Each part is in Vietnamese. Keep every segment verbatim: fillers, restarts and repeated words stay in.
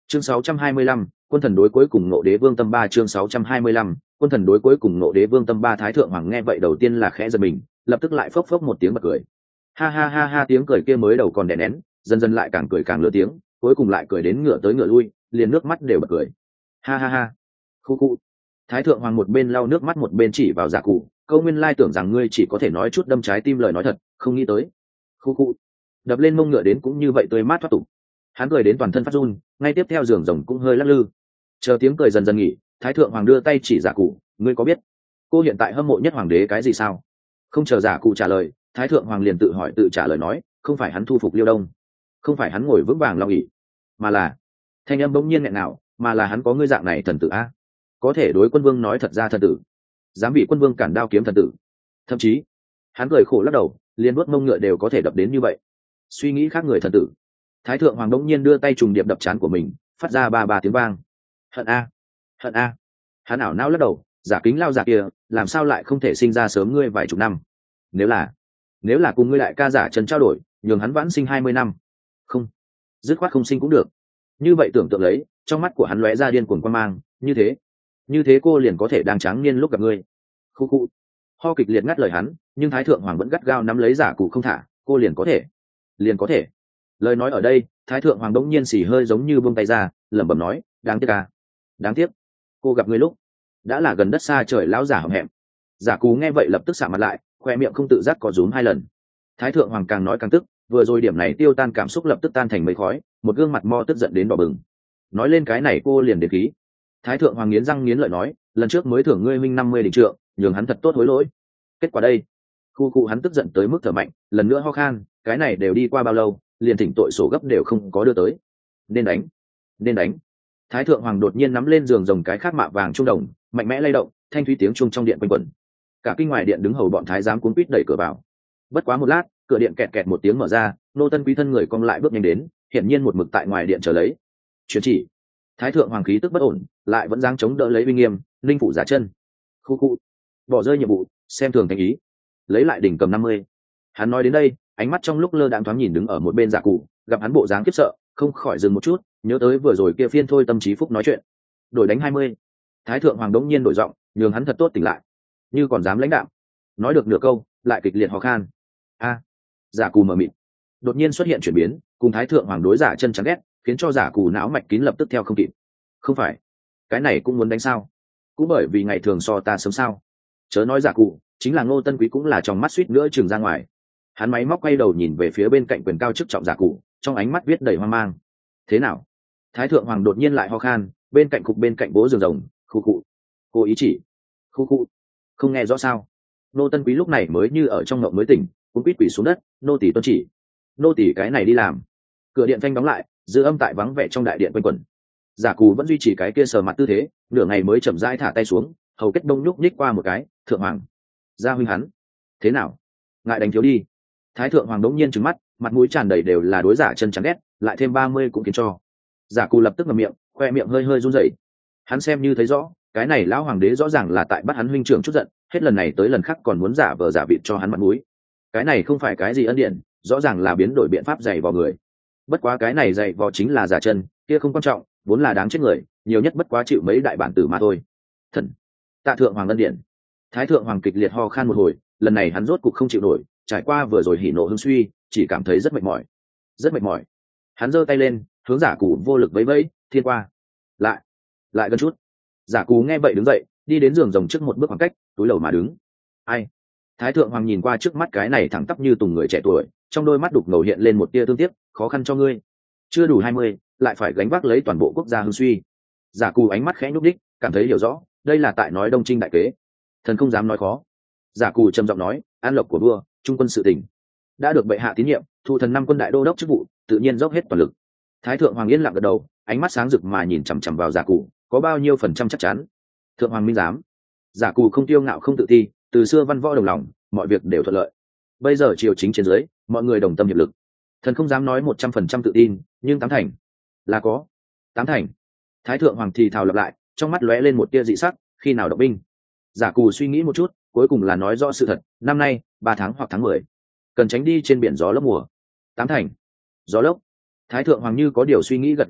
chương sáu trăm hai mươi lăm, quân thần đối cuối cùng Ngộ Đế Vương Tâm ba chương sáu trăm hai mươi lăm, quân thần đối cuối cùng Ngộ Đế Vương Tâm ba. Thái thượng hoàng nghe vậy đầu tiên là khẽ giật mình, lập tức lại phốc phốc một tiếng bật cười. Ha ha ha ha, tiếng cười kia mới đầu còn đè nén, dần dần lại càng cười càng lớn tiếng, cuối cùng lại cười đến ngửa tới ngửa lui, liền nước mắt đều bật cười. Ha ha ha. Khu khu. Thái thượng hoàng một bên lau nước mắt một bên chỉ vào Giả Cụ, câu nguyên lai tưởng rằng ngươi chỉ có thể nói chút đâm trái tim lời nói thật, không nghĩ tới. Khu khu. Đập lên mông ngựa đến cũng như vậy tươi mát thoát tục. Hắn cười đến toàn thân phát run, ngay tiếp theo giường rồng cũng hơi lắc lư. Chờ tiếng cười dần dần nghỉ, Thái thượng hoàng đưa tay chỉ Giả Cụ, ngươi có biết cô hiện tại hâm mộ nhất hoàng đế cái gì sao? Không chờ Giả Cụ trả lời, Thái thượng hoàng liền tự hỏi tự trả lời nói, không phải hắn thu phục Liêu Đông, không phải hắn ngồi vững vàng long ỷ, mà là thanh âm bỗng nhiên nghẹn nào, mà là hắn có ngươi dạng này thần tử a, có thể đối quân vương nói thật ra thần tử, dám bị quân vương cản đao kiếm thần tử. Thậm chí hắn cười khổ lắc đầu, liền nuốt mông ngựa đều có thể đập đến như vậy. Suy nghĩ khác người thần tử. Thái thượng hoàng bỗng nhiên đưa tay trùng điệp đập chán của mình, phát ra ba ba tiếng vang. Hận a, hận a. Hắn ảo não lắc đầu, giả kính lao giả kia làm sao lại không thể sinh ra sớm ngươi vài chục năm? Nếu là nếu là cùng ngươi đại ca giả trần trao đổi, nhường hắn vãn sinh hai mươi năm, không, dứt khoát không sinh cũng được. Như vậy tưởng tượng lấy, trong mắt của hắn lóe ra điên cuồng quan mang, như thế như thế cô liền có thể đang tráng niên lúc gặp ngươi. Khu khu. Ho kịch liệt ngắt lời hắn, nhưng Thái thượng hoàng vẫn gắt gao nắm lấy Giả Cụ không thả, cô liền có thể liền có thể. Lời nói ở đây, Thái thượng hoàng đống nhiên xì hơi giống như buông tay ra, lẩm bẩm nói, đáng tiếc à, đáng tiếc cô gặp ngươi lúc đã là gần đất xa trời lão giả hậm hẹm. Giả Cụ nghe vậy lập tức sạm mặt lại, khoe miệng không tự giác có rúm hai lần. Thái thượng hoàng càng nói càng tức, vừa rồi điểm này tiêu tan cảm xúc lập tức tan thành mây khói, một gương mặt mo tức giận đến đỏ bừng. Nói lên cái này cô liền đến khí. Thái thượng hoàng nghiến răng nghiến lợi nói, lần trước mới thưởng ngươi huynh năm mươi đỉnh trượng, nhường hắn thật tốt hối lỗi. Kết quả đây, khu cụ hắn tức giận tới mức thở mạnh, lần nữa ho khan, cái này đều đi qua bao lâu, liền thỉnh tội sổ gấp đều không có đưa tới. Nên đánh, nên đánh. Thái thượng hoàng đột nhiên nắm lên giường rồng cái khác mạ vàng trung đồng, mạnh mẽ lay động, thanh thúy tiếng chuông trong điện quanh quẩn. Cả kinh ngoài điện đứng hầu bọn thái giám cuống quýt đẩy cửa vào. Bất quá một lát, cửa điện kẹt kẹt một tiếng mở ra, nô tân quý thân người cong lại bước nhanh đến, hiển nhiên một mực tại ngoài điện chờ lấy. Truyền chỉ. Thái thượng hoàng khí tức bất ổn, lại vẫn dáng chống đỡ lấy uy nghiêm, linh phụ giả chân. Khu khu. Bỏ rơi nhiệm vụ, xem thường thành ý. Lấy lại đỉnh cầm năm mươi. Hắn nói đến đây, ánh mắt trong lúc lơ đãng thoáng nhìn đứng ở một bên Giả Cụ, gặp hắn bộ dáng khiếp sợ, không khỏi dừng một chút, nhớ tới vừa rồi kia phiên thôi tâm trí phúc nói chuyện. Đổi đánh hai mươi. Thái thượng hoàng đống nhiên đổi giọng, nhường hắn thật tốt tỉnh lại. Như còn dám lãnh đạm. Nói được nửa câu, lại kịch liệt ho khan. A. Giả Cụ mở mịt. Đột nhiên xuất hiện chuyển biến, cùng Thái thượng hoàng đối giả chân chán ghét, khiến cho Giả Cụ não mạch kín lập tức theo không kịp. Không phải, cái này cũng muốn đánh sao? Cũng bởi vì ngày thường so ta sớm sao? Chớ nói Giả Cụ, chính là Ngô Tân Quý cũng là trong mắt suýt nữa trừng ra ngoài. Hắn máy móc quay đầu nhìn về phía bên cạnh quyền cao chức trọng Giả Cụ, trong ánh mắt viết đầy hoang mang. Thế nào? Thái thượng hoàng đột nhiên lại ho khan, bên cạnh cục bên cạnh bố giường rồng, khu cụ. Cô ý chỉ. Khu cụ. Không nghe rõ sao? Ngô Tân Quý lúc này mới như ở trong ngộng mới tỉnh, cũng quýt quỷ xuống đất, nô tỳ tuân chỉ. Nô tỳ cái này đi làm. Cửa điện phanh đóng lại, dư âm tại vắng vẻ trong đại điện quanh quẩn. Giả Cù vẫn duy trì cái kia sờ mặt tư thế, nửa ngày mới chậm rãi thả tay xuống, hầu kết đông nhúc nhích qua một cái, thượng hoàng. Gia huynh hắn. Thế nào? Ngại đánh thiếu đi. Thái thượng hoàng đống nhiên trừng mắt, mặt mũi tràn đầy đều là đối giả chân chán ghét, lại thêm ba mươi cũng khiến cho. Giả Cù lập tức ngậm miệng, khoe miệng hơi hơi run rẩy. Hắn xem như thấy rõ, cái này lão hoàng đế rõ ràng là tại bắt hắn huynh trưởng chút giận, hết lần này tới lần khác còn muốn giả vờ giả vịt cho hắn mặt mũi. Cái này không phải cái gì ân điển, rõ ràng là biến đổi biện pháp dày vào người. Bất quá cái này dày vào chính là giả chân, kia không quan trọng, vốn là đáng chết người, nhiều nhất bất quá chịu mấy đại bản tử mà thôi. Thần, tạ thượng hoàng ân điển. Thái thượng hoàng kịch liệt ho khan một hồi, lần này hắn rốt cục không chịu nổi, trải qua vừa rồi hỉ nộ hưng suy, chỉ cảm thấy rất mệt mỏi, rất mệt mỏi. Hắn giơ tay lên, hướng Giả Cù vô lực vẫy vẫy, thiên qua, lại, lại gần chút. Giả Cù nghe vậy đứng dậy, đi đến giường rồng trước một bước khoảng cách, túi lầu mà đứng. Ai? Thái thượng hoàng nhìn qua trước mắt cái này thẳng tắp như tùng người trẻ tuổi, trong đôi mắt đục ngầu hiện lên một tia thương tiếc, khó khăn cho ngươi, chưa đủ hai mươi, lại phải gánh vác lấy toàn bộ quốc gia hưng suy. Giả Cù ánh mắt khẽ nhúc đích, cảm thấy hiểu rõ, đây là tại nói Đông Trinh đại kế. Thần không dám nói khó. Giả Cù trầm giọng nói, an lộc của vua, trung quân sự tình đã được bệ hạ tín nhiệm, thu thần năm quân đại đô đốc chức vụ, tự nhiên dốc hết toàn lực. Thái thượng hoàng yên lặng gật đầu, ánh mắt sáng rực mà nhìn chằm chằm vào Giả Cù, có bao nhiêu phần trăm chắc chắn? Thượng hoàng minh giám. Giả Cù không tiêu ngạo không tự ti, từ xưa văn võ đồng lòng, mọi việc đều thuận lợi. Bây giờ triều chính trên dưới, mọi người đồng tâm hiệp lực. Thần không dám nói một trăm phần trăm tự tin, nhưng tám thành là có. Tám thành. Thái thượng hoàng thì thào lặp lại, trong mắt lóe lên một tia dị sắc, khi nào động binh? Giả Cù suy nghĩ một chút, cuối cùng là nói rõ sự thật, năm nay ba tháng hoặc tháng mười, cần tránh đi trên biển gió lốc mùa. Tám thành. Gió lốc. Thái thượng hoàng như có điều suy nghĩ gật gật đầu,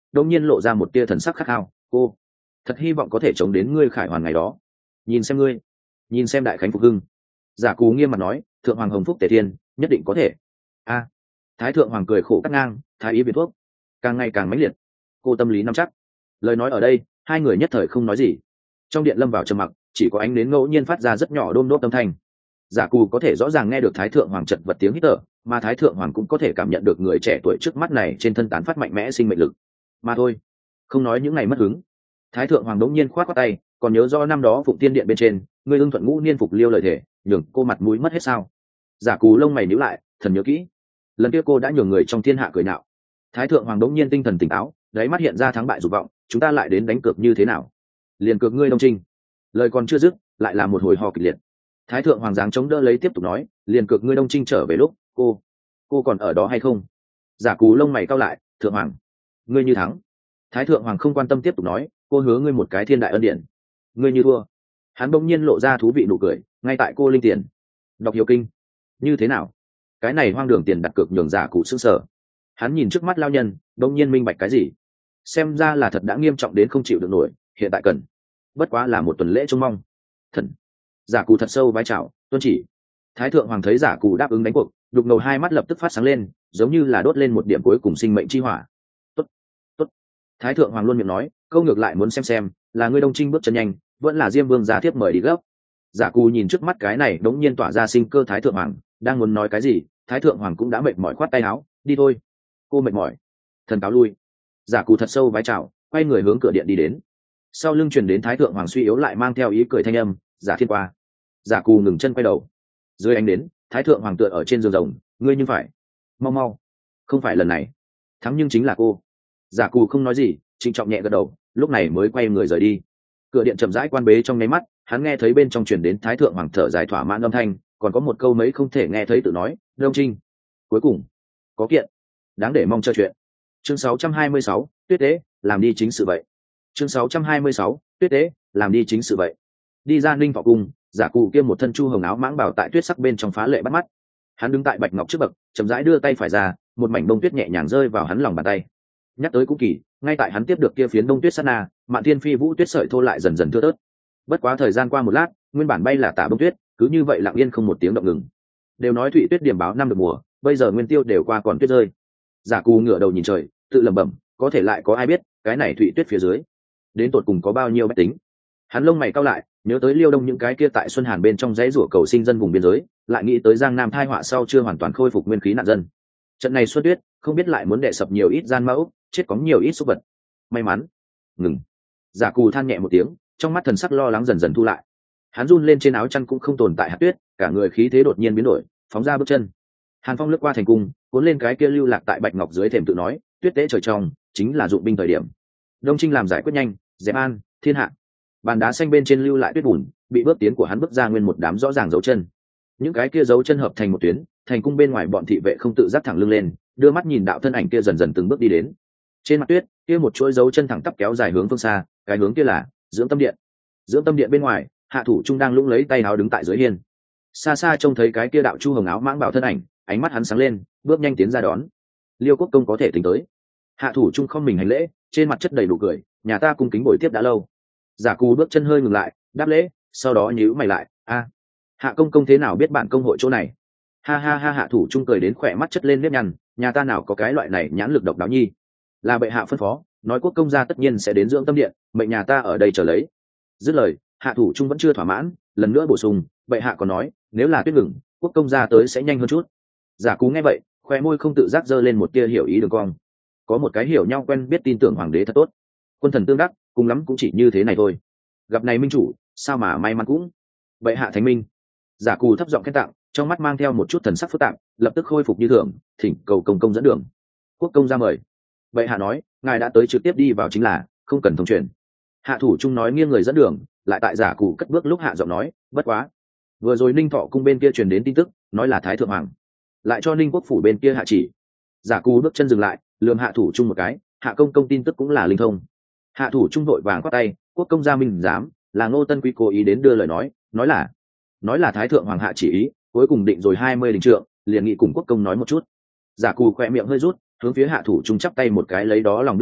đông nhiên lộ ra một tia thần sắc khát khao. Cô thật hy vọng có thể chống đến ngươi khải hoàn ngày đó. Nhìn xem ngươi, nhìn xem đại khánh phục hưng. Giả Cù nghiêm mặt nói, thượng hoàng hồng phúc tề thiên nhất định có thể. A. Thái thượng hoàng cười khổ cắt ngang, thái ý viện thuốc càng ngày càng mãnh liệt. Cô tâm lý nắm chắc. Lời nói ở đây, hai người nhất thời không nói gì. Trong điện lâm vào trầm mặc, chỉ có ánh nến ngẫu nhiên phát ra rất nhỏ đôm đốp âm thanh. Giả Cù có thể rõ ràng nghe được thái thượng hoàng chật vật tiếng hít thở, mà thái thượng hoàng cũng có thể cảm nhận được người trẻ tuổi trước mắt này trên thân tán phát mạnh mẽ sinh mệnh lực. Mà thôi, không nói những ngày mất hứng. Thái thượng hoàng đống nhiên khoát qua tay, còn nhớ do năm đó Phụng Tiên điện bên trên, ngươi ưng thuận ngũ niên phục liêu lời thể, nhường cô mặt mũi mất hết sao? Giả Cù lông mày nhíu lại, thần nhớ kỹ. Lần kia cô đã nhường người trong thiên hạ cười nhạo. Thái thượng hoàng đống nhiên tinh thần tỉnh táo, đáy mắt hiện ra thắng bại dục vọng, chúng ta lại đến đánh cược như thế nào? Liền cược ngươi Đông Trinh. Lời còn chưa dứt, lại là một hồi hò kịch liệt. Thái thượng hoàng dáng chống đỡ lấy tiếp tục nói, liền cược ngươi Đông Trinh trở về lúc, cô, cô còn ở đó hay không? Giả Cù lông mày cau lại, thượng hoàng, ngươi như thắng. Thái thượng hoàng không quan tâm tiếp tục nói, cô hứa ngươi một cái thiên đại ân điển. Ngươi như thua. Hắn bỗng nhiên lộ ra thú vị nụ cười, ngay tại cô linh tiền. Đọc hiểu kinh. Như thế nào? Cái này hoang đường tiền đặt cược nhường Giả Cù sững sờ. Hắn nhìn trước mắt lao nhân, bỗng nhiên minh bạch cái gì? Xem ra là thật đã nghiêm trọng đến không chịu được nổi, hiện tại cần bất quá là một tuần lễ trông mong. Thần. Giả Cù thật sâu vái chào, tuân chỉ. Thái thượng hoàng thấy Giả Cù đáp ứng đánh cuộc, đục ngầu hai mắt lập tức phát sáng lên, giống như là đốt lên một điểm cuối cùng sinh mệnh chi hỏa. Tốt, tốt. Thái thượng hoàng luôn miệng nói, câu ngược lại muốn xem xem, là ngươi Đông Trinh bước chân nhanh, vẫn là Diêm Vương gia thiếp mời đi gấp. Giả Cù nhìn trước mắt cái này đống nhiên tỏa ra sinh cơ Thái thượng hoàng, đang muốn nói cái gì, Thái thượng hoàng cũng đã mệt mỏi khoát tay áo, đi thôi. Cô mệt mỏi. Thần cáo lui. Giả Cù thật sâu vái chào, quay người hướng cửa điện đi đến. Sau lưng truyền đến thái thượng hoàng suy yếu lại mang theo ý cười thanh âm, Giả thiên qua. Giả Cù ngừng chân quay đầu. Dưới ánh đến, thái thượng hoàng tựa ở trên giường rồng, ngươi nhưng phải mau mau, không phải lần này thắng nhưng chính là cô. Giả Cù không nói gì, trịnh trọng nhẹ gật đầu, lúc này mới quay người rời đi. Cửa điện chậm rãi quan bế trong nháy mắt, hắn nghe thấy bên trong truyền đến thái thượng hoàng thở dài thỏa mãn âm thanh, còn có một câu mấy không thể nghe thấy tự nói, Đông Trinh cuối cùng có kiện, đáng để mong chờ chuyện. Chương sáu trăm hai mươi sáu, tuyết tế làm đi chính sự vậy. Chương sáu trăm hai mươi sáu, tuyết tế làm đi chính sự vậy. Đi ra Ninh Thọ cung, Giả Cù kiêm một thân chu hồng áo mãng bảo tại tuyết sắc bên trong phá lệ bắt mắt. Hắn đứng tại bạch ngọc trước bậc, chậm rãi đưa tay phải ra, một mảnh bông tuyết nhẹ nhàng rơi vào hắn lòng bàn tay. Nhắc tới cũng kỳ, ngay tại hắn tiếp được kia phiến đông tuyết sát na, Mạn Thiên Phi Vũ tuyết sợi thô lại dần dần thưa tớt. Bất quá thời gian qua một lát, nguyên bản bay là tả bông tuyết, cứ như vậy lặng yên không một tiếng động ngừng. Đều nói thụy tuyết điểm báo năm được mùa, bây giờ nguyên tiêu đều qua còn tuyết rơi. Giả Cù ngửa đầu nhìn trời, tự lẩm bẩm, có thể lại có ai biết, cái này thụy tuyết phía dưới đến tột cùng có bao nhiêu bách tính. Hắn lông mày cau lại, nhớ tới Liêu Đông những cái kia tại Xuân Hàn bên trong dãy rủa cầu sinh dân vùng biên giới, lại nghĩ tới Giang Nam thai họa sau chưa hoàn toàn khôi phục nguyên khí nạn dân. Trận này xuân tuyết, không biết lại muốn đè sập nhiều ít gian mẫu, chết có nhiều ít súc vật. May mắn. Ngừng. Giả Cù than nhẹ một tiếng, trong mắt thần sắc lo lắng dần dần thu lại. Hắn run lên trên áo chăn cũng không tồn tại hạt tuyết, cả người khí thế đột nhiên biến đổi, phóng ra bước chân. Hàn Phong lướt qua thành cung, cuốn lên cái kia lưu lạc tại bạch ngọc dưới thềm tự nói, tuyết tế trời trong, chính là dụng binh thời điểm. Đông Trinh làm giải quyết nhanh, dẹp an, thiên hạ. Bàn đá xanh bên trên lưu lại tuyết bùn, bị bước tiến của hắn bước ra nguyên một đám rõ ràng dấu chân. Những cái kia dấu chân hợp thành một tuyến, thành cung bên ngoài bọn thị vệ không tự giác thẳng lưng lên, đưa mắt nhìn đạo thân ảnh kia dần dần từng bước đi đến. Trên mặt tuyết, kia một chuỗi dấu chân thẳng tắp kéo dài hướng phương xa, cái hướng kia là Dưỡng Tâm Điện. Dưỡng Tâm Điện bên ngoài, Hạ Thủ Trung đang lũng lấy tay áo đứng tại dưới hiên. Xa xa trông thấy cái kia đạo chu hồng áo mãng bảo thân ảnh, ánh mắt hắn sáng lên, bước nhanh tiến ra đón. Liêu Quốc công có thể tính tới. Hạ Thủ Trung không mình hành lễ, trên mặt chất đầy đủ cười, nhà ta cung kính bồi tiếp đã lâu. Giả Cù bước chân hơi ngừng lại, đáp lễ, sau đó nhíu mày lại, a, Hạ công công thế nào biết bạn công hội chỗ này? Ha ha ha. Hạ Thủ Trung cười đến khỏe mắt chất lên nếp nhăn, nhà ta nào có cái loại này nhãn lực độc đáo nhi. Là bệ hạ phân phó, nói quốc công gia tất nhiên sẽ đến Dưỡng Tâm Điện, mệnh nhà ta ở đây chờ lấy. Dứt lời, Hạ Thủ Trung vẫn chưa thỏa mãn, lần nữa bổ sung, bệ hạ còn nói, nếu là tuyết ngừng, quốc công gia tới sẽ nhanh hơn chút. Giả Cú nghe vậy, khoe môi không tự giác giơ lên một tia hiểu ý đường cong. Có một cái hiểu nhau quen biết tin tưởng hoàng đế thật tốt. Quân thần tương đắc, cùng lắm cũng chỉ như thế này thôi. Gặp này minh chủ, sao mà may mắn cũng. Bệ hạ thánh minh. Giả Cù thấp giọng khen tặng, trong mắt mang theo một chút thần sắc phức tạp, lập tức khôi phục như thường, thỉnh cầu công công dẫn đường. Quốc công ra mời. Bệ hạ nói, ngài đã tới trực tiếp đi vào chính là, không cần thông truyền. Hạ Thủ Trung nói nghiêng người dẫn đường, lại tại Giả Cù cất bước lúc hạ giọng nói, bất quá. Vừa rồi Ninh Thọ cung bên kia truyền đến tin tức, nói là Thái thượng hoàng, lại cho Ninh quốc phủ bên kia hạ chỉ. Giả Cù bước chân dừng lại, lườm Hạ Thủ Trung một cái, hạ công công tin tức cũng là linh thông. Hạ Thủ Trung vội vàng quát tay, quốc công gia minh dám, là Ngô Tân Quý cố ý đến đưa lời nói, nói là, nói là Thái thượng hoàng hạ chỉ ý, cuối cùng định rồi hai mươi đình trượng, liền nghị cùng quốc công nói một chút. Giả Cù khỏe miệng hơi rút, hướng phía Hạ Thủ Trung chắp tay một cái lấy đó lòng biết ơn,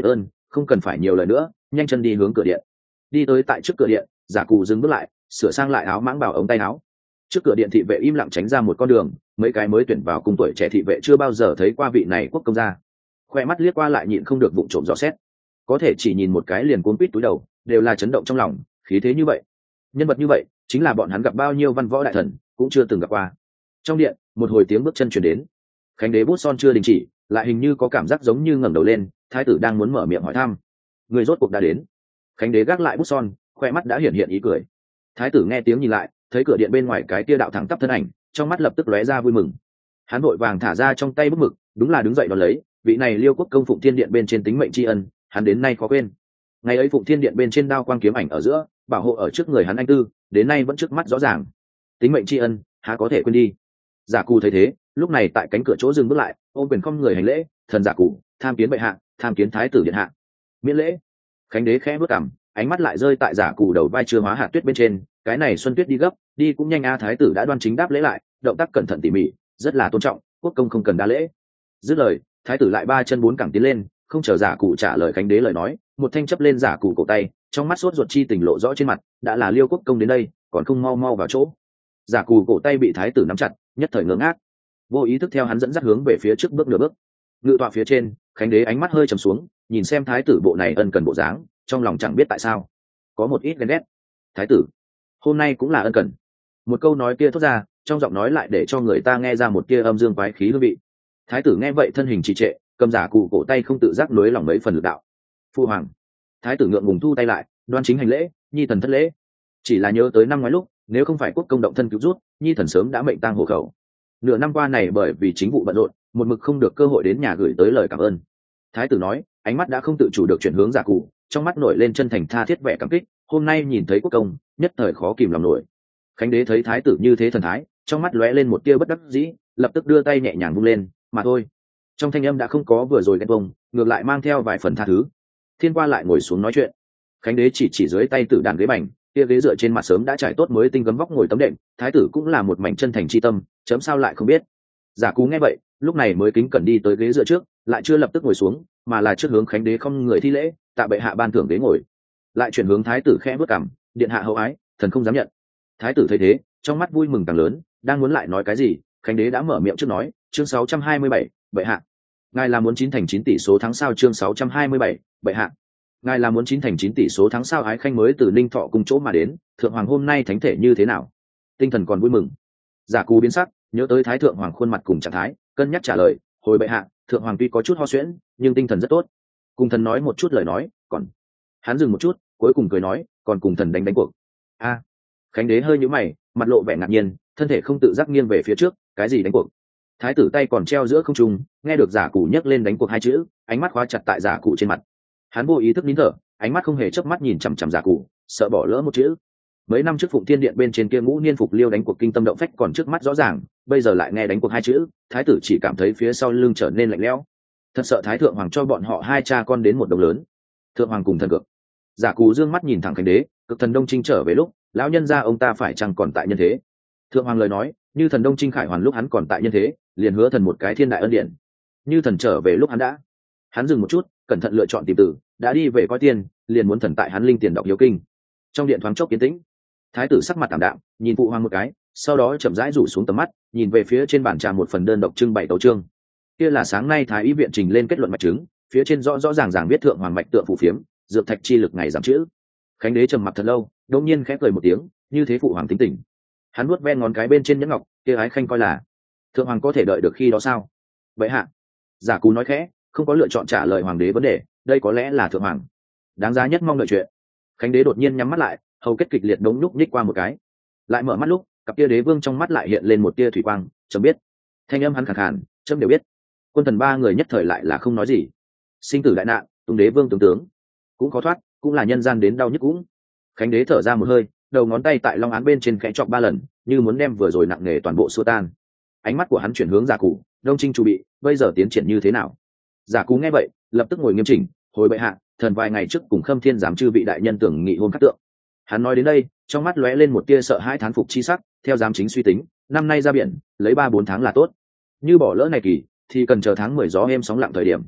không cần phải nhiều lời nữa, nhanh chân đi hướng cửa điện. Đi tới tại trước cửa điện, Giả Cù dừng bước lại, sửa sang lại áo mãng bảo ống tay áo. Trước cửa điện thị vệ im lặng tránh ra một con đường, mấy cái mới tuyển vào cùng tuổi trẻ thị vệ chưa bao giờ thấy qua vị này quốc công gia, khoe mắt liếc qua lại nhịn không được vụng trộm dò xét, có thể chỉ nhìn một cái liền cuốn quýt túi đầu, đều là chấn động trong lòng. Khí thế như vậy, nhân vật như vậy, chính là bọn hắn gặp bao nhiêu văn võ đại thần cũng chưa từng gặp qua. Trong điện, một hồi tiếng bước chân chuyển đến. Khánh đế bút son chưa đình chỉ, lại hình như có cảm giác giống như ngẩng đầu lên, thái tử đang muốn mở miệng hỏi thăm. Người rốt cuộc đã đến. Khánh đế gác lại bút son, khoe mắt đã hiện hiện ý cười. Thái tử nghe tiếng nhìn lại, thấy cửa điện bên ngoài cái tia đạo thẳng tắp thân ảnh, trong mắt lập tức lóe ra vui mừng. Hắn vội vàng thả ra trong tay bút mực, đúng là đứng dậy đón lấy. Vị này Liêu quốc công Phụng Thiên Điện bên trên tính mệnh tri ân, hắn đến nay khó quên. Ngày ấy Phụng Thiên Điện bên trên đao quang kiếm ảnh ở giữa, bảo hộ ở trước người hắn anh tư, đến nay vẫn trước mắt rõ ràng. Tính mệnh tri ân, há có thể quên đi. Giả Cù thấy thế, lúc này tại cánh cửa chỗ dừng bước lại, ôm quyền không người hành lễ. Thần Giả Cù, tham kiến bệ hạ, tham kiến thái tử điện hạ. Miễn lễ. Khánh đế khẽ bước cằm, ánh mắt lại rơi tại Giả Cù đầu vai Chưa Hóa Hạt Tuyết bên trên. Cái này Xuân Tuyết đi gấp, đi cũng nhanh a. Thái tử đã đoan chính đáp lễ lại, động tác cẩn thận tỉ mỉ, rất là tôn trọng. Quốc công không cần đa lễ. Dứt lời, thái tử lại ba chân bốn cẳng tiến lên, không chờ Giả Cù trả lời Khánh đế lời nói, một thanh chấp lên Giả Cù cổ tay, trong mắt sốt ruột chi tình lộ rõ trên mặt. Đã là Liêu quốc công đến đây, còn không mau mau vào chỗ. Giả Cù cổ tay bị thái tử nắm chặt, nhất thời ngớ ngác, vô ý thức theo hắn dẫn dắt hướng về phía trước bước nửa bước. Ngự tọa phía trên, Khánh đế ánh mắt hơi trầm xuống, nhìn xem thái tử bộ này ân cần bộ dáng, trong lòng chẳng biết tại sao có một ít ghen ghét. Thái tử, hôm nay cũng là ân cần. Một câu nói kia thốt ra, trong giọng nói lại để cho người ta nghe ra một tia âm dương quái khí hương vị. Thái tử nghe vậy thân hình trì trệ, cầm Giả Cù cổ tay không tự giác nối lòng mấy phần lực đạo. Phu hoàng. Thái tử ngượng ngùng thu tay lại, đoan chính hành lễ. Nhi thần thất lễ. Chỉ là nhớ tới năm ngoái lúc, nếu không phải quốc công động thân cứu rút, Nhi thần sớm đã mệnh tang hộ khẩu. Nửa năm qua này bởi vì chính vụ bận rộn, một mực không được cơ hội đến nhà gửi tới lời cảm ơn. Thái tử nói, ánh mắt đã không tự chủ được chuyển hướng Giả Cù, trong mắt nổi lên chân thành tha thiết vẻ cảm kích. Hôm nay nhìn thấy quốc công, nhất thời khó kìm lòng nổi. Khánh đế thấy thái tử như thế thần thái, trong mắt lóe lên một tia bất đắc dĩ, lập tức đưa tay nhẹ nhàng vung lên, mà thôi. Trong thanh âm đã không có vừa rồi ghen tuông, ngược lại mang theo vài phần tha thứ. Thiên qua lại ngồi xuống nói chuyện. Khánh đế chỉ chỉ dưới tay tử đàn ghế bành, kia ghế dựa trên mặt sớm đã trải tốt mới tinh gấm vóc ngồi tấm đệm. Thái tử cũng là một mảnh chân thành chi tâm, chấm sao lại không biết. Giả Cú nghe vậy, lúc này mới kính cẩn đi tới ghế dựa trước, lại chưa lập tức ngồi xuống, mà là trước hướng Khánh đế không người thi lễ, tạ bệ hạ ban thưởng ghế ngồi. Lại chuyển hướng thái tử khẽ bước cằm, điện hạ hậu ái, thần không dám nhận. Thái tử thấy thế, trong mắt vui mừng càng lớn, đang muốn lại nói cái gì, Khánh đế đã mở miệng trước nói, chương sáu trăm hai mươi bảy, bệ hạ, ngài là muốn chín thành chín tỷ số thắng sao? Chương sáu trăm hai mươi bảy, bệ hạ, ngài là muốn chín thành chín tỷ số thắng sao? Ái khanh mới từ Ninh Thọ cùng chỗ mà đến, thượng hoàng hôm nay thánh thể như thế nào? Tinh thần còn vui mừng. Giả Cú biến sắc, nhớ tới thái thượng hoàng khuôn mặt cùng trạng thái, cân nhắc trả lời, hồi bệ hạ, thượng hoàng tuy có chút ho suyễn, nhưng tinh thần rất tốt. Cùng thần nói một chút lời nói, còn hắn dừng một chút, cuối cùng cười nói, còn cùng thần đánh đánh cuộc. A. Khánh đế hơi nhíu mày, mặt lộ vẻ ngạc nhiên, thân thể không tự giác nghiêng về phía trước, cái gì đánh cuộc? Thái tử tay còn treo giữa không trung, nghe được Giả Cú nhấc lên đánh cuộc hai chữ, ánh mắt khóa chặt tại Giả Cú trên mặt. Hắn vô ý thức nín thở, ánh mắt không hề chớp mắt nhìn chằm chằm Giả Cú, sợ bỏ lỡ một chữ. Mấy năm trước Phụng Thiên Điện bên trên kia ngũ niên phục liêu đánh cuộc kinh tâm động phách còn trước mắt rõ ràng, bây giờ lại nghe đánh cuộc hai chữ, thái tử chỉ cảm thấy phía sau lưng trở nên lạnh lẽo. Thật sợ thái thượng hoàng cho bọn họ hai cha con đến một đồng lớn. Thượng hoàng cùng thần cực. Giả Cú dương mắt nhìn thẳng Khánh đế, cực thần Đông Trinh trở về lúc, lão nhân gia ông ta phải chăng còn tại nhân thế? Thượng hoàng lời nói, như thần Đông Trinh khải hoàn lúc hắn còn tại nhân thế, liền hứa thần một cái thiên đại ân điển. Như thần trở về lúc hắn đã. Hắn dừng một chút, cẩn thận lựa chọn tìm từ, đã đi về coi tiền, liền muốn thần tại hắn linh tiền đọc hiếu kinh. Trong điện thoáng chốc kiến tĩnh. Thái tử sắc mặt tạm đạm, nhìn phụ hoàng một cái, sau đó chậm rãi rủ xuống tầm mắt, nhìn về phía trên bàn trà một phần đơn độc trưng bày tấu chương. Kia là sáng nay thái y viện trình lên kết luận mạch chứng, phía trên rõ rõ ràng ràng viết thượng hoàng mạch tượng phù phiếm, dược thạch chi lực ngày giảm chữ. Khánh đế trầm mặc thật lâu, đột nhiên khẽ cười một tiếng, như thế phụ hoàng tính tình. Hắn nuốt ven ngón cái bên trên nhẫn ngọc, kia ái khanh coi là thượng hoàng có thể đợi được khi đó sao? Vậy hạ. Giả Cú nói khẽ, không có lựa chọn trả lời hoàng đế vấn đề, đây có lẽ là thượng hoàng đáng giá nhất mong đợi chuyện. Khánh đế đột nhiên nhắm mắt lại, hầu kết kịch liệt đống nhúc nhích qua một cái, lại mở mắt lúc, cặp kia đế vương trong mắt lại hiện lên một tia thủy quang, chấm biết. Thanh âm hắn khàn khàn, chấm đều biết. Quân thần ba người nhất thời lại là không nói gì. Sinh tử đại nạn, tung đế vương tướng tướng cũng khó thoát, cũng là nhân gian đến đau nhức cũng. Khánh đế thở ra một hơi, đầu ngón tay tại long án bên trên khẽ chọc ba lần, như muốn đem vừa rồi nặng nề toàn bộ xua tan. Ánh mắt của hắn chuyển hướng Giả Cú, Đông Trinh chu bị, bây giờ tiến triển như thế nào? Giả Cú nghe vậy, lập tức ngồi nghiêm chỉnh, hồi bệ hạ, thần vài ngày trước cùng Khâm Thiên giám chư vị đại nhân tưởng nghị hôn cát tượng. Hắn nói đến đây, trong mắt lóe lên một tia sợ hãi thán phục chi sắc, theo giám chính suy tính, năm nay ra biển, lấy ba bốn tháng là tốt. Như bỏ lỡ này kỳ, thì cần chờ tháng mười gió êm sóng lặng thời điểm.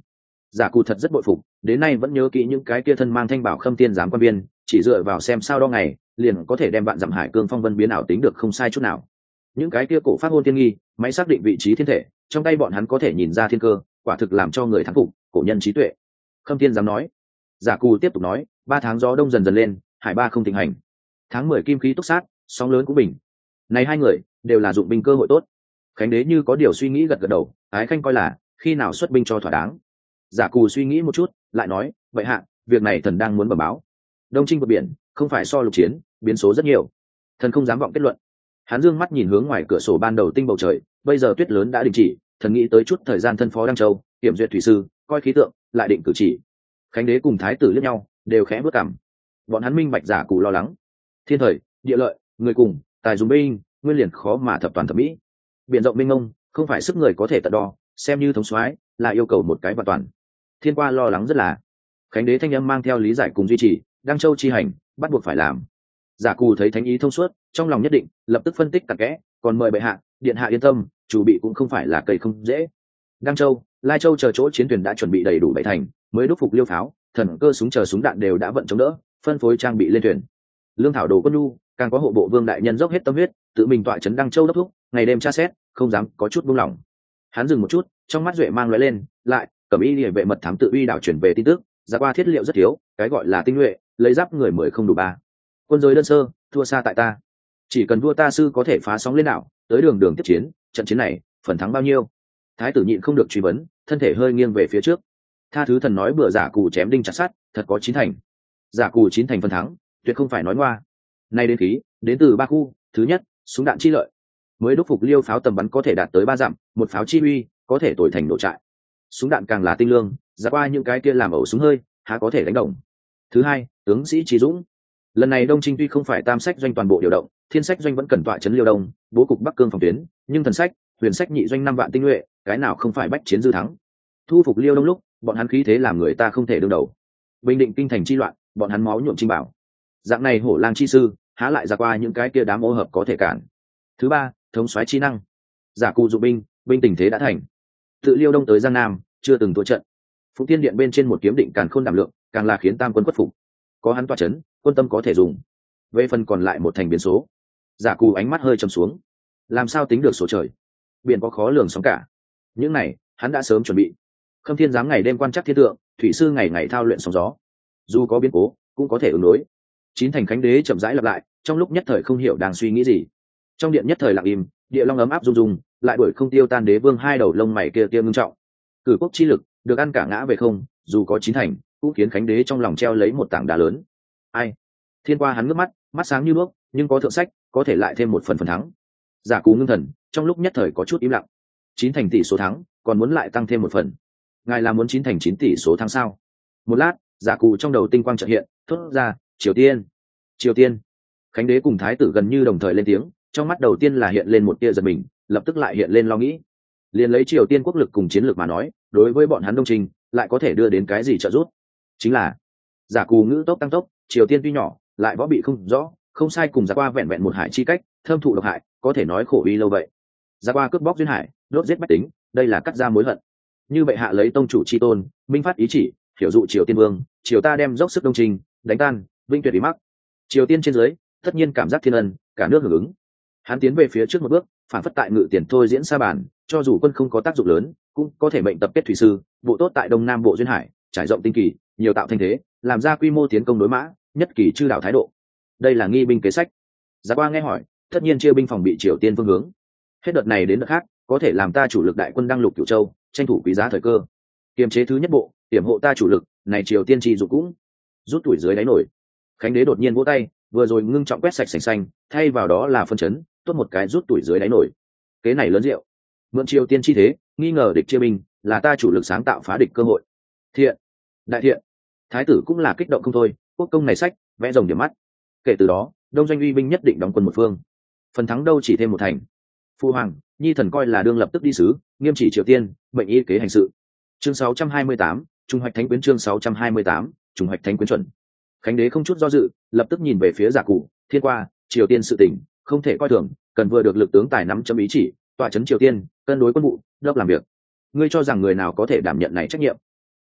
Giả Cù thật rất bội phục, đến nay vẫn nhớ kỹ những cái kia thân mang thanh bảo khâm tiên giám quan viên, chỉ dựa vào xem sao đo ngày, liền có thể đem vạn dặm hải cương phong vân biến ảo tính được không sai chút nào. Những cái kia cổ phát ngôn tiên nghi, máy xác định vị trí thiên thể, trong tay bọn hắn có thể nhìn ra thiên cơ, quả thực làm cho người thắng phục, cổ nhân trí tuệ. Khâm tiên dám nói. Giả Cù tiếp tục nói, ba tháng gió đông dần dần lên, hải ba không thịnh hành. Tháng mười kim khí túc sát, sóng lớn cũng bình. Này hai người đều là dụng binh cơ hội tốt. Khánh đế như có điều suy nghĩ gật gật đầu, ái khanh coi là khi nào xuất binh cho thỏa đáng. Giả Cù suy nghĩ một chút, lại nói, vậy hạ, việc này thần đang muốn bẩm báo. Đông chinh vượt biển, không phải so lục chiến, biến số rất nhiều. Thần không dám vọng kết luận. Hắn dương mắt nhìn hướng ngoài cửa sổ ban đầu tinh bầu trời, bây giờ tuyết lớn đã đình chỉ, thần nghĩ tới chút thời gian thân phó Đăng Châu, kiểm duyệt thủy sư, coi khí tượng, lại định cử chỉ. Khánh đế cùng thái tử liếc nhau, đều khẽ bước cằm. Bọn hắn minh bạch Giả Cù lo lắng. Thiên thời, địa lợi, người cùng, tài dùng binh, nguyên liền khó mà thập toàn thập mỹ. Biển rộng mênh mông, không phải sức người có thể tận đo, xem như thống soái, là yêu cầu một cái vạn toàn. Thiên qua lo lắng rất là. Khánh đế thanh âm mang theo lý giải cùng duy trì, Đăng Châu chi hành, bắt buộc phải làm. Giả Cù thấy thánh ý thông suốt, trong lòng nhất định, lập tức phân tích cặn kẽ, còn mời bệ hạ, điện hạ yên tâm, chủ bị cũng không phải là cây không dễ. Đăng Châu, Lai Châu chờ chỗ chiến thuyền đã chuẩn bị đầy đủ bảy thành, mới đúc phục liêu pháo, thần cơ súng chờ súng đạn đều đã vận chống đỡ, phân phối trang bị lên thuyền. Lương thảo đồ quân nhu, càng có hộ bộ vương đại nhân dốc hết tâm huyết, tự mình tọa trấn Đăng Châu đốc thúc, ngày đêm tra xét, không dám có chút buông lỏng. Hắn dừng một chút, trong mắt duệ mang lóe lên, lại, Cẩm Y Liễu vệ mật thám tự uy đảo chuyển về tin tức, ra qua thiết liệu rất thiếu, cái gọi là tinh nhuệ, lấy giáp người mười không đủ ba. Quân giới đơn sơ, thua xa tại ta. Chỉ cần vua ta sư có thể phá sóng lên đảo, tới đường đường tiếp chiến, trận chiến này, phần thắng bao nhiêu? Thái tử nhịn không được truy vấn, thân thể hơi nghiêng về phía trước. Tha thứ thần nói bừa Giả Cù chém đinh chặt sắt, thật có chín thành. Giả Cù chín thành phần thắng, tuyệt không phải nói ngoa. Nay đến khí, đến từ ba khu, thứ nhất, súng đạn chi lợi. Mới đúc phục liêu pháo tầm bắn có thể đạt tới ba dặm, một pháo chi uy, có thể đổi thành nổ trại. Súng đạn càng là tinh lương, ra qua những cái kia làm ẩu súng hơi, há có thể đánh đồng. Thứ hai, tướng sĩ trí dũng. Lần này Đông Trinh tuy không phải tam sách doanh toàn bộ điều động, thiên sách doanh vẫn cần tọa chấn liêu đông, bố cục bắc cương phòng tuyến, nhưng thần sách, huyền sách nhị doanh năm vạn tinh nhuệ, cái nào không phải bách chiến dư thắng. Thu phục liêu đông lúc, bọn hắn khí thế làm người ta không thể đương đầu. Bình định kinh thành chi loạn, bọn hắn máu nhuộm trinh bảo. Dạng này hổ lang chi sư, há lại ra qua những cái kia đám ô hợp có thể cản. Thứ ba, thống soái chi năng. Giả Cù dụng binh, binh tình thế đã thành. Tự liêu đông tới giang nam, chưa từng thua trận. Phụng Tiên điện bên trên một kiếm định càn khôn đảm lượng, càng là khiến tam quân khuất phục. Có hắn tọa chấn, quân tâm có thể dùng. Về phần còn lại một thành biến số. Giả Cù ánh mắt hơi trầm xuống. Làm sao tính được số trời? Biển có khó lường sóng cả. Những này, hắn đã sớm chuẩn bị. Khâm Thiên giám ngày đêm quan trắc thiên tượng, thủy sư ngày ngày thao luyện sóng gió. Dù có biến cố, cũng có thể ứng đối. Chín thành Khánh đế chậm rãi lặp lại, trong lúc nhất thời không hiểu đang suy nghĩ gì. Trong điện nhất thời lặng im, địa long ấm áp rung rung, lại đuổi không tiêu tan đế vương hai đầu lông mày kia kia ngưng trọng. Cử quốc chi lực, được ăn cả ngã về không, dù có chín thành, cũng khiến Khánh đế trong lòng treo lấy một tảng đá lớn. Ai? Thiên qua hắn ngước mắt, mắt sáng như đuốc, nhưng có thượng sách, có thể lại thêm một phần phần thắng. Giả Cù ngưng thần, trong lúc nhất thời có chút im lặng. Chín thành tỷ số thắng, còn muốn lại tăng thêm một phần. Ngài là muốn chín thành chín tỷ số thắng sao? Một lát, Giả Cù trong đầu tinh quang chợt hiện, thốt ra, Triều Tiên. Triều Tiên. Khánh đế cùng thái tử gần như đồng thời lên tiếng, trong mắt đầu tiên là hiện lên một tia giật mình, lập tức lại hiện lên lo nghĩ. Liền lấy Triều Tiên quốc lực cùng chiến lược mà nói, đối với bọn hắn Đông Trình, lại có thể đưa đến cái gì trợ giúp? Chính là Giả Cù ngữ tốc tăng tốc, Triều Tiên tuy nhỏ, lại võ bị không rõ, không sai cùng Giả qua vẹn vẹn một hải chi cách, thâm thụ độc hại, có thể nói khổ uy lâu vậy. Giả qua cướp bóc duyên hải, đốt giết bách tính, đây là cắt ra mối hận. Như vậy hạ lấy tông chủ chi tôn, minh phát ý chỉ, hiểu dụ Triều Tiên vương, Triều ta đem dốc sức Đông Trình, đánh tan, vinh tuyệt ý mắc. Triều Tiên trên dưới, tất nhiên cảm giác thiên ân, cả nước hưởng ứng. Hắn tiến về phía trước một bước, phản phất tại ngự tiền thôi diễn sa bàn, cho dù quân không có tác dụng lớn, cũng có thể mệnh tập kết thủy sư, bộ tốt tại đông nam bộ duyên hải, trải rộng tinh kỳ, nhiều tạo thanh thế, làm ra quy mô tiến công đối mã, nhất kỳ chư đảo thái độ. Đây là nghi binh kế sách. Giá qua nghe hỏi, tất nhiên chia binh phòng bị Triều Tiên phương hướng. Hết đợt này đến đợt khác, có thể làm ta chủ lực đại quân đăng lục Cửu Châu, tranh thủ quý giá thời cơ. Kiềm chế thứ nhất bộ, tiểm hộ ta chủ lực, này Triều Tiên trì dụng cũng rút tuổi dưới đáy nổi. Khánh đế đột nhiên vỗ tay, vừa rồi ngưng trọng quét sạch sành xanh, thay vào đó là phân chấn, tốt một cái rút tuổi dưới đáy nổi. Kế này lớn rượu. Mượn Triều Tiên chi thế, nghi ngờ địch chia binh, là ta chủ lực sáng tạo phá địch cơ hội. Thiện, đại thiện. Thái tử cũng là kích động không thôi, quốc công này sách, vẽ rồng điểm mắt. Kể từ đó, đông doanh uy binh nhất định đóng quân một phương. Phần thắng đâu chỉ thêm một thành. Phu hoàng, nhi thần coi là đương lập tức đi sứ, nghiêm chỉ Triều Tiên, mệnh y kế hành sự. Chương sáu trăm hai mươi tám, Trung hoạch thánh quyến chương sáu trăm hai mươi tám, Trung hoạch thánh quyến chuẩn. Khánh đế không chút do dự, lập tức nhìn về phía Giả Cụ, Thiên qua, Triều Tiên sự tình, không thể coi thường, cần vừa được lực tướng tài nắm chấm ý chỉ, tọa chấn Triều Tiên, cân đối quân vụ, đốc làm việc. Ngươi cho rằng người nào có thể đảm nhận này trách nhiệm?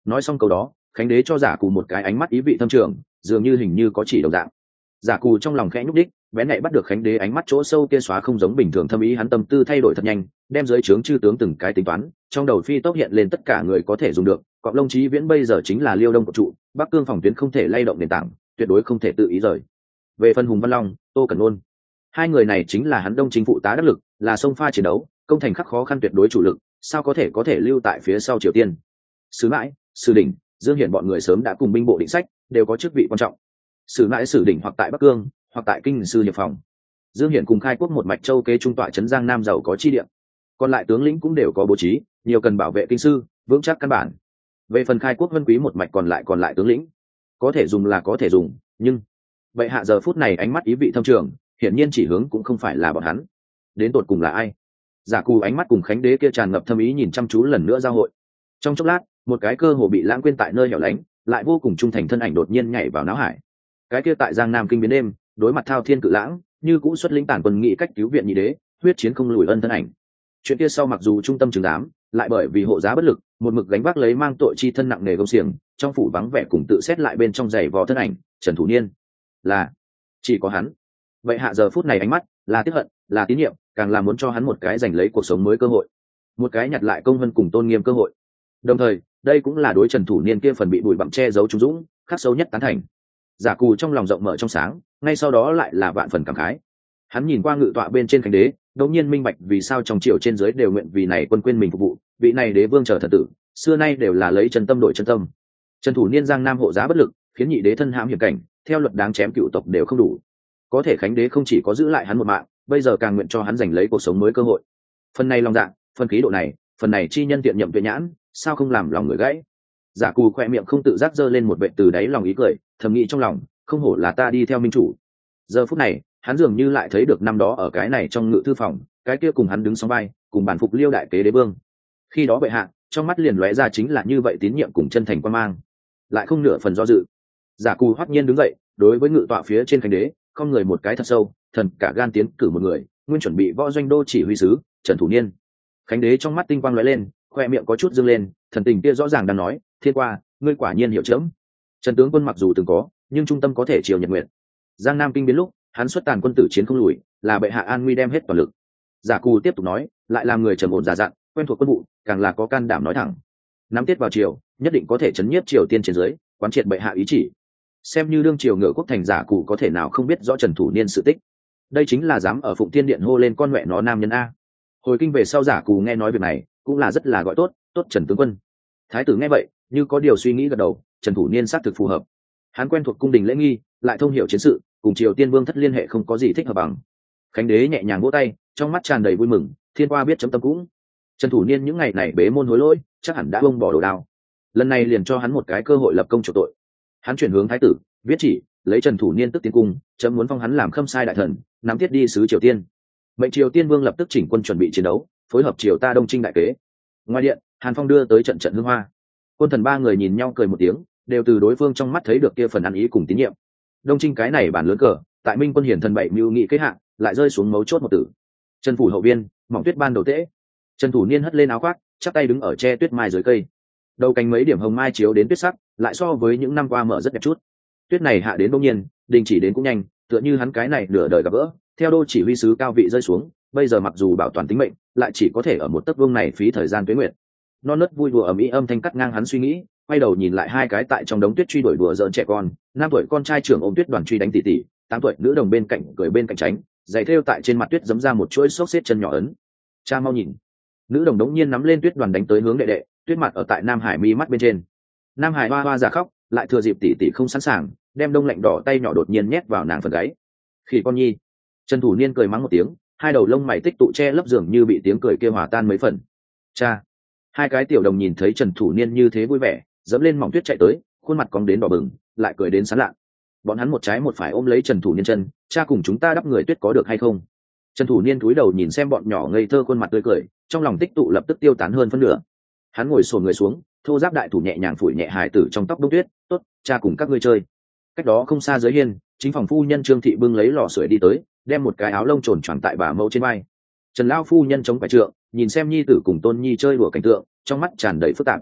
nói xong câu đó khánh đế cho giả cù một cái ánh mắt ý vị thâm trường, dường như hình như có chỉ đồng dạng. Giả cù trong lòng khẽ nhúc đích, bén nhạy bắt được khánh đế ánh mắt chỗ sâu kia xóa không giống bình thường thâm ý, hắn tâm tư thay đổi thật nhanh, đem dưới trướng chư tướng từng cái tính toán, trong đầu phi tốc hiện lên tất cả người có thể dùng được. Cọp lông Chí Viễn bây giờ chính là Liêu Đông của trụ, Bắc Cương phòng tuyến không thể lay động nền tảng, tuyệt đối không thể tự ý rời. Về phần Hùng Văn Long, Tô Cẩn Ôn, hai người này chính là hắn Đông chính phụ tá đắc lực, là sông pha chiến đấu, công thành khắc khó khăn tuyệt đối chủ lực, sao có thể có thể lưu tại phía sau Triều Tiên. Sứ Mãi, Sử Đỉnh, Dương Hiển bọn người sớm đã cùng binh bộ định sách, đều có chức vị quan trọng. Sử Mãi Sử Đỉnh hoặc tại Bắc Cương, hoặc tại Kinh sư hiệp phòng. Dương Hiển cùng khai quốc một mạch châu kế trung tọa trấn Giang Nam giàu có chi địa, còn lại tướng lĩnh cũng đều có bố trí, nhiều cần bảo vệ kinh sư, vững chắc căn bản. Về phần khai quốc vân quý một mạch còn lại còn lại tướng lĩnh, có thể dùng là có thể dùng, nhưng vậy hạ giờ phút này ánh mắt ý vị thâm trường, hiển nhiên chỉ hướng cũng không phải là bọn hắn. Đến tột cùng là ai? Giả Cù ánh mắt cùng khánh đế kia tràn ngập thâm ý nhìn chăm chú lần nữa giao hội. Trong chốc lát, một cái cơ hồ bị lãng quên tại nơi hẻo lánh, lại vô cùng trung thành thân ảnh đột nhiên nhảy vào não hải. Cái kia tại Giang Nam kinh biến đêm, đối mặt thao thiên cự lãng, như cũ xuất lĩnh tản quân nghị cách cứu viện nhị đế, huyết chiến không lùi ân thân ảnh. Chuyện kia sau mặc dù trung tâm chứng giám, lại bởi vì hộ giá bất lực, một mực gánh vác lấy mang tội chi thân nặng nề gông xiềng, trong phủ vắng vẻ cùng tự xét lại bên trong giày vò thân ảnh, Trần Thủ Niên, là chỉ có hắn. Vậy hạ giờ phút này ánh mắt là tiếc hận, là tín nhiệm, càng là muốn cho hắn một cái giành lấy cuộc sống mới cơ hội, một cái nhặt lại công vân cùng tôn nghiêm cơ hội. Đồng thời, đây cũng là đối Trần Thủ Niên kia phần bị bụi bặm che giấu trung dũng, khắc sâu nhất tán thành. Giả Cù trong lòng rộng mở trong sáng, ngay sau đó lại là vạn phần cảm khái. Hắn nhìn qua ngự tọa bên trên khánh đế, đột nhiên minh bạch vì sao trong triều trên dưới đều nguyện vì này quân quên mình phục vụ, vị này đế vương chờ thật tử, xưa nay đều là lấy chân tâm đổi chân tâm. Trần Thủ Niên Giang Nam hộ giá bất lực, khiến nhị đế thân hãm hiểm cảnh, theo luật đáng chém cựu tộc đều không đủ. Có thể khánh đế không chỉ có giữ lại hắn một mạng, bây giờ càng nguyện cho hắn giành lấy cuộc sống mới cơ hội. Phần này lòng dạ, phần khí độ này, phần này chi nhân tiện nhậm tuyệt nhãn, sao không làm lòng người gãy. Giả Cù khoe miệng không tự giác giơ lên một vệt từ đáy lòng ý cười, thầm nghĩ trong lòng, không hổ là ta đi theo minh chủ. Giờ phút này, hắn dường như lại thấy được năm đó ở cái này trong ngự thư phòng, cái kia cùng hắn đứng song vai, cùng bàn phục Liêu đại kế đế vương. Khi đó bệ hạ, trong mắt liền lóe ra chính là như vậy tín nhiệm cùng chân thành quan mang, lại không nửa phần do dự. Giả Cù hoắc nhiên đứng dậy, đối với ngự tọa phía trên khánh đế, không người một cái thật sâu, thần cả gan tiến cử một người, nguyên chuẩn bị võ doanh đô chỉ huy sứ, Trần Thủ Niên. Khánh đế trong mắt tinh quang lóe lên, khoe miệng có chút dương lên, thần tình kia rõ ràng đang nói, thiên qua, ngươi quả nhiên hiểu chớm. Trần tướng quân mặc dù từng có, nhưng trung tâm có thể chiều nhật nguyện. Giang Nam kinh biến lúc, hắn xuất tàn quân tử chiến không lùi, là bệ hạ an nguy đem hết toàn lực. Giả Cù tiếp tục nói, lại làm người trầm ổn già dặn, quen thuộc quân vụ, càng là có can đảm nói thẳng. Nắm tiết vào triều, nhất định có thể chấn nhiếp triều tiên trên dưới, quán triệt bệ hạ ý chỉ. Xem như đương triều ngựa quốc thành Giả Cù có thể nào không biết rõ Trần Thủ Niên sự tích. Đây chính là dám ở Phụng Thiên Điện hô lên con mẹ nó nam nhân a. Hồi kinh về sau Giả Cù nghe nói việc này, cũng là rất là gọi tốt, tốt Trần tướng quân. Thái tử nghe vậy, như có điều suy nghĩ gật đầu, Trần Thủ Niên xác thực phù hợp. Hắn quen thuộc cung đình lễ nghi, lại thông hiểu chiến sự, cùng triều tiên vương thất liên hệ không có gì thích hợp bằng. Khánh đế nhẹ nhàng vỗ tay, trong mắt tràn đầy vui mừng, thiên qua biết chấm tâm cũng. Trần Thủ Niên những ngày này bế môn hối lỗi, chắc hẳn đã bông bỏ đồ đao. Lần này liền cho hắn một cái cơ hội lập công chuộc tội. Hắn chuyển hướng thái tử, viết chỉ, lấy Trần Thủ Niên tức tiến cung, chấm muốn phong hắn làm khâm sai đại thần, nắm tiết đi sứ triều tiên. Mệnh triều tiên vương lập tức chỉnh quân chuẩn bị chiến đấu, phối hợp triều ta đông trinh đại kế. Ngoài điện, Hàn Phong đưa tới trận trận hương hoa. Quân thần ba người nhìn nhau cười một tiếng, đều từ đối phương trong mắt thấy được kia phần ăn ý cùng tín nhiệm. Đông trinh cái này bản lớn cờ, tại Minh quân hiển thần bảy mưu nghị kế hạ, lại rơi xuống mấu chốt một tử. Trần phủ hậu viên, mỏng tuyết ban đầu tễ. Trần Thủ Niên hất lên áo khoác, chắp tay đứng ở che tuyết mai dưới cây. Đầu cánh mấy điểm hồng mai chiếu đến tuyết sắc, lại so với những năm qua mở rất đẹp chút. Tuyết này hạ đến bỗng nhiên, đình chỉ đến cũng nhanh, tựa như hắn cái này nửa đời gặp gỡ, theo đô chỉ huy sứ cao vị rơi xuống, bây giờ mặc dù bảo toàn tính mệnh, lại chỉ có thể ở một tấc vương này phí thời gian tuế nguyệt. Non nớt vui đùa ầm ĩ âm thanh cắt ngang hắn suy nghĩ, quay đầu nhìn lại hai cái tại trong đống tuyết truy đuổi đùa giỡn trẻ con, năm tuổi con trai trưởng ôm tuyết đoàn truy đánh tỉ tỉ, tám tuổi nữ đồng bên cạnh cười bên cạnh tránh, giày thêu tại trên mặt tuyết giấm ra một chuỗi xốc xếp chân nhỏ ấn. Cha mau nhìn. Nữ đồng đống nhiên nắm lên tuyết đoàn đánh tới hướng đệ đệ, tuyết mặt ở tại Nam Hải mi mắt bên trên. Nam Hải hoa hoa giả khóc, lại thừa dịp tỉ tỉ không sẵn sàng, đem đông lạnh đỏ tay nhỏ đột nhiên nhét vào nàng phần gáy. Khỉ con nhi. Trần Thủ Niên cười mắng một tiếng, hai đầu lông mày tích tụ che lấp giường như bị tiếng cười kia hòa tan mấy phần. Cha. Hai cái tiểu đồng nhìn thấy Trần Thủ Niên như thế vui vẻ, dẫm lên mỏng tuyết chạy tới, khuôn mặt cong đến đỏ bừng, lại cười đến sán lạ. Bọn hắn một trái một phải ôm lấy Trần Thủ Niên chân, cha cùng chúng ta đắp người tuyết có được hay không? Trần Thủ Niên cúi đầu nhìn xem bọn nhỏ ngây thơ khuôn mặt tươi cười, trong lòng tích tụ lập tức tiêu tán hơn phân nửa. Hắn ngồi xổm người xuống, thô giáp đại thủ nhẹ nhàng phủi nhẹ hài tử trong tóc đông tuyết, tốt, cha cùng các ngươi chơi. Cách đó không xa dưới hiên, chính phòng phu nhân Trương thị bưng lấy lò sưởi đi tới, đem một cái áo lông trồn choàng tại bà mẫu trên vai. Trần lão phu nhân chống phải trượng, nhìn xem nhi tử cùng tôn nhi chơi đùa cảnh tượng, trong mắt tràn đầy phức tạp.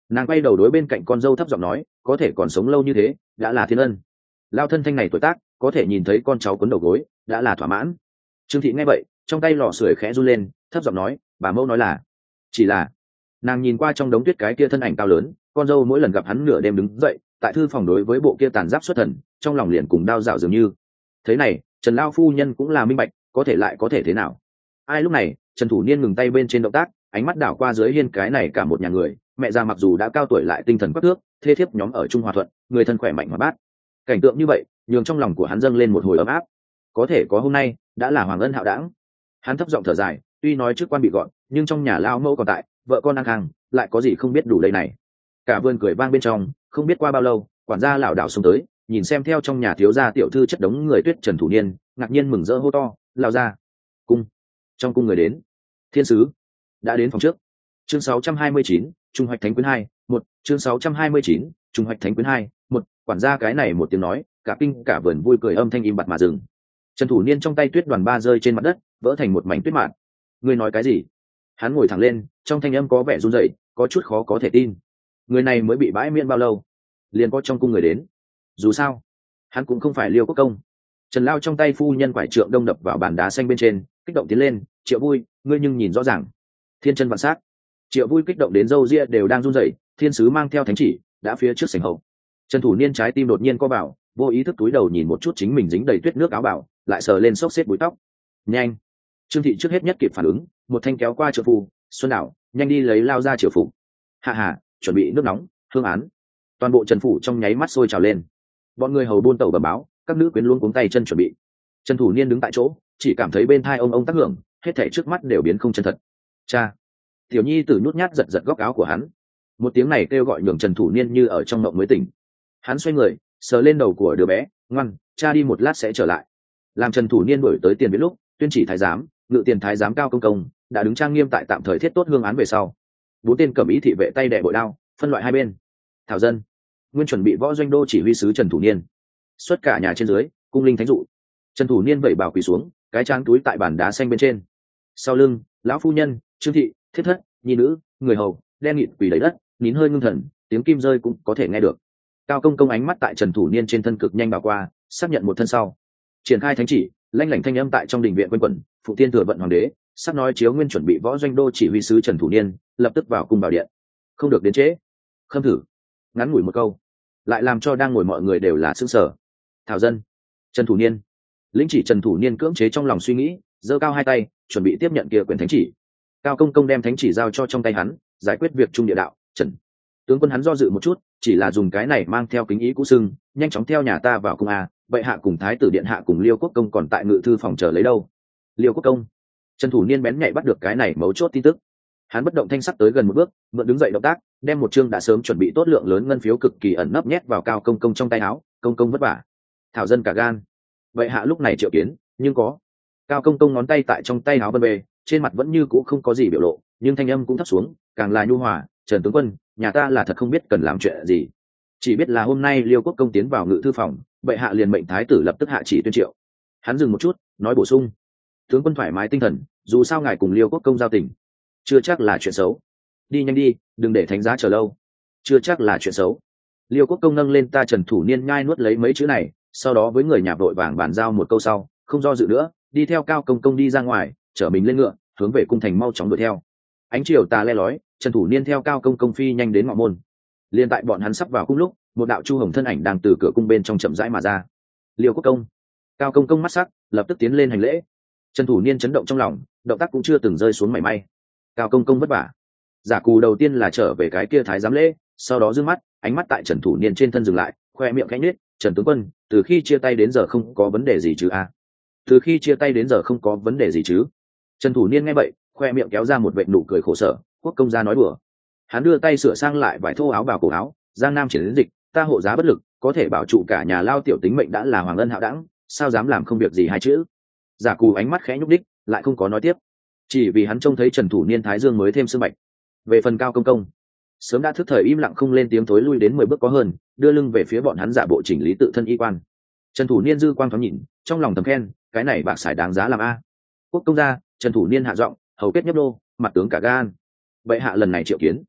Nàng quay đầu đối bên cạnh con dâu thấp giọng nói, có thể còn sống lâu như thế đã là thiên ân. Lao thân thanh này tuổi tác có thể nhìn thấy con cháu quấn đầu gối đã là thỏa mãn. Trương thị nghe vậy trong tay lò sưởi khẽ run lên, thấp giọng nói, bà mẫu nói là. Chỉ là nàng nhìn qua trong đống tuyết cái kia thân ảnh cao lớn, con dâu mỗi lần gặp hắn nửa đêm đứng dậy tại thư phòng đối với bộ kia tàn giáp xuất thần, trong lòng liền cùng đao dạo dường như. Thế này Trần lao phu nhân cũng là minh bạch, có thể lại có thể thế nào. Ai lúc này Trần Thủ Niên ngừng tay bên trên động tác, ánh mắt đảo qua dưới hiên cái này cả một nhà người, mẹ già mặc dù đã cao tuổi lại tinh thần quắc thước, thê thiếp nhóm ở Trung Hòa Thuận, người thân khỏe mạnh hòa bát. Cảnh tượng như vậy nhường trong lòng của hắn dâng lên một hồi ấm áp. Có thể có hôm nay đã là hoàng ân hạo đãng. Hắn thấp giọng thở dài, tuy nói trước quan bị gọn nhưng trong nhà lao mẫu còn tại, vợ con đang hàng lại có gì không biết đủ đây này. Cả vườn cười vang bên trong, không biết qua bao lâu quản gia lảo đảo xông tới, nhìn xem theo trong nhà thiếu gia tiểu thư chất đống người tuyết Trần Thủ Niên, ngạc nhiên mừng rỡ hô to, lao ra. Cung. Trong cung người đến. Thiên sứ đã đến phòng trước. Chương sáu trăm hai mươi chín, Trung Hoạch Thánh Quyến hai, một. Chương sáu trăm hai mươi chín, Trung Hoạch Thánh Quyến hai, một. Quản gia cái này một tiếng nói, cả kinh cả vườn vui cười âm thanh im bặt mà dừng. Trần Thủ Niên trong tay tuyết đoàn ba rơi trên mặt đất, vỡ thành một mảnh tuyết mạn. Ngươi nói cái gì? Hắn ngồi thẳng lên, trong thanh âm có vẻ run rẩy, có chút khó có thể tin. Người này mới bị bãi miễn bao lâu, liền có trong cung người đến? Dù sao, hắn cũng không phải Liêu Quốc công. Trần Lao trong tay phu nhân quải trượng đông đập vào bàn đá xanh bên trên, kích động tiến lên, Triệu Vui, ngươi nhưng nhìn rõ ràng. Thiên chân vạn sát. Triệu Vui kích động đến râu ria đều đang run rẩy, thiên sứ mang theo thánh chỉ đã phía trước sảnh hậu. Trần Thủ Niên trái tim đột nhiên co vào, vô ý thức túi đầu nhìn một chút chính mình dính đầy tuyết nước áo bảo, lại sờ lên xốc xếp búi tóc. Nhanh. Trương thị trước hết nhất kịp phản ứng, một thanh kéo qua trợ phu, Xuân Đảo, nhanh đi lấy lao ra triều phục. Hạ hạ, chuẩn bị nước nóng, hương án. Toàn bộ Trần phủ trong nháy mắt sôi trào lên. Bọn người hầu buôn tàu bẩm báo, các nữ quyến luôn cuống tay chân chuẩn bị. Trần Thủ Niên đứng tại chỗ, chỉ cảm thấy bên thai ông ông tác hưởng, hết thảy trước mắt đều biến không chân thật. Cha. Tiểu Nhi tử nhút nhát giật giật góc áo của hắn. Một tiếng này kêu gọi nhường Trần Thủ Niên như ở trong mộng mới tỉnh. Hắn xoay người, sờ lên đầu của đứa bé, ngoan, cha đi một lát sẽ trở lại. Làm Trần Thủ Niên đổi tới tiền viện lúc, tuyên chỉ thái giám, ngự tiền thái giám Cao Công Công đã đứng trang nghiêm tại tạm thời thiết tốt hương án về sau. Bốn tên cẩm ý thị vệ tay đè bội đao, phân loại hai bên. Thảo dân, nguyên chuẩn bị võ doanh đô chỉ huy sứ Trần Thủ Niên. Xuất cả nhà trên dưới, cung linh thánh dụ. Trần Thủ Niên vẩy bảo quỳ xuống, cái trán túi tại bàn đá xanh bên trên. Sau lưng, lão phu nhân, Trương thị, thiết thất, nhi nữ, người hầu, đen nghịt quỳ lấy đất, nín hơi ngưng thần, tiếng kim rơi cũng có thể nghe được. Cao Công Công ánh mắt tại Trần Thủ Niên trên thân cực nhanh bảo qua, xác nhận một thân sau, triển khai thánh chỉ, lanh lảnh thanh âm tại trong đình viện quanh quẩn, phụ tiên thừa vận hoàng đế sắp nói chiếu nguyên chuẩn bị võ doanh đô chỉ huy sứ Trần Thủ Niên lập tức vào cung bảo điện, không được đến trễ. Khâm thử. Ngắn ngủi một câu lại làm cho đang ngồi mọi người đều là sững sờ. Thảo dân, Trần Thủ Niên. Lĩnh chỉ Trần Thủ Niên cưỡng chế trong lòng suy nghĩ, giơ cao hai tay chuẩn bị tiếp nhận kia quyền thánh chỉ. Cao Công Công đem thánh chỉ giao cho trong tay hắn, giải quyết việc trung địa đạo. Trần tướng quân hắn do dự một chút, chỉ là dùng cái này mang theo kính ý cũ sưng, nhanh chóng theo nhà ta vào cung a. Vậy hạ cùng thái tử điện hạ cùng Liêu Quốc công còn tại ngự thư phòng chờ lấy đâu? Liêu Quốc công. Trần Thủ Niên bén nhạy bắt được cái này mấu chốt tin tức. Hắn bất động thanh sắc tới gần một bước, mượn đứng dậy động tác, đem một chương đã sớm chuẩn bị tốt lượng lớn ngân phiếu cực kỳ ẩn nấp nhét vào Cao Công Công trong tay áo. Công công vất vả. Thảo dân cả gan. Vậy hạ lúc này triệu kiến, nhưng có. Cao Công Công ngón tay tại trong tay áo vân bề, trên mặt vẫn như cũ không có gì biểu lộ, nhưng thanh âm cũng thấp xuống, càng là nhu hòa. Trần tướng quân, nhà ta là thật không biết cần làm chuyện gì, chỉ biết là hôm nay Liêu Quốc công tiến vào ngự thư phòng, bệ hạ liền mệnh thái tử lập tức hạ chỉ tuyên triệu. Hắn dừng một chút, nói bổ sung, tướng quân thoải mái tinh thần, dù sao ngài cùng Liêu Quốc công giao tình, chưa chắc là chuyện xấu. Đi nhanh đi, đừng để thánh giá chờ lâu. Chưa chắc là chuyện xấu. Liêu Quốc công nâng lên ta Trần Thủ Niên nhai nuốt lấy mấy chữ này, sau đó với người nhà vội vàng bàn giao một câu sau, không do dự nữa, đi theo Cao Công Công đi ra ngoài, chở mình lên ngựa, hướng về cung thành mau chóng đuổi theo. Ánh chiều tà le lói, Trần Thủ Niên theo Cao Công Công phi nhanh đến ngọ môn. Liên tại bọn hắn sắp vào cung lúc, một đạo chu hồng thân ảnh đang từ cửa cung bên trong chậm rãi mà ra. Liêu Quốc công. Cao Công Công mắt sắc, lập tức tiến lên hành lễ. Trần Thủ Niên chấn động trong lòng, động tác cũng chưa từng rơi xuống mảy may. Cao Công Công vất vả. Giả cù đầu tiên là trở về cái kia thái giám lễ, sau đó dương mắt, ánh mắt tại Trần Thủ Niên trên thân dừng lại, khoe miệng khẽ nhếch. Trần tướng quân, từ khi chia tay đến giờ không có vấn đề gì chứ a? Từ khi chia tay đến giờ không có vấn đề gì chứ? Trần Thủ Niên nghe vậy, khoe miệng kéo ra một vệt nụ cười khổ sở. Quốc công gia nói đùa. Hắn đưa tay sửa sang lại vải thô áo bào cổ áo, giang nam triển đến dịch, ta hộ giá bất lực, có thể bảo trụ cả nhà lao tiểu tính mệnh đã là hoàng ân hạo đẳng, sao dám làm không việc gì hai chữ. Giả cù ánh mắt khẽ nhúc đích, lại không có nói tiếp, chỉ vì hắn trông thấy Trần Thủ Niên thái dương mới thêm sương bạch. Về phần Cao Công Công, sớm đã thức thời im lặng không lên tiếng, thối lui đến mười bước có hơn, đưa lưng về phía bọn hắn giả bộ chỉnh lý tự thân y quan. Trần Thủ Niên dư quang thoáng nhìn, trong lòng thầm khen, cái này bạc xài đáng giá làm a. Quốc công gia, Trần Thủ Niên hạ giọng, hầu kết nhấp đô, mặt tướng cả gan. Vậy hạ lần này triệu kiến.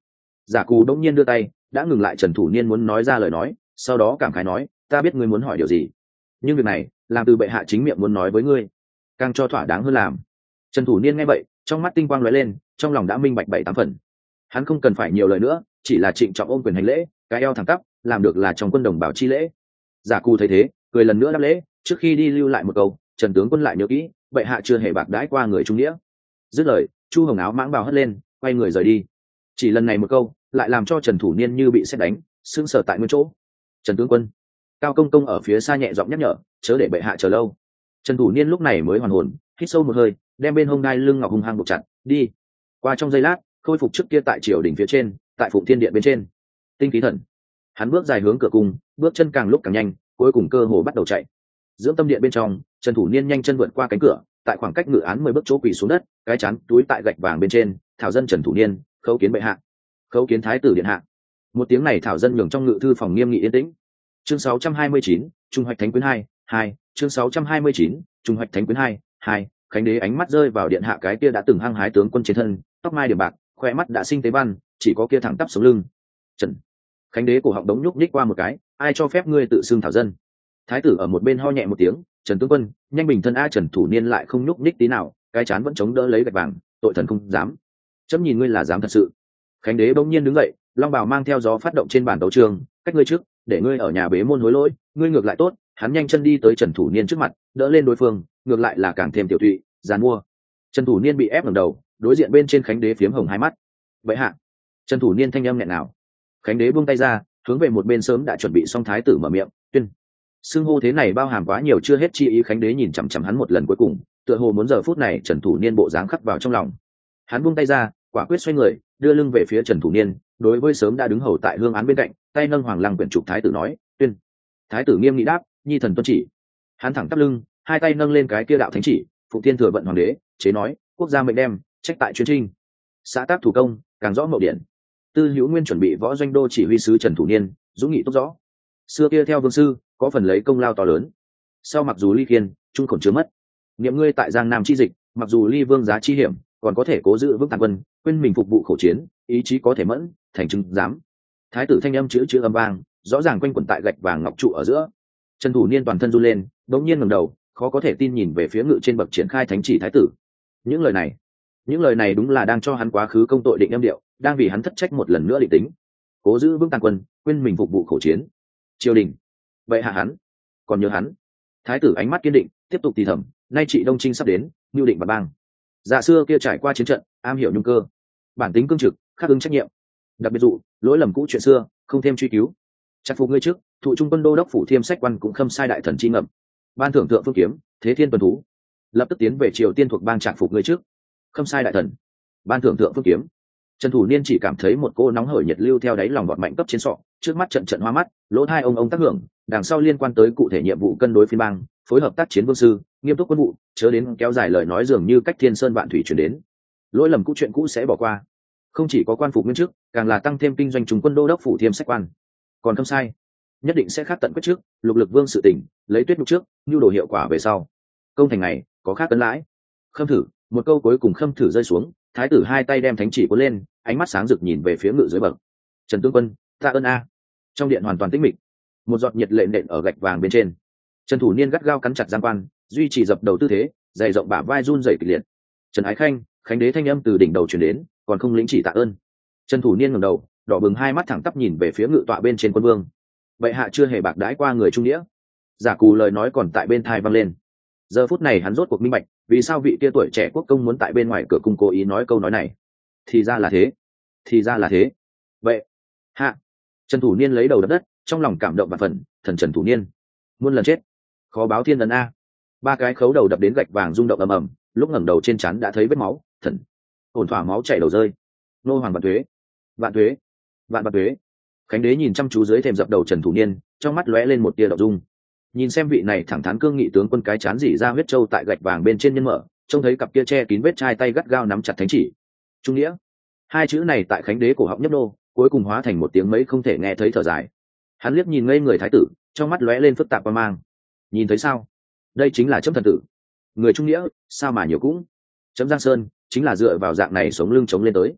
Giả cù đông nhiên đưa tay đã ngừng lại Trần Thủ Niên muốn nói ra lời nói, sau đó cảm khái nói, ta biết ngươi muốn hỏi điều gì, nhưng việc này làm từ bệ hạ chính miệng muốn nói với ngươi, càng cho thỏa đáng hơn làm. Trần Thủ Niên nghe vậy trong mắt tinh quang lóe lên, trong lòng đã minh bạch bảy tám phần. Hắn không cần phải nhiều lời nữa, chỉ là trịnh trọng ôm quyền hành lễ, cái eo thẳng tắp, làm được là trong quân đồng bào chi lễ. Giả cù thấy thế cười lần nữa đáp lễ, trước khi đi lưu lại một câu, Trần tướng quân lại nhớ kỹ, bệ hạ chưa hề bạc đãi qua người trung nghĩa. Dứt lời Chu Hồng áo mãng bào hất lên, quay người rời đi. Chỉ lần này một câu lại làm cho Trần Thủ Niên như bị sét đánh, sững sờ tại nguyên chỗ. Trần tướng quân, Cao Công Công ở phía xa nhẹ giọng nhắc nhở, chớ để bệ hạ chờ lâu. Trần Thủ Niên lúc này mới hoàn hồn, hít sâu một hơi, đem bên hông đai lưng ngọc hung hăng buộc chặt, đi. Qua trong giây lát khôi phục trước kia tại triều đỉnh phía trên, tại Phụng Thiên Điện bên trên. Tinh khí thần, hắn bước dài hướng cửa cung, bước chân càng lúc càng nhanh, cuối cùng cơ hồ bắt đầu chạy. Dưỡng tâm điện bên trong, Trần Thủ Niên nhanh chân vượt qua cánh cửa, tại khoảng cách ngự án mười bước chỗ quỳ xuống đất, cái chán túi tại gạch vàng bên trên, thảo dân Trần Thủ Niên, khấu kiến bệ hạ, khấu kiến thái tử điện hạ. Một tiếng này thảo dân nhường trong ngự thư phòng nghiêm nghị yên tĩnh. Chương sáu trăm hai mươi chín, Trung Hoạch Thánh Quyến hai, hai, chương sáu trăm hai mươi chín, Trung Hoạch Thánh Quyến hai, hai. Khánh đế ánh mắt rơi vào điện hạ cái kia đã từng hăng hái tướng quân trên thân, tóc mai điểm bạc, khoe mắt đã sinh tế văn, chỉ có kia thẳng tắp sống lưng. Trần. Khánh đế cổ họng đống nhúc nhích qua một cái, ai cho phép ngươi tự xưng thảo dân? Thái tử ở một bên ho nhẹ một tiếng, Trần tướng quân, nhanh bình thân a. Trần Thủ Niên lại không nhúc nhích tí nào, cái chán vẫn chống đỡ lấy gạch vàng, tội thần không dám. Chấm nhìn ngươi là dám thật sự. Khánh đế bỗng nhiên đứng dậy, long bào mang theo gió phát động trên bàn đấu trường, cách ngươi trước, để ngươi ở nhà bế môn hối lỗi, ngươi ngược lại tốt. Hắn nhanh chân đi tới Trần Thủ Niên trước mặt, đỡ lên đối phương, ngược lại là càng thêm tiểu thụy, giàn mua. Trần Thủ Niên bị ép ngẩng đầu, đối diện bên trên Khánh đế phiếm hồng hai mắt. Vậy hạ. Trần Thủ Niên thanh âm nghẹn nào. Khánh đế buông tay ra, hướng về một bên sớm đã chuẩn bị xong thái tử mở miệng, tuyên. Xưng hô thế này bao hàm quá nhiều chưa hết chi ý. Khánh đế nhìn chằm chằm hắn một lần cuối cùng, tựa hồ muốn giờ phút này Trần Thủ Niên bộ dáng khắc vào trong lòng. Hắn buông tay ra, quả quyết xoay người, đưa lưng về phía Trần Thủ Niên, đối với sớm đã đứng hầu tại hương án bên cạnh, tay nâng hoàng lăng quyển trục thái tử nói, tuyên. Thái tử nghiêm nghị đáp, nhi thần tuân chỉ. Hắn thẳng tắp lưng, hai tay nâng lên cái kia đạo thánh chỉ, phụ thiên thừa vận hoàng đế chế nói, quốc gia mệnh đem, trách tại chuyến trinh, xã tác thủ công, càng rõ mậu điển. Tư Hữu Nguyên chuẩn bị võ doanh đô chỉ huy sứ Trần Thủ Niên, dũng nghị tốt rõ. Xưa kia theo vương sư, có phần lấy công lao to lớn. Sau mặc dù ly khiên, trung khổn chứa mất. Niệm ngươi tại Giang Nam chi dịch, mặc dù ly vương giá chi hiểm, còn có thể cố giữ vững tàn quân, quên mình phục vụ khổ chiến, ý chí có thể mẫn, thành chứng dám. Thái tử thanh âm chữ chữ âm vang, rõ ràng quanh quẩn tại gạch vàng ngọc trụ ở giữa. Trần Thủ Niên toàn thân run lên, đống nhiên ngẩng đầu, khó có thể tin nhìn về phía ngự trên bậc triển khai thánh chỉ thái tử. Những lời này, những lời này đúng là đang cho hắn quá khứ công tội định âm điệu, đang vì hắn thất trách một lần nữa định tính. Cố giữ vững tàn quân, quên mình phục vụ khổ chiến. Triều đình, vậy hạ hắn, còn nhớ hắn. Thái tử ánh mắt kiên định, tiếp tục thì thầm, nay trị Đông Trinh sắp đến, nhu định và bang. Dạ xưa kia trải qua chiến trận, am hiểu nhung cơ, bản tính cương trực, khắc ứng trách nhiệm. Đặc biệt dụ, lỗi lầm cũ chuyện xưa, không thêm truy cứu. Chắc phục ngươi trước, thụ trung quân đô đốc phủ thiêm sách quan cũng khâm sai đại thần chi ngậm. Ban thưởng thượng phương kiếm, thế thiên tuần thú. Lập tức tiến về triều tiên thuộc bang trạng phục ngươi trước, khâm sai đại thần. Ban thưởng thượng phương kiếm. Trần Thủ Niên chỉ cảm thấy một cô nóng hởi nhiệt lưu theo đáy lòng vọt mạnh cấp trên sọ, trước mắt trận trận hoa mắt, lỗ hai ông ông tác hưởng, đằng sau liên quan tới cụ thể nhiệm vụ cân đối phiên bang, phối hợp tác chiến vương sư, nghiêm túc quân vụ, chớ đến kéo dài lời nói dường như cách thiên sơn vạn thủy chuyển đến. Lỗi lầm cũ chuyện cũ sẽ bỏ qua. Không chỉ có quan phục nguyên chức, càng là tăng thêm kinh doanh trung quân đô đốc phủ thiêm sách quan. Còn không sai, nhất định sẽ khác tận quyết trước, lục lực vương sự tỉnh, lấy tuyết lục trước, nhu đồ hiệu quả về sau. Công thành này, có khác tấn lãi. Khâm thử, một câu cuối cùng khâm thử rơi xuống, thái tử hai tay đem thánh chỉ cuốn lên, ánh mắt sáng rực nhìn về phía ngự dưới bậc. Trần tướng quân, tạ ơn a. Trong điện hoàn toàn tĩnh mịch, một giọt nhiệt lệ nện ở gạch vàng bên trên. Trần Thủ Niên gắt gao cắn chặt giang quan, duy trì dập đầu tư thế, dày rộng bả vai run rẩy kịch liệt. Trần Ái Khanh, Khánh đế thanh âm từ đỉnh đầu truyền đến, còn không lĩnh chỉ tạ ơn. Trần Thủ Niên ngẩng đầu, đỏ bừng hai mắt thẳng tắp nhìn về phía ngự tọa bên trên quân vương. Vậy hạ chưa hề bạc đãi qua người trung nghĩa. Giả cù lời nói còn tại bên tai vang lên. Giờ phút này hắn rốt cuộc minh bạch, vì sao vị kia tuổi trẻ quốc công muốn tại bên ngoài cửa cung cố ý nói câu nói này. Thì ra là thế, thì ra là thế. Vậy hạ. Trần Thủ Niên lấy đầu đập đất, trong lòng cảm động và phần, thần Trần Thủ Niên, muôn lần chết, khó báo thiên ấn a. Ba cái khấu đầu đập đến gạch vàng rung động ầm ầm, lúc ngẩng đầu trên trán đã thấy vết máu, thần, ổn thỏa máu chảy đầu rơi. Nô hoàng vạn tuế, vạn tuế, vạn vạn tuế. Khánh đế nhìn chăm chú dưới thềm dập đầu Trần Thủ Niên, trong mắt lóe lên một tia động dung. Nhìn xem vị này thẳng thắn cương nghị tướng quân cái chán dỉ ra huyết trâu tại gạch vàng bên trên nhân mở, trông thấy cặp kia che kín vết chai tay gắt gao nắm chặt thánh chỉ. Trung nghĩa, hai chữ này tại Khánh đế cổ họng nhấp nô, cuối cùng hóa thành một tiếng mấy không thể nghe thấy thở dài. Hắn liếc nhìn ngây người thái tử, trong mắt lóe lên phức tạp quan mang. Nhìn thấy sao? Đây chính là chấm thần tử. Người trung nghĩa, sao mà nhiều cũng. Chấm Giang Sơn chính là dựa vào dạng này sống lưng chống lên tới.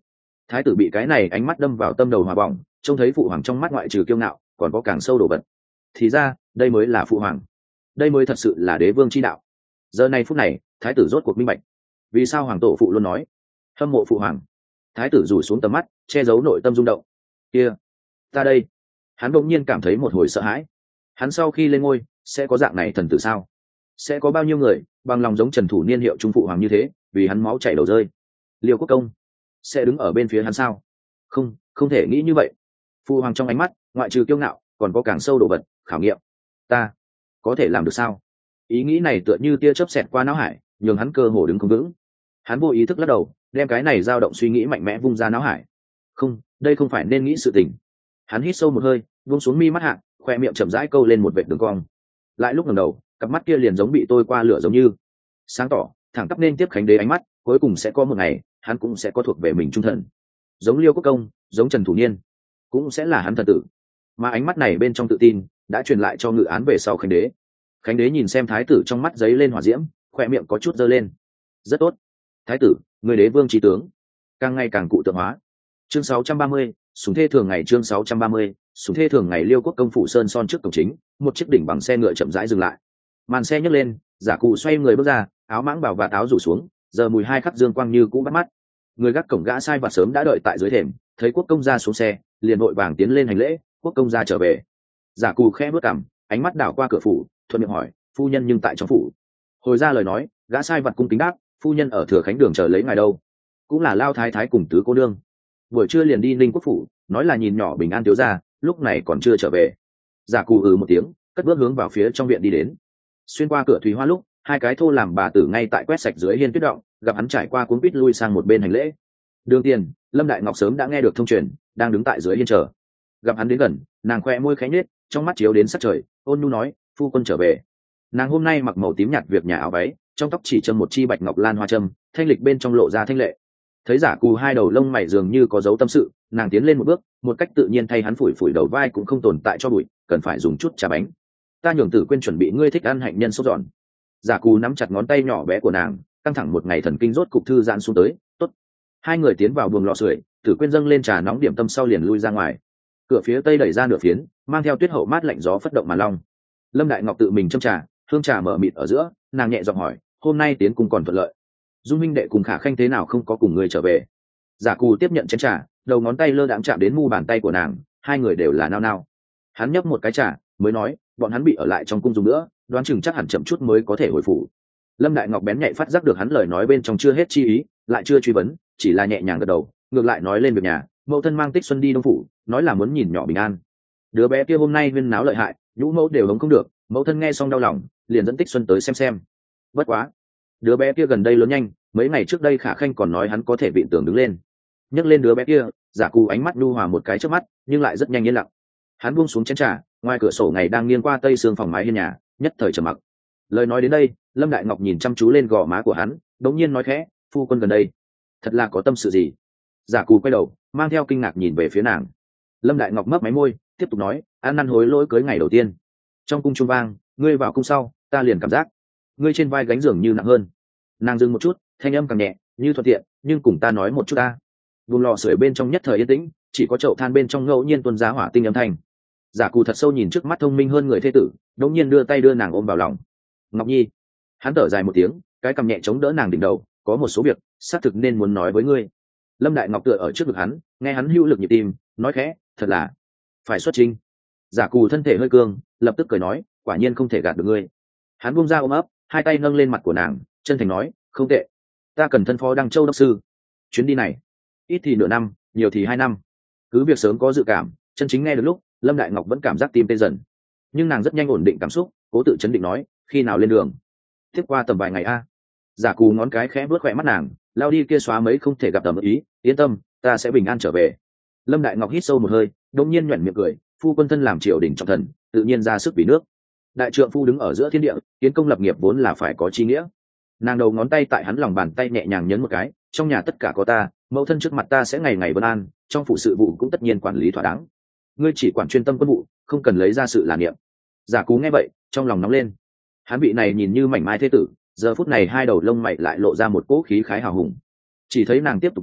Thái tử bị cái này ánh mắt đâm vào tâm đầu hòa bỏng, trông thấy phụ hoàng trong mắt ngoại trừ kiêu ngạo còn có càng sâu đổ vật. Thì ra đây mới là phụ hoàng, đây mới thật sự là đế vương chi đạo. Giờ này phút này thái tử rốt cuộc minh bạch vì sao hoàng tổ phụ luôn nói hâm mộ phụ hoàng. Thái tử rủ xuống tầm mắt che giấu nội tâm rung động. Kia, ta đây. Hắn bỗng nhiên cảm thấy một hồi sợ hãi. Hắn sau khi lên ngôi sẽ có dạng này thần tử sao? Sẽ có bao nhiêu người bằng lòng giống Trần Thủ Niên hiệu trung phụ hoàng như thế, vì hắn máu chảy đầu rơi? Liêu Quốc Công sẽ đứng ở bên phía hắn sao? Không, không thể nghĩ như vậy. Phụ hoàng trong ánh mắt ngoại trừ kiêu ngạo còn có càng sâu đồ vật, khảo nghiệm. Ta có thể làm được sao? Ý nghĩ này tựa như tia chớp xẹt qua não hải, nhường hắn cơ hồ đứng không vững. Hắn vô ý thức lắc đầu, đem cái này dao động suy nghĩ mạnh mẽ vung ra não hải. Không, đây không phải nên nghĩ sự tình. Hắn hít sâu một hơi, buông xuống mi mắt hạ, khoe miệng chậm rãi câu lên một vệt đường cong. Lại lúc ngẩng đầu, cặp mắt kia liền giống bị tôi qua lửa giống như sáng tỏ, thẳng tắp nên tiếp Khánh Đế ánh mắt. Cuối cùng sẽ có một ngày, hắn cũng sẽ có thuộc về mình trung thần. Giống Liêu Quốc Công, giống Trần Thủ Niên, cũng sẽ là hắn thần tử. Mà ánh mắt này bên trong tự tin đã truyền lại cho ngự án về sau Khánh Đế. Khánh Đế nhìn xem thái tử trong mắt giấy lên hỏa diễm, khoe miệng có chút giơ lên. Rất tốt, thái tử, người đế vương trí tướng càng ngày càng cụ tượng hóa. Chương sáu trăm ba mươi, súng thê thường ngày. Chương sáu trăm ba mươi, súng thê thường ngày. Liêu Quốc Công phủ sơn son trước cổng chính, một chiếc đỉnh bằng xe ngựa chậm rãi dừng lại. Màn xe nhấc lên, giả cụ xoay người bước ra, áo mãng bảo và áo rủ xuống, giờ mùi hai khắc dương quang như cũ bắt mắt. Người gác cổng gã sai vặt sớm đã đợi tại dưới thềm, thấy Quốc Công gia xuống xe, liền vội vàng tiến lên hành lễ. Quốc Công gia trở về. Giả cụ khẽ bước cằm, ánh mắt đảo qua cửa phủ, thuận miệng hỏi, phu nhân nhưng tại trong phủ? Hồi ra lời nói, gã sai vặt cung kính đáp, phu nhân ở Thừa Khánh đường chờ lấy ngài đâu. Cũng là Lao thái thái cùng tứ cô nương. Buổi trưa liền đi Ninh Quốc phủ, nói là nhìn nhỏ bình an thiếu gia, lúc này còn chưa trở về. Giả cù ừ một tiếng, cất bước hướng vào phía trong viện đi đến. Xuyên qua cửa thủy hoa lúc, hai cái thô làm bà tử ngay tại quét sạch dưới hiên tuyết động, gặp hắn trải qua cuống quýt lui sang một bên hành lễ. Đường Tiền, Lâm Đại Ngọc sớm đã nghe được thông truyền, đang đứng tại dưới hiên chờ. Gặp hắn đến gần, nàng khoe môi khẽ nhếch, trong mắt chiếu đến sắc trời, ôn nhu nói, phu quân trở về. Nàng hôm nay mặc màu tím nhạt việc nhà áo váy, trong tóc chỉ châm một chi bạch ngọc lan hoa châm, thanh lịch bên trong lộ ra thanh lệ. Thấy giả cù hai đầu lông mày dường như có dấu tâm sự, nàng tiến lên một bước, một cách tự nhiên thay hắn phủi phủi đầu vai cũng không tồn tại cho bụi, cần phải dùng chút trà bánh. Ta nhường Tử quên chuẩn bị ngươi thích ăn hạnh nhân sốt giòn. Giả cù nắm chặt ngón tay nhỏ bé của nàng, căng thẳng một ngày thần kinh rốt cục thư giãn xuống tới. Tốt. Hai người tiến vào buồng lò sưởi, Tử quên dâng lên trà nóng điểm tâm sau liền lui ra ngoài. Cửa phía tây đẩy ra nửa phiến, mang theo tuyết hậu mát lạnh gió phất động mà long. Lâm Đại Ngọc tự mình châm trà, hương trà mở mịt ở giữa, nàng nhẹ giọng hỏi, hôm nay tiến cung còn thuận lợi? Dung minh đệ cùng Khả Khanh thế nào không có cùng người trở về? Giả cù tiếp nhận chén trà, đầu ngón tay lơ đãng chạm đến mu bàn tay của nàng, hai người đều là nao nao. Hắn nhấp một cái trà, mới nói, bọn hắn bị ở lại trong cung dùng nữa, đoán chừng chắc hẳn chậm chút mới có thể hồi phủ. Lâm Đại Ngọc bén nhạy phát giác được hắn lời nói bên trong chưa hết chi ý, lại chưa truy vấn, chỉ là nhẹ nhàng gật đầu, ngược lại nói lên việc nhà, mẫu thân mang Tích Xuân đi Đông phủ, nói là muốn nhìn nhỏ bình an. Đứa bé kia hôm nay huyên náo lợi hại, nhũ mẫu đều hống không được, mẫu thân nghe xong đau lòng, liền dẫn Tích Xuân tới xem xem. Bất quá, đứa bé kia gần đây lớn nhanh, mấy ngày trước đây Khả Khanh còn nói hắn có thể bị tưởng đứng lên. Nhấc lên đứa bé kia, giả cù ánh mắt nhu hòa một cái trước mắt, nhưng lại rất nhanh yên lặng. Hắn buông xuống chén trà, ngoài cửa sổ ngày đang nghiêng qua tây sương phòng mái hiên nhà, nhất thời trầm mặc. Lời nói đến đây, Lâm Đại Ngọc nhìn chăm chú lên gò má của hắn, đống nhiên nói khẽ, phu quân gần đây thật là có tâm sự gì? Giả cù quay đầu, mang theo kinh ngạc nhìn về phía nàng. Lâm Đại Ngọc mấp máy môi, tiếp tục nói, ăn năn hối lỗi cưới ngày đầu tiên, trong cung chuông vang, ngươi vào cung sau, ta liền cảm giác ngươi trên vai gánh giường như nặng hơn. Nàng dừng một chút, thanh âm càng nhẹ, như thuận tiện, nhưng cùng ta nói một chút ta. Vùng lò sưởi bên trong nhất thời yên tĩnh, chỉ có chậu than bên trong ngẫu nhiên tuôn ra hỏa tinh âm thanh. Giả cù thật sâu nhìn trước mắt thông minh hơn người thê tử, đống nhiên đưa tay đưa nàng ôm vào lòng. Ngọc Nhi. Hắn thở dài một tiếng, cái cằm nhẹ chống đỡ nàng đỉnh đầu, có một số việc xác thực nên muốn nói với ngươi. Lâm Đại Ngọc tựa ở trước ngực hắn, nghe hắn hữu lực nhịp tim, nói khẽ, thật là phải xuất trình. Giả cù thân thể hơi cương, lập tức cười nói, quả nhiên không thể gạt được ngươi. Hắn buông ra ôm ấp, hai tay nâng lên mặt của nàng, chân thành nói, không tệ, ta cần thân phó Đăng Châu đốc sư. Chuyến đi này ít thì nửa năm, nhiều thì hai năm. Cứ việc sớm có dự cảm, chân chính nghe được lúc, Lâm Đại Ngọc vẫn cảm giác tim tê dần, nhưng nàng rất nhanh ổn định cảm xúc, cố tự chấn định nói, khi nào lên đường? Tiếp qua tầm vài ngày a. Giả cù ngón cái khẽ bước khỏe mắt nàng, lao đi kia xóa mấy không thể gặp tầm ý, yên tâm, ta sẽ bình an trở về. Lâm Đại Ngọc hít sâu một hơi, đột nhiên nhuyễn miệng cười, phu quân thân làm triều đình trọng thần, tự nhiên ra sức vì nước. Đại trượng phu đứng ở giữa thiên địa, tiến công lập nghiệp vốn là phải có chi nghĩa. Nàng đầu ngón tay tại hắn lòng bàn tay nhẹ nhàng nhấn một cái, trong nhà tất cả có ta, mẫu thân trước mặt ta sẽ ngày ngày vân an, trong phủ sự vụ cũng tất nhiên quản lý thỏa đáng. Ngươi chỉ quản chuyên tâm quân vụ, không cần lấy ra sự là niệm. Giả cú nghe vậy, trong lòng nóng lên. Hắn bị này nhìn như mảnh mai thế tử, giờ phút này hai đầu lông mày lại lộ ra một cỗ khí khái hào hùng. Chỉ thấy nàng tiếp tục nói,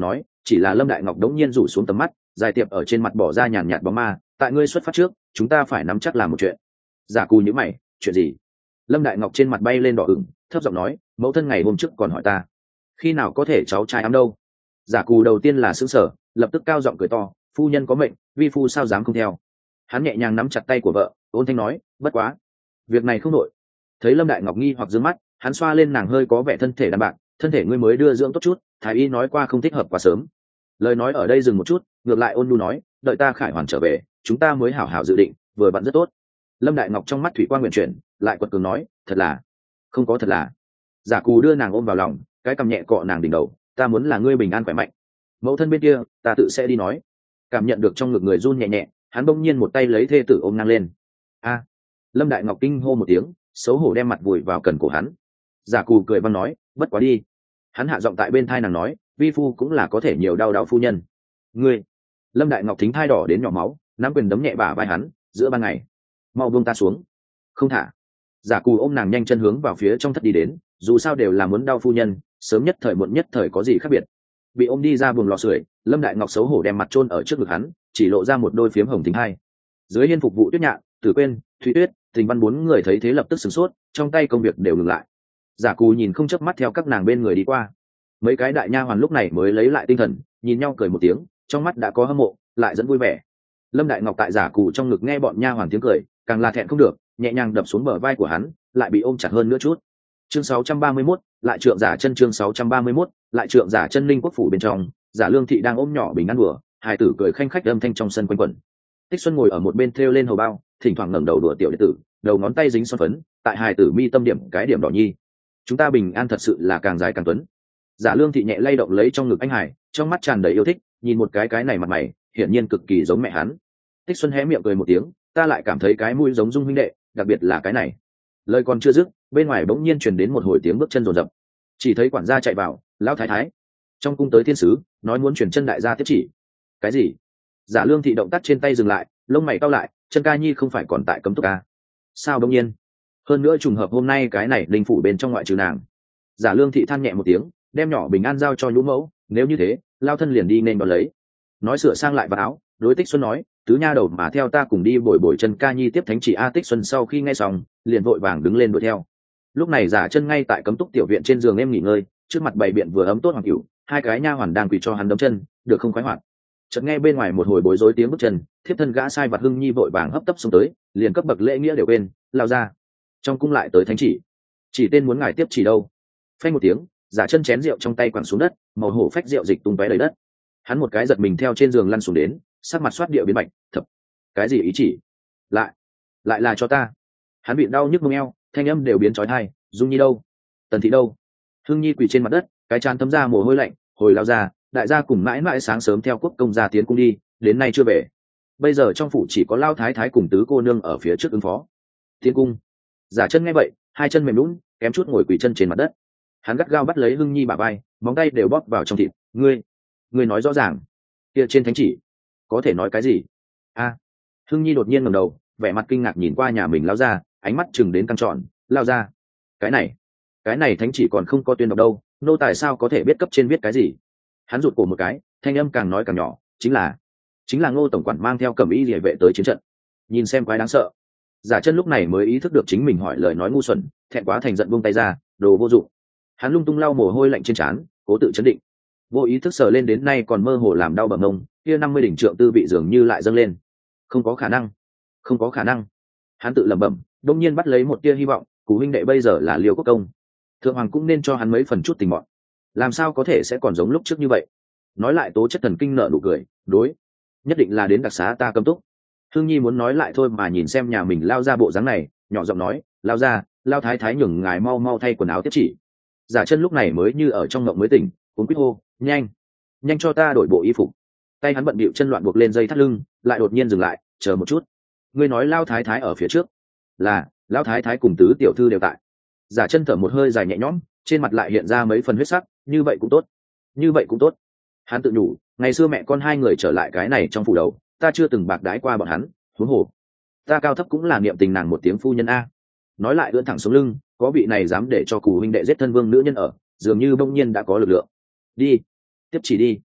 chỉ là Lâm Đại Ngọc đống nhiên rủ xuống tầm mắt, dài tiệp ở trên mặt bỏ ra nhàn nhạt bóng ma, tại ngươi xuất phát trước chúng ta phải nắm chắc làm một chuyện. Giả Cù nhíu mày, chuyện gì? Lâm Đại Ngọc trên mặt bay lên đỏ ửng, thấp giọng nói, mẫu thân ngày hôm trước còn hỏi ta khi nào có thể cháu trai ấm đâu. Giả Cù đầu tiên là sững sờ, lập tức cao giọng cười to, phu nhân có mệnh, vi phu sao dám không theo. Hắn nhẹ nhàng nắm chặt tay của vợ, ôn thanh nói, bất quá việc này không nội. Thấy Lâm Đại Ngọc nghi hoặc dương mắt, hắn xoa lên nàng hơi có vẻ thân thể đàn bạc, thân thể ngươi mới đưa dưỡng tốt chút, thái y nói qua không thích hợp quá sớm. Lời nói ở đây dừng một chút, ngược lại ôn nhu nói, đợi ta khải hoàn trở về chúng ta mới hảo hảo dự định, vừa vặn rất tốt. Lâm Đại Ngọc trong mắt thủy quang nguyện chuyển, lại quật cường nói, thật là không có thật là. Giả Cù đưa nàng ôm vào lòng, cái cằm nhẹ cọ nàng đỉnh đầu, ta muốn là ngươi bình an khỏe mạnh, mẫu thân bên kia ta tự sẽ đi nói. Cảm nhận được trong ngực người run nhẹ nhẹ, hắn bỗng nhiên một tay lấy thê tử ôm ngang lên. A! Lâm Đại Ngọc kinh hô một tiếng, xấu hổ đem mặt vùi vào cần cổ hắn. Giả Cù cười văng nói, bất quá đi. Hắn hạ giọng tại bên thai nàng nói, vi phu cũng là có thể nhiều đau đau phu nhân. Ngươi! Lâm Đại Ngọc thính thai đỏ đến nhỏ máu, nắm quyền đấm nhẹ bả vai hắn, giữa ban ngày mau buông ta xuống. Không thả. Giả Cù ôm nàng nhanh chân hướng vào phía trong thất đi đến, dù sao đều là muốn đau phu nhân, sớm nhất thời muộn nhất thời có gì khác biệt. Bị ôm đi ra buồng lò sưởi, Lâm Đại Ngọc xấu hổ đem mặt chôn ở trước ngực hắn, chỉ lộ ra một đôi phiếm hồng thính hai. Dưới hiên phục vụ Tuyết Nhạn, Tử Quyên, Thủy Tuyết, Tình Văn bốn người thấy thế lập tức sửng sốt, trong tay công việc đều ngừng lại. Giả Cù nhìn không chớp mắt theo các nàng bên người đi qua. Mấy cái đại nha hoàn lúc này mới lấy lại tinh thần, nhìn nhau cười một tiếng, trong mắt đã có hâm mộ, lại dẫn vui vẻ. Lâm Đại Ngọc tại Giả Cù trong ngực nghe bọn nha hoàn tiếng cười, càng là thẹn không được, nhẹ nhàng đập xuống bờ vai của hắn, lại bị ôm chặt hơn nữa chút. Chương sáu trăm ba mươi mốt, lại trượng giả chân chương sáu trăm ba mươi mốt, lại trượng giả chân Linh Quốc phủ bên trong, Giả Lương thị đang ôm nhỏ bình ăn đùa, hài tử cười khanh khách âm thanh trong sân quanh quẩn. Tích Xuân ngồi ở một bên thêu lên hầu bao, thỉnh thoảng ngẩng đầu đùa tiểu đệ tử, đầu ngón tay dính son phấn, tại hài tử mi tâm điểm cái điểm đỏ nhi. Chúng ta bình an thật sự là càng dài càng tuấn. Giả Lương thị nhẹ lay động lấy trong ngực anh hải, trong mắt tràn đầy yêu thích, nhìn một cái cái này mặt mày, hiển nhiên cực kỳ giống mẹ hắn. Tích Xuân hé miệng cười một tiếng, ta lại cảm thấy cái mũi giống Dung huynh đệ, đặc biệt là cái này. Lời còn chưa dứt, bên ngoài bỗng nhiên truyền đến một hồi tiếng bước chân rồn rập. Chỉ thấy quản gia chạy vào, lão thái thái, trong cung tới thiên sứ, nói muốn chuyển chân đại gia tiếp chỉ. Cái gì? Giả Lương thị động tác trên tay dừng lại, lông mày cau lại, chân ca nhi không phải còn tại cấm túc à? Sao bỗng nhiên? Hơn nữa trùng hợp hôm nay cái này linh phủ bên trong ngoại trừ nàng. Giả Lương thị than nhẹ một tiếng, đem nhỏ bình an giao cho nhũ mẫu, nếu như thế, lao thân liền đi nên đón lấy. Nói sửa sang lại vào áo, đối Tích Xuân nói, tứ nha đầu mà theo ta cùng đi bồi bồi chân ca nhi tiếp thánh chỉ a. Tích Xuân sau khi nghe xong, liền vội vàng đứng lên đuổi theo. Lúc này Giả Chân ngay tại cấm túc tiểu viện trên giường em nghỉ ngơi, trước mặt bày biện vừa ấm tốt hoàng cửu, hai cái nha hoàn đang quỳ cho hắn đấm chân, được không khoái hoạt. Chợt nghe bên ngoài một hồi bối rối tiếng bước chân, thiếp thân gã sai vặt Hưng Nhi vội vàng hấp tấp xông tới, liền cấp bậc lễ nghĩa đều quên, lao ra. Trong cung lại tới thánh chỉ, chỉ tên muốn ngài tiếp chỉ đâu. Phanh một tiếng, Giả Chân chén rượu trong tay quẳng xuống đất, màu hổ phách rượu dịch tung tóe đầy đất. Hắn một cái giật mình theo trên giường lăn xuống đến, sắc mặt xoát địa biến bạch, thập, cái gì ý chỉ? Lại, lại là cho ta. Hắn bị đau nhức mông eo, thanh âm đều biến chói tai, Dung Nhi đâu? Tần thị đâu? Hưng Nhi quỳ trên mặt đất, cái trán thấm ra mồ hôi lạnh, hồi lao ra, đại gia cùng mãi mãi sáng sớm theo quốc công gia tiến cung đi, đến nay chưa về. Bây giờ trong phủ chỉ có lao thái thái cùng tứ cô nương ở phía trước ứng phó. Tiến cung. Giả Chân nghe vậy, hai chân mềm lún, kém chút ngồi quỳ chân trên mặt đất. Hắn gắt gao bắt lấy Hưng Nhi bả vai, móng tay đều bóp vào trong thịt, ngươi, ngươi nói rõ ràng, kia trên thánh chỉ có thể nói cái gì? A. À. Hưng Nhi đột nhiên ngẩng đầu, vẻ mặt kinh ngạc nhìn qua nhà mình lao ra, ánh mắt chừng đến căng tròn, lao ra, cái này, cái này thánh chỉ còn không có tuyên đọc đâu, nô tài sao có thể biết cấp trên viết cái gì? Hắn rụt cổ một cái, thanh âm càng nói càng nhỏ, chính là, chính là Ngô tổng quản mang theo cẩm y liề vệ tới chiến trận. Nhìn xem quái đáng sợ. Giả Chân lúc này mới ý thức được chính mình hỏi lời nói ngu xuẩn, thẹn quá thành giận buông tay ra, đồ vô dụng. Hắn lung tung lau mồ hôi lạnh trên trán, cố tự chấn định. Vô ý thức sờ lên đến nay còn mơ hồ làm đau bầm mông, kia năm mươi đỉnh trượng tư vị dường như lại dâng lên. Không có khả năng, không có khả năng. Hắn tự lẩm bẩm, đột nhiên bắt lấy một tia hy vọng, cụ huynh đệ bây giờ là Liêu Quốc công, thượng hoàng cũng nên cho hắn mấy phần chút tình mọn. Làm sao có thể sẽ còn giống lúc trước như vậy? Nói lại tố chất thần kinh nợ nụ cười, đối, nhất định là đến đặc xá ta cấm túc. Hương Nhi muốn nói lại thôi mà nhìn xem nhà mình lao ra bộ dáng này, nhỏ giọng nói, lao ra, lao thái thái nhường ngài mau mau thay quần áo tiếp chỉ. Giả Chân lúc này mới như ở trong mộng mới tỉnh, cuống quýt hô, nhanh, nhanh cho ta đổi bộ y phục. Tay hắn bận bịu chân loạn buộc lên dây thắt lưng, lại đột nhiên dừng lại, chờ một chút. Ngươi nói lao thái thái ở phía trước? Là, lao thái thái cùng tứ tiểu thư đều tại. Giả Chân thở một hơi dài nhẹ nhõm, trên mặt lại hiện ra mấy phần huyết sắc, như vậy cũng tốt, như vậy cũng tốt. Hắn tự nhủ, ngày xưa mẹ con hai người trở lại cái này trong phủ đầu, ta chưa từng bạc đái qua bọn hắn, huống hồ ta cao thấp cũng là niệm tình nàng một tiếng phu nhân a. Nói lại ưỡn thẳng xuống lưng, có vị này dám để cho cụ huynh đệ giết thân vương nữ nhân ở, dường như bỗng nhiên đã có lực lượng. Đi, tiếp chỉ đi.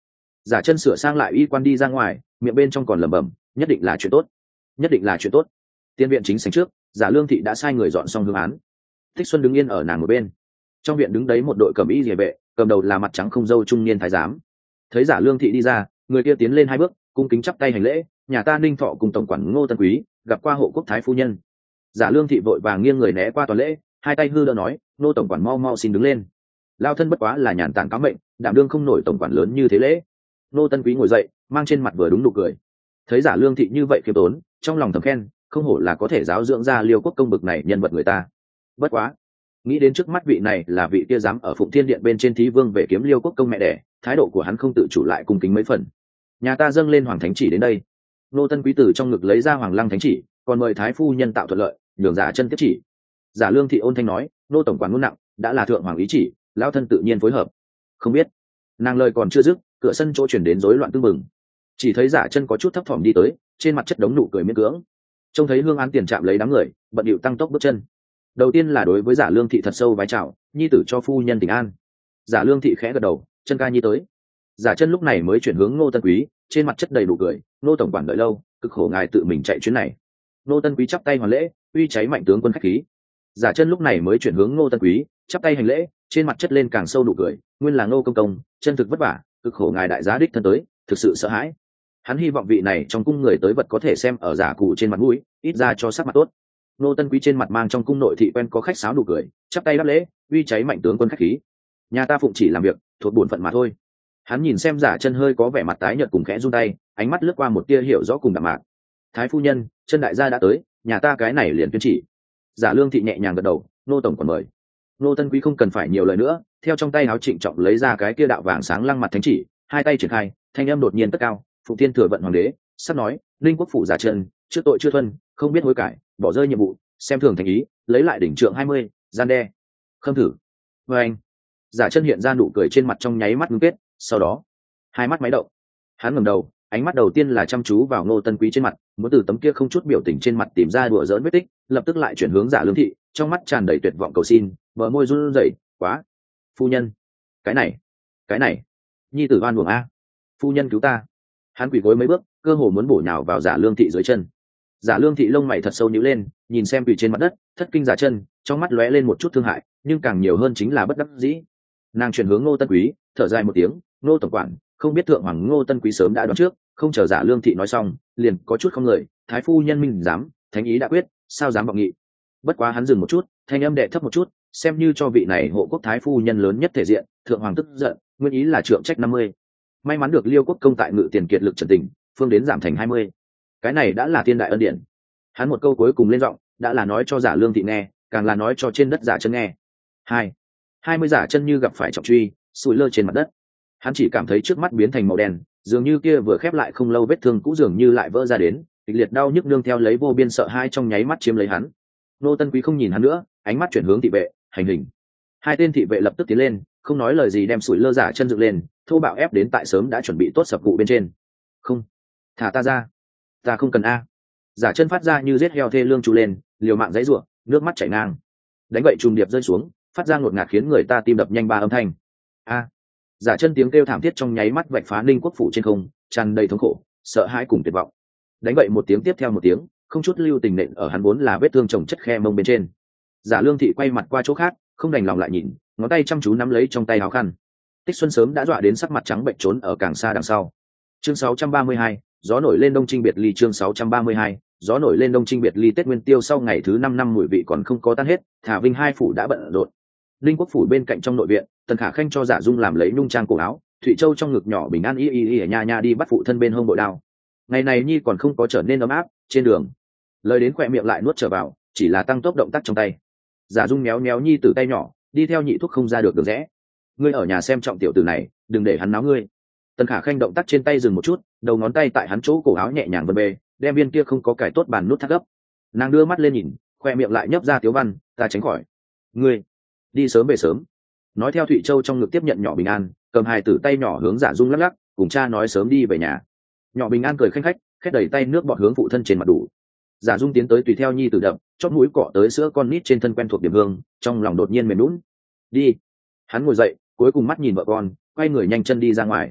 Giả chân sửa sang lại y quan đi ra ngoài, miệng bên trong còn lẩm bẩm, nhất định là chuyện tốt, nhất định là chuyện tốt. Tiên viện chính sảnh trước, Giả Lương Thị đã sai người dọn xong hương án. Thích Xuân đứng yên ở nàng một bên. Trong viện đứng đấy một đội cẩm y liề vệ, cầm đầu là mặt trắng không râu trung niên thái giám. Thấy Giả Lương Thị đi ra, người kia tiến lên hai bước, cung kính chắp tay hành lễ, nhà ta Ninh Thọ cùng tổng quản Ngô Tân Quý gặp qua hộ quốc thái phu nhân. Giả Lương Thị vội vàng nghiêng người né qua toàn lễ, hai tay hư đỡ nói, Ngô tổng quản mau mau xin đứng lên. Lao thân bất quá là nhàn tản cáo mệnh, đảm đương không nổi tổng quản lớn như thế lễ. Ngô Tân Quý ngồi dậy, mang trên mặt vừa đúng nụ cười. Thấy Giả Lương Thị như vậy khiêm tốn, trong lòng thầm khen, không hổ là có thể giáo dưỡng ra Liêu quốc công bực này nhân vật người ta. Bất quá, nghĩ đến trước mắt vị này là vị kia dám ở Phụng Thiên Điện bên trên thí vương về kiếm Liêu quốc công mẹ đẻ, thái độ của hắn không tự chủ lại cung kính mấy phần. Nhà ta dâng lên hoàng thánh chỉ đến đây. Nô Tân Quý tử trong ngực lấy ra hoàng lăng thánh chỉ, còn mời thái phu nhân tạo thuận lợi, nhường Giả chân tiếp chỉ. Giả Lương Thị ôn thanh nói, nô tổng quản ngôn nặng, đã là thượng hoàng ý chỉ, lão thân tự nhiên phối hợp. Không biết, nàng lời còn chưa dứt, cửa sân chỗ chuyển đến rối loạn tương mừng. Chỉ thấy Giả chân có chút thấp thỏm đi tới, trên mặt chất đống nụ cười miễn cưỡng. Trông thấy hương án tiền chạm lấy đám người, bận điệu tăng tốc bước chân. Đầu tiên là đối với Giả Lương Thị thật sâu vái chào, nhi tử cho phu nhân tỉnh an. Giả Lương Thị khẽ gật đầu, chân ca nhi tới. Giả chân lúc này mới chuyển hướng Ngô Tân Quý, trên mặt chất đầy đủ cười, nô tổng quản đợi lâu, cực khổ ngài tự mình chạy chuyến này. Ngô Tân Quý chắp tay hoàn lễ, uy cháy mạnh tướng quân khách khí. Giả chân lúc này mới chuyển hướng Ngô Tân Quý, chắp tay hành lễ, trên mặt chất lên càng sâu đủ cười, nguyên là Ngô công công, chân thực vất vả, cực khổ ngài đại giá đích thân tới, thực sự sợ hãi. Hắn hy vọng vị này trong cung người tới vật có thể xem ở giả cụ trên mặt mũi, ít ra cho sắc mặt tốt. Ngô Tân Quý trên mặt mang trong cung nội thị quen có khách sáo đủ cười, chắp tay đáp lễ, uy cháy mạnh tướng quân khách khí. Nhà ta phụng chỉ làm việc, thuộc bổn phận mà thôi. Hắn nhìn xem Giả chân hơi có vẻ mặt tái nhợt cùng khẽ run tay, ánh mắt lướt qua một tia hiểu rõ cùng đạm mạc. Thái phu nhân, chân đại gia đã tới, nhà ta cái này liền tuyên chỉ. Giả Lương Thị nhẹ nhàng gật đầu, nô tổng còn mời. Nô Tân Quý không cần phải nhiều lời nữa, theo trong tay áo trịnh trọng lấy ra cái kia đạo vàng sáng lăng mặt thánh chỉ, hai tay triển khai, thanh âm đột nhiên tất cao, phụ thiên thừa vận hoàng đế, sắp nói, linh quốc phủ Giả chân, trước tội chưa thuần, không biết hối cải, bỏ rơi nhiệm vụ, xem thường thành ý, lấy lại đỉnh trượng hai mươi, gian đe. Khâm thử. Và anh. Giả chân hiện ra nụ cười trên mặt trong nháy mắt ngưng kết, sau đó hai mắt máy động. Hắn ngẩng đầu, ánh mắt đầu tiên là chăm chú vào Ngô Tân Quý trên mặt, muốn từ tấm kia không chút biểu tình trên mặt tìm ra đùa giỡn vết tích, lập tức lại chuyển hướng Giả Lương Thị, trong mắt tràn đầy tuyệt vọng cầu xin, bờ môi run rẩy, quá, phu nhân, cái này, cái này, nhi tử oan uổng a, phu nhân cứu ta. Hắn quỳ gối mấy bước, cơ hồ muốn bổ nhào vào Giả Lương Thị dưới chân. Giả Lương Thị lông mày thật sâu nhíu lên, nhìn xem quỳ trên mặt đất, thất kinh Giả chân, trong mắt lóe lên một chút thương hại, nhưng càng nhiều hơn chính là bất đắc dĩ. Nàng chuyển hướng Ngô Tân Quý, thở dài một tiếng, Ngô tổng quản, không biết thượng hoàng Ngô Tân Quý sớm đã đoán trước, không chờ Giả Lương Thị nói xong, liền có chút không lời, thái phu nhân minh dám, thánh ý đã quyết, sao dám vọng nghị. Bất quá hắn dừng một chút, thanh âm đệ thấp một chút, xem như cho vị này hộ quốc thái phu nhân lớn nhất thể diện, thượng hoàng tức giận, nguyên ý là trượng trách năm mươi. May mắn được Liêu quốc công tại ngự tiền kiệt lực trần tình, phương đến giảm thành hai mươi. Cái này đã là thiên đại ân điển. Hắn một câu cuối cùng lên giọng, đã là nói cho Giả Lương Thị nghe, càng là nói cho trên đất Giả chân nghe. Hai, hai mươi Giả chân như gặp phải trọng truy, sủi lơ trên mặt đất. Hắn chỉ cảm thấy trước mắt biến thành màu đen, dường như kia vừa khép lại không lâu vết thương cũ dường như lại vỡ ra đến, kịch liệt đau nhức nương theo lấy vô biên sợ hãi trong nháy mắt chiếm lấy hắn. Nô Tân Quý không nhìn hắn nữa, ánh mắt chuyển hướng thị vệ, hành hình. Hai tên thị vệ lập tức tiến lên, không nói lời gì đem sủi lơ Giả chân dựng lên, thô bạo ép đến tại sớm đã chuẩn bị tốt sập cụ bên trên. Không, thả ta ra, ta không cần a. Giả chân phát ra như giết heo thê lương tru lên, liều mạng giãy giụa, nước mắt chảy ngang. Đánh vậy trùng điệp rơi xuống, phát ra ngột ngạt khiến người ta tim đập nhanh ba âm thanh. A. Giả chân tiếng kêu thảm thiết trong nháy mắt vạch phá Ninh quốc phủ trên không, tràn đầy thống khổ, sợ hãi cùng tuyệt vọng. Đánh vậy một tiếng tiếp theo một tiếng, không chút lưu tình nện ở hắn vốn là vết thương chồng chất khe mông bên trên. Giả Lương Thị quay mặt qua chỗ khác, không đành lòng lại nhìn, ngón tay chăm chú nắm lấy trong tay áo khăn. Tích Xuân sớm đã dọa đến sắc mặt trắng bệch trốn ở càng xa đằng sau. Chương sáu trăm ba mươi hai, gió nổi lên đông trinh biệt ly. Chương sáu trăm ba mươi hai, gió nổi lên đông trinh biệt ly. Tết Nguyên Tiêu sau ngày thứ năm năm mùi vị còn không có tan hết, Thả Vinh hai phủ đã bận rộn. Linh quốc phủ bên cạnh trong nội viện, Tần Khả Khanh cho Giả Dung làm lấy nhung trang cổ áo, Thụy Châu trong ngực nhỏ bình an y y y nha nha đi bắt phụ thân bên hông bội đao. Ngày này nhi còn không có trở nên ấm áp, trên đường lời đến khỏe miệng lại nuốt trở vào, chỉ là tăng tốc động tác trong tay. Giả Dung méo méo nhi từ tay nhỏ, đi theo nhị thúc không ra được đường rẽ. Ngươi ở nhà xem trọng tiểu tử này, đừng để hắn náo ngươi. Tần Khả Khanh động tác trên tay dừng một chút, đầu ngón tay tại hắn chỗ cổ áo nhẹ nhàng vân bê, đem viên kia không có cải tốt bàn nút thắt gấp. Nàng đưa mắt lên nhìn, khoe miệng lại nhấp ra tiếu văn, ta tránh khỏi. Ngươi đi sớm về sớm. Nói theo Thụy Châu trong ngực tiếp nhận nhỏ bình an, cầm hai tử tay nhỏ hướng Giả Dung lắc lắc, cùng cha nói sớm đi về nhà. Nhỏ bình an cười khanh khách, khét đẩy tay nước bọt hướng phụ thân trên mặt đủ. Giả Dung tiến tới tùy theo nhi tử đậm, chót mũi cọ tới sữa con nít trên thân quen thuộc điểm hương, trong lòng đột nhiên mềm lún. Đi. Hắn ngồi dậy, cuối cùng mắt nhìn vợ con, quay người nhanh chân đi ra ngoài.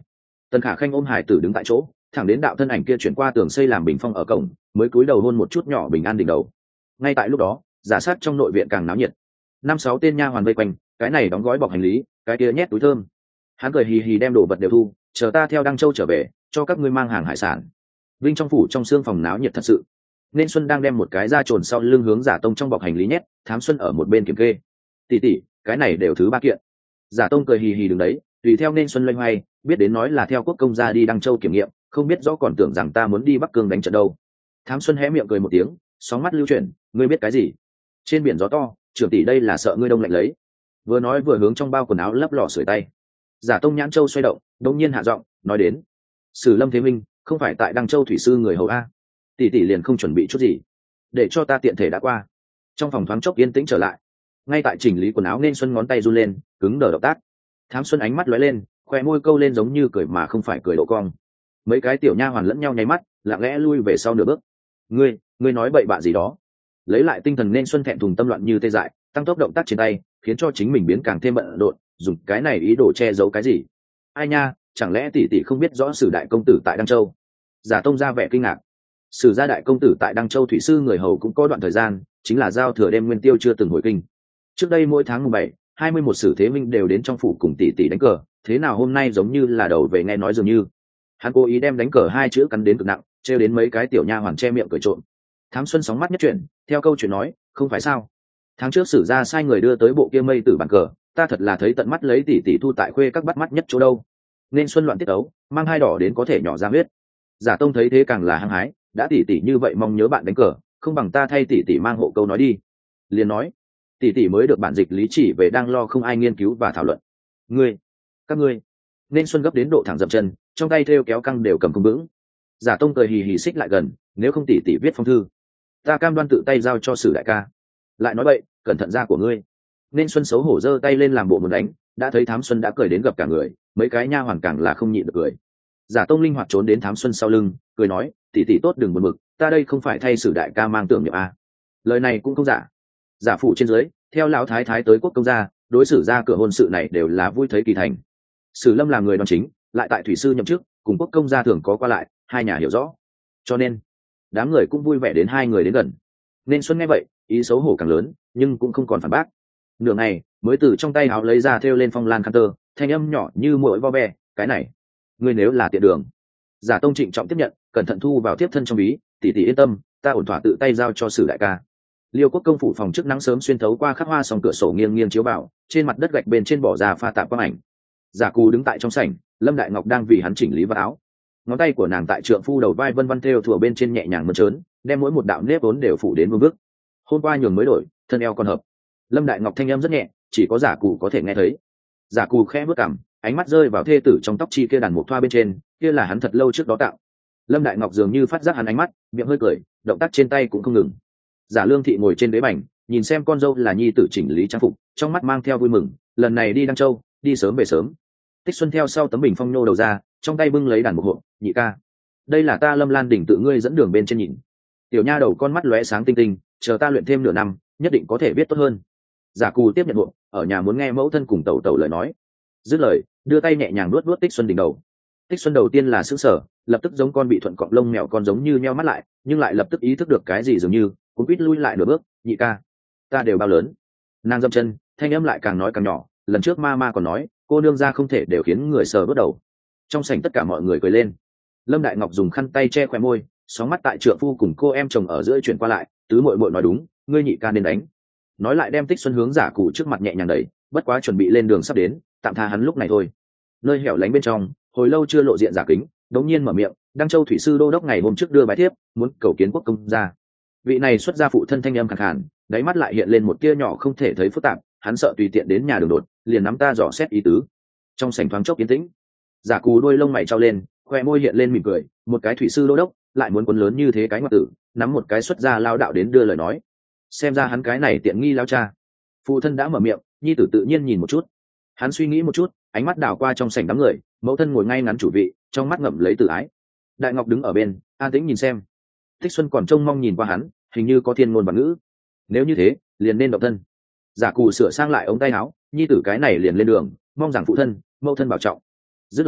Tần Khả Khanh ôm hải tử đứng tại chỗ, thẳng đến đạo thân ảnh kia chuyển qua tường xây làm bình phong ở cổng, mới cúi đầu hôn một chút nhỏ bình an đỉnh đầu. Ngay tại lúc đó, giả sát trong nội viện càng náo nhiệt. Năm sáu tên nha hoàn vây quanh, cái này đóng gói bọc hành lý, cái kia nhét túi thơm. Hắn cười hì hì đem đồ vật đều thu, chờ ta theo Đăng Châu trở về, cho các ngươi mang hàng hải sản. Vinh trong phủ trong xương phòng náo nhiệt thật sự. Nên Xuân đang đem một cái da trồn sau lưng hướng Giả Tông trong bọc hành lý nhét, Thám Xuân ở một bên kiểm kê. Tỷ tỷ, cái này đều thứ ba kiện. Giả Tông cười hì hì đứng đấy, tùy theo Nên Xuân loay hoay, biết đến nói là theo quốc công gia đi Đăng Châu kiểm nghiệm, không biết rõ còn tưởng rằng ta muốn đi Bắc Cương đánh trận đâu. Thám Xuân hé miệng cười một tiếng, sóng mắt lưu chuyển, ngươi biết cái gì? Trên biển gió to, trưởng tỷ đây là sợ ngươi đông lạnh lấy. Vừa nói vừa hướng trong bao quần áo lấp lò sưởi tay. Giả Tông nhãn châu xoay động, đột nhiên hạ giọng nói đến: Sử Lâm Thế Minh, không phải tại Đăng Châu thủy sư người hầu a? Tỷ tỷ liền không chuẩn bị chút gì, để cho ta tiện thể đã qua. Trong phòng thoáng chốc yên tĩnh trở lại. Ngay tại chỉnh lý quần áo Nên Xuân ngón tay run lên, cứng đờ động tác. Thám Xuân ánh mắt lóe lên, khoe môi câu lên giống như cười mà không phải cười độ cong. Mấy cái tiểu nha hoàn lẫn nhau nháy mắt, lặng lẽ lui về sau nửa bước. Ngươi, ngươi nói bậy bạ gì đó? Lấy lại tinh thần Nên Xuân thẹn thùng tâm loạn như tê dại, tăng tốc động tác trên tay, khiến cho chính mình biến càng thêm bận rộn, dùng cái này ý đồ che giấu cái gì? Ai nha, chẳng lẽ tỷ tỷ không biết rõ Sử đại công tử tại Đăng Châu? Giả Tông ra vẻ kinh ngạc. Sử gia đại công tử tại Đăng Châu thủy sư người hầu cũng có đoạn thời gian, chính là giao thừa đêm nguyên tiêu chưa từng hồi kinh. Trước đây mỗi tháng mùng bảy, hai mươi một Sử Thế Minh đều đến trong phủ cùng tỷ tỷ đánh cờ, thế nào hôm nay giống như là đầu về nghe nói dường như. Hắn cố ý đem đánh cờ hai chữ cắn đến cực nặng, trêu đến mấy cái tiểu nha hoàn che miệng cười trộm. Thám Xuân sóng mắt nhất chuyển, theo câu chuyện nói, không phải sao? Tháng trước Sử gia sai người đưa tới bộ kia mây tử bàn cờ, ta thật là thấy tận mắt lấy tỷ tỷ thu tại khuê các bắt mắt nhất chỗ đâu. Nên Xuân loạn tiết ấu, mang hai đỏ đến có thể nhỏ ra huyết. Giả Tông thấy thế càng là hăng hái, đã tỷ tỷ như vậy mong nhớ bạn đánh cờ, không bằng ta thay tỷ tỷ mang hộ câu nói đi. Liền nói, tỷ tỷ mới được bản dịch lý chỉ về đang lo không ai nghiên cứu và thảo luận. Ngươi, các ngươi. Nên Xuân gấp đến độ thẳng dậm chân, trong tay thêu kéo căng đều cầm không vững. Giả Tông cười hì hì xích lại gần, nếu không tỷ tỷ viết phong thư, ta cam đoan tự tay giao cho Sử đại ca. Lại nói vậy, cẩn thận da của ngươi. Nên Xuân xấu hổ giơ tay lên làm bộ muốn đánh, đã thấy Thám Xuân đã cười đến gặp cả người, mấy cái nha hoàn càng là không nhịn được cười. Giả Tông linh hoạt trốn đến Thám Xuân sau lưng, cười nói, tỷ tỷ tốt đừng buồn bực, ta đây không phải thay Sử đại ca mang tưởng niệm a. Lời này cũng không giả. Giả phụ trên dưới, theo lão thái thái tới quốc công gia, đối xử ra cửa hôn sự này đều là vui thấy kỳ thành. Sử Lâm là người đoan chính, lại tại thủy sư nhậm chức, cùng quốc công gia thường có qua lại, hai nhà hiểu rõ, cho nên đám người cũng vui vẻ đến hai người đến gần. Nên Xuân nghe vậy, ý xấu hổ càng lớn, nhưng cũng không còn phản bác. Nửa ngày mới từ trong tay áo lấy ra thêu lên phong lan khăn tơ, thanh âm nhỏ như muỗi vo ve, cái này, ngươi nếu là tiện đường. Giả Tông trịnh trọng tiếp nhận, cẩn thận thu vào tiếp thân trong ví, tỷ tỷ yên tâm, ta ổn thỏa tự tay giao cho Sử đại ca. Liêu Quốc công phủ phòng trước nắng sớm xuyên thấu qua khắc hoa sòng cửa sổ nghiêng nghiêng chiếu vào, trên mặt đất gạch bên trên bỏ ra pha tạp quang ảnh. Giả Cù đứng tại trong sảnh, Lâm Đại Ngọc đang vì hắn chỉnh lý vạt áo. Ngón tay của nàng tại trượng phu đầu vai vân vân thêu thùa bên trên nhẹ nhàng mơn trớn, đem mỗi một đạo nếp vốn đều phủ đến vương vức. Hôm qua nhường mới đổi, thân eo còn hợp. Lâm Đại Ngọc thanh âm rất nhẹ, chỉ có Giả Cù có thể nghe thấy. Giả Cù khẽ bước cằm, ánh mắt rơi vào thê tử trong tóc chi kia đàn mục thoa bên trên, kia là hắn thật lâu trước đó tạo. Lâm Đại Ngọc dường như phát giác hắn ánh mắt, miệng hơi cười, động tác trên tay cũng không ngừng. Giả Lương thị ngồi trên đế bành, nhìn xem con dâu là nhi tử chỉnh lý trang phục, trong mắt mang theo vui mừng, lần này đi Đăng Châu, đi sớm về sớm. Tích Xuân theo sau tấm bình phong nhô đầu ra, trong tay bưng lấy đàn mục hộp, nhị ca, đây là ta Lâm Lan đỉnh tự ngươi dẫn đường bên trên nhìn. Tiểu nha đầu con mắt lóe sáng tinh tinh, chờ ta luyện thêm nửa năm, nhất định có thể biết tốt hơn. Giả Cù tiếp nhận hộp, ở nhà muốn nghe mẫu thân cùng tẩu tẩu lời nói. Dứt lời, đưa tay nhẹ nhàng nuốt nuốt Tích Xuân đỉnh đầu. Tích Xuân đầu tiên là sững sờ, lập tức giống con bị thuận cọp lông mèo con giống như nheo mắt lại, nhưng lại lập tức ý thức được cái gì dường như, cũng quýt lui lại nửa bước, nhị ca, ta đều bao lớn. Nàng dậm chân, thanh âm lại càng nói càng nhỏ, lần trước ma ma còn nói, cô nương ra không thể đều khiến người sờ bước đầu. Trong sảnh tất cả mọi người cười lên. Lâm Đại Ngọc dùng khăn tay che khóe môi, sóng mắt tại trượng phu cùng cô em chồng ở giữa chuyển qua lại, tứ muội muội nói đúng, ngươi nhị ca nên đánh. Nói lại đem Tích Xuân hướng Giả Cù trước mặt nhẹ nhàng đẩy, bất quá chuẩn bị lên đường sắp đến, tạm tha hắn lúc này thôi. Nơi hẻo lánh bên trong, hồi lâu chưa lộ diện Giả Kính, đống nhiên mở miệng, Đăng Châu thủy sư đô đốc ngày hôm trước đưa bài thiếp, muốn cầu kiến quốc công gia. Vị này xuất gia phụ thân thanh âm khàn khàn, đáy mắt lại hiện lên một tia nhỏ không thể thấy phức tạp, hắn sợ tùy tiện đến nhà đường đột, liền nắm ta dò xét ý tứ. Trong sảnh thoáng chốc yên tĩnh. Giả Cù đôi lông mày trao lên, khoe môi hiện lên mỉm cười, một cái thủy sư đô đốc lại muốn cuốn lớn như thế cái ngoại tử, nắm một cái xuất gia lao đạo đến đưa lời nói, xem ra hắn cái này tiện nghi lao cha. Phụ thân đã mở miệng, nhi tử tự nhiên nhìn một chút. Hắn suy nghĩ một chút, ánh mắt đảo qua trong sảnh đám người, mẫu thân ngồi ngay ngắn chủ vị, trong mắt ngậm lấy tự ái. Đại Ngọc đứng ở bên, an tĩnh nhìn xem. Tích Xuân còn trông mong nhìn qua hắn, hình như có thiên ngôn và ngữ. Nếu như thế, liền nên động thân. Giả Cù sửa sang lại ống tay áo, nhi tử cái này liền lên đường, mong rằng phụ thân, mẫu thân bảo trọng. Dứt lời,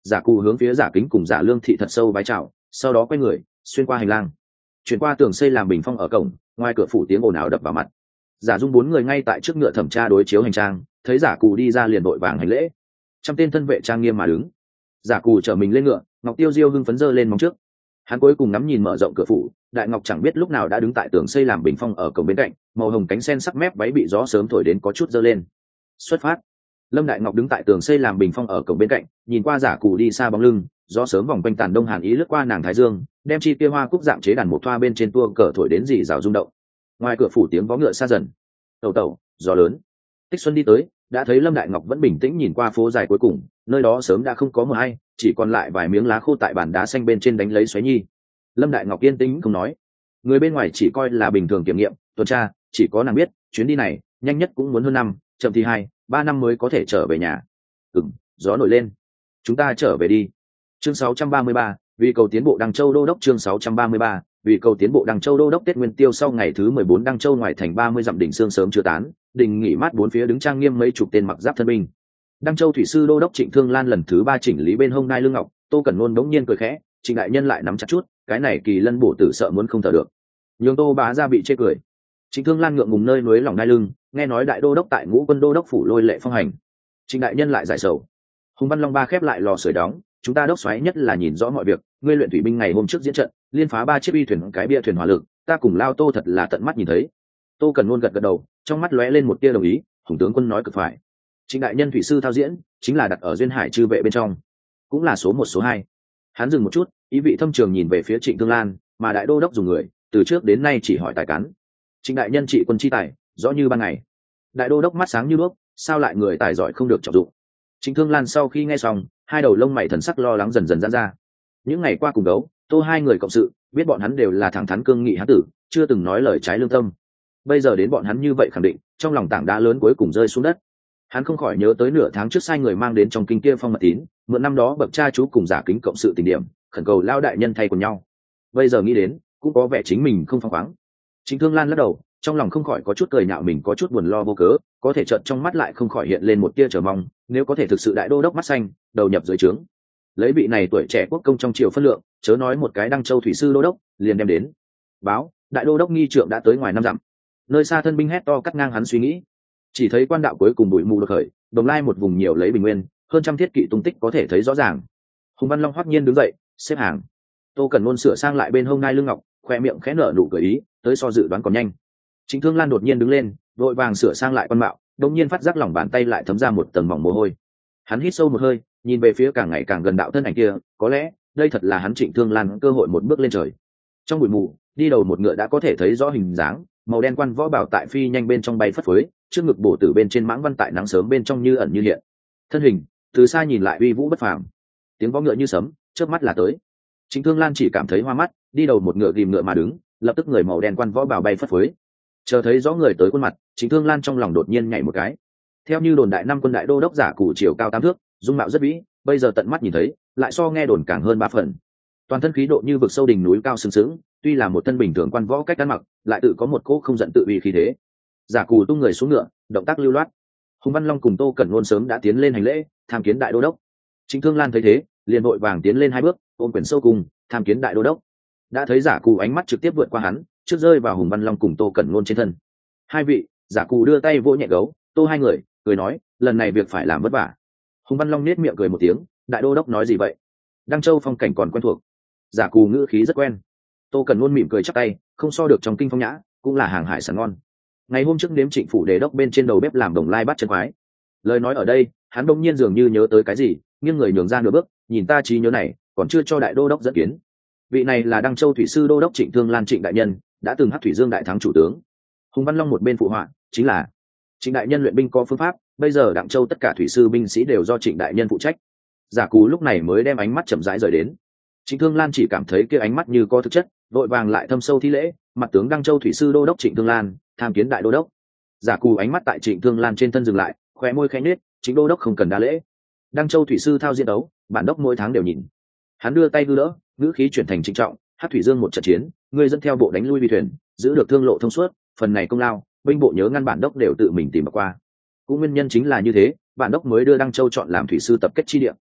Giả Cù hướng phía Giả Kính cùng Giả Lương thị thật sâu vái chào, sau đó quay người xuyên qua hành lang, chuyển qua tường xây làm bình phong ở cổng, ngoài cửa phủ tiếng ồn ào đập vào mặt. Giả Dung bốn người ngay tại trước ngựa thẩm tra đối chiếu hành trang, thấy Giả Cù đi ra liền đội vàng hành lễ. Trăm tên thân vệ trang nghiêm mà đứng. Giả Cù chở mình lên ngựa, Ngọc Tiêu Diêu hưng phấn giơ lên móng trước. Hắn cuối cùng ngắm nhìn mở rộng cửa phủ, Đại Ngọc chẳng biết lúc nào đã đứng tại tường xây làm bình phong ở cổng bên cạnh, màu hồng cánh sen sắc mép váy bị gió sớm thổi đến có chút giơ lên. Xuất phát. Lâm Đại Ngọc đứng tại tường xây làm bình phong ở cổng bên cạnh, nhìn qua Giả Cù đi xa bóng lưng, gió sớm vòng quanh tàn đông hàn ý lướt qua nàng thái dương, đem chi kia hoa cúc dạng chế đàn một thoa bên trên tua cờ thổi đến rì rào rung động. Ngoài cửa phủ tiếng vó ngựa xa dần. Tẩu tẩu, gió lớn. Tích Xuân đi tới, đã thấy Lâm Đại Ngọc vẫn bình tĩnh nhìn qua phố dài cuối cùng, nơi đó sớm đã không có mưa hay, chỉ còn lại vài miếng lá khô tại bàn đá xanh bên trên đánh lấy xoáy nhi. Lâm Đại Ngọc yên tĩnh không nói, người bên ngoài chỉ coi là bình thường kiểm nghiệm tuần tra, chỉ có nàng biết chuyến đi này nhanh nhất cũng muốn hơn năm, chậm thì hai ba năm mới có thể trở về nhà. Ừm, gió nổi lên, chúng ta trở về đi. Chương sáu trăm ba mươi ba, vì cầu tiến bộ Đăng Châu đô đốc. Chương sáu trăm ba mươi ba, vì cầu tiến bộ Đăng Châu đô đốc. Tết Nguyên Tiêu sau ngày thứ mười bốn, Đăng Châu ngoài thành ba mươi dặm đỉnh sương sớm chưa tán, đình nghỉ mát bốn phía đứng trang nghiêm mấy chục tên mặc giáp thân binh. Đăng Châu thủy sư đô đốc Trịnh Thương Lan lần thứ ba chỉnh lý bên hông nai lưng ngọc, Tô Cẩn Nôn đống nhiên cười khẽ, Trịnh đại nhân lại nắm chặt chút, cái này Kỳ Lân bổ tử sợ muốn không thở được. Nhường Tô bá ra bị chê cười. Trịnh Thương Lan ngượng ngùng nơi núi lòng nai lưng, nghe nói đại đô đốc tại Ngũ Quân đô đốc phủ lôi lệ phong hành. Trịnh đại nhân lại giải sầu. Hùng Văn Long ba khép lại lò sưởi đóng, chúng ta đốc xoáy nhất là nhìn rõ mọi việc, ngươi luyện thủy binh ngày hôm trước diễn trận, liên phá ba chiếc uy thuyền cái bia thuyền hỏa lực, ta cùng Lao Tô thật là tận mắt nhìn thấy. Tô Cẩn Nôn gật gật đầu, trong mắt lóe lên một tia đồng ý, Hùng tướng quân nói cực phải. Trịnh đại nhân thủy sư thao diễn, chính là đặt ở duyên hải chư vệ bên trong, cũng là số một số hai. Hắn dừng một chút, ý vị thâm trường nhìn về phía Trịnh Thương Lan, mà đại đô đốc dùng người, từ trước đến nay chỉ hỏi tài cán. Trịnh đại nhân trị quân chi tài, rõ như ban ngày. Đại đô đốc mắt sáng như đuốc, sao lại người tài giỏi không được trọng dụng. Trịnh Thương Lan sau khi nghe xong, hai đầu lông mày thần sắc lo lắng dần dần giãn ra. Những ngày qua cùng đấu, Tô hai người cộng sự, biết bọn hắn đều là thẳng thắn cương nghị hán tử, chưa từng nói lời trái lương tâm. Bây giờ đến bọn hắn như vậy khẳng định, trong lòng tảng đá lớn cuối cùng rơi xuống đất. Hắn không khỏi nhớ tới nửa tháng trước sai người mang đến trong kinh kia phong mật tín, mượn năm đó bậc cha chú cùng Giả Kính cộng sự tình điểm, khẩn cầu lao đại nhân thay quần nhau. Bây giờ nghĩ đến, cũng có vẻ chính mình không phăng khoáng. Trịnh Thương Lan lắc đầu, trong lòng không khỏi có chút cười nhạo mình có chút buồn lo vô cớ, có thể chợt trong mắt lại không khỏi hiện lên một tia chờ mong, nếu có thể thực sự đại đô đốc mắt xanh, đầu nhập dưới trướng. Lấy vị này tuổi trẻ quốc công trong triều phân lượng, chớ nói một cái Đăng Châu thủy sư đô đốc, liền đem đến. Báo, đại đô đốc nghi trượng đã tới ngoài năm dặm. Nơi xa thân binh hét to cắt ngang hắn suy nghĩ. Chỉ thấy quan đạo cuối cùng bụi mù đột khởi, đồng lai một vùng nhiều lấy bình nguyên, hơn trăm thiết kỵ tung tích có thể thấy rõ ràng. Hùng Văn Long hoắc nhiên đứng dậy, xếp hàng. Tô Cẩn Nôn sửa sang lại bên hông nai lưng ngọc, khoe miệng khẽ nở nụ cười ý, tới so dự đoán còn nhanh. Trịnh Thương Lan đột nhiên đứng lên, vội vàng sửa sang lại quan mạo, đột nhiên phát giác lòng bàn tay lại thấm ra một tầng mỏng mồ hôi. Hắn hít sâu một hơi, nhìn về phía càng ngày càng gần đạo thân ảnh kia, có lẽ đây thật là hắn Trịnh Thương Lan cơ hội một bước lên trời. Trong bụi mù, đi đầu một ngựa đã có thể thấy rõ hình dáng, màu đen quan võ bảo tại phi nhanh bên trong bay phất phới, trước ngực bổ tử bên trên mãng văn tại nắng sớm bên trong như ẩn như hiện. Thân hình từ xa nhìn lại uy vũ bất phàm, tiếng võ ngựa như sấm, chớp mắt là tới. Trịnh Thương Lan chỉ cảm thấy hoa mắt, đi đầu một ngựa ghim ngựa mà đứng, lập tức người màu đen quan võ bảo bay phất phới. Chờ thấy rõ người tới khuôn mặt, Trịnh Thương Lan trong lòng đột nhiên nhảy một cái. Theo như đồn đại năm quân đại đô đốc Giả Cù chiều cao tám thước, dung mạo rất vĩ, bây giờ tận mắt nhìn thấy, lại so nghe đồn càng hơn ba phần. Toàn thân khí độ như vực sâu đỉnh núi cao sừng sững, tuy là một thân bình thường quan võ cách ăn mặc, lại tự có một cỗ không giận tự uy khí thế. Giả Cù tung người xuống ngựa, động tác lưu loát. Hùng Văn Long cùng Tô Cẩn Nôn sớm đã tiến lên hành lễ, tham kiến đại đô đốc. Trịnh Thương Lan thấy thế, liền vội vàng tiến lên hai bước, ôm quyền sâu cùng, tham kiến đại đô đốc. Đã thấy Giả Cù ánh mắt trực tiếp vượt qua hắn, trước rơi vào Hùng Văn Long cùng Tô Cẩn Nôn trên thân. Hai vị, Giả Cù đưa tay vỗ nhẹ gấu, Tô hai người, cười nói, lần này việc phải làm vất vả. Hùng Văn Long nết miệng cười một tiếng, đại đô đốc nói gì vậy? Đăng Châu phong cảnh còn quen thuộc. Giả Cù ngữ khí rất quen. Tô Cẩn Nôn mỉm cười chắp tay, không so được trong kinh phong nhã, cũng là hàng hải sản ngon. Ngày hôm trước đếm Trịnh phủ đề đốc bên trên đầu bếp làm đồng lai bắt chân khoái. Lời nói ở đây, hắn đông nhiên dường như nhớ tới cái gì, nghiêng người nhường ra nửa bước, nhìn ta trí nhớ này, còn chưa cho đại đô đốc dẫn kiến. Vị này là Đăng Châu thủy sư đô đốc Trịnh Thương Lan Trịnh đại nhân, đã từng hắc thủy dương đại thắng chủ tướng. Hùng Văn Long một bên phụ họa, chính là Trịnh đại nhân luyện binh có phương pháp, bây giờ Đặng Châu tất cả thủy sư binh sĩ đều do Trịnh đại nhân phụ trách. Giả Cú lúc này mới đem ánh mắt chậm rãi rời đến. Trịnh Thương Lan chỉ cảm thấy kia ánh mắt như có thực chất, vội vàng lại thâm sâu thi lễ, mặt tướng Đăng Châu thủy sư đô đốc Trịnh Thương Lan, tham kiến đại đô đốc. Giả Cú ánh mắt tại Trịnh Thương Lan trên thân dừng lại, khóe môi khẽ nhếch, chính đô đốc không cần đa lễ. Đăng Châu thủy sư thao diễn đấu, bản đốc mỗi tháng đều nhìn. Hắn đưa tay hư đỡ, ngữ khí chuyển thành trịnh trọng, hát thủy dương một trận chiến, ngươi dẫn theo bộ đánh lui vi thuyền, giữ được thương lộ thông suốt, phần này công lao, binh bộ nhớ ngăn bản đốc đều tự mình tìm qua. Cũng nguyên nhân chính là như thế, bản đốc mới đưa Đăng Châu chọn làm thủy sư tập kết chi địa.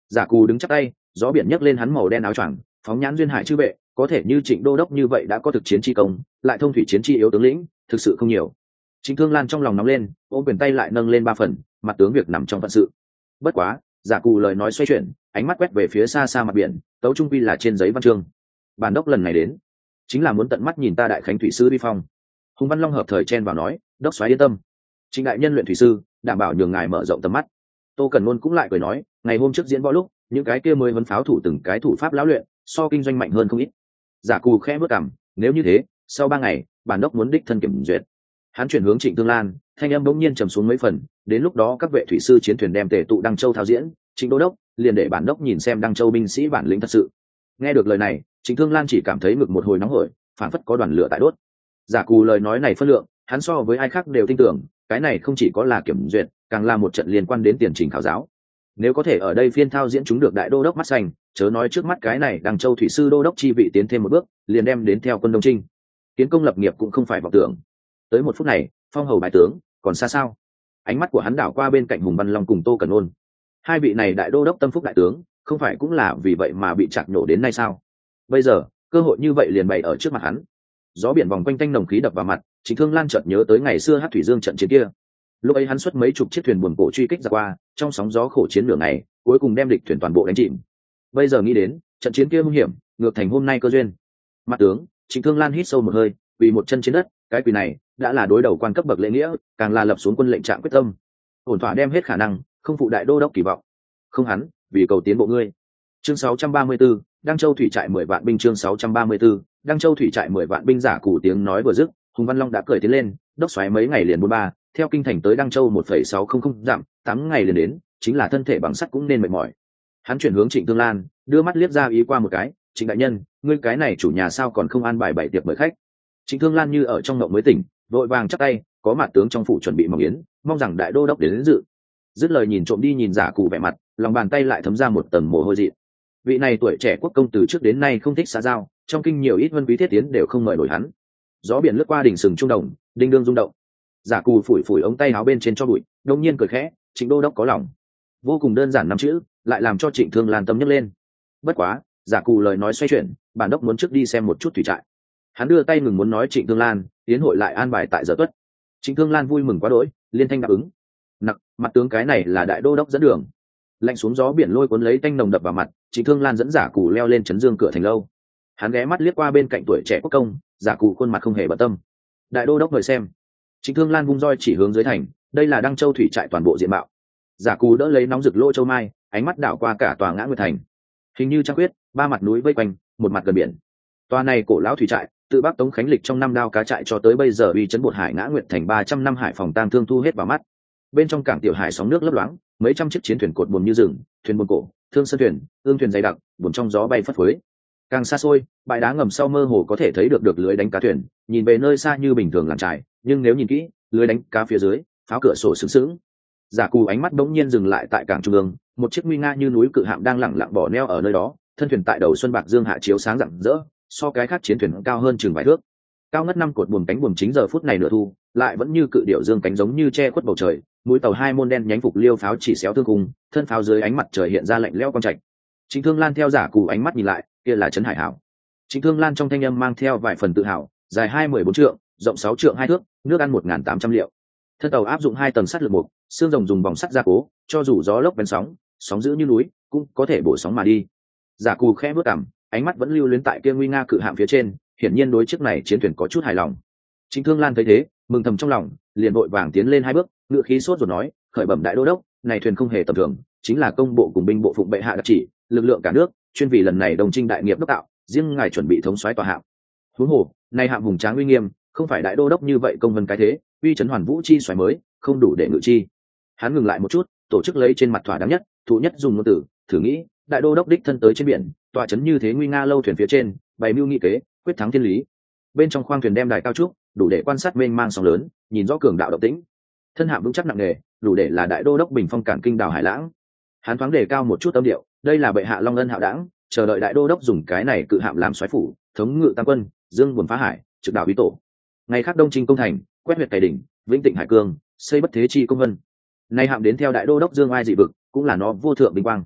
Giả Cù đứng chắp tay, gió biển nhấc lên hắn màu đen áo choàng, phóng nhãn duyên hải chư vệ, có thể như Trịnh Đô đốc như vậy đã có thực chiến chi công, lại thông thủy chiến chi yếu tướng lĩnh, thực sự không nhiều. Trịnh Thương Lan trong lòng nóng lên, ôm quyền tay lại nâng lên ba phần, mặt tướng việc nằm trong phận sự. Bất quá, Giả Cù lời nói xoay chuyển, ánh mắt quét về phía xa xa mặt biển, tấu trung quy là trên giấy văn chương. Bản đốc lần này đến, chính là muốn tận mắt nhìn ta đại khánh thủy sư vi phong. Hùng Văn Long hợp thời chen vào nói, đốc soái yên tâm, Trịnh đại nhân luyện thủy sư, đảm bảo nhường ngài mở rộng tầm mắt. Tô Cẩn Ngôn cũng lại cười nói, ngày hôm trước diễn võ lúc, những cái kia mới vấn pháo thủ từng cái thủ pháp lão luyện, so kinh doanh mạnh hơn không ít. Giả Cù khẽ bước cằm, nếu như thế, sau ba ngày, bản đốc muốn đích thân kiểm duyệt. Hắn chuyển hướng Trịnh Tương Lan, thanh âm bỗng nhiên trầm xuống mấy phần, đến lúc đó các vệ thủy sư chiến thuyền đem tề tụ Đăng Châu thao diễn, Trịnh đô đốc liền để bản đốc nhìn xem Đăng Châu binh sĩ bản lĩnh thật sự. Nghe được lời này, Trịnh Thương Lan chỉ cảm thấy ngực một hồi nóng hổi, phảng phất có đoàn lửa tại đốt. Giả Cù lời nói này phân lượng, hắn so với ai khác đều tin tưởng, cái này không chỉ có là kiểm duyệt, càng là một trận liên quan đến tiền trình khảo giáo. Nếu có thể ở đây phiên thao diễn chúng được đại đô đốc mắt xanh, chớ nói trước mắt cái này Đăng Châu thủy sư đô đốc chi vị tiến thêm một bước, liền đem đến theo quân Đông Trinh. Kiến công lập nghiệp cũng không phải vọng tưởng. Tới một phút này, phong hầu bái tướng, còn xa sao? Ánh mắt của hắn đảo qua bên cạnh Hùng Văn Long cùng Tô Cẩn Ôn. Hai vị này đại đô đốc tâm phúc đại tướng, không phải cũng là vì vậy mà bị chặt nổ đến nay sao? Bây giờ, cơ hội như vậy liền bày ở trước mặt hắn. Gió biển vòng quanh tanh nồng khí đập vào mặt, Trịnh Thương Lan chợt nhớ tới ngày xưa Hát Thủy Dương trận chiến kia. Lúc ấy hắn xuất mấy chục chiếc thuyền buồn cổ truy kích ra qua, trong sóng gió khổ chiến nửa ngày, cuối cùng đem địch thuyền toàn bộ đánh chìm. Bây giờ nghĩ đến, trận chiến kia hung hiểm, ngược thành hôm nay cơ duyên. Mặt tướng, Trịnh Thương Lan hít sâu một hơi, vì một chân trên đất, cái quỳ này đã là đối đầu quan cấp bậc lễ nghĩa, càng là lập xuống quân lệnh trạng quyết tâm. Ổn thỏa đem hết khả năng, không phụ đại đô đốc kỳ vọng. Không hắn, vì cầu tiến bộ ngươi. Chương sáu trăm ba mươi 34, Đăng Châu thủy trại mười vạn binh chương sáu trăm ba mươi 34, Đăng Châu thủy trại mười vạn binh Giả Cù tiếng nói vừa dứt, Hùng Văn Long đã cười tiến lên, đốc xoáy mấy ngày liền bốn ba, theo kinh thành tới Đăng Châu một phẩy sáu không không dặm, tám ngày liền đến, chính là thân thể bằng sắt cũng nên mệt mỏi. Hắn chuyển hướng Trịnh Tương Lan, đưa mắt liếc ra ý qua một cái, Trịnh đại nhân, ngươi cái này chủ nhà sao còn không an bài bảy tiệc mời khách? Trịnh Thương Lan như ở trong mộng mới tỉnh, vội vàng chắp tay, có mặt tướng trong phủ chuẩn bị mong yến, mong rằng đại đô đốc đến, đến dự. Dứt lời nhìn trộm đi nhìn Giả Cù vẻ mặt, lòng bàn tay lại thấm ra một tầng mồ hôi dị. Vị này tuổi trẻ quốc công từ trước đến nay không thích xã giao, trong kinh nhiều ít vân quý thiết tiến đều không mời nổi hắn. Gió biển lướt qua đỉnh sừng trung đồng, đinh đương rung động. Giả Cù phủi phủi ống tay áo bên trên cho bụi, đông nhiên cười khẽ, Trịnh đô đốc có lòng. Vô cùng đơn giản năm chữ, lại làm cho Trịnh Thương Lan tâm nhấc lên. Bất quá, Giả Cù lời nói xoay chuyển, bản đốc muốn trước đi xem một chút thủy trại. Hắn đưa tay ngừng muốn nói Trịnh Thương Lan, tiến hội lại an bài tại giờ tuất. Trịnh Thương Lan vui mừng quá đỗi, liên thanh đáp ứng. Nặc, mặt tướng cái này là đại đô đốc dẫn đường. Lạnh xuống gió biển lôi cuốn lấy tanh nồng đập vào mặt, Trịnh Thương Lan dẫn Giả Cù leo lên chấn dương cửa thành lâu. Hắn ghé mắt liếc qua bên cạnh tuổi trẻ quốc công, Giả Cù khuôn mặt không hề bận tâm. Đại đô đốc mời xem. Trịnh Thương Lan vung roi chỉ hướng dưới thành, đây là Đăng Châu thủy trại toàn bộ diện mạo. Giả Cù đỡ lấy nóng rực lỗ châu mai, ánh mắt đảo qua cả tòa Ngã Nguyệt thành. Hình như trăng khuyết, ba mặt núi vây quanh, một mặt gần biển. Tòa này cổ lão thủy trại, từ Bắc Tống Khánh lịch trong năm đao cá trại cho tới bây giờ uy chấn bột hải Ngã Nguyệt thành ba trăm năm hải phòng tang thương thu hết vào mắt. Bên trong cảng tiểu hải sóng nước lấp loáng, mấy trăm chiếc chiến thuyền cột buồm như rừng, thuyền buồm cổ, thương sơn thuyền, ương thuyền dày đặc, buồm trong gió bay phất phới. Càng xa xôi, bãi đá ngầm sau mơ hồ có thể thấy được được lưới đánh cá thuyền, nhìn về nơi xa như bình thường làng trại, nhưng nếu nhìn kỹ, lưới đánh cá phía dưới, pháo cửa sổ sướng sướng. Giả Cù ánh mắt bỗng nhiên dừng lại tại cảng trung ương, một chiếc nguy nga như núi cự hạm đang lẳng lặng bỏ neo ở nơi đó, thân thuyền tại đầu xuân bạc dương hạ chiếu sáng rạng rỡ, so cái khác chiến thuyền cao hơn chừng vài thước. Cao ngất năm cột buồm cánh buồm chính giờ phút này nửa thu, lại vẫn như cự điệu dương cánh giống như che khuất bầu trời, mũi tàu hai môn đen nhánh phục liêu pháo chỉ xéo thương khung, thân pháo dưới ánh mặt trời hiện ra lạnh lẽo quang trạch. Trịnh Thương Lan theo Giả Cù ánh mắt nhìn lại, kia là trấn Hải Hảo. Trịnh Thương Lan trong thanh âm mang theo vài phần tự hào, dài hai mười bốn trượng, rộng sáu trượng hai thước, nước ăn một nghìn tám trăm liệu. Thân tàu áp dụng hai tầng sắt lực mục, xương rồng dùng vòng sắt gia cố, cho dù gió lốc bén sóng, sóng dữ như núi, cũng có thể bổ sóng mà đi. Giả Cù khẽ bước cằm, ánh mắt vẫn lưu luyến tại kia nguy nga cự hạm phía trên, hiển nhiên đối chiếc này chiến thuyền có chút hài lòng. Trịnh Thương Lan thấy thế, mừng thầm trong lòng, liền vội vàng tiến lên hai bước, ngựa khí sốt ruột nói, khởi bẩm đại đô đốc, này thuyền không hề tầm thường, chính là công bộ cùng binh bộ phụng bệ hạ đặc chỉ, lực lượng cả nước, chuyên vì lần này đồng trinh đại nghiệp đốc tạo, riêng ngài chuẩn bị thống soái tòa hạm. Huống hồ, này hạm hùng tráng uy nghiêm, không phải đại đô đốc như vậy công vân cái thế, uy chấn hoàn vũ chi xoáy mới, không đủ để ngự chi. Hắn ngừng lại một chút, tổ chức lấy trên mặt thỏa đáng nhất, thụ nhất dùng ngôn từ, thử nghĩ, đại đô đốc đích thân tới trên biển, tòa chấn như thế nguy nga lâu thuyền phía trên, bày mưu nghị kế, quyết thắng thiên lý. Bên trong khoang thuyền đem đài cao trúc, đủ để quan sát mênh mang sóng lớn, nhìn rõ cường đạo động tĩnh. Thân hạm vững chắc nặng nề, đủ để là đại đô đốc bình phong cản kinh đào hải lãng. Hắn thoáng đề cao một chút âm điệu, đây là bệ hạ long ân hạo đảng, chờ đợi đại đô đốc dùng cái này cự hạm làm soái phủ, thống ngự tam quân, dương buồn phá hải, trực đảo bí tổ. Ngày khác đông trinh công thành, quét huyệt cày đỉnh, vĩnh tịnh hải cương, xây bất thế chi công vân. Nay hạm đến theo đại đô đốc dương ai dị vực, cũng là nó vô thượng vinh quang.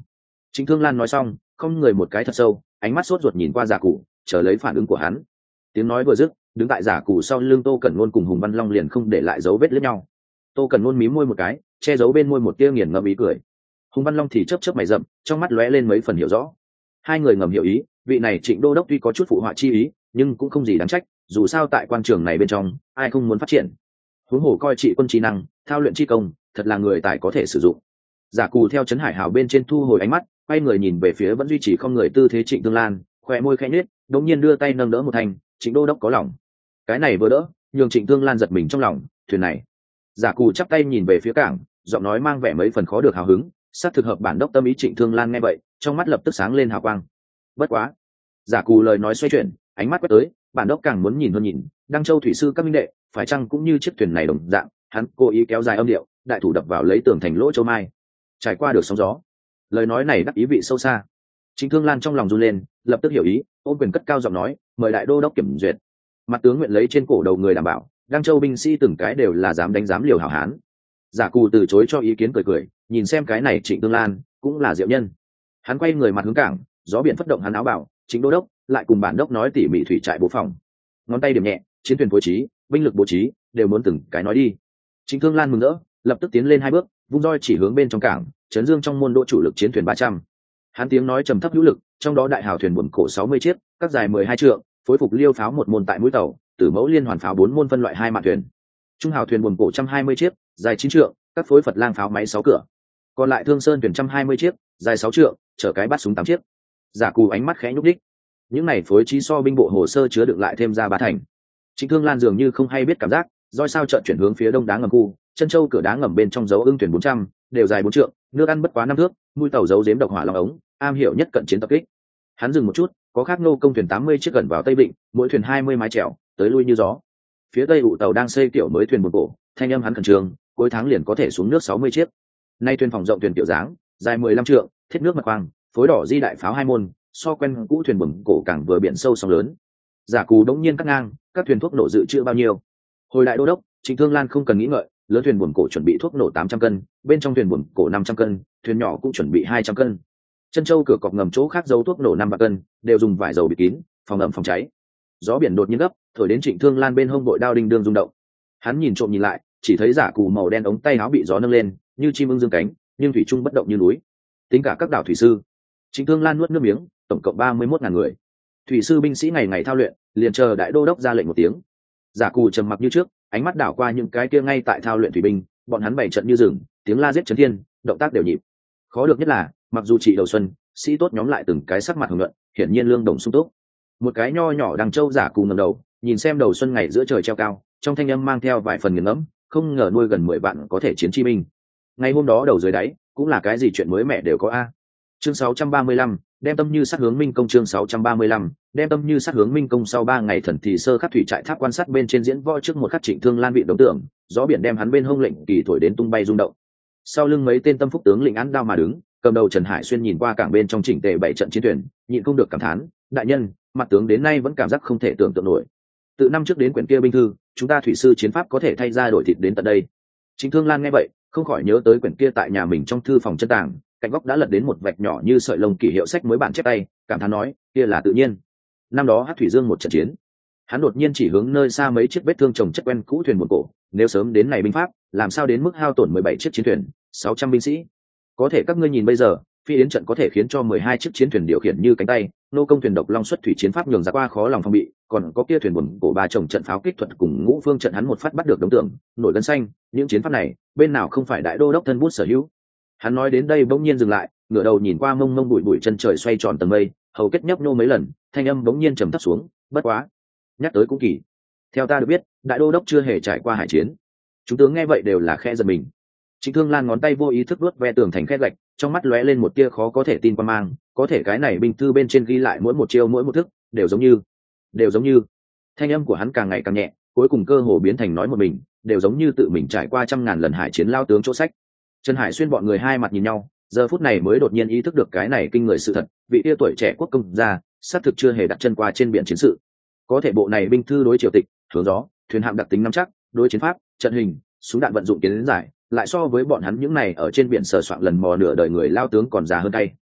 Trịnh Thương Lan nói xong, không người một cái thật sâu, ánh mắt sốt ruột nhìn qua Giả Cụ, chờ lấy phản ứng của hắn. Tiếng nói vừa dứt, đứng tại Giả Cụ sau lưng Tô Cẩn Nôn cùng Hùng Văn Long liền không để lại dấu vết lẫn nhau. Tô Cẩn Nôn mím môi một cái, che giấu bên môi một tia nghiền ngẫm ý cười. Hùng Văn Long thì chớp chớp mày rậm, trong mắt lóe lên mấy phần hiểu rõ. Hai người ngầm hiểu ý, vị này Trịnh Đô đốc tuy có chút phụ họa chi ý, nhưng cũng không gì đáng trách, dù sao tại quan trường này bên trong, ai không muốn phát triển. Huống hồ coi trị quân trí năng, thao luyện chi công, thật là người tài có thể sử dụng. Giả Cù theo Trấn Hải Hào bên trên thu hồi ánh mắt, quay người nhìn về phía vẫn duy trì không người tư thế Trịnh Thương Lan, khóe môi khẽ nhếch, đột nhiên đưa tay nâng đỡ một thành, Trịnh Đô đốc có lòng. Cái này vừa đỡ, nhường Trịnh Thương Lan giật mình trong lòng, thuyền này. Giả Cù chắp tay nhìn về phía cảng, giọng nói mang vẻ mấy phần khó được hào hứng, sát thực hợp bản đốc tâm ý. Trịnh Thương Lan nghe vậy, trong mắt lập tức sáng lên hào quang. Bất quá, Giả Cù lời nói xoay chuyển, ánh mắt quét tới, bản đốc càng muốn nhìn hơn nhìn, Đăng Châu thủy sư các minh đệ, phải chăng cũng như chiếc thuyền này đồng dạng, hắn cố ý kéo dài âm điệu, đại thủ đập vào lấy tường thành lỗ châu mai, trải qua được sóng gió. Lời nói này đắc ý vị sâu xa. Trịnh Thương Lan trong lòng run lên, lập tức hiểu ý, ôm quyền cất cao giọng nói, mời đại đô đốc kiểm duyệt. Mặt tướng nguyện lấy trên cổ đầu người đảm bảo, Đăng Châu binh sĩ từng cái đều là dám đánh dám liều hảo hán. Giả Cù từ chối cho ý kiến, cười cười, nhìn xem cái này Trịnh Thương Lan cũng là diệu nhân. Hắn quay người mặt hướng cảng, gió biển phất động hắn áo bảo, Trịnh đô đốc lại cùng bản đốc nói tỉ mỉ thủy trại bố phòng, ngón tay điểm nhẹ, chiến thuyền phối trí, binh lực bố trí đều muốn từng cái nói đi. Trịnh Thương Lan mừng rỡ, lập tức tiến lên hai bước, vung roi chỉ hướng bên trong cảng, chấn dương trong môn đỗ chủ lực chiến thuyền ba trăm. Hắn tiếng nói trầm thấp hữu lực, trong đó đại hào thuyền buồm cổ sáu mươi chiếc, các dài mười hai trượng, phối phục liêu pháo một môn tại mũi tàu, tử mẫu liên hoàn pháo bốn môn phân loại hai mạn thuyền. Trung hào thuyền buồm cổ một trăm hai mươi chiếc, dài chín trượng, các phối Phật lang pháo máy sáu cửa. Còn lại Thương Sơn thuyền một trăm hai mươi chiếc, dài sáu trượng, chở cái bát súng tám chiếc. Giả Cù ánh mắt khẽ nhúc nhích. Những này phối trí so binh bộ hồ sơ chứa đựng lại thêm ra ba thành. Trịnh Thương Lan dường như không hay biết cảm giác, roi sao chợt chuyển hướng phía đông đá ngầm khu, chân châu cửa đá ngầm bên trong dấu ưng thuyền bốn trăm, đều dài bốn trượng, nước ăn bất quá năm thước, mũi tàu giấu giếm độc hỏa long ống, am hiểu nhất cận chiến tập kích. Hắn dừng một chút, có khác nô công thuyền tám mươi chiếc gần vào Tây Vịnh, mỗi thuyền hai mươi mái chèo, tới lui như gió. Phía Tây ụ tàu đang xây tiểu mới thuyền buồm cổ, thanh âm hắn khẩn trương, cuối tháng liền có thể xuống nước sáu mươi chiếc. Nay thuyền phòng rộng thuyền tiểu dáng, dài mười lăm trượng, thiết nước mật quang, phối đỏ di đại pháo hai môn, so quen cũ thuyền buồm cổ càng vừa biển sâu sóng lớn. Giả Cù đống nhiên cắt ngang, các thuyền thuốc nổ dự trữ bao nhiêu? Hồi đại đô đốc, Trịnh Thương Lan không cần nghĩ ngợi, lớn thuyền buồm cổ chuẩn bị thuốc nổ tám trăm cân, bên trong thuyền buồm cổ năm trăm cân, thuyền nhỏ cũng chuẩn bị hai trăm cân. Chân châu cửa cọc ngầm chỗ khác giấu thuốc nổ năm vạn cân, đều dùng vải dầu bịt kín, phòng ẩm phòng cháy. Gió biển đột nhiên gấp, thổi đến Trịnh Thương Lan bên hông bội đao đinh đương rung động. Hắn nhìn trộm nhìn lại, chỉ thấy Giả Cù màu đen ống tay áo bị gió nâng lên, như chim ưng dương cánh, nhưng thủy trung bất động như núi. Tính cả các đảo thủy sư, Trịnh Thương Lan nuốt nước miếng, tổng cộng ba mươi mốt ngàn người. Thủy sư binh sĩ ngày ngày thao luyện, liền chờ đại đô đốc ra lệnh một tiếng. Giả Cù trầm mặc như trước, ánh mắt đảo qua những cái kia ngay tại thao luyện thủy binh, bọn hắn bày trận như rừng, tiếng la giết chấn thiên, động tác đều nhịp. Khó được nhất là, mặc dù chị đầu xuân, sĩ tốt nhóm lại từng cái sắc mặt hồng nhuận, hiển nhiên lương đồng sung túc. Một cái nho nhỏ Đằng Châu Giả Cù ngẩng đầu, nhìn xem đầu xuân ngày giữa trời treo cao, trong thanh âm mang theo vài phần nghiền ngẫm, không ngờ nuôi gần mười vạn có thể chiến chi binh. Ngày hôm đó đầu dưới đáy, cũng là cái gì chuyện mới mẻ đều có a. Chương sáu trăm ba mươi lăm, đem tâm như sát hướng Minh Công. Chương sáu trăm ba mươi lăm, đem tâm như sát hướng Minh Công. Sau ba ngày thần thì sơ khắc thủy trại tháp quan sát bên trên diễn võ trước một khắc Trịnh Thương Lan vị đồng tưởng, gió biển đem hắn bên hông lệnh kỳ thổi đến tung bay rung động. Sau lưng mấy tên tâm phúc tướng lĩnh án đao mà đứng, cầm đầu Trần Hải Xuyên nhìn qua cảng bên trong chỉnh tề bảy trận chiến thuyền, nhịn không được cảm thán, đại nhân, mặt tướng đến nay vẫn cảm giác không thể tưởng tượng nổi. Từ năm trước đến quyển kia binh thư, chúng ta thủy sư chiến pháp có thể thay ra đổi thịt đến tận đây. Trịnh Thương Lan nghe vậy, không khỏi nhớ tới quyển kia tại nhà mình trong thư phòng chân tàng, cạnh góc đã lật đến một vạch nhỏ như sợi lông kỷ hiệu sách mới bản chép tay, cảm thán nói, kia là tự nhiên. Năm đó Hắc Thủy Dương một trận chiến, hắn đột nhiên chỉ hướng nơi xa mấy chiếc vết thương chồng chất quen cũ thuyền buồm cổ, nếu sớm đến này binh pháp, làm sao đến mức hao tổn mười bảy chiếc chiến thuyền, sáu trăm binh sĩ. Có thể các ngươi nhìn bây giờ, phi yến trận có thể khiến cho mười hai chiếc chiến thuyền điều khiển như cánh tay, nô công thuyền độc long xuất thủy chiến pháp nhường ra qua khó lòng phòng bị, còn có kia thuyền buồm cổ ba chồng trận pháo kích thuật cùng ngũ phương trận hắn một phát bắt được đống tượng, nổi gân xanh, những chiến pháp này, bên nào không phải đại đô đốc thân bút sở hữu. Hắn nói đến đây bỗng nhiên dừng lại, ngửa đầu nhìn qua mông mông bụi bụi chân trời xoay tròn tầng mây, hầu kết nhấp nô mấy lần, thanh âm bỗng nhiên trầm thấp xuống, bất quá, nhắc tới cũng kỳ. Theo ta được biết, đại đô đốc chưa hề trải qua hải chiến. Chúng tướng nghe vậy đều là khe giật mình. Trịnh Thương Lan ngón tay vô ý thức vuốt ve tường thành khét gạch, trong mắt lóe lên một tia khó có thể tin qua mang, có thể cái này binh thư bên trên ghi lại mỗi một chiêu mỗi một thức, đều giống như, đều giống như. Thanh âm của hắn càng ngày càng nhẹ, cuối cùng cơ hồ biến thành nói một mình, đều giống như tự mình trải qua trăm ngàn lần hải chiến lao tướng chỗ sách. Trần Hải Xuyên bọn người hai mặt nhìn nhau, giờ phút này mới đột nhiên ý thức được cái này kinh người sự thật, vị tia tuổi trẻ quốc công gia, xác thực chưa hề đặt chân qua trên biển chiến sự. Có thể bộ này binh thư đối triều tịch, hướng gió, thuyền hạm đặc tính nắm chắc, đối chiến pháp, trận hình, súng đạn vận dụng tiến đến giải, lại so với bọn hắn những này ở trên biển sờ soạn lần mò nửa đời người lao tướng còn già hơn tay.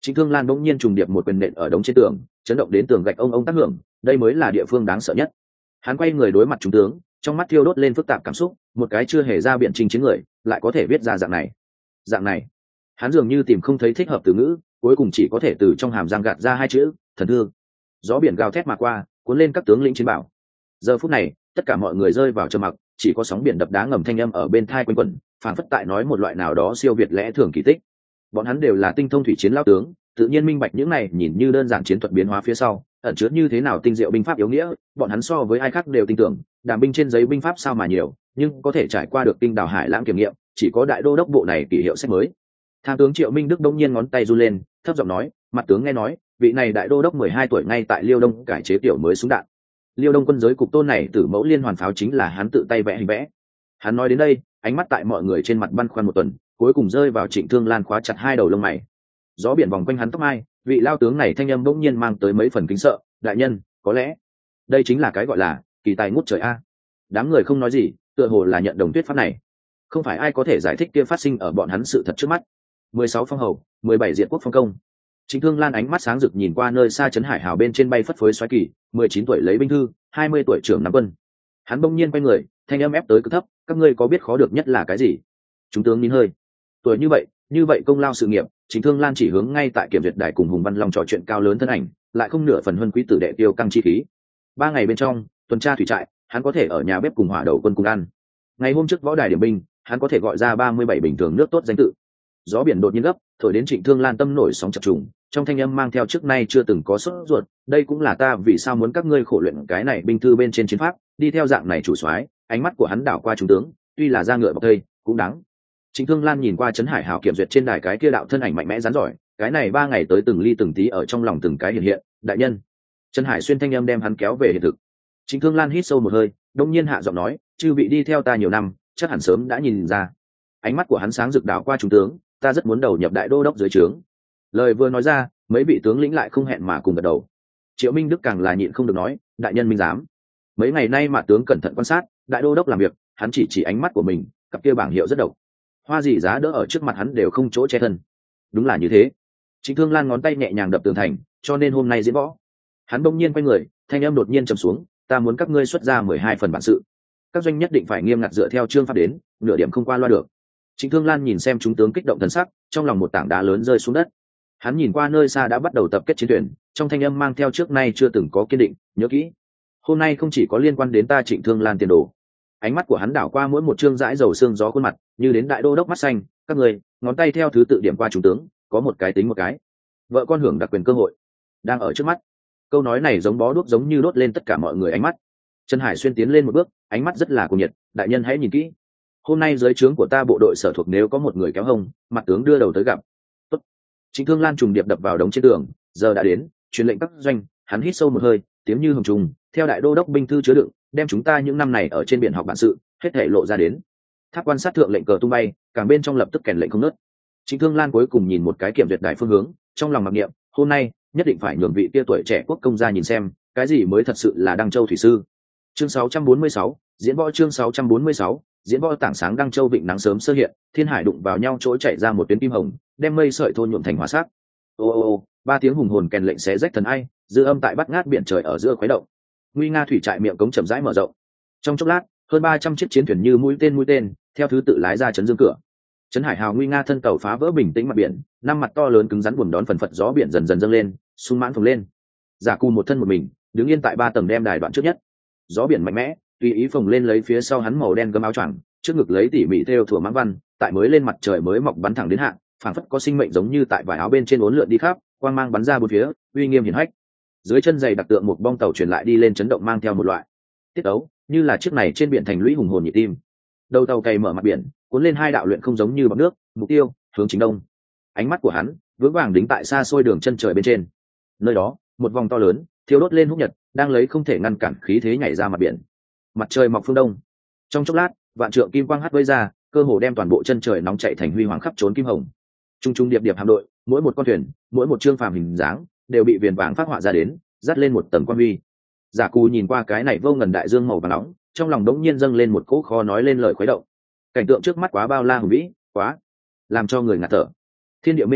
Trịnh Thương Lan bỗng nhiên trùng điệp một quyền nện ở đống trên tường, chấn động đến tường gạch ông ông tác hưởng, đây mới là địa phương đáng sợ nhất. Hắn quay người đối mặt trung tướng, trong mắt thiêu đốt lên phức tạp cảm xúc, một cái chưa hề ra biện trình chiến người, lại có thể viết ra dạng này. Dạng này, hắn dường như tìm không thấy thích hợp từ ngữ, cuối cùng chỉ có thể từ trong hàm răng gạt ra hai chữ, thần thương. Gió biển gào thét mà qua, cuốn lên các tướng lĩnh chiến bảo. Giờ phút này, tất cả mọi người rơi vào trầm mặc, chỉ có sóng biển đập đá ngầm thanh âm ở bên tai quanh quẩn, phảng phất tại nói một loại nào đó siêu việt lẽ thường kỳ tích. Bọn hắn đều là tinh thông thủy chiến lao tướng, tự nhiên minh bạch những này nhìn như đơn giản chiến thuật biến hóa phía sau ẩn chứa như thế nào tinh diệu binh pháp yếu nghĩa. Bọn hắn so với ai khác đều tin tưởng đàm binh trên giấy binh pháp sao mà nhiều, nhưng có thể trải qua được kinh đào hải lãng kiểm nghiệm chỉ có đại đô đốc bộ này kỷ hiệu sách mới. Tham tướng Triệu Minh Đức đông nhiên ngón tay du lên, thấp giọng nói, mặt tướng nghe nói vị này đại đô đốc mười hai tuổi ngay tại Liêu Đông cải chế tiểu mới súng đạn. Liêu Đông quân giới cục tôn này tử mẫu liên hoàn pháo chính là hắn tự tay vẽ hình vẽ. Hắn nói đến đây, ánh mắt tại mọi người trên mặt băn khoăn một tuần, cuối cùng rơi vào Trịnh Thương Lan khóa chặt hai đầu lông mày. Gió biển vòng quanh hắn tóc mai, vị lao tướng này thanh âm bỗng nhiên mang tới mấy phần kính sợ, đại nhân, có lẽ đây chính là cái gọi là kỳ tài ngút trời a. Đám người không nói gì, tựa hồ là nhận đồng thuyết pháp này. Không phải ai có thể giải thích kia phát sinh ở bọn hắn sự thật trước mắt. mười sáu phong hầu, mười bảy diện quốc phong công. Trịnh Thương Lan ánh mắt sáng rực nhìn qua nơi xa trấn hải hào bên trên bay phất phới xoáy kỳ, mười chín tuổi lấy binh thư, hai mươi tuổi trưởng nắm quân. Hắn bỗng nhiên quay người, thanh âm ép tới cực thấp, các ngươi có biết khó được nhất là cái gì? Chúng tướng nín hơi. Tuổi như vậy, như vậy công lao sự nghiệp, Trịnh Thương Lan chỉ hướng ngay tại kiểm duyệt đài cùng Hùng Văn Long trò chuyện cao lớn thân ảnh, lại không nửa phần huân quý tử đệ tiêu căng chi khí. Ba ngày bên trong, tuần tra thủy trại, hắn có thể ở nhà bếp cùng hỏa đầu quân cùng ăn. Ngày hôm trước võ đài điểm binh, hắn có thể gọi ra ba mươi bảy bình thường nước tốt danh tự. Gió biển đột nhiên gấp, thổi đến Trịnh Thương Lan tâm nổi sóng chập trùng, trong thanh âm mang theo trước nay chưa từng có sốt ruột, đây cũng là ta vì sao muốn các ngươi khổ luyện cái này binh thư bên trên chiến pháp, đi theo dạng này chủ soái. Ánh mắt của hắn đảo qua trung tướng, tuy là da ngựa bọc thây, cũng đáng. Trịnh Thương Lan nhìn qua trấn hải hào kiểm duyệt trên đài cái kia đạo thân ảnh mạnh mẽ rắn giỏi, cái này ba ngày tới từng ly từng tí ở trong lòng từng cái hiện hiện, đại nhân. Trần Hải Xuyên thanh âm đem hắn kéo về hiện thực. Trịnh Thương Lan hít sâu một hơi, đông nhiên hạ giọng nói, chư vị đi theo ta nhiều năm, chắc hẳn sớm đã nhìn ra. Ánh mắt của hắn sáng rực đảo qua trung tướng, ta rất muốn đầu nhập đại đô đốc dưới trướng. Lời vừa nói ra, mấy vị tướng lĩnh lại không hẹn mà cùng gật đầu. Triệu Minh Đức càng là nhịn không được nói, đại nhân minh giám. Mấy ngày nay mà tướng cẩn thận quan sát, đại đô đốc làm việc, hắn chỉ chỉ ánh mắt của mình, cặp kia bảng hiệu rất độc. Hoa gì giá đỡ ở trước mặt hắn đều không chỗ che thân. Đúng là như thế. Trịnh Thương Lan ngón tay nhẹ nhàng đập tường thành, cho nên hôm nay diễn võ. Hắn bỗng nhiên quay người, thanh âm đột nhiên trầm xuống, ta muốn các ngươi xuất ra mười hai phần bản sự. Các doanh nhất định phải nghiêm ngặt dựa theo chương pháp đến, nửa điểm không qua loa được. Trịnh Thương Lan nhìn xem chúng tướng kích động thần sắc, trong lòng một tảng đá lớn rơi xuống đất. Hắn nhìn qua nơi xa đã bắt đầu tập kết chiến thuyền, trong thanh âm mang theo trước nay chưa từng có kiên định, nhớ kỹ. Hôm nay không chỉ có liên quan đến ta Trịnh Thương Lan tiền đồ. Ánh mắt của hắn đảo qua mỗi một chương dãi dầu xương gió khuôn mặt, như đến đại đô đốc mắt xanh, các người, ngón tay theo thứ tự điểm qua trung tướng, có một cái tính một cái. Vợ con hưởng đặc quyền cơ hội đang ở trước mắt. Câu nói này giống bó đuốc giống như đốt lên tất cả mọi người ánh mắt. Trần Hải Xuyên tiến lên một bước, ánh mắt rất là cuồng nhiệt, đại nhân hãy nhìn kỹ. Hôm nay dưới trướng của ta bộ đội sở thuộc nếu có một người kéo hông, mặt tướng đưa đầu tới gặp. Tốt. Trịnh Thương Lan trùng điệp đập vào đống trên tường, giờ đã đến, truyền lệnh các doanh. Hắn hít sâu một hơi, tiếng như hồng trùng, theo đại đô đốc binh thư chứa đựng, đem chúng ta những năm này ở trên biển học bản sự hết thể lộ ra đến. Tháp quan sát thượng lệnh cờ tung bay, càng bên trong lập tức kèn lệnh không nớt. Trịnh Thương Lan cuối cùng nhìn một cái kiểm duyệt đài phương hướng, trong lòng mặc niệm, hôm nay nhất định phải nhường vị kia tuổi trẻ quốc công gia nhìn xem cái gì mới thật sự là Đăng Châu thủy sư. Chương sáu trăm bốn mươi sáu, diễn võ chương sáu trăm bốn mươi sáu, diễn võ tảng sáng Đăng Châu vịnh nắng sớm sơ hiện, thiên hải đụng vào nhau chỗ chạy ra một tuyến kim hồng, đem mây sợi thôn nhuộm thành hỏa sắc. Ô ô ô, ba tiếng hùng hồn kèn lệnh xé rách thần ai, dư âm tại bắt ngát biển trời ở giữa khuấy động. Nguy nga thủy trại miệng cống chậm rãi mở rộng. Trong chốc lát, hơn ba trăm chiếc chiến thuyền như mũi tên mũi tên, theo thứ tự lái ra trấn dương cửa. Trấn hải hào nguy nga thân tàu phá vỡ bình tĩnh mặt biển, năm mặt to lớn cứng rắn buồm đón phần phật gió biển dần dần dâng lên, sung mãn phồng lên. Giả Cù một thân một mình, đứng yên tại ba tầng đem đài đoạn trước nhất. Gió biển mạnh mẽ, tùy ý phồng lên lấy phía sau hắn màu đen gấm áo choàng, trước ngực lấy tỉ mỉ thêu thủa mãng văn, tại mới lên mặt trời mới mọc bắn thẳng đến hạ, phảng phất có sinh mệnh giống như tại vải áo bên trên uốn lượn đi khắp, quang mang bắn ra bốn phía, uy nghiêm hiển hách. Dưới chân giày đặc tượng một bong tàu truyền lại đi lên chấn động mang theo một loại tiết ấu, như là chiếc này trên biển thành lũy hùng hồn nhịp tim. Đầu tàu cày mở mặt biển, cuốn lên hai đạo luyện không giống như bọt nước, mục tiêu hướng chính đông. Ánh mắt của hắn vững vàng đính tại xa xôi đường chân trời bên trên. Nơi đó, một vòng to lớn, thiêu đốt lên húc nhật, đang lấy không thể ngăn cản khí thế nhảy ra mặt biển. Mặt trời mọc phương đông. Trong chốc lát, vạn trượng kim quang hắt vơi ra, cơ hồ đem toàn bộ chân trời nóng chạy thành huy hoàng khắp trốn kim hồng. Trung trung điệp điệp hạm đội, mỗi một con thuyền, mỗi một trương phàm hình dáng, đều bị viền vàng phát họa ra đến, dắt lên một tầng quan huy. Giả Cù nhìn qua cái này vô ngần đại dương màu vàng nóng, trong lòng đống nhiên dâng lên một cỗ khó nói lên lời khuấy động. Cảnh tượng trước mắt quá bao la hùng vĩ, quá làm cho người ngạt thở. Thiên địa minh mông,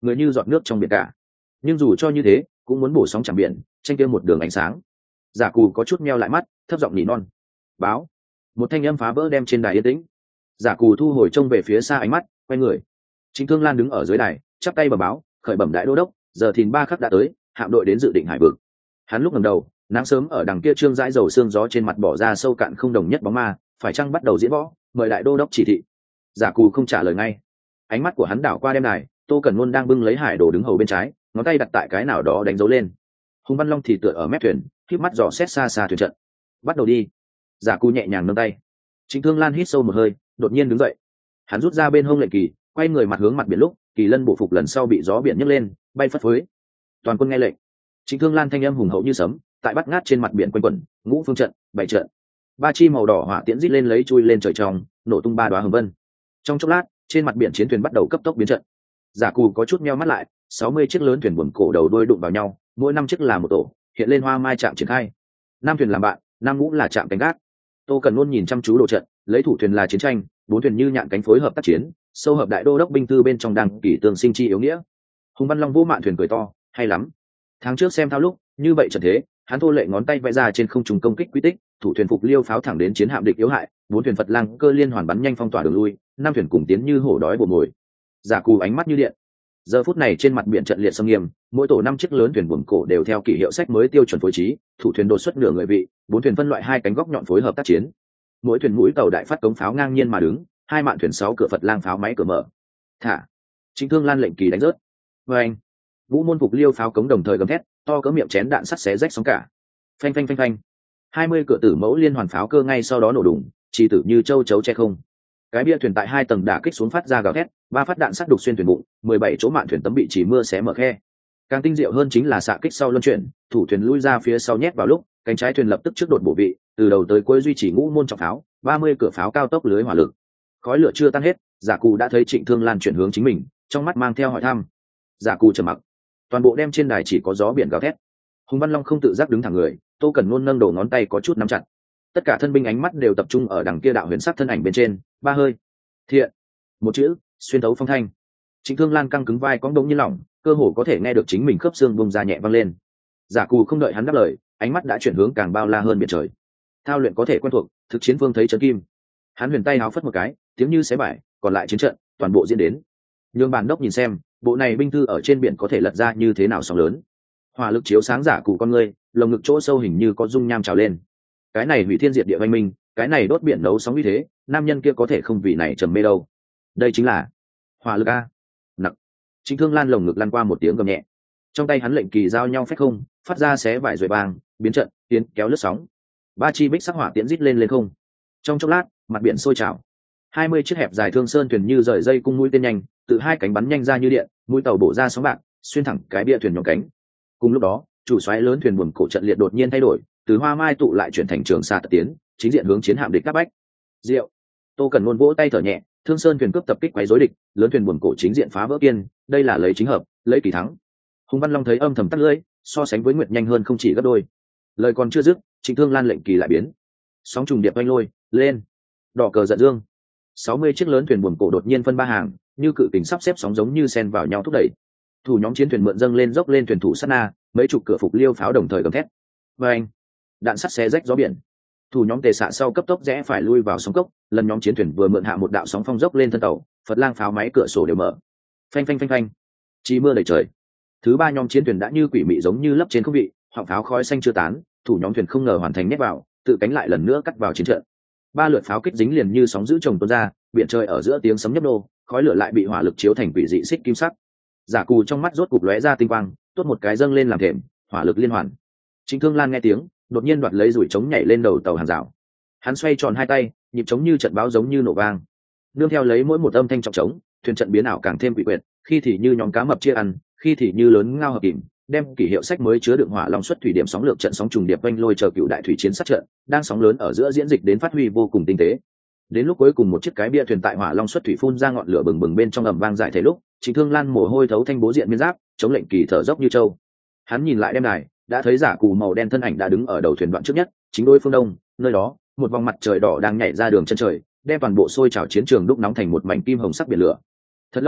người như giọt nước trong biển cả. Nhưng dù cho như thế cũng muốn bổ sóng chẳng biển, tranh kia một đường ánh sáng. Giả Cù có chút meo lại mắt, thấp giọng nỉ non. Báo. Một thanh âm phá vỡ đem trên đài yên tĩnh. Giả Cù thu hồi trông về phía xa ánh mắt, quay người. Trịnh Thương Lan đứng ở dưới đài, chắp tay bẩm báo, khởi bẩm đại đô đốc, giờ thìn ba khắc đã tới, hạm đội đến dự định hải vực. Hắn lúc ngẩng đầu, nắng sớm ở đằng kia trương dãi dầu sương gió trên mặt bỏ ra sâu cạn không đồng nhất bóng ma, phải chăng bắt đầu diễn võ, mời đại đô đốc chỉ thị. Giả Cù không trả lời ngay. Ánh mắt của hắn đảo qua đêm đài, Tô Cẩn Luân đang bưng lấy hải đồ đứng hầu bên trái, ngón tay đặt tại cái nào đó đánh dấu lên. Hùng Văn Long thì tựa ở mép thuyền, khép mắt dò xét xa xa thuyền trận. Bắt đầu đi. Giả Cù nhẹ nhàng nâng tay. Trịnh Thương Lan hít sâu một hơi, đột nhiên đứng dậy. Hắn rút ra bên hông lệnh kỳ, quay người mặt hướng mặt biển lúc, kỳ lân bộ phục lần sau bị gió biển nhấc lên, bay phất phới. Toàn quân nghe lệnh. Trịnh Thương Lan thanh âm hùng hậu như sấm, tại bắt ngát trên mặt biển quanh quẩn, ngũ phương trận, bảy trận. Ba chi màu đỏ hỏa tiễn rít lên lấy chui lên trời trong, nổ tung ba đóa hồng vân. Trong chốc lát, trên mặt biển chiến thuyền bắt đầu cấp tốc biến trận. Giả Cù có chút meo mắt lại, sáu mươi chiếc lớn thuyền buồm cổ đầu đuôi đụng vào nhau, mỗi năm chiếc là một tổ, hiện lên hoa mai trạm triển khai. Năm thuyền làm bạn, năm ngũ là trạm cánh gác. Tô Cần luôn nhìn chăm chú đồ trận, lấy thủ thuyền là chiến tranh, bốn thuyền như nhạn cánh phối hợp tác chiến, sâu hợp đại đô đốc binh tư bên trong đăng kỷ tường sinh chi yếu nghĩa. Hùng Văn Long vô mạn thuyền cười to, hay lắm. Tháng trước xem thao lúc, như vậy trận thế, hắn thô lệ ngón tay vẽ ra trên không trung công kích quy tích, thủ thuyền phục liêu pháo thẳng đến chiến hạm địch yếu hại, bốn thuyền Phật Lang cơ liên hoàn bắn nhanh phong tỏa đường lui, năm thuyền cùng tiến như hổ đói bồ mồi. Giả Cù ánh mắt như điện. Giờ phút này trên mặt biển trận liệt sông nghiêm, mỗi tổ năm chiếc lớn thuyền buồm cổ đều theo kỷ hiệu sách mới tiêu chuẩn phối trí, thủ thuyền đột xuất nửa người vị, bốn thuyền phân loại hai cánh góc nhọn phối hợp tác chiến. Mỗi thuyền mũi tàu đại phát cống pháo ngang nhiên mà đứng, hai mạn thuyền sáu cửa Phật Lang pháo máy cửa mở. Thả. Trịnh Thương Lan lệnh kỳ đánh rớt. Và anh. Vũ môn phục liêu pháo cống đồng thời gầm thét, to cỡ miệng chén đạn sắt xé rách sóng cả. Phanh phanh phanh phanh. hai mươi cửa tử mẫu liên hoàn pháo cơ ngay sau đó nổ đùng, chỉ tử như châu chấu che không. Cái bia thuyền tại hai tầng đả kích xuống phát ra gào thét, ba phát đạn sắt đục xuyên thuyền bụng, mười bảy chỗ mạn thuyền tấm bị chỉ mưa xé mở khe. Càng tinh diệu hơn chính là xạ kích sau luân chuyển, thủ thuyền lui ra phía sau nhét vào lúc, cánh trái thuyền lập tức trước đột bổ vị, từ đầu tới cuối duy trì ngũ môn trọng pháo, ba mươi cửa pháo cao tốc lưới hỏa lực. Khói lửa chưa tan hết, Giả Cù đã thấy Trịnh Thương Lan chuyển hướng chính mình, trong mắt mang theo hỏi thăm. Giả Cù trầm mặc. Toàn bộ đem trên đài chỉ có gió biển gào thét. Hùng Văn Long không tự giác đứng thẳng người, Tô Cẩn Nôn nâng đầu ngón tay có chút nắm chặt. Tất cả thân binh ánh mắt đều tập trung ở đằng kia đạo huyền sắc thân ảnh bên trên, ba hơi. Thiện. Một chữ, xuyên thấu phong thanh. Trịnh Thương Lan căng cứng vai cong đống như lỏng, cơ hồ có thể nghe được chính mình khớp xương bung ra nhẹ vang lên. Giả Cù không đợi hắn đáp lời, ánh mắt đã chuyển hướng càng bao la hơn biển trời. Thao luyện có thể quen thuộc, thực chiến phương thấy chấn kim. Hắn huyền tay háo phất một cái, tiếng như xé bải, còn lại chiến trận, toàn bộ diễn đến. Nhường bản đốc nhìn xem, bộ này binh thư ở trên biển có thể lật ra như thế nào sóng lớn. Hỏa lực chiếu sáng Giả Cù con ngươi, lồng ngực chỗ sâu hình như có dung nham trào lên. Cái này hủy thiên diệt địa văn minh, cái này đốt biển nấu sóng như thế, nam nhân kia có thể không vì này trầm mê đâu. Đây chính là hỏa lực a. Nặng. Trịnh Thương Lan lồng ngực lăn qua một tiếng gầm nhẹ. Trong tay hắn lệnh kỳ giao nhau phách không, phát ra xé vải rồi bang, biến trận, tiến kéo lướt sóng. Ba chi bích sắc hỏa tiễn rít lên lên không. Trong chốc lát, mặt biển sôi trào. Hai mươi chiếc hẹp dài thương sơn thuyền như rời dây cung mũi tên nhanh, từ hai cánh bắn nhanh ra như điện, mũi tàu bổ ra sóng bạc, xuyên thẳng cái bia thuyền nhóm cánh. Cùng lúc đó, chủ soái lớn thuyền buồm cổ trận liệt đột nhiên thay đổi, từ hoa mai tụ lại chuyển thành trường xa tập tiến, chính diện hướng chiến hạm địch các bách. Diệu. Tô Cần luôn vỗ tay thở nhẹ, thương sơn thuyền cướp tập kích quấy rối địch, lớn thuyền buồm cổ chính diện phá vỡ kiên, đây là lấy chính hợp, lấy kỳ thắng. Hùng Văn Long thấy âm thầm tắt lưỡi, so sánh với Nguyệt nhanh hơn không chỉ gấp đôi. Lời còn chưa dứt, Trịnh Thương Lan lệnh kỳ lại biến. Sóng trùng điệp oanh lôi, lên. Đỏ cờ giận dương. sáu mươi chiếc lớn thuyền buồm cổ đột nhiên phân ba hàng, như cự kình sắp xếp sóng giống như sen vào nhau thúc đẩy. Thủ nhóm chiến thuyền mượn dâng lên dốc lên thuyền thủ sát na, mấy chục cửa phục liêu pháo đồng thời gầm thét. Và anh, đạn sắt xé rách gió biển. Thủ nhóm tề xạ sau cấp tốc rẽ phải lui vào sóng cốc, lần nhóm chiến thuyền vừa mượn hạ một đạo sóng phong dốc lên thân tàu, Phật Lang pháo máy cửa sổ đều mở. Phanh phanh phanh phanh. Chỉ mưa đầy trời. Thứ ba nhóm chiến thuyền đã như quỷ mị giống như lấp trên không vị, họng pháo khói xanh chưa tán, thủ nhóm thuyền không ngờ hoàn thành nhét vào, tự cánh lại lần nữa cắt vào chiến trận. Ba lượt pháo kích dính liền như sóng giữ chồng tuôn ra, biển trời ở giữa tiếng sấm nhấp nô, khói lửa lại bị hỏa lực chiếu thành quỷ dị xích kim sắc. Giả Cù trong mắt rốt cục lóe ra tinh quang, tốt một cái dâng lên làm thềm, hỏa lực liên hoàn. Trịnh Thương Lan nghe tiếng, đột nhiên đoạt lấy rủi trống nhảy lên đầu tàu hàng rào. Hắn xoay tròn hai tay, nhịp trống như trận báo giống như nổ vang. Nương theo lấy mỗi một âm thanh trọng trống, thuyền trận biến ảo càng thêm quỷ quyệt, khi thì như nhóm cá mập chia ăn, khi thì như lớn ngao hợp kìm, đem kỷ hiệu sách mới chứa đựng hỏa long xuất thủy điểm sóng lược trận sóng trùng điệp quanh lôi chờ cựu đại thủy chiến sát trận, đang sóng lớn ở giữa diễn dịch đến phát huy vô cùng tinh tế. Đến lúc cuối cùng một chiếc cái bia thuyền tại hỏa long xuất thủy phun ra ngọn lửa bừng bừng bên trong ầm vang giải thể lúc, Trịnh Thương Lan mồ hôi thấu thanh bố diện miên giáp, chống lệnh kỳ thở dốc như trâu. Hắn nhìn lại đem này, đã thấy Giả Cù màu đen thân ảnh đã đứng ở đầu thuyền đoạn trước nhất, chính đối phương đông, nơi đó, một vòng mặt trời đỏ đang nhảy ra đường chân trời, đem toàn bộ sôi trào chiến trường đúc nóng thành một mảnh kim hồng sắc biển lửa. Thật lâu,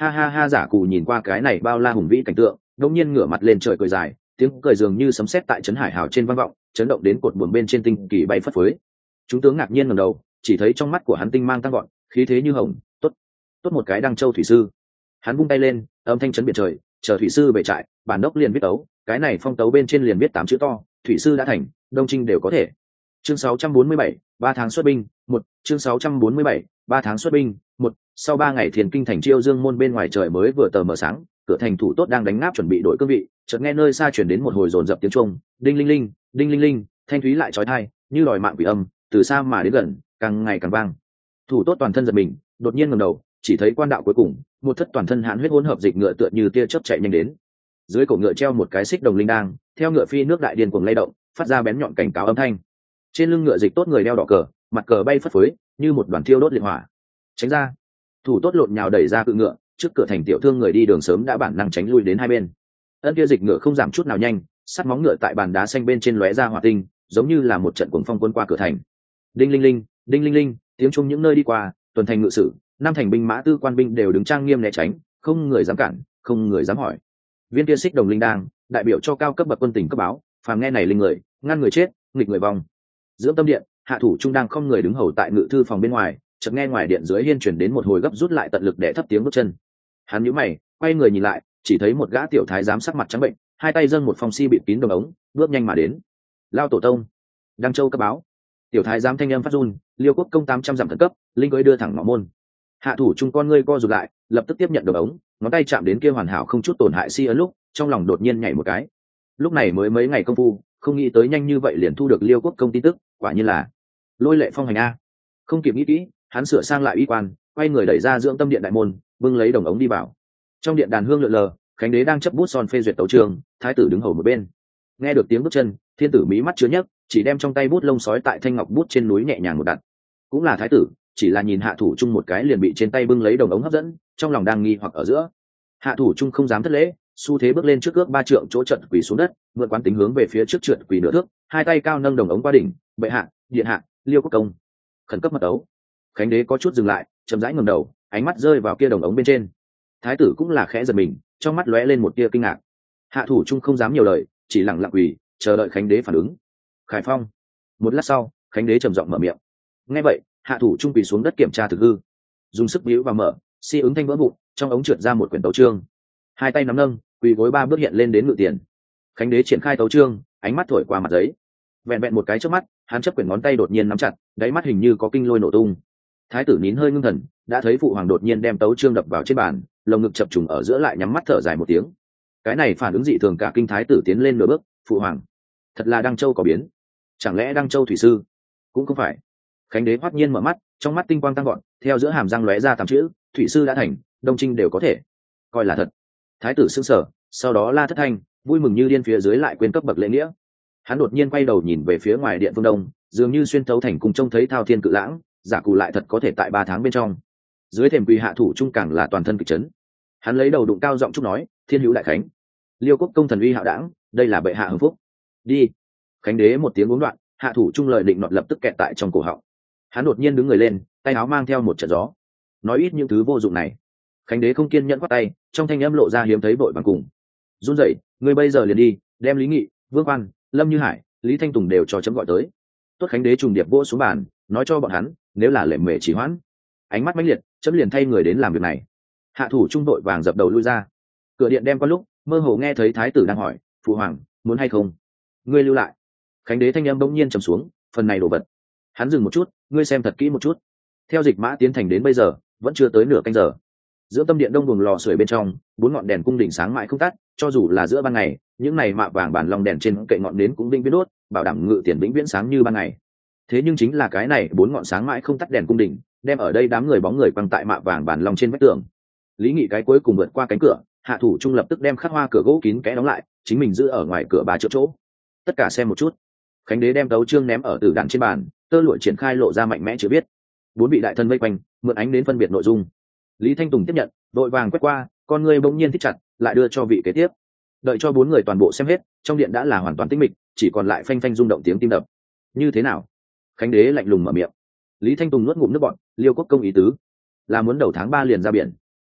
Ha ha ha, giả cù nhìn qua cái này bao la hùng vĩ cảnh tượng, đột nhiên ngửa mặt lên trời cười dài, tiếng cười dường như sấm sét tại trấn hải hào trên vang vọng, chấn động đến cột buồm bên trên tinh kỳ bay phất phới. Chúng tướng ngạc nhiên ngẩng đầu, chỉ thấy trong mắt của hắn tinh mang tăng gọn, khí thế như hồng. Tốt, tốt một cái Đăng Châu thủy sư. Hắn vung tay lên, âm thanh chấn biển trời, chờ thủy sư về trại, bản đốc liền viết tấu, cái này phong tấu bên trên liền viết tám chữ to, thủy sư đã thành, đông trinh đều có thể. Chương sáu trăm bốn mươi bảy, ba tháng xuất binh, một. Chương sáu trăm bốn mươi bảy, ba tháng xuất binh, một. Sau ba ngày thiền kinh thành Chiêu Dương môn bên ngoài trời mới vừa tờ mờ sáng, cửa thành thủ tốt đang đánh ngáp chuẩn bị đổi cương vị, chợt nghe nơi xa truyền đến một hồi dồn dập tiếng chuông, đinh linh linh, đinh linh linh, thanh thúy lại chói tai, như đòi mạng quỷ âm, từ xa mà đến gần, càng ngày càng vang. Thủ tốt toàn thân giật mình, đột nhiên ngẩng đầu, chỉ thấy quan đạo cuối cùng, một thất toàn thân hãn huyết hỗn hợp dịch ngựa tựa như tia chớp chạy nhanh đến. Dưới cổ ngựa treo một cái xích đồng linh đang, theo ngựa phi nước đại điên cuồng lay động, phát ra bén nhọn cảnh cáo âm thanh. Trên lưng ngựa dịch tốt người đeo đỏ cờ, mặt cờ bay phất phới, như một đoàn thiêu đốt liệt hỏa. Tránh ra! Thủ tốt lộn nhào đẩy ra cự ngựa, trước cửa thành tiểu thương người đi đường sớm đã bản năng tránh lui đến hai bên. Ân kia dịch ngựa không giảm chút nào nhanh, sắt móng ngựa tại bàn đá xanh bên trên lóe ra hỏa tinh, giống như là một trận cuồng phong cuốn qua cửa thành. Đinh linh linh, đinh linh linh, tiếng trung những nơi đi qua, tuần thành ngự sử, năm thành binh mã tư quan binh đều đứng trang nghiêm né tránh, không người dám cản, không người dám hỏi. Viên kia xích đồng linh đang, đại biểu cho cao cấp bậc quân tình cấp báo, phàm nghe này linh người, ngăn người chết, nghịch người vong. Dưỡng tâm điện, hạ thủ trung đang không người đứng hầu tại ngự thư phòng bên ngoài, chợt nghe ngoài điện dưới hiên chuyển đến một hồi gấp rút lại tận lực để thấp tiếng bước chân. Hắn nhíu mày, quay người nhìn lại, chỉ thấy một gã tiểu thái giám sắc mặt trắng bệnh, hai tay dâng một phong si bịt kín đồng ống, bước nhanh mà đến. Lao tổ tông, Đăng Châu cấp báo. Tiểu thái giám thanh âm phát run, Liêu quốc công tám trăm dặm thần cấp, linh cưới đưa thẳng ngõ môn. Hạ thủ trung con ngươi co rụt lại, lập tức tiếp nhận đồng ống, ngón tay chạm đến kia hoàn hảo không chút tổn hại si ấn lúc, trong lòng đột nhiên nhảy một cái. Lúc này mới mấy ngày công phu, không nghĩ tới nhanh như vậy liền thu được Liêu quốc công tin tức, quả nhiên là lôi lệ phong hành a. Không kịp nghĩ kỹ, hắn sửa sang lại uy quan, quay người đẩy ra dưỡng tâm điện đại môn, bưng lấy đồng ống đi vào. Trong điện đàn hương lượn lờ, khánh đế đang chấp bút son phê duyệt tấu chương, thái tử đứng hầu một bên. Nghe được tiếng bước chân, thiên tử mí mắt chứa nhấc, chỉ đem trong tay bút lông sói tại thanh ngọc bút trên núi nhẹ nhàng một đặt. Cũng là thái tử, chỉ là nhìn hạ thủ chung một cái liền bị trên tay bưng lấy đồng ống hấp dẫn, trong lòng đang nghi hoặc ở giữa. Hạ thủ chung không dám thất lễ, xu thế bước lên trước ước ba trượng chỗ trận quỳ xuống đất, vượt quán tính hướng về phía trước trượt quỳ nửa thước, hai tay cao nâng đồng ống qua đỉnh, bệ hạ, điện hạ, Liêu quốc công, khẩn cấp mật ấu. Khánh đế có chút dừng lại, chậm rãi ngẩng đầu, ánh mắt rơi vào kia đồng ống bên trên. Thái tử cũng là khẽ giật mình, trong mắt lóe lên một tia kinh ngạc. Hạ thủ chung không dám nhiều lời, chỉ lặng lặng quỳ, chờ đợi khánh đế phản ứng. Khải phong. Một lát sau, khánh đế trầm giọng mở miệng. Nghe vậy, hạ thủ chung quỳ xuống đất kiểm tra thực hư, dùng sức bĩu và mở, si ứng thanh vỡ vụn, trong ống trượt ra một quyển tấu chương. Hai tay nắm nâng, quỳ gối ba bước hiện lên đến ngự tiền. Khánh đế triển khai tấu chương, ánh mắt thổi qua mặt giấy. Vẹn vẹn một cái trước mắt, hắn chấp quyển ngón tay đột nhiên nắm chặt, đáy mắt hình như có kinh lôi nổ tung. Thái tử nín hơi ngưng thần, đã thấy phụ hoàng đột nhiên đem tấu chương đập vào trên bàn, lồng ngực chập trùng ở giữa lại nhắm mắt thở dài một tiếng. Cái này phản ứng dị thường, cả kinh thái tử tiến lên nửa bước. Phụ hoàng, thật là Đăng Châu có biến, chẳng lẽ Đăng Châu thủy sư? Cũng không phải. Khánh đế hoắt nhiên mở mắt, trong mắt tinh quang tăng gọn, theo giữa hàm răng lóe ra tám chữ, thủy sư đã thành, đông trinh đều có thể. Coi là thật. Thái tử sững sờ, sau đó la thất thanh, vui mừng như điên, phía dưới lại quên cấp bậc lễ nghĩa. Hắn đột nhiên quay đầu nhìn về phía ngoài điện phương đông, dường như xuyên thấu thành cùng trông thấy thao thiên cự lãng, giả cù lại thật có thể tại ba tháng bên trong. Dưới thềm quỳ hạ thủ trung càng là toàn thân kịch chấn. Hắn lấy đầu đụng cao giọng chúc nói, thiên hữu đại khánh, Liêu quốc công thần uy hạo đảng, đây là bệ hạ hưng phúc. Đi. Khánh đế một tiếng uống đoạn, hạ thủ trung lời định nọt lập tức kẹt tại trong cổ họng. Hắn đột nhiên đứng người lên, tay áo mang theo một trận gió, nói ít những thứ vô dụng này. Khánh đế không kiên nhẫn quát tay, trong thanh âm lộ ra hiếm thấy vội bằng cùng. Run rẩy, ngươi bây giờ liền đi, đem Lý Nghị, Vương Quan, Lâm Như Hải, Lý Thanh Tùng đều cho chấm gọi tới. Tốt. Khánh đế trùng điệp vỗ xuống bàn, nói cho bọn hắn, nếu là lệ mề chỉ hoãn, ánh mắt mãnh liệt, chấm liền thay người đến làm việc này. Hạ thủ trung đội vàng dập đầu lui ra. Cửa điện đem qua lúc, mơ hồ nghe thấy thái tử đang hỏi, phụ hoàng muốn hay không? Ngươi lưu lại. Khánh đế thanh âm bỗng nhiên trầm xuống, phần này đồ vật. Hắn dừng một chút, ngươi xem thật kỹ một chút. Theo dịch mã tiến thành đến bây giờ, vẫn chưa tới nửa canh giờ. Giữa tâm điện đông buồng lò sưởi bên trong, bốn ngọn đèn cung đỉnh sáng mãi không tắt, cho dù là giữa ban ngày, những này mạ vàng bản long đèn trên kệ ngọn nến cũng vĩnh viễn đốt, bảo đảm ngự tiền vĩnh viễn sáng như ban ngày. Thế nhưng chính là cái này bốn ngọn sáng mãi không tắt đèn cung đỉnh, đem ở đây đám người bóng người quăng tại mạ vàng bản long trên vách tường. Lý Nghị cái cuối cùng vượt qua cánh cửa, hạ thủ trung lập tức đem khắc hoa cửa gỗ kín kẽ đóng lại, chính mình giữ ở ngoài cửa ba chỗ chỗ. Tất cả xem một chút. Khánh đế đem tấu chương ném ở tử đàn trên bàn, tơ lụa triển khai lộ ra mạnh mẽ chữ viết. Bốn vị đại thân vây quanh, mượn ánh đến phân biệt nội dung. Lý Thanh Tùng tiếp nhận, đội vàng quét qua, con người bỗng nhiên thích chặt, lại đưa cho vị kế tiếp. Đợi cho bốn người toàn bộ xem hết, trong điện đã là hoàn toàn tĩnh mịch, chỉ còn lại phanh phanh rung động tiếng tim đập. Như thế nào? Khánh đế lạnh lùng mở miệng. Lý Thanh Tùng nuốt ngụm nước bọt, Liêu quốc công ý tứ là muốn đầu tháng ba liền ra biển.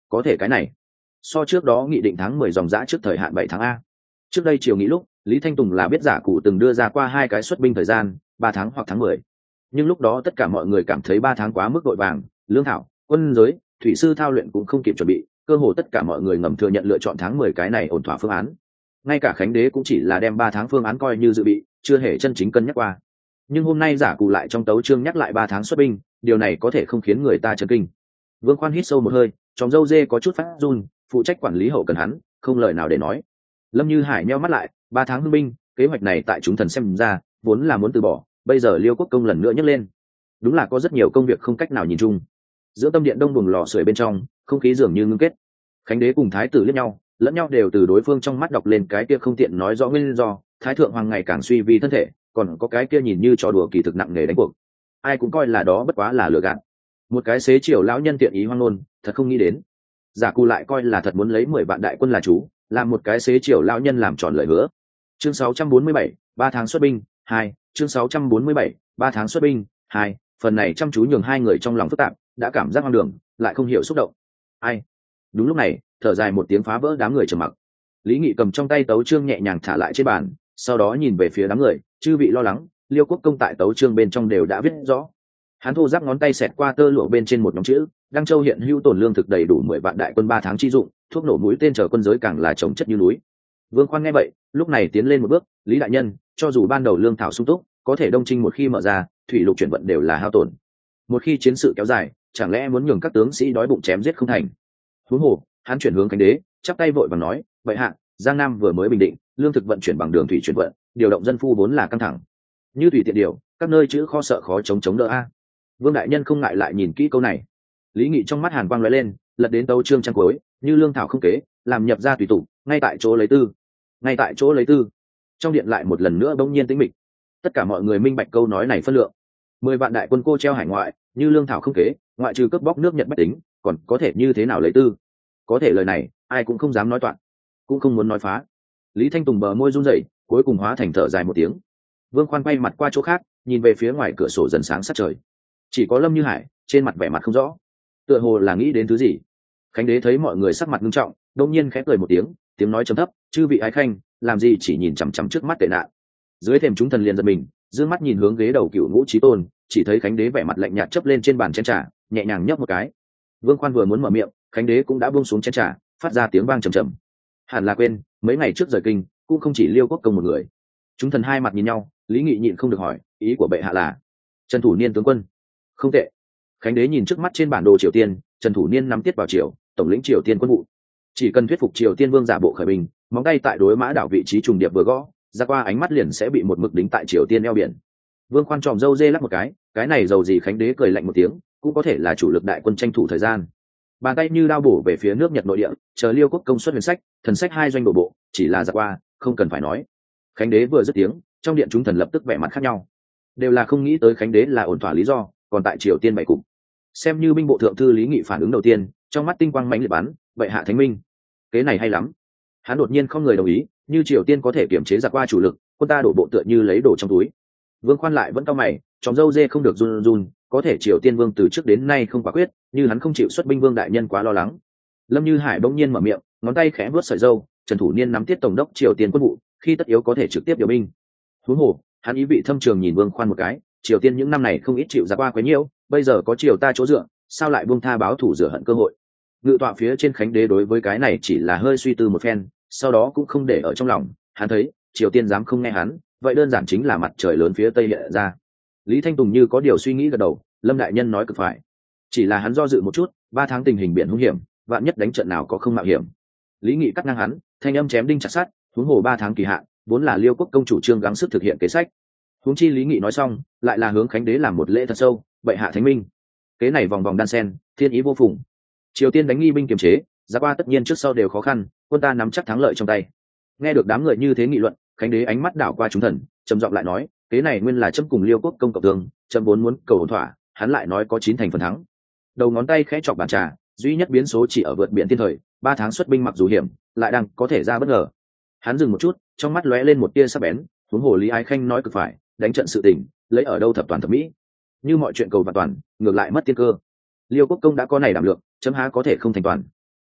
có thể cái này so trước đó nghị định tháng mười dòng giã trước thời hạn bảy tháng a. Trước đây chiều nghĩ lúc Lý Thanh Tùng là biết giả cụ từng đưa ra qua hai cái xuất binh thời gian ba tháng hoặc tháng mười, nhưng lúc đó tất cả mọi người cảm thấy ba tháng quá mức vội vàng, lương thảo, quân giới, thủy sư thao luyện cũng không kịp chuẩn bị, cơ hồ tất cả mọi người ngầm thừa nhận lựa chọn tháng mười cái này ổn thỏa phương án. Ngay cả Khánh Đế cũng chỉ là đem ba tháng phương án coi như dự bị, chưa hề chân chính cân nhắc qua. Nhưng hôm nay giả cụ lại trong tấu chương nhắc lại ba tháng xuất binh, điều này có thể không khiến người ta chấn kinh. Vương Khoan hít sâu một hơi, tròng râu dê có chút phát run, phụ trách quản lý hậu cần hắn không lời nào để nói. Lâm Như Hải nheo mắt lại, ba tháng hưng binh, kế hoạch này tại chúng thần xem ra vốn là muốn từ bỏ, bây giờ Liêu Quốc công lần nữa nhấc lên, đúng là có rất nhiều công việc không cách nào nhìn chung. Giữa tâm điện đông buồng lò sưởi bên trong, không khí dường như ngưng kết. Khánh Đế cùng thái tử liếc nhau, lẫn nhau đều từ đối phương trong mắt đọc lên cái kia không tiện nói rõ nguyên do. Thái thượng hoàng ngày càng suy vì thân thể, còn có cái kia nhìn như trò đùa kỳ thực nặng nề đánh cuộc, ai cũng coi là đó bất quá là lừa gạt. Một cái xế chiều lão nhân tiện ý hoang ngôn, thật không nghĩ đến giả cụ lại coi là thật muốn lấy mười vạn đại quân là chú, làm một cái xế chiều lão nhân làm tròn lời hứa. Chương sáu trăm bốn mươi bảy, ba tháng xuất binh hai. Chương sáu trăm bốn mươi bảy, ba tháng xuất binh hai. Phần này chăm chú nhường hai người trong lòng phức tạp, đã cảm giác hoang đường, lại không hiểu xúc động. Ai? Đúng lúc này, thở dài một tiếng phá vỡ đám người trầm mặc. Lý Nghị cầm trong tay tấu chương nhẹ nhàng thả lại trên bàn, sau đó nhìn về phía đám người, chư vị lo lắng, Liêu Quốc công tại tấu chương bên trong đều đã viết rõ. Hắn thô giáp ngón tay xẹt qua tơ lụa bên trên một nhóm chữ, Đăng Châu hiện hữu tổn lương thực đầy đủ mười vạn đại quân ba tháng chi dụng, thuốc nổ mũi tên chờ quân giới càng là trồng chất như núi. Vương Khoan nghe vậy, lúc này tiến lên một bước, Lý đại nhân, cho dù ban đầu lương thảo sung túc, có thể đông trinh một khi mở ra, thủy lục chuyển vận đều là hao tổn. Một khi chiến sự kéo dài, chẳng lẽ muốn nhường các tướng sĩ đói bụng chém giết không thành? Huống hồ, hắn chuyển hướng Khánh Đế, chắp tay vội vàng nói, vậy hạ, Giang Nam vừa mới bình định, lương thực vận chuyển bằng đường thủy chuyển vận, điều động dân phu vốn là căng thẳng. Như thủy tiện điều, các nơi chữ kho sợ khó chống chống đỡ a. Vương đại nhân không ngại lại nhìn kỹ câu này. Lý Nghị trong mắt hàn quang lóe lên, lật đến tấu chương trang cuối, như lương thảo không kế, làm nhập ra tùy tụ, ngay tại chỗ lấy tư. Ngay tại chỗ lấy tư. Trong điện lại một lần nữa bỗng nhiên tĩnh mịch. Tất cả mọi người minh bạch câu nói này phân lượng. Mười vạn đại quân cô treo hải ngoại, như lương thảo không kế, ngoại trừ cướp bóc nước Nhật bách tính, còn có thể như thế nào lấy tư? Có thể lời này, ai cũng không dám nói toạc, cũng không muốn nói phá. Lý Thanh Tùng bờ môi run rẩy, cuối cùng hóa thành thở dài một tiếng. Vương Khoan quay mặt qua chỗ khác, nhìn về phía ngoài cửa sổ dần sáng sát trời. Chỉ có Lâm Như Hải, trên mặt vẻ mặt không rõ, tựa hồ là nghĩ đến thứ gì. Khánh Đế thấy mọi người sắc mặt nghiêm trọng, đột nhiên khẽ cười một tiếng, tiếng nói trầm thấp, chư vị ái khanh, làm gì chỉ nhìn chằm chằm trước mắt tệ nạn. Dưới thềm chúng thần liền giật mình, dương mắt nhìn hướng ghế đầu cựu ngũ chí tôn, chỉ thấy Khánh Đế vẻ mặt lạnh nhạt chấp lên trên bàn chén trà, nhẹ nhàng nhấp một cái. Vương Khoan vừa muốn mở miệng, Khánh Đế cũng đã buông xuống chén trà, phát ra tiếng vang trầm trầm. Hẳn là quên, mấy ngày trước rời kinh, cũng không chỉ Liêu Quốc công một người. Chúng thần hai mặt nhìn nhau, Lý Nghị nhịn không được hỏi, ý của bệ hạ là Trần Thủ Niên tướng quân? Không tệ. Khánh Đế nhìn trước mắt trên bản đồ Triều Tiên, Trần Thủ Niên nắm tiết vào triều, tổng lĩnh Triều Tiên quân vụ. Chỉ cần thuyết phục Triều Tiên vương giả bộ khởi bình, móng tay tại đối mã đảo vị trí trùng điệp vừa gõ, ra qua ánh mắt liền sẽ bị một mực đính tại Triều Tiên eo biển. Vương Khoan tròm râu dê lắc một cái, cái này dầu gì? Khánh Đế cười lạnh một tiếng, cũng có thể là chủ lực đại quân tranh thủ thời gian. Bàn tay như đao bổ về phía nước Nhật nội địa, chờ Liêu Quốc công xuất huyền sách, thần sách hai doanh đổ bộ, chỉ là ra qua, không cần phải nói. Khánh Đế vừa dứt tiếng, trong điện chúng thần lập tức vẻ mặt khác nhau, đều là không nghĩ tới Khánh Đế là ổn thỏa lý do, còn tại Triều Tiên bày cục. Xem như binh bộ thượng thư Lý Nghị phản ứng đầu tiên, trong mắt tinh quang mãnh liệt bắn, vậy hạ thánh minh, kế này hay lắm. Hắn đột nhiên không người đồng ý, như Triều Tiên có thể kiểm chế giặc qua chủ lực, quân ta đổ bộ tựa như lấy đồ trong túi. Vương Khoan lại vẫn cao mày, chóm dâu dê không được run run, có thể Triều Tiên vương từ trước đến nay không quả quyết, như hắn không chịu xuất binh, vương đại nhân quá lo lắng. Lâm Như Hải bỗng nhiên mở miệng, ngón tay khẽ vuốt sợi râu, Trần Thủ Niên nắm tiết tổng đốc Triều Tiên quân vụ, khi tất yếu có thể trực tiếp điều binh. Huống hồ, hắn ý vị thâm trường nhìn Vương Khoan một cái, Triều Tiên những năm này không ít chịu giặc qua quấy nhiễu, bây giờ có triều ta chỗ dựa, sao lại buông tha báo thủ rửa hận cơ hội? Ngự tọa phía trên Khánh Đế đối với cái này chỉ là hơi suy tư một phen, sau đó cũng không để ở trong lòng. Hắn thấy Triều Tiên dám không nghe hắn, vậy đơn giản chính là mặt trời lớn phía tây hiện ra. Lý Thanh Tùng như có điều suy nghĩ gật đầu, Lâm đại nhân nói cực phải. Chỉ là hắn do dự một chút, ba tháng tình hình biển hung hiểm, vạn nhất đánh trận nào có không mạo hiểm. Lý Nghị cắt ngang hắn, thanh âm chém đinh chặt sắt, huống hồ ba tháng kỳ hạn, vốn là Liêu Quốc công chủ trương gắng sức thực hiện kế sách. Huống chi Lý Nghị nói xong, lại là hướng Khánh Đế làm một lễ thật sâu, bệ hạ thánh minh. Kế này vòng vòng đan sen, thiên ý vô phùng. Triều Tiên đánh nghi binh kiềm chế, ra qua tất nhiên trước sau đều khó khăn, quân ta nắm chắc thắng lợi trong tay. Nghe được đám người như thế nghị luận, Khánh Đế ánh mắt đảo qua chúng thần, trầm giọng lại nói, kế này nguyên là chấm cùng Liêu Quốc công cộng tường, chấm vốn muốn cầu ổn thỏa, hắn lại nói có chín thành phần thắng. Đầu ngón tay khẽ chọc bàn trà, duy nhất biến số chỉ ở vượt biển thiên thời, ba tháng xuất binh mặc dù hiểm, lại đang có thể ra bất ngờ. Hắn dừng một chút, trong mắt lóe lên một tia sắc bén, huống hồ Lý Ái Khanh nói cực phải, đánh trận sự tình, lấy ở đâu thập toàn thập mỹ. Như mọi chuyện cầu và toàn, ngược lại mất tiên cơ. Liêu Quốc công đã có này đảm lượng, chấm há có thể không thành toàn.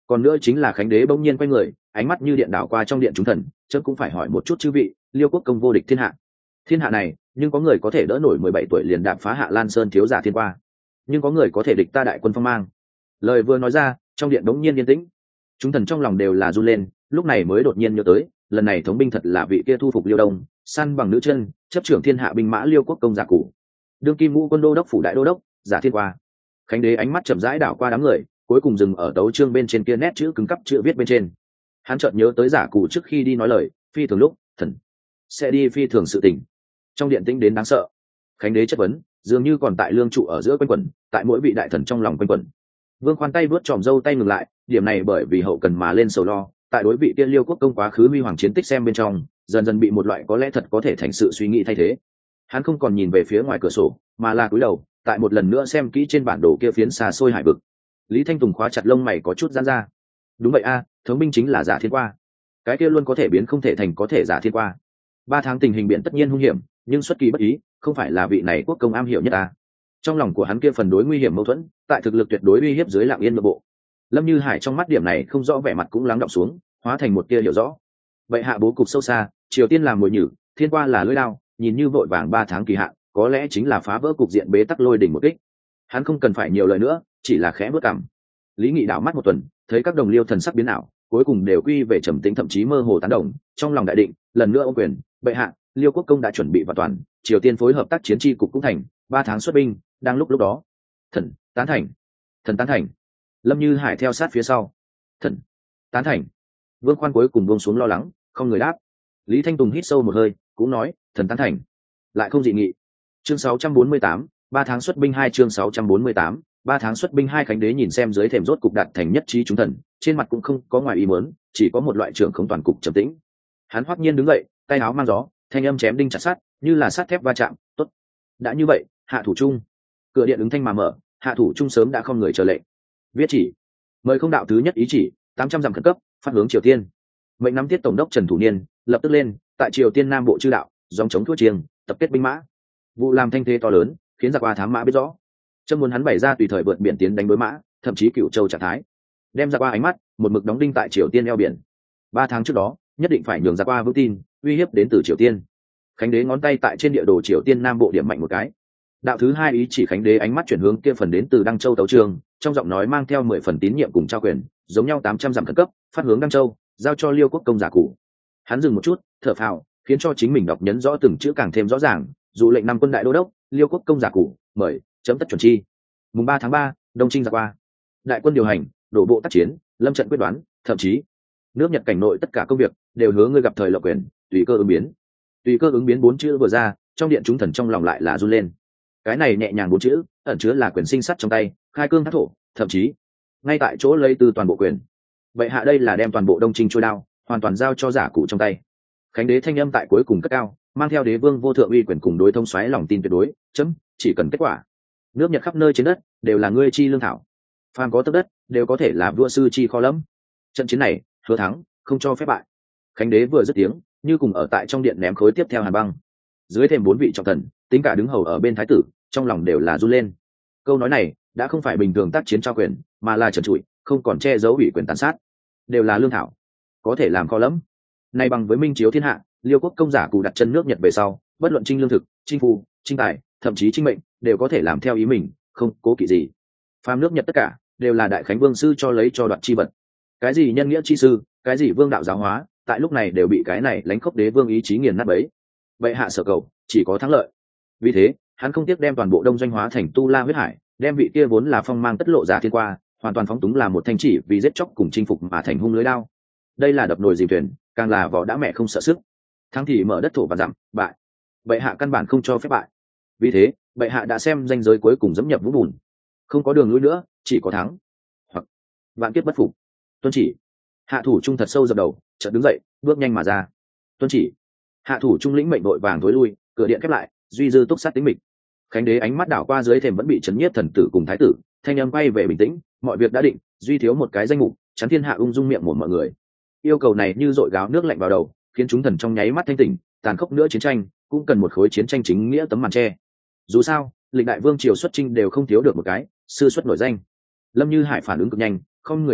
Còn nữa chính là khánh đế bỗng nhiên quay người, ánh mắt như điện đảo qua trong điện chúng thần, chớ cũng phải hỏi một chút chư vị, Liêu quốc công vô địch thiên hạ. Thiên hạ này, nhưng có người có thể đỡ nổi mười bảy tuổi liền đạp phá Hạ Lan Sơn thiếu giả thiên qua, nhưng có người có thể địch ta đại quân phong mang. Lời vừa nói ra, trong điện đống nhiên yên tĩnh. Chúng thần trong lòng đều là run lên, lúc này mới đột nhiên nhớ tới, lần này thống binh thật là vị kia thu phục Liêu Đông, săn bằng nữ chân, chấp trưởng thiên hạ binh mã Liêu quốc công Giả Cụ. Đương kim ngũ quân đô đốc phủ đại đô đốc, Giả Thiên Qua. Khánh đế ánh mắt chậm rãi đảo qua đám người, cuối cùng dừng ở tấu chương bên trên kia nét chữ cứng cắp chữ viết bên trên. Hắn chợt nhớ tới Giả Cụ trước khi đi nói lời, phi thường lúc, thần sẽ đi phi thường sự tình. Trong điện tĩnh đến đáng sợ. Khánh đế chất vấn, dường như còn tại lương trụ ở giữa quanh quẩn, tại mỗi vị đại thần trong lòng quanh quẩn. Vương khoan tay vuốt tròm râu tay ngừng lại, điểm này bởi vì hậu cần mà lên sầu lo, tại đối vị tiên Liêu quốc công quá khứ huy hoàng chiến tích xem bên trong, dần dần bị một loại có lẽ thật có thể thành sự suy nghĩ thay thế. Hắn không còn nhìn về phía ngoài cửa sổ, mà là cúi đầu, tại một lần nữa xem kỹ trên bản đồ kia phiến xa xôi hải vực. Lý Thanh Tùng khóa chặt lông mày có chút giãn ra. Đúng vậy a, thống binh chính là Giả Thiên Qua. Cái kia luôn có thể biến không thể thành có thể Giả Thiên Qua. Ba tháng tình hình biển tất nhiên hung hiểm, nhưng xuất kỳ bất ý, không phải là vị này quốc công am hiểu nhất à. Trong lòng của hắn kia phần đối nguy hiểm mâu thuẫn, tại thực lực tuyệt đối uy hiếp dưới lặng yên nội bộ. Lâm Như Hải trong mắt điểm này không rõ vẻ mặt cũng lắng đọng xuống, hóa thành một tia hiểu rõ. Vậy hạ bố cục sâu xa, Triều Tiên làm mồi nhử, Thiên Qua là lưỡi lao, nhìn như vội vàng ba tháng kỳ hạn, có lẽ chính là phá vỡ cục diện bế tắc lôi đỉnh một kích. Hắn không cần phải nhiều lời nữa, chỉ là khẽ bước cằm. Lý Nghị đảo mắt một tuần, thấy các đồng liêu thần sắc biến ảo, cuối cùng đều quy về trầm tĩnh thậm chí mơ hồ tán đồng, trong lòng đại định, lần nữa ô quyền, bệ hạ, Liêu quốc công đã chuẩn bị và toàn, Triều Tiên phối hợp tác chiến tri cục cũng thành, ba tháng xuất binh, đang lúc lúc đó. Thần tán thành, thần tán thành. Lâm Như Hải theo sát phía sau. Thần tán thành. Vương Khoan cuối cùng buông xuống lo lắng, không người đáp. Lý Thanh Tùng hít sâu một hơi, cũng nói, thần tán thành. Lại không dị nghị. Chương sáu trăm bốn mươi tám, ba tháng xuất binh hai chương sáu trăm bốn mươi tám, ba tháng xuất binh hai. Khánh đế nhìn xem dưới thềm rốt cục đạt thành nhất trí chúng thần, trên mặt cũng không có ngoài ý muốn, chỉ có một loại trưởng không toàn cục trầm tĩnh. Hắn hoắc nhiên đứng dậy, tay áo mang gió, thanh âm chém đinh chặt sắt, như là sắt thép va chạm. Tốt, đã như vậy, hạ thủ trung. Cửa điện ứng thanh mà mở, hạ thủ trung sớm đã không người chờ lệnh. Viết chỉ, mời không đạo thứ nhất ý chỉ, tám trăm dặm khẩn cấp, phát hướng Triều Tiên. Mệnh nắm tiết tổng đốc Trần Thủ Niên lập tức lên, tại Triều Tiên Nam Bộ chư đạo, dòng chống thua chiêng, tập kết binh mã. Vụ làm thanh thế to lớn, khiến giặc qua thám mã biết rõ. Trâm muốn hắn bày ra tùy thời vượt biển tiến đánh đối mã, thậm chí Cửu Châu trạng thái, đem giặc qua ánh mắt, một mực đóng đinh tại Triều Tiên eo biển. Ba tháng trước đó, nhất định phải nhường giặc qua vững tin, uy hiếp đến từ Triều Tiên. Khánh đế ngón tay tại trên địa đồ Triều Tiên Nam Bộ điểm mạnh một cái. Đạo thứ hai ý chỉ. Khánh đế ánh mắt chuyển hướng kia phần đến từ Đăng Châu tấu chương, trong giọng nói mang theo mười phần tín nhiệm cùng trao quyền, giống nhau tám trăm dặm khẩn cấp, phát hướng Đăng Châu, giao cho Liêu quốc công Giả Cụ. Hắn dừng một chút, thở phào, khiến cho chính mình đọc nhấn rõ từng chữ càng thêm rõ ràng. Dụ lệnh năm quân đại đô đốc, Liêu quốc công Giả Cụ, mời chấm tất chuẩn chi. Mùng ba tháng ba, đông trinh giặc qua. Đại quân điều hành, đổ bộ tác chiến, lâm trận quyết đoán, thậm chí nước Nhật cảnh nội tất cả công việc đều hướng ngươi gặp thời lộc quyền, tùy cơ ứng biến. Tùy cơ ứng biến bốn chữ vừa ra, trong điện chúng thần trong lòng lại là run lên. Cái này nhẹ nhàng bốn chữ, ẩn chứa là quyền sinh sắt trong tay, khai cương thác thổ, thậm chí ngay tại chỗ lấy từ toàn bộ quyền. Vậy hạ đây là đem toàn bộ đông trinh trôi đao, hoàn toàn giao cho Giả Cụ trong tay. Khánh đế thanh âm tại cuối cùng cất cao, mang theo đế vương vô thượng uy quyền cùng đối thông xoáy lòng tin tuyệt đối. Chấm chỉ cần kết quả, nước Nhật khắp nơi trên đất đều là ngươi chi lương thảo, phàm có tấc đất đều có thể là vua sư chi kho lẫm. Trận chiến này hứa thắng, không cho phép bại. Khánh đế vừa dứt tiếng, như cùng ở tại trong điện ném khối tiếp theo hàn băng. Dưới thêm bốn vị trọng thần, tính cả đứng hầu ở bên thái tử, trong lòng đều là run lên. Câu nói này đã không phải bình thường tác chiến trao quyền, mà là trần trụi, không còn che giấu ủy quyền tàn sát. Đều là lương thảo, có thể làm kho lẫm. Nay bằng với minh chiếu thiên hạ, Liêu quốc công Giả Cụ đặt chân nước Nhật về sau, bất luận trinh lương thực, trinh phu, trinh tài, thậm chí trinh mệnh, đều có thể làm theo ý mình, không cố kỵ gì. Phàm nước Nhật tất cả đều là đại khánh vương sư cho lấy cho đoạt chi vật. Cái gì nhân nghĩa chi sư, cái gì vương đạo giáo hóa, tại lúc này đều bị cái này lánh khốc đế vương ý chí nghiền nát bấy. Vậy hạ sở cầu chỉ có thắng lợi. Vì thế hắn không tiếc đem toàn bộ đông doanh hóa thành tu la huyết hải, đem vị kia vốn là phong mang tất lộ Giả Thiên Qua hoàn toàn phóng túng là một thanh chỉ vì giết chóc cùng chinh phục mà thành hung lưới lao. Đây là đập nồi dìm thuyền, càng là vỏ đã mẹ không sợ sức. Thắng thì mở đất thổ và dặm, bại bệ hạ căn bản không cho phép bại. Vì thế bệ hạ đã xem danh giới cuối cùng dẫm nhập vũng bùn, không có đường lui nữa, chỉ có thắng hoặc vạn kiếp bất phục. Tuân chỉ. Hạ thủ trung thật sâu dập đầu, chợt đứng dậy, bước nhanh mà ra. Tuân chỉ. Hạ thủ trung lĩnh mệnh đội vàng thối lui, cửa điện khép lại, duy dư túc sát tính mịch. Khánh đế ánh mắt đảo qua dưới thềm vẫn bị chấn nhiếp thần tử cùng thái tử, thanh âm quay về bình tĩnh, mọi việc đã định, duy thiếu một cái danh mục, chắn thiên hạ ung dung miệng một mọi người. Yêu cầu này như dội gáo nước lạnh vào đầu, khiến chúng thần trong nháy mắt thanh tỉnh. Tàn khốc nữa chiến tranh cũng cần một khối chiến tranh chính nghĩa tấm màn tre. Dù sao lịch đại vương triều xuất chinh đều không thiếu được một cái sư xuất nổi danh. Lâm Như Hải phản ứng cực nhanh, không người nói,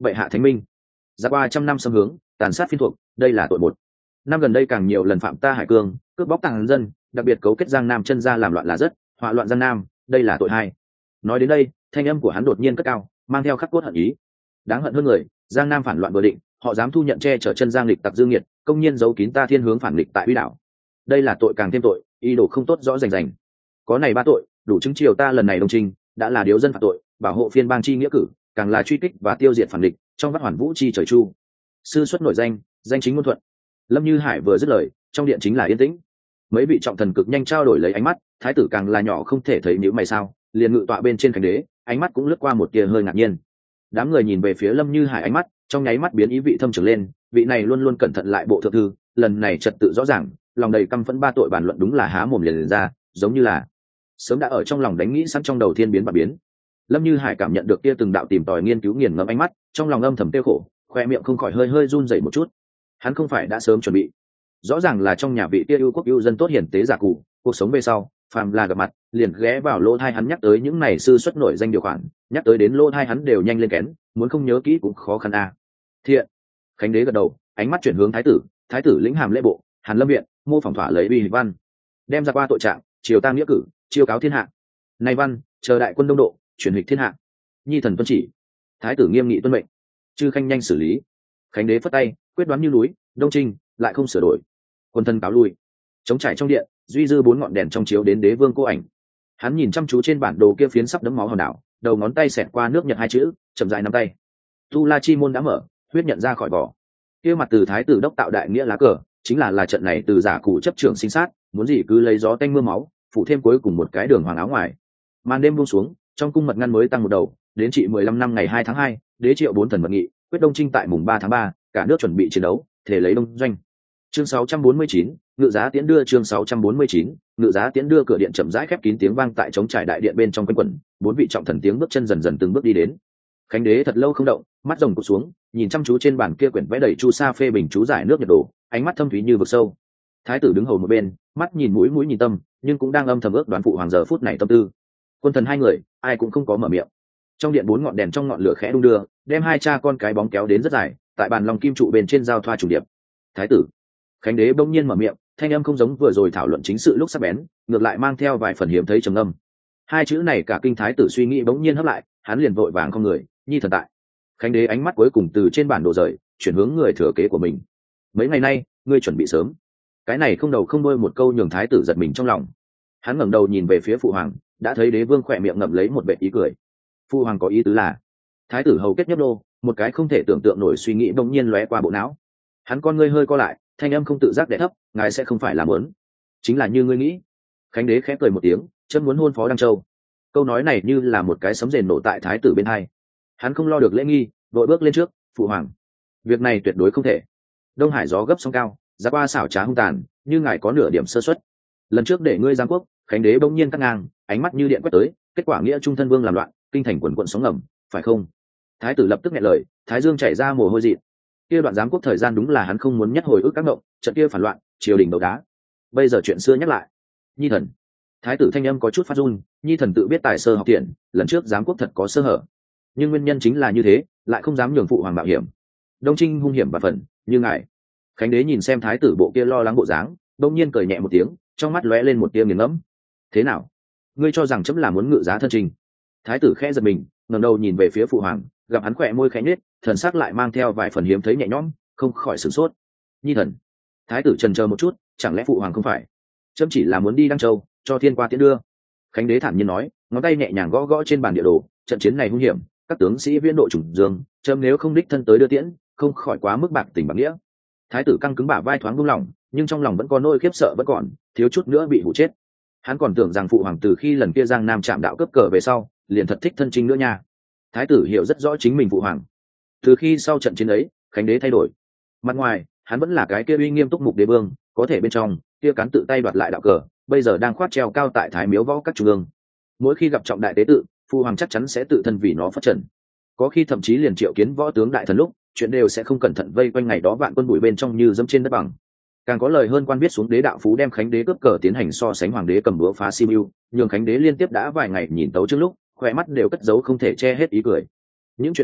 bệ hạ thánh minh. Ra qua trăm năm xâm hướng, tàn sát phiên thuộc, đây là tội một. Năm gần đây càng nhiều lần phạm ta hải cương, cướp bóc tàng dân, đặc biệt cấu kết Giang Nam chân ra làm loạn là rất, họa loạn Giang Nam, đây là tội hai. Nói đến đây, thanh âm của hắn đột nhiên cất cao, mang theo khắc cốt hận ý. Đáng hận hơn người, Giang Nam phản loạn vừa định, họ dám thu nhận che chở chân Giang lịch tặc dương nghiệt, công nhiên giấu kín ta thiên hướng phản lịch tại uy đảo. Đây là tội càng thêm tội, ý đồ không tốt rõ rành rành. Có này ba tội, đủ chứng triều ta lần này đồng trình, đã là điếu dân phạm tội, bảo hộ phiên bang chi nghĩa cử, càng là truy kích và tiêu diệt phản địch, trong vắt hoàn vũ chi trời chu. Sư xuất nổi danh, danh chính ngôn thuận. Lâm Như Hải vừa dứt lời, trong điện chính là yên tĩnh. Mấy vị trọng thần cực nhanh trao đổi lấy ánh mắt, thái tử càng là nhỏ không thể thấy nhíu mày sao, liền ngự tọa bên trên khánh đế, ánh mắt cũng lướt qua một tia hơi ngạc nhiên. Đám người nhìn về phía Lâm Như Hải ánh mắt, trong nháy mắt biến ý vị thâm trường lên, vị này luôn luôn cẩn thận lại bộ thượng thư, lần này trật tự rõ ràng, lòng đầy căm phẫn ba tội bàn luận đúng là há mồm liền, liền ra, giống như là sớm đã ở trong lòng đánh nghĩ sẵn trong đầu thiên biến và biến. Lâm Như Hải cảm nhận được kia từng đạo tìm tòi nghiên cứu nghiền ngẫm ánh mắt, trong lòng âm thầm tiêu khổ, khoe miệng không khỏi hơi hơi run rẩy một chút. Hắn không phải đã sớm chuẩn bị? Rõ ràng là trong nhà vị kia ưu quốc ưu dân tốt hiển tế giả cụ, cuộc sống về sau, phàm là gặp mặt, liền ghé vào lỗ tai hắn nhắc tới những này sư xuất nổi danh điều khoản, nhắc tới đến lỗ tai hắn đều nhanh lên kén, muốn không nhớ kỹ cũng khó khăn a. À. Thiện. Khánh đế gật đầu, ánh mắt chuyển hướng thái tử, thái tử lĩnh hàm lễ bộ, Hàn Lâm viện, mô phỏng thỏa lấy uy văn, đem ra qua tội trạng, triều ta nghĩa cử, chiêu cáo thiên hạ. Nay văn, chờ đại quân đông độ, chuyển hịch thiên hạ. Nhi thần tuân chỉ. Thái tử nghiêm nghị tuân mệnh. Chư khanh nhanh xử lý. Khánh đế phất tay, quyết đoán như núi, đông trinh, lại không sửa đổi. Quân thân cáo lui. Chống trải trong điện, duy dư bốn ngọn đèn trong chiếu đến đế vương cô ảnh. Hắn nhìn chăm chú trên bản đồ kia phiến sắp đẫm máu hòn đảo, đầu ngón tay xẹt qua nước nhật hai chữ, chậm rãi nắm tay. Tu La chi môn đã mở, huyết nhận ra khỏi vỏ. Kia mặt từ thái tử đốc tạo đại nghĩa lá cờ, chính là là trận này từ giả cụ chấp trưởng sinh sát, muốn gì cứ lấy gió tanh mưa máu, phụ thêm cuối cùng một cái đường hoàng áo ngoài. Màn đêm buông xuống, trong cung mật ngăn mới tăng một đầu, đến trị mười lăm năm ngày hai tháng hai, đế triệu bốn thần mật nghị, quyết đông trinh tại mùng ba tháng ba, cả nước chuẩn bị chiến đấu, thể lấy đông doanh. Chương sáu trăm bốn mươi chín, ngự giá tiễn đưa chương sáu trăm bốn mươi chín, ngự giá tiễn đưa cửa điện chậm rãi khép kín tiếng vang tại trống trải đại điện bên trong quanh quẩn, bốn vị trọng thần tiếng bước chân dần dần từng bước đi đến. Khánh đế thật lâu không động, mắt rồng cụp xuống, nhìn chăm chú trên bàn kia quyển vẽ đầy chu sa phê bình chú giải nước Nhật đồ, ánh mắt thâm thúy như vực sâu. Thái tử đứng hầu một bên, mắt nhìn mũi mũi nhìn tâm, nhưng cũng đang âm thầm ước đoán phụ hoàng giờ phút này tâm tư. Quân thần hai người, ai cũng không có mở miệng. Trong điện bốn ngọn đèn trong ngọn lửa khẽ đung đưa, đem hai cha con cái bóng kéo đến rất dài, tại bàn lòng kim trụ bên trên giao thoa trùng điệp. Thái tử. Khánh đế bỗng nhiên mở miệng, thanh âm không giống vừa rồi thảo luận chính sự lúc sắc bén, ngược lại mang theo vài phần hiếm thấy trầm âm. Hai chữ này cả kinh thái tử suy nghĩ bỗng nhiên hấp lại, hắn liền vội vàng không người, nhi thần tại. Khánh đế ánh mắt cuối cùng từ trên bản đồ rời, chuyển hướng người thừa kế của mình. Mấy ngày nay, ngươi chuẩn bị sớm. Cái này không đầu không đuôi một câu nhường thái tử giật mình trong lòng. Hắn ngẩng đầu nhìn về phía phụ hoàng, đã thấy đế vương khỏe miệng ngậm lấy một vệt ý cười. Phụ hoàng có ý tứ là, thái tử hầu kết nhấp đô, một cái không thể tưởng tượng nổi suy nghĩ bỗng nhiên lóe qua bộ não. Hắn con ngươi hơi co lại, thanh âm không tự giác đè thấp, ngài sẽ không phải làm muốn. Chính là như ngươi nghĩ. Khánh đế khẽ cười một tiếng, chân muốn hôn phó Đăng Châu. Câu nói này như là một cái sấm rền nổ tại thái tử bên hai. Hắn không lo được lễ nghi, đội bước lên trước, phụ hoàng, việc này tuyệt đối không thể. Đông Hải gió gấp sóng cao, giá qua xảo trá hung tàn, như ngài có nửa điểm sơ suất. Lần trước để ngươi giáng quốc, Khánh đế bỗng nhiên cắt ngang, ánh mắt như điện quét tới, kết quả nghĩa trung thân vương làm loạn, kinh thành quần quận sóng ngầm, phải không? Thái tử lập tức nghe lời, thái dương chảy ra mồ hôi dị. Kia đoạn giáng quốc thời gian đúng là hắn không muốn nhất hồi ức các động, trận kia phản loạn, triều đình đấu đá. Bây giờ chuyện xưa nhắc lại. Nhi thần. Thái tử thanh âm có chút phát run, nhi thần tự biết tài sơ học tiện, lần trước giáng quốc thật có sơ hở. Nhưng nguyên nhân chính là như thế, lại không dám nhường phụ hoàng mạo hiểm. Đông trinh hung hiểm và phần, như ngài. Khánh đế nhìn xem thái tử bộ kia lo lắng bộ dáng, đông nhiên cười nhẹ một tiếng, trong mắt lóe lên một tia nghiền ngẫm. Thế nào? Ngươi cho rằng chấm là muốn ngự giá thân trình? Thái tử khẽ giật mình, ngẩng đầu nhìn về phía phụ hoàng, gặp hắn khỏe môi khẽ nhếch, thần sắc lại mang theo vài phần hiếm thấy nhẹ nhõm, không khỏi sửng sốt. Nhi thần. Thái tử chần chờ một chút, chẳng lẽ phụ hoàng không phải? Chấm chỉ là muốn đi Đăng Châu, cho thiên qua tiễn đưa. Khánh đế thản nhiên nói, ngón tay nhẹ nhàng gõ gõ trên bàn địa đồ, trận chiến này hung hiểm, các tướng sĩ viễn độ trùng dương, chấm nếu không đích thân tới đưa tiễn, không khỏi quá mức bạc tình bạc nghĩa. Thái tử căng cứng bả vai thoáng buông lỏng, nhưng trong lòng vẫn có nỗi khiếp sợ vẫn còn, thiếu chút nữa bị hụ chết. Hắn còn tưởng rằng phụ hoàng từ khi lần kia Giang Nam chạm đạo cướp cờ về sau, liền thật thích thân trinh nữa nha. Thái tử hiểu rất rõ chính mình phụ hoàng. Từ khi sau trận chiến ấy, Khánh đế thay đổi. Mặt ngoài, hắn vẫn là cái kia uy nghiêm túc mục đế vương, có thể bên trong, kia cán tự tay đoạt lại đạo cờ, bây giờ đang khoát treo cao tại Thái Miếu võ các trung ương. Mỗi khi gặp trọng đại tế tự, phụ hoàng chắc chắn sẽ tự thân vì nó phát trần. Có khi thậm chí liền triệu kiến võ tướng đại thần lúc, chuyện đều sẽ không cẩn thận vây quanh ngày đó vạn quân bụi bên trong như dẫm trên đất bằng. Càng có lời hơn quan biết xuống đế đạo phú đem Khánh đế cướp cờ tiến hành so sánh hoàng đế cầm búa phá Sibiu, nhường Khánh đế liên tiếp đã vài ngày nhìn tấu trước lúc, khỏe mắt đều cất giấu không thể che hết ý cười. Những chuyện này,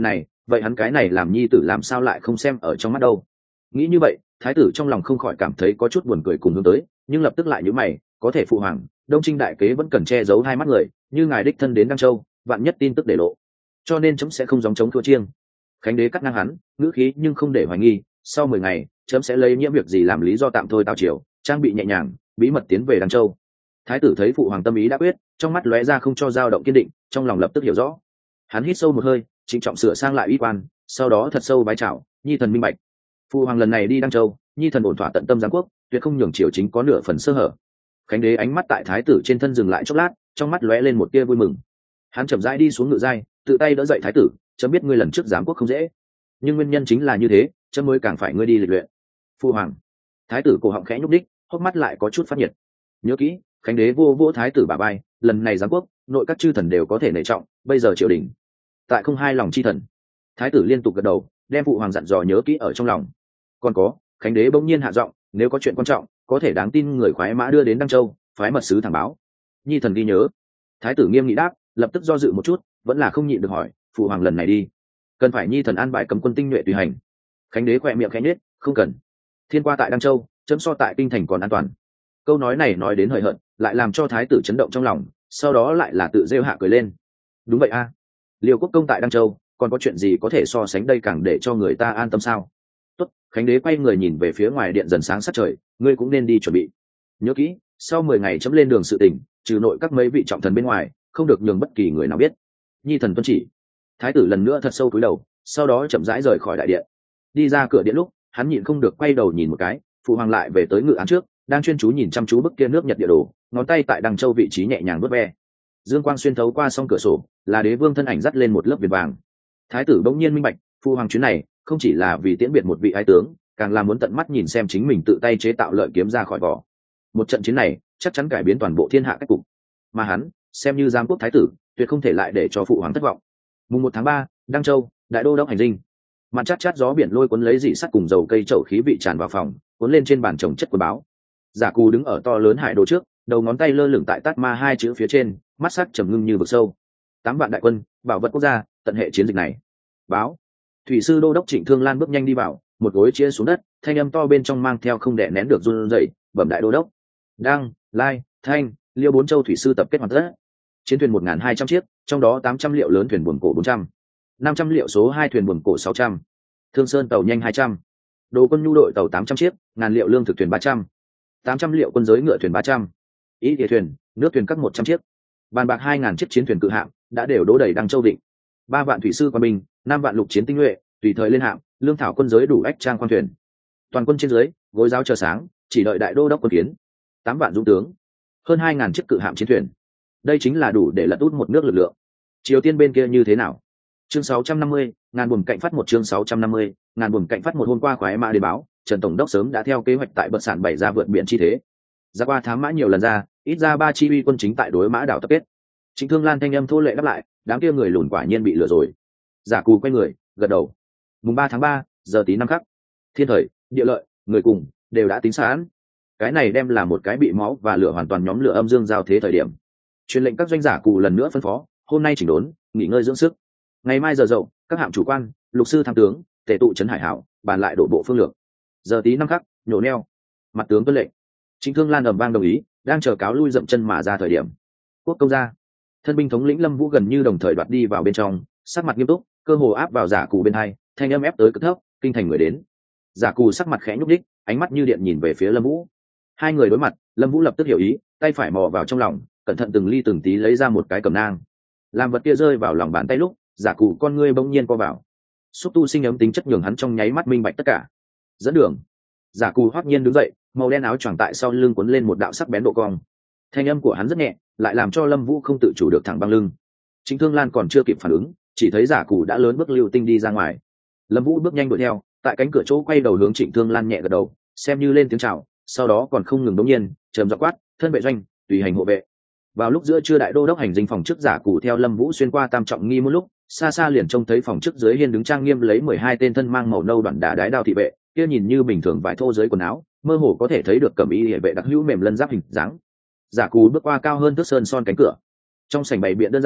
vậy hắn cái này làm nhi tử làm sao lại không xem ở trong mắt đâu. Nghĩ như vậy, thái tử trong lòng không khỏi cảm thấy có chút buồn cười cùng hướng tới, nhưng lập tức lại nhíu mày, có thể phụ hoàng, Đông Trinh đại kế vẫn cần che giấu hai mắt người, như ngài đích thân đến Đăng Châu, vạn nhất tin tức để lộ, cho nên chấm sẽ không gióng chống thua chiêng. Khánh đế cắt ngang hắn, ngữ khí nhưng không để hoài nghi, sau mười ngày, chấm sẽ lấy nhiễm việc gì làm lý do tạm thôi tao triều, trang bị nhẹ nhàng, bí mật tiến về Đăng Châu. Thái tử thấy phụ hoàng tâm ý đã quyết, trong mắt lóe ra không cho dao động kiên định, trong lòng lập tức hiểu rõ. Hắn hít sâu một hơi, trịnh trọng sửa sang lại uy quan, sau đó thật sâu bái chào, nhi thần minh bạch. Phụ hoàng lần này đi Đăng Châu, nhi thần ổn thỏa tận tâm giáng quốc, tuyệt không nhường triều chính có nửa phần sơ hở. Khánh đế ánh mắt tại thái tử trên thân dừng lại chốc lát, trong mắt lóe lên một tia vui mừng. Hắn chậm rãi đi xuống ngự giai, tự tay đỡ dậy thái tử, chấm biết ngươi lần trước giáng quốc không dễ, nhưng nguyên nhân chính là như thế, chấm mới càng phải ngươi đi lịch luyện. Phụ hoàng. Thái tử cổ họng khẽ nhúc đích, hốc mắt lại có chút phát nhiệt. Nhớ kỹ, Khánh đế vô vô thái tử bả vai, lần này giáng quốc, nội các chư thần đều có thể nể trọng, bây giờ triều đình tại không hai lòng chi thần. Thái tử liên tục gật đầu, đem phụ hoàng dặn dò nhớ kỹ ở trong lòng. Còn có, Khánh đế bỗng nhiên hạ giọng, nếu có chuyện quan trọng, có thể đáng tin người khoái mã đưa đến Đăng Châu, phái mật sứ thẳng báo. Nhi thần ghi nhớ. Thái tử nghiêm nghị đáp, lập tức do dự một chút, vẫn là không nhịn được hỏi, phụ hoàng lần này đi, cần phải nhi thần an bài cấm quân tinh nhuệ tùy hành. Khánh đế khỏe miệng khẽ nhếch, không cần. Thiên qua tại Đăng Châu, chấm so tại kinh thành còn an toàn. Câu nói này nói đến hời hợt, lại làm cho thái tử chấn động trong lòng, sau đó lại là tự rêu hạ cười lên. Đúng vậy a, à. Liêu quốc công tại Đăng Châu, còn có chuyện gì có thể so sánh đây càng để cho người ta an tâm sao? Tốt. Khánh đế quay người nhìn về phía ngoài điện dần sáng sát trời, ngươi cũng nên đi chuẩn bị. Nhớ kỹ, sau mười ngày chấm lên đường sự tình, trừ nội các mấy vị trọng thần bên ngoài, không được nhường bất kỳ người nào biết. Nhi thần tuân chỉ. Thái tử lần nữa thật sâu cúi đầu, sau đó chậm rãi rời khỏi đại điện. Đi ra cửa điện lúc, hắn nhịn không được quay đầu nhìn một cái, phụ hoàng lại về tới ngự án trước, đang chuyên chú nhìn chăm chú bức kia nước Nhật địa đồ, ngón tay tại Đăng Châu vị trí nhẹ nhàng vuốt ve. Dương quang xuyên thấu qua song cửa sổ, là đế vương thân ảnh dắt lên một lớp viền vàng. Thái tử bỗng nhiên minh bạch, phụ hoàng chuyến này không chỉ là vì tiễn biệt một vị ái tướng, càng là muốn tận mắt nhìn xem chính mình tự tay chế tạo lợi kiếm ra khỏi vỏ. Một trận chiến này chắc chắn cải biến toàn bộ thiên hạ cách cục, mà hắn xem như giám quốc thái tử, tuyệt không thể lại để cho phụ hoàng thất vọng. Mùng một tháng ba, Đăng Châu, đại đô đốc hành dinh. Mặt chát chát gió biển lôi cuốn lấy dị sắt cùng dầu cây chậu khí vị tràn vào phòng, cuốn lên trên bàn trồng chất quần báo. Giả Cù đứng ở to lớn hải đồ trước, đầu ngón tay lơ lửng tại tát ma hai chữ phía trên, mắt sắc trầm ngưng như vực sâu. Tám vạn đại quân, bảo vật quốc gia, tận hệ chiến dịch này. Báo. Thủy sư đô đốc Trịnh Thương Lan bước nhanh đi vào, một gối chia xuống đất, thanh âm to bên trong mang theo không đè nén được run rẩy, bẩm đại đô đốc. Đăng, Lai, Thanh, Liêu bốn châu thủy sư tập kết hoàn tất. Chiến thuyền một nghìn hai trăm chiếc, trong đó tám trăm liệu lớn thuyền buồm cổ bốn trăm, năm trăm liệu số hai thuyền buồm cổ sáu trăm, Thương Sơn tàu nhanh hai trăm, Đồ quân nhu đội tàu tám trăm chiếc, ngàn liệu lương thực thuyền ba trăm, tám trăm liệu quân giới ngựa thuyền ba trăm, ý địa thuyền, nước thuyền các một trăm chiếc, bàn bạc hai ngàn chiếc chiến thuyền cự hạm đã đều đỗ đầy Đăng Châu định. Ba vạn thủy sư quan binh, năm vạn lục chiến tinh nhuệ, tùy thời lên hạm, lương thảo quân giới đủ ách trang khoang thuyền. Toàn quân trên dưới, gối giáo chờ sáng, chỉ đợi đại đô đốc quân kiến. Tám vạn dũng tướng, hơn hai ngàn chiếc cự hạm chiến thuyền. Đây chính là đủ để lật út một nước lực lượng. Triều Tiên bên kia như thế nào? Chương sáu trăm năm mươi, ngàn buồm cạnh phát một chương sáu trăm năm mươi, ngàn buồm cạnh phát một hôm qua khoái mã đến báo, Trần tổng đốc sớm đã theo kế hoạch tại bậc sản bày ra vượt biển chi thế. Ra qua thám mã nhiều lần ra, ít ra ba chi uy quân chính tại đối mã đảo tập kết. Trịnh Thương Lan thanh âm thô lệ đáp lại, đám kia người lùn quả nhiên bị lừa rồi. Giả Cù quay người, gật đầu. Mùng ba tháng ba, giờ tí năm khắc. Thiên thời, địa lợi, người cùng đều đã tính sẵn. Cái này đem là một cái bị máu và lửa hoàn toàn nhóm lửa âm dương giao thế thời điểm. Truyền lệnh các doanh giả Cù lần nữa phân phó, hôm nay chỉnh đốn, nghỉ ngơi dưỡng sức. Ngày mai giờ dậu, các hạm chủ quan, lục sư tham tướng, tề tụ trấn hải hảo, bàn lại đổ bộ phương lược. Giờ tí năm khắc, nhổ neo. Mặt tướng tuân lệnh. Trịnh Thương Lan ầm vang đồng ý, đang chờ cáo lui dậm chân mà ra thời điểm. Quốc công gia, thân binh thống lĩnh Lâm Vũ gần như đồng thời đoạt đi vào bên trong, sắc mặt nghiêm túc, cơ hồ áp vào giả Cù bên hai, thanh âm ép tới cực thấp, kinh thành người đến. Giả Cù sắc mặt khẽ nhúc nhích, ánh mắt như điện nhìn về phía Lâm Vũ. Hai người đối mặt, Lâm Vũ lập tức hiểu ý, tay phải mò vào trong lòng, cẩn thận từng ly từng tí lấy ra một cái cẩm nang. Làm vật kia rơi vào lòng bàn tay lúc, giả Cù con ngươi bỗng nhiên co vào. Xúc tu sinh ấm tính chất nhường hắn trong nháy mắt minh bạch tất cả. Dẫn đường. Giả Cù hoắc nhiên đứng dậy, màu đen áo choàng tại sau lưng cuốn lên một đạo sắc bén độ cong. Thanh âm của hắn rất nhẹ, lại làm cho Lâm Vũ không tự chủ được thẳng băng lưng. Trịnh Thương Lan còn chưa kịp phản ứng, chỉ thấy giả Cù đã lớn bước lưu tinh đi ra ngoài. Lâm Vũ bước nhanh đuổi theo, tại cánh cửa chỗ quay đầu hướng Trịnh Thương Lan nhẹ gật đầu, xem như lên tiếng chào, sau đó còn không ngừng đống nhiên, trầm giọng quát, thân vệ doanh, tùy hành hộ vệ. Vào lúc giữa trưa đại đô đốc hành dinh phòng trước giả Cù theo Lâm Vũ xuyên qua tam trọng nghi một lúc, xa xa liền trông thấy phòng trước dưới hiên đứng trang nghiêm lấy mười hai tên thân mang màu nâu đoạn đả đái đao thị vệ, kia nhìn như bình thường vải thô dưới quần áo, mơ hồ có thể thấy được cẩm y hệ vệ đặc hữu mềm lân giáp hình dáng. Giả Cù bước qua cao hơn thước sơn son cánh cửa. Trong sảnh bày biện đơn giản,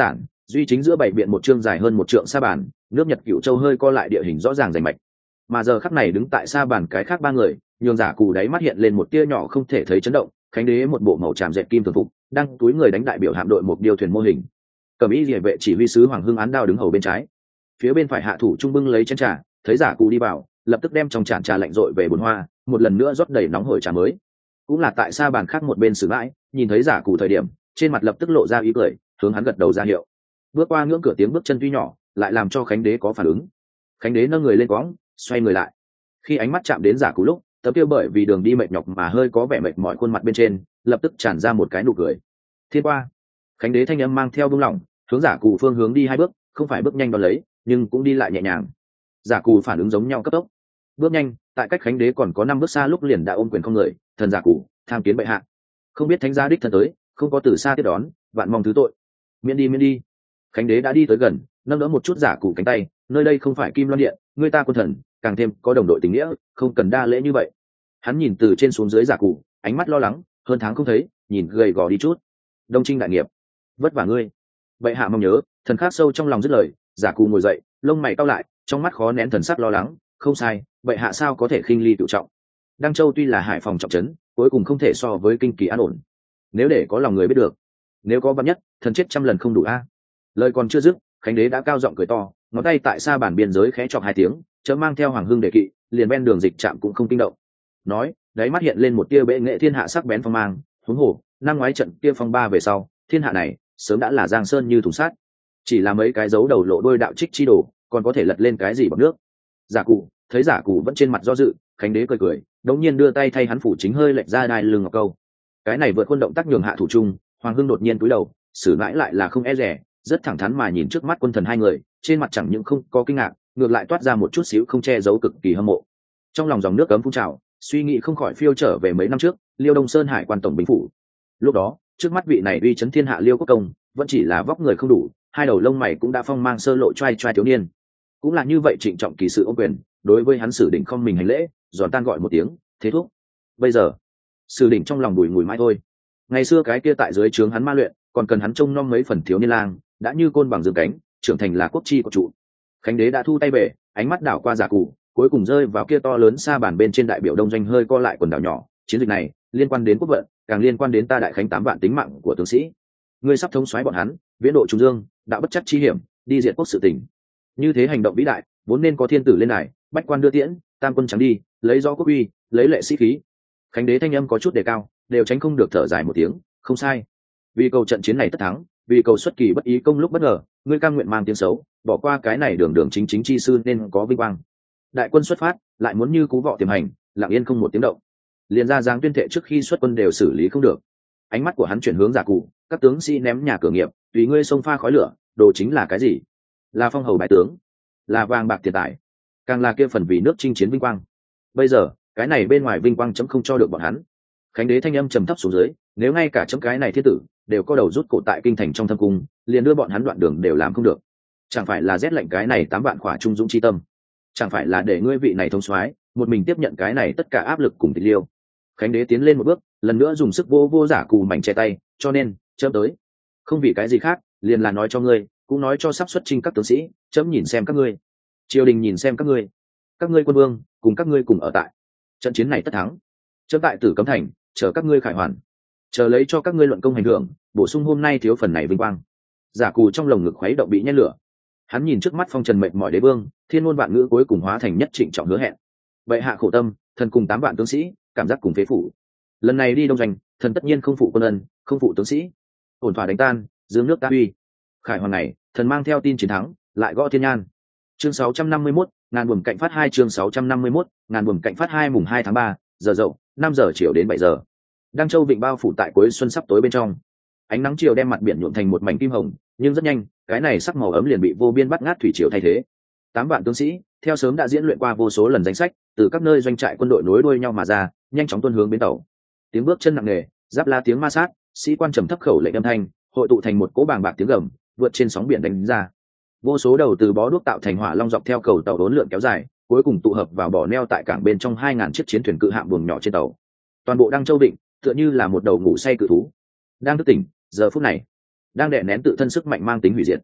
duy chính giữa bảy biện một chương dài hơn một trượng sa bàn, nước Nhật Cửu Châu hơi co lại địa hình rõ ràng rành mạch. Mà giờ khắc này đứng tại sa bàn cái khác ba người, nhường Giả Cù đáy mắt hiện lên một tia nhỏ không thể thấy chấn động. Khánh đế một bộ màu tràm dệt kim thường phục, đang túi người đánh đại biểu hạm đội một điêu thuyền mô hình. Cầm ý liề vệ chỉ huy sứ Hoàng Hưng án đao đứng hầu bên trái, phía bên phải hạ thủ trung bưng lấy chén trà. Thấy Giả Cù đi vào, lập tức đem trong chản trà lạnh rội về bồn hoa, một lần nữa rót đầy nóng hổi trà mới. Cũng là tại sa bàn khác một bên xử mãi, nhìn thấy Giả Cù thời điểm, trên mặt lập tức lộ ra ý cười, hướng hắn gật đầu ra hiệu. Bước qua ngưỡng cửa, tiếng bước chân tuy nhỏ, lại làm cho Khánh đế có phản ứng. Khánh đế nâng người lên quõng, xoay người lại. Khi ánh mắt chạm đến Giả Cù lúc, tấm kia bởi vì đường đi mệt nhọc mà hơi có vẻ mệt mỏi khuôn mặt bên trên, lập tức tràn ra một cái nụ cười. Thiên qua. Khánh đế thanh âm mang theo buông lỏng, hướng Giả Cù phương hướng đi hai bước, không phải bước nhanh đón lấy, nhưng cũng đi lại nhẹ nhàng. Giả Cù phản ứng giống nhau cấp tốc, bước nhanh, tại cách Khánh đế còn có năm bước xa lúc liền đã ôm quyền không người, thần Giả Cù tham kiến bệ hạ. Không biết thánh gia đích thân tới, không có từ xa tiếp đón, vạn mong thứ tội. Miễn đi miễn đi. Khánh đế đã đi tới gần, nâng đỡ một chút Giả Cù cánh tay, nơi đây không phải Kim Loan điện, người ta quân thần, càng thêm có đồng đội tình nghĩa, không cần đa lễ như vậy. Hắn nhìn từ trên xuống dưới Giả Cù, ánh mắt lo lắng, hơn tháng không thấy, nhìn gầy gò đi chút. Đông Trinh đại nghiệp, vất vả ngươi. Bệ hạ mong nhớ. Thần khắc sâu trong lòng dứt lời. Giả Cù ngồi dậy, lông mày cau lại, trong mắt khó nén thần sắc lo lắng. Không sai, bệ hạ sao có thể khinh ly tự trọng. Đăng Châu tuy là hải phòng trọng trấn, cuối cùng không thể so với kinh kỳ an ổn. Nếu để có lòng người biết được, nếu có vắn nhất, thần chết trăm lần không đủ a. Lời còn chưa dứt, Khánh đế đã cao giọng cười to, ngón tay tại xa bản biên giới khẽ chọc hai tiếng, chớ mang theo Hoàng Hưng đề kỵ, liền ven đường dịch chạm cũng không kinh động. Nói, đáy mắt hiện lên một tia bệ nghệ thiên hạ sắc bén phong mang. Huống hồ, năm ngoái trận kia phong ba về sau, thiên hạ này sớm đã là giang sơn như thùng sắt, chỉ là mấy cái dấu đầu lộ đôi đạo trích chi đồ, còn có thể lật lên cái gì bằng nước. Giả Cụ thấy Giả Cụ vẫn trên mặt do dự, Khánh đế cười cười, đống nhiên đưa tay thay hắn phủ chính hơi lệch ra đai lưng ngọc câu. Cái này vượt quân động tác nhường hạ thủ trung. Hoàng Hưng đột nhiên cúi đầu, xử mãi lại là không e rẻ, rất thẳng thắn mà nhìn trước mắt quân thần hai người, trên mặt chẳng những không có kinh ngạc, ngược lại toát ra một chút xíu không che giấu cực kỳ hâm mộ. Trong lòng dòng nước cấm phun trào, suy nghĩ không khỏi phiêu trở về mấy năm trước, Liêu Đông Sơn hải quan tổng binh phủ. Lúc đó, trước mắt vị này uy chấn thiên hạ Liêu Quốc công, vẫn chỉ là vóc người không đủ, hai đầu lông mày cũng đã phong mang sơ lộ trai trai thiếu niên. Cũng là như vậy trịnh trọng kỳ sự ôm quyền, đối với hắn Sử Đỉnh không mình hành lễ, giòn tan gọi một tiếng, thế thúc. Bây giờ, Sử Đỉnh trong lòng bùi ngùi mãi thôi. Ngày xưa cái kia tại dưới trướng hắn ma luyện, còn cần hắn trông nom mấy phần thiếu niên lang, đã như côn bằng dương cánh, trưởng thành là quốc chi của trụ. Khánh đế đã thu tay về, ánh mắt đảo qua Giả Cụ, cuối cùng rơi vào kia to lớn xa bản bên trên đại biểu đông doanh hơi co lại quần đảo nhỏ. Chiến dịch này liên quan đến quốc vận, càng liên quan đến ta đại khánh tám vạn tính mạng của tướng sĩ. Ngươi sắp thống soái bọn hắn, viễn độ trung dương, đạo bất chắc chi hiểm, đi diệt quốc sự tình. Như thế hành động vĩ đại, vốn nên có thiên tử lên đài, bách quan đưa tiễn, tam quân trắng đi, lấy rõ quốc uy, lấy lệ sĩ khí. Khánh đế thanh âm có chút đề cao, đều tránh không được thở dài một tiếng, không sai. Vì cầu trận chiến này tất thắng, vì cầu xuất kỳ bất ý công lúc bất ngờ, ngươi cam nguyện mang tiếng xấu, bỏ qua cái này đường đường chính chính chi sư nên có vinh quang. Đại quân xuất phát, lại muốn như cú vọ tiềm hành, lặng yên không một tiếng động. Liền ra giáng tuyên thệ trước khi xuất quân đều xử lý không được. Ánh mắt của hắn chuyển hướng Giả Cụ, các tướng sĩ ném nhà cửa nghiệp, tùy ngươi xông pha khói lửa, đồ chính là cái gì? Là phong hầu bại tướng, là vàng bạc tiền tài, càng là kia phần vì nước chinh chiến vinh quang. Bây giờ, cái này bên ngoài vinh quang chấm không cho được bọn hắn. Khánh đế thanh âm trầm thấp xuống dưới, nếu ngay cả chấm cái này thiên tử đều có đầu rút cổ tại kinh thành trong thâm cung, liền đưa bọn hắn đoạn đường đều làm không được. Chẳng phải là rét lạnh cái này tám vạn khỏa trung dũng chi tâm, chẳng phải là để ngươi vị này thông soái một mình tiếp nhận cái này tất cả áp lực cùng tịch liêu. Khánh đế tiến lên một bước, lần nữa dùng sức vô vô Giả Cù mảnh che tay, cho nên chấm tới không vì cái gì khác, liền là nói cho ngươi, cũng nói cho sắp xuất chinh các tướng sĩ, chấm nhìn xem các ngươi, triều đình nhìn xem các ngươi, các ngươi quân vương cùng các ngươi cùng ở tại trận chiến này tất thắng. Chấm tại Tử Cấm thành chờ các ngươi khải hoàn, chờ lấy cho các ngươi luận công hành hưởng, bổ sung hôm nay thiếu phần này vinh quang. Giả Cù trong lồng ngực khuấy động bị nhét lửa, hắn nhìn trước mắt phong trần mệt mỏi đế vương, thiên ngôn vạn ngữ cuối cùng hóa thành nhất trịnh trọng hứa hẹn. Vậy hạ khổ tâm, thần cùng tám vạn tướng sĩ, cảm giác cùng phế phủ. Lần này đi đông doanh, thần tất nhiên không phụ quân ân, không phụ tướng sĩ, ổn thỏa đánh tan dương nước ta uy. Khải hoàn này, thần mang theo tin chiến thắng, lại gõ thiên nhan. Chương sáu trăm năm mươi mốt, ngàn buồm cạnh phát hai chương sáu trăm năm mươi mốt, ngàn buồm cạnh phát hai mùng hai tháng ba, giờ dậu, năm giờ chiều đến bảy giờ. Đăng Châu Vịnh bao phủ tại cuối xuân sắp tối bên trong. Ánh nắng chiều đem mặt biển nhuộm thành một mảnh kim hồng, nhưng rất nhanh, cái này sắc màu ấm liền bị vô biên bắt ngát thủy triều thay thế. Tám vạn tướng sĩ, theo sớm đã diễn luyện qua vô số lần danh sách, từ các nơi doanh trại quân đội nối đuôi nhau mà ra, nhanh chóng tuôn hướng bến tàu. Tiếng bước chân nặng nề, giáp la tiếng ma sát, sĩ quan trầm thấp khẩu lệnh âm thanh, hội tụ thành một cỗ bàng bạc tiếng gầm, vượt trên sóng biển đánh ra. Vô số đầu từ bó đuốc tạo thành hỏa long dọc theo cầu tàu đốn lượn kéo dài, cuối cùng tụ hợp vào bỏ neo tại cảng bên trong hai ngàn chiếc chiến thuyền cự hạm buồng nhỏ trên tàu. Toàn bộ Đăng Châu Định tựa như là một đầu ngủ say cự thú, đang thức tỉnh, giờ phút này đang đè nén tự thân sức mạnh mang tính hủy diệt.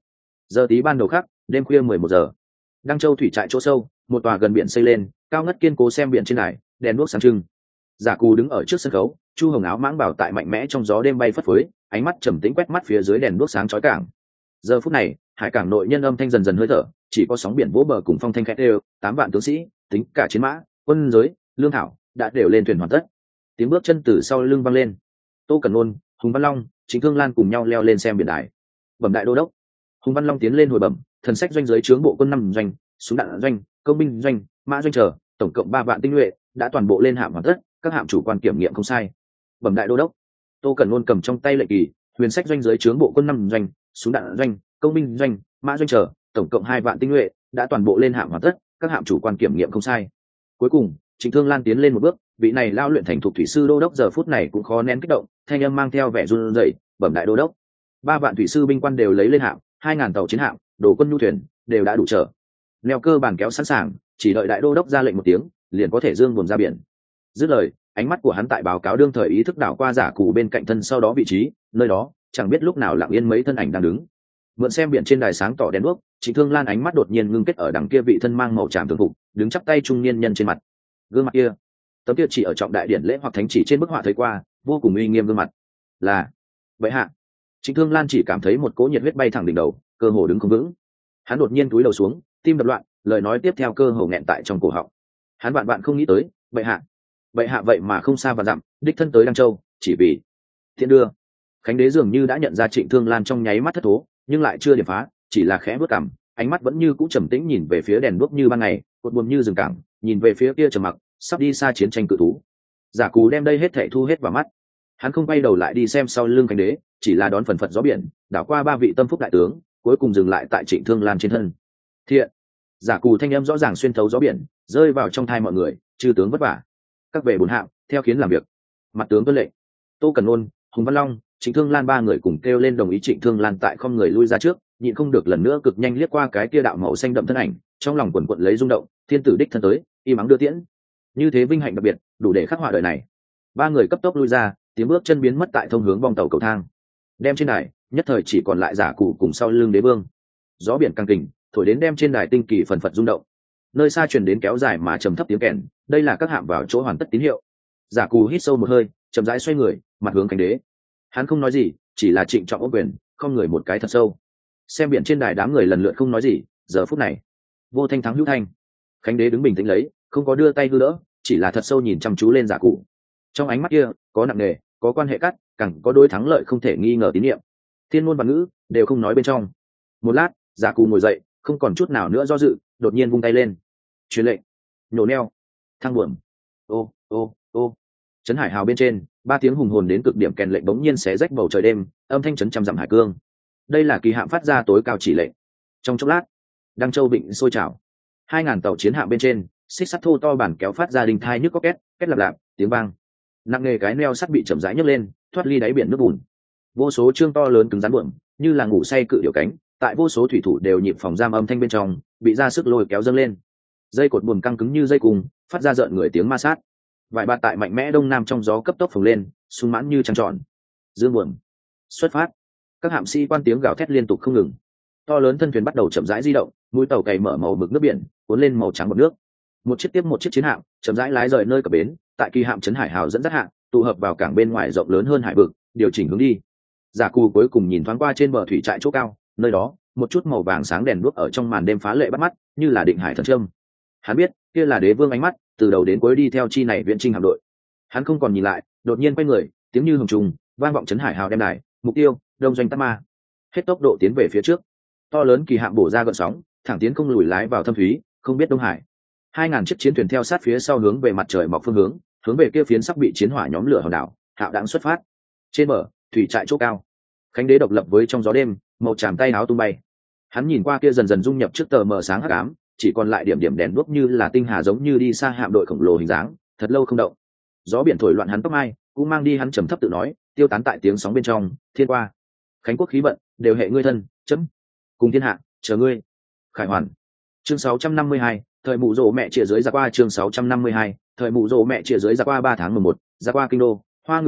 Giờ tí ban đầu khác, đêm khuya mười một giờ, Đăng Châu thủy trại chỗ sâu, một tòa gần biển xây lên, cao ngất kiên cố xem biển trên đài, đèn đuốc sáng trưng. Giả Cù đứng ở trước sân khấu, Chu Hồng áo mãng bảo tại mạnh mẽ trong gió đêm bay phất phới, ánh mắt trầm tĩnh quét mắt phía dưới đèn đuốc sáng chói cảng. Giờ phút này, hải cảng nội nhân âm thanh dần dần hơi thở, chỉ có sóng biển vỗ bờ cùng phong thanh khẽ đều, tám vạn tướng sĩ, tính cả chiến mã, quân giới, lương thảo đã đều lên thuyền hoàn tất. Tiếng bước chân từ sau lưng vang lên. Tô Cẩn Ôn, Hùng Văn Long, Trịnh Thương Lan cùng nhau leo lên xem biển đài. Bẩm đại đô đốc. Hùng Văn Long tiến lên hồi bẩm, thần sách doanh giới trướng bộ quân năm doanh, súng đạn doanh, công binh doanh, mã doanh chờ, tổng cộng ba vạn tinh nhuệ, đã toàn bộ lên hạm hoàn tất, các hạm chủ quan kiểm nghiệm không sai. Bẩm đại đô đốc. Tô Cẩn Ôn cầm trong tay lệnh kỳ, huyền sách doanh giới trướng bộ quân năm doanh, súng đạn doanh, công binh doanh, mã doanh chờ, tổng cộng hai vạn tinh nhuệ, đã toàn bộ lên hạm hoàn tất, các hạm chủ quan kiểm nghiệm không sai. Cuối cùng, Trịnh Thương Lan tiến lên một bước, vị này lao luyện thành thục thủy sư đô đốc giờ phút này cũng khó nén kích động, thanh âm mang theo vẻ run rẩy, bẩm đại đô đốc. Ba vạn thủy sư binh quan đều lấy lên hạm, hai ngàn tàu chiến hạm, đồ quân nhu thuyền đều đã đủ chở. Neo cơ bản kéo sẵn sàng, chỉ đợi đại đô đốc ra lệnh một tiếng, liền có thể dương buồm ra biển. Dứt lời, ánh mắt của hắn tại báo cáo đương thời ý thức đảo qua Giả Cù bên cạnh thân sau đó vị trí, nơi đó chẳng biết lúc nào lặng yên mấy thân ảnh đang đứng. Mượn xem biển trên đài sáng tỏ đèn đuốc, Trịnh Thương Lan ánh mắt đột nhiên ngưng kết ở đằng kia vị thân mang màu tràm thường phục, đứng chắp tay trung niên nhân trên mặt. Gương mặt kia, tấm kia chỉ ở trọng đại điển lễ hoặc thánh chỉ trên bức họa thấy qua, vô cùng uy nghiêm gương mặt. Là vậy hạ. Trịnh Thương Lan chỉ cảm thấy một cỗ nhiệt huyết bay thẳng đỉnh đầu, cơ hồ đứng không vững. Hắn đột nhiên cúi đầu xuống, tim đập loạn, lời nói tiếp theo cơ hồ nghẹn tại trong cổ họng. Hắn bạn bạn không nghĩ tới, vậy hạ, vậy hạ vậy mà không xa và dặm, đích thân tới Đăng Châu, chỉ vì thiện đưa. Khánh đế dường như đã nhận ra Trịnh Thương Lan trong nháy mắt thất thố, nhưng lại chưa điểm phá, chỉ là khẽ bước cằm, ánh mắt vẫn như cũ trầm tĩnh nhìn về phía đèn đuốc như ban ngày, cột buồm như rừng cảng, nhìn về phía kia trầm mặc, sắp đi xa chiến tranh cự thú. Giả Cù đem đây hết thảy thu hết vào mắt. Hắn không quay đầu lại đi xem sau lưng Khánh đế, chỉ là đón phần phật gió biển, đảo qua ba vị tâm phúc đại tướng, cuối cùng dừng lại tại Trịnh Thương Lan trên thân. Thiện. Giả Cù thanh âm rõ ràng xuyên thấu gió biển, rơi vào trong tai mọi người, chư tướng vất vả. Các về bốn hạm, theo khiến làm việc. Mặt tướng tuân lệnh. Tô Cẩn Ôn, Hùng Văn Long, Trịnh Thương Lan ba người cùng kêu lên đồng ý. Trịnh Thương Lan tại không người lui ra trước, nhịn không được lần nữa cực nhanh liếc qua cái kia đạo màu xanh đậm thân ảnh, trong lòng quần quật lấy rung động, thiên tử đích thân tới, y mắng đưa tiễn. Như thế vinh hạnh đặc biệt, đủ để khắc họa đời này. Ba người cấp tốc lui ra, tiếng bước chân biến mất tại thông hướng bong tàu cầu thang. Đem trên đài, nhất thời chỉ còn lại Giả Cù cùng sau lưng đế vương. Gió biển căng kình, thổi đến đem trên đài tinh kỳ phần phật rung động. Nơi xa truyền đến kéo dài mà trầm thấp tiếng kèn, đây là các hạm vào chỗ hoàn tất tín hiệu. Giả Cù hít sâu một hơi, chậm rãi xoay người, mặt hướng Khánh đế. Hắn không nói gì, chỉ là trịnh trọng ôm quyền, không người một cái thật sâu. Xem biển trên đài đám người lần lượt không nói gì, giờ phút này, vô thanh thắng hữu thanh. Khánh đế đứng bình tĩnh lấy, không có đưa tay hư đỡ, chỉ là thật sâu nhìn chăm chú lên Giả Cù. Trong ánh mắt kia, có nặng nề, có quan hệ cắt, càng có đôi thắng lợi không thể nghi ngờ tín nhiệm. Thiên ngôn và ngữ đều không nói bên trong. Một lát, Giả Cù ngồi dậy, không còn chút nào nữa do dự, đột nhiên vung tay lên. Truyền lệnh, nhổ neo, thăng buồm. Ô, ô, ô. Trấn hải hào bên trên, ba tiếng hùng hồn đến cực điểm kèn lệnh bỗng nhiên xé rách bầu trời đêm, âm thanh chấn trăm dặm hải cương. Đây là kỳ hạm phát ra tối cao chỉ lệnh. Trong chốc lát, Đăng Châu Vịnh sôi trào. Hai ngàn tàu chiến hạm bên trên, xích sắt thô to bản kéo phát ra đình thai nhức có két, két lạp lạp, tiếng vang. Nặng nghề cái neo sắt bị chậm rãi nhấc lên, thoát ly đáy biển nước bùn. Vô số trương to lớn cứng rắn buồm, như là ngủ say cự điểu cánh, tại vô số thủy thủ đều nhịp phòng giam âm thanh bên trong, bị ra sức lôi kéo dâng lên. Dây cột buồm căng cứng như dây cùng, phát ra rợn người tiếng ma sát. Vài bạt tại mạnh mẽ đông nam trong gió cấp tốc phồng lên, sung mãn như trăng tròn. Dương buồm, xuất phát. Các hạm sĩ quan tiếng gào thét liên tục không ngừng. To lớn thân thuyền bắt đầu chậm rãi di động, mũi tàu cày mở màu mực nước biển, cuốn lên màu trắng bọt nước. Một chiếc tiếp một chiếc chiến hạm chậm rãi lái rời nơi cập bến, tại kỳ hạm trấn hải hào dẫn dắt hạm tụ hợp vào cảng bên ngoài rộng lớn hơn hải vực, điều chỉnh hướng đi. Giả Cù cuối cùng nhìn thoáng qua trên bờ thủy trại chỗ cao, nơi đó một chút màu vàng sáng đèn đuốc ở trong màn đêm phá lệ bắt mắt, như là định hải thần trâm. Hắn biết kia là đế vương ánh mắt, từ đầu đến cuối đi theo chi này viễn trinh hạm đội. Hắn không còn nhìn lại, đột nhiên quay người, tiếng như hồng trùng vang vọng trấn hải hào đem đài, mục tiêu đông doanh tát ma. Hết tốc độ tiến về phía trước. To lớn kỳ hạm bổ ra gợn sóng, thẳng tiến không lùi lái vào thâm thúy, không biết đông hải. Hai ngàn chiếc chiến thuyền theo sát phía sau hướng về mặt trời mọc phương hướng, hướng về kia phiến sắp bị chiến hỏa nhóm lửa hòn đảo hạo đãng xuất phát. Trên bờ thủy trại chỗ cao, Khánh đế độc lập với trong gió đêm, màu tràm tay áo tung bay. Hắn nhìn qua kia dần dần dung nhập trước tờ mờ sáng hắc ám, chỉ còn lại điểm điểm đèn đuốc như là tinh hà giống như đi xa hạm đội khổng lồ hình dáng, thật lâu không động. Gió biển thổi loạn hắn tóc mai, cũng mang đi hắn trầm thấp tự nói, tiêu tán tại tiếng sóng bên trong. Thiên qua, Khánh quốc khí vận đều hệ ngươi thân, chấm cùng thiên hạ chờ ngươi. Khải hoàn. Chương sáu trăm năm mươi hai, thời mụ rỗ mẹ chìa dưới ra qua. Chương sáu trăm năm mươi hai, thời mụ rỗ mẹ chìa dưới ra qua. Ba tháng mười một, ra qua kinh đô, hoa ngự chỗ,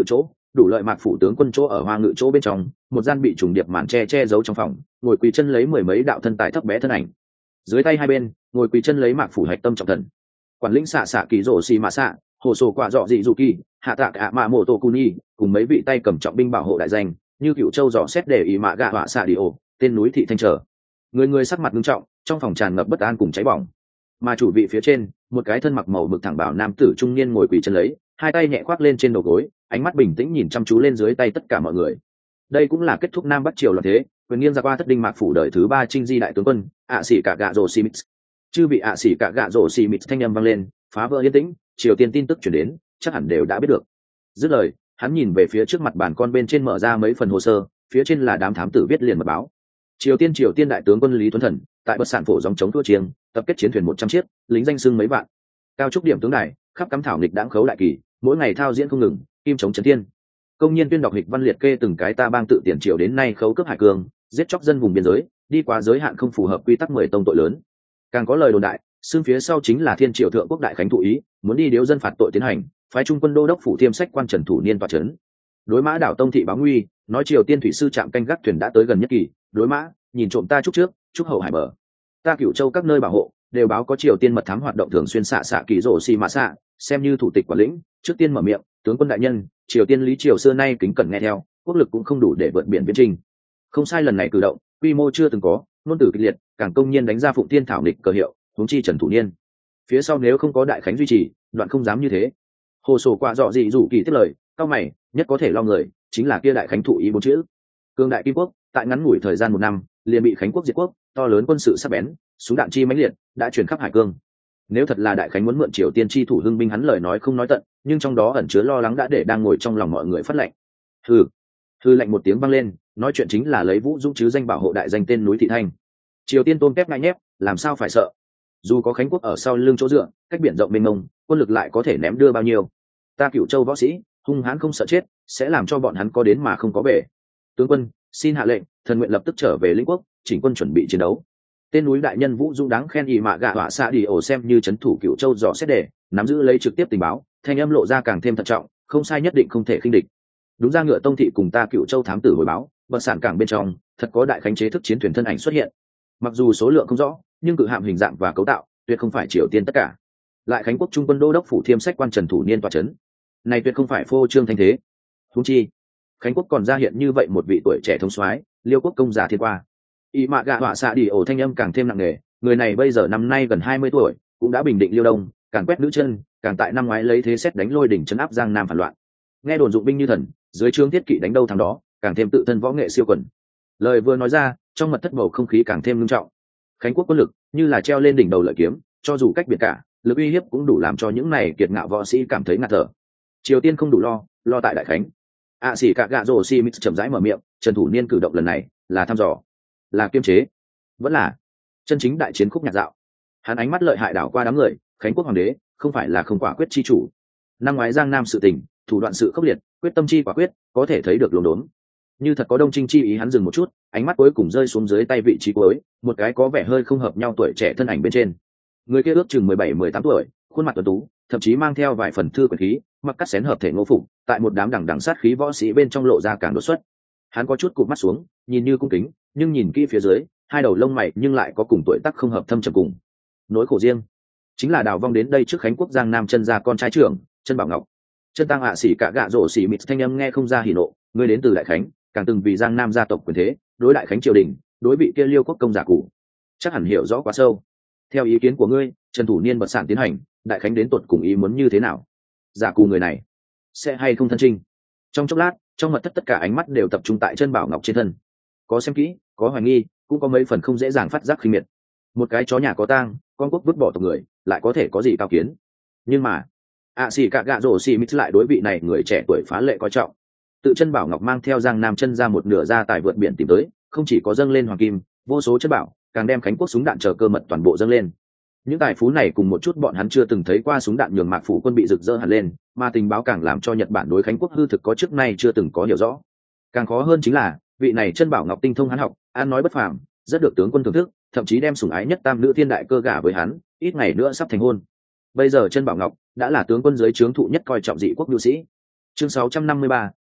đủ lợi mạc phủ tướng quân chỗ ở hoa ngự chỗ bên trong một gian bị trùng điệp màn che che giấu trong phòng, ngồi quỳ chân lấy mười mấy đạo thân tài thấp bé thân ảnh. Dưới tay hai bên ngồi quỳ chân lấy mạc phủ hạch tâm trọng thần, quản lĩnh xạ xạ kỳ rổ xì mạ xạ, hồ sổ quả dọ dị dù kỳ, hạ tạc ạ mạ mộ tô cuni, cùng mấy vị tay cầm trọng binh bảo hộ đại danh như cựu châu dò xét để ý mạ gạ họa xạ đi ổ, tên núi thị thanh trở. Người người sắc mặt nghiêm trọng, trong phòng tràn ngập bất an cùng cháy bỏng. Mà chủ vị phía trên, một cái thân mặc màu mực thẳng bảo nam tử trung niên ngồi quỳ chân lấy, hai tay nhẹ khoác lên trên đầu gối, ánh mắt bình tĩnh nhìn chăm chú lên dưới tay tất cả mọi người. Đây cũng là kết thúc Nam Bắc triều loạn thế, quyền nghiêng ra qua thất đinh mạc phủ đời thứ ba trinh di đại tướng quân, ạ sĩ cả gạ rồ xì mít. Chư vị ạ sĩ cả gạ rồ xì mít thanh âm vang lên, phá vỡ yên tĩnh, triều tiên tin tức truyền đến, chắc hẳn đều đã biết được. Dứt lời, hắn nhìn về phía trước mặt bàn con bên trên mở ra mấy phần hồ sơ, phía trên là đám thám tử viết liền mật báo. Triều tiên triều tiên đại tướng quân Lý Tuấn Thần, tại bờ sản phổ dòng chống thua chiêng, tập kết chiến thuyền một trăm chiếc, lính danh xưng mấy vạn. Cao trúc điểm tướng đài, khắp cắm thảo nghịch đãng khấu đại kỳ, mỗi ngày thao diễn không ngừng, kim chống chấn thiên. Công nhân tuyên đọc hịch văn liệt kê từng cái ta bang tự tiền triều đến nay khấu cướp hải cương, giết chóc dân vùng biên giới, đi qua giới hạn không phù hợp quy tắc mười tông tội lớn. Càng có lời đồn đại, xương phía sau chính là thiên triều thượng quốc đại khánh thụ ý, muốn đi điếu dân phạt tội tiến hành, phái trung quân đô đốc phủ thiêm sách quan trần thủ niên tọa trấn. Đối mã đảo tông thị báo nguy, nói triều tiên thủy sư trạm canh gác thuyền đã tới gần nhất kỳ, đối mã nhìn trộm ta chúc trước chúc hậu hải bờ, ta cửu châu các nơi bảo hộ đều báo có triều tiên mật thám hoạt động thường xuyên xạ xạ kỳ rổ xì mã xạ, xem như thủ tịch quản lĩnh trước tiên mở miệng, tướng quân đại nhân, triều tiên lý triều xưa nay kính cẩn nghe theo, quốc lực cũng không đủ để vượt biển viễn trình. Không sai, lần này cử động quy mô chưa từng có, ngôn từ kịch liệt, càng công nhiên đánh ra phụng tiên thảo nghịch cờ hiệu, huống chi trần thủ niên phía sau nếu không có đại khánh duy trì, đoạn không dám như thế. Hồ sổ quả dọ dị rủ kỳ tiếp lời, cao mày nhất có thể lo người chính là kia đại khánh thụ ý bốn chữ. Cương đại kim quốc tại ngắn ngủi thời gian một năm liền bị khánh quốc diệt quốc, to lớn quân sự sắc bén, súng đạn chi mãnh liệt đã truyền khắp hải cương. Nếu thật là đại khánh muốn mượn triều tiên chi thủ hưng binh, hắn lời nói không nói tận, nhưng trong đó ẩn chứa lo lắng đã để đang ngồi trong lòng mọi người phát lệnh. Hừ, hừ lạnh một tiếng vang lên, nói chuyện chính là lấy vũ dũng chứ danh bảo hộ đại danh tên núi thị thanh. Triều tiên tôn kép ngại nhép, làm sao phải sợ? Dù có khánh quốc ở sau lưng chỗ dựa, cách biển rộng mênh mông, quân lực lại có thể ném đưa bao nhiêu? Ta cửu châu võ sĩ hung hãn không sợ chết, sẽ làm cho bọn hắn có đến mà không có về. Tướng quân xin hạ lệnh, thần nguyện lập tức trở về lĩnh quốc, chỉnh quân chuẩn bị chiến đấu. Tên núi đại nhân vũ dũng đáng khen ỵ mạ gạ họa xạ đi ổ xem như c thủ cửu châu dò xét đề, nắm giữ lấy trực tiếp tình báo, thanh âm lộ ra càng thêm thận trọng, không sai, nhất định không thể khinh địch. Đúng ra ngựa tông thị cùng ta cửu châu thám tử hồi báo, bờ sản cảng bên trong thật có đại khánh chế thức chiến thuyền thân ảnh xuất hiện. Mặc dù số lượng không rõ, nhưng cự hạm hình dạng và cấu tạo tuyệt không phải triều tiên tất cả. Lại khánh quốc trung quân đô đốc phủ thiêm sách quan trần thủ niên tọa trấn, này tuyệt không phải phô trương thanh thế. Huống chi khánh quốc còn ra hiện như vậy một vị tuổi trẻ thông soái, liêu quốc công giả thiên qua. Y mạ gạ họa xạ đi ổ thanh âm càng thêm nặng nề, người này bây giờ năm nay gần hai mươi tuổi, cũng đã bình định liêu đông, càng quét nữ chân, càng tại năm ngoái lấy thế xét đánh lôi đỉnh trấn áp giang nam phản loạn. Nghe đồn dụng binh như thần, dưới trướng thiết kỵ đánh đâu thằng đó, càng thêm tự thân võ nghệ siêu quần. Lời vừa nói ra, trong mật thất bầu không khí càng thêm nghiêm trọng. Khánh quốc quân lực như là treo lên đỉnh đầu lợi kiếm, cho dù cách biệt cả, lực uy hiếp cũng đủ làm cho những này kiệt ngạo võ sĩ cảm thấy ngạt thở. Triều tiên không đủ lo, lo tại đại khánh. ạ sĩ cả gạ rồ xi mít chậm rãi mở miệng, trần thủ niên cử động lần này là thăm dò, là kiêm chế, vẫn là chân chính đại chiến khúc nhạc dạo. Hắn ánh mắt lợi hại đảo qua đám người, khánh quốc hoàng đế không phải là không quả quyết chi chủ. Năm ngoái giang nam sự tình, thủ đoạn sự khốc liệt, quyết tâm chi quả quyết, có thể thấy được luống đốn. Như thật có đông trinh chi ý, hắn dừng một chút, ánh mắt cuối cùng rơi xuống dưới tay vị trí cuối, một cái có vẻ hơi không hợp nhau tuổi trẻ thân ảnh bên trên. Người kia ước chừng mười bảy mười tám tuổi, khuôn mặt tuấn tú, thậm chí mang theo vài phần thư quyển khí, mặc cắt xén hợp thể ngô phục, tại một đám đằng đằng sát khí võ sĩ bên trong lộ ra càng đột xuất. Hắn có chút cụp mắt xuống, nhìn như cung kính, nhưng nhìn kỹ phía dưới, hai đầu lông mày nhưng lại có cùng tuổi tác không hợp thâm trầm cùng. Nỗi khổ riêng chính là đào vong đến đây trước khánh quốc giang nam chân gia con trai trưởng, chân bảo ngọc. Chân tăng hạ sĩ cả gạ rổ xỉ mịt thanh âm nghe không ra hỉ nộ, người đến từ đại khánh, càng từng vì giang nam gia tộc quyền thế, đối đại khánh triều đình, đối vị kia liêu quốc công giả cụ, chắc hẳn hiểu rõ quá sâu. Theo ý kiến của ngươi, trần thủ niên bật sản tiến hành, đại khánh đến tuột cùng ý muốn như thế nào? Giả cù người này sẽ hay không thân trinh? Trong chốc lát, trong mật thất tất cả ánh mắt đều tập trung tại chân bảo ngọc trên thân, có xem kỹ, có hoài nghi, cũng có mấy phần không dễ dàng phát giác khinh miệt. Một cái chó nhà có tang, con quốc vứt bỏ tộc người, lại có thể có gì cao kiến? Nhưng mà ạ xì cả gạ rổ xì mít lại đối vị này người trẻ tuổi phá lệ coi trọng. Tự chân bảo ngọc mang theo giang nam chân ra một nửa ra tài vượt biển tìm tới, không chỉ có dâng lên hoàng kim, vô số chân bảo, càng đem khánh quốc súng đạn chờ cơ mật toàn bộ dâng lên. Những tài phú này cùng một chút bọn hắn chưa từng thấy qua súng đạn nhường mạc phủ quân bị rực rỡ hẳn lên, mà tình báo càng làm cho Nhật Bản đối khánh quốc hư thực có trước nay chưa từng có hiểu rõ. Càng khó hơn chính là vị này chân bảo ngọc tinh thông hắn học, ăn nói bất phàm, rất được tướng quân thưởng thức, thậm chí đem sủng ái nhất tam nữ thiên đại cơ gả với hắn, ít ngày nữa sắp thành hôn. Bây giờ chân bảo ngọc đã là tướng quân dưới trướng thụ nhất coi trọng dị quốc nhu sĩ. Chương sáu trăm năm mươi ba,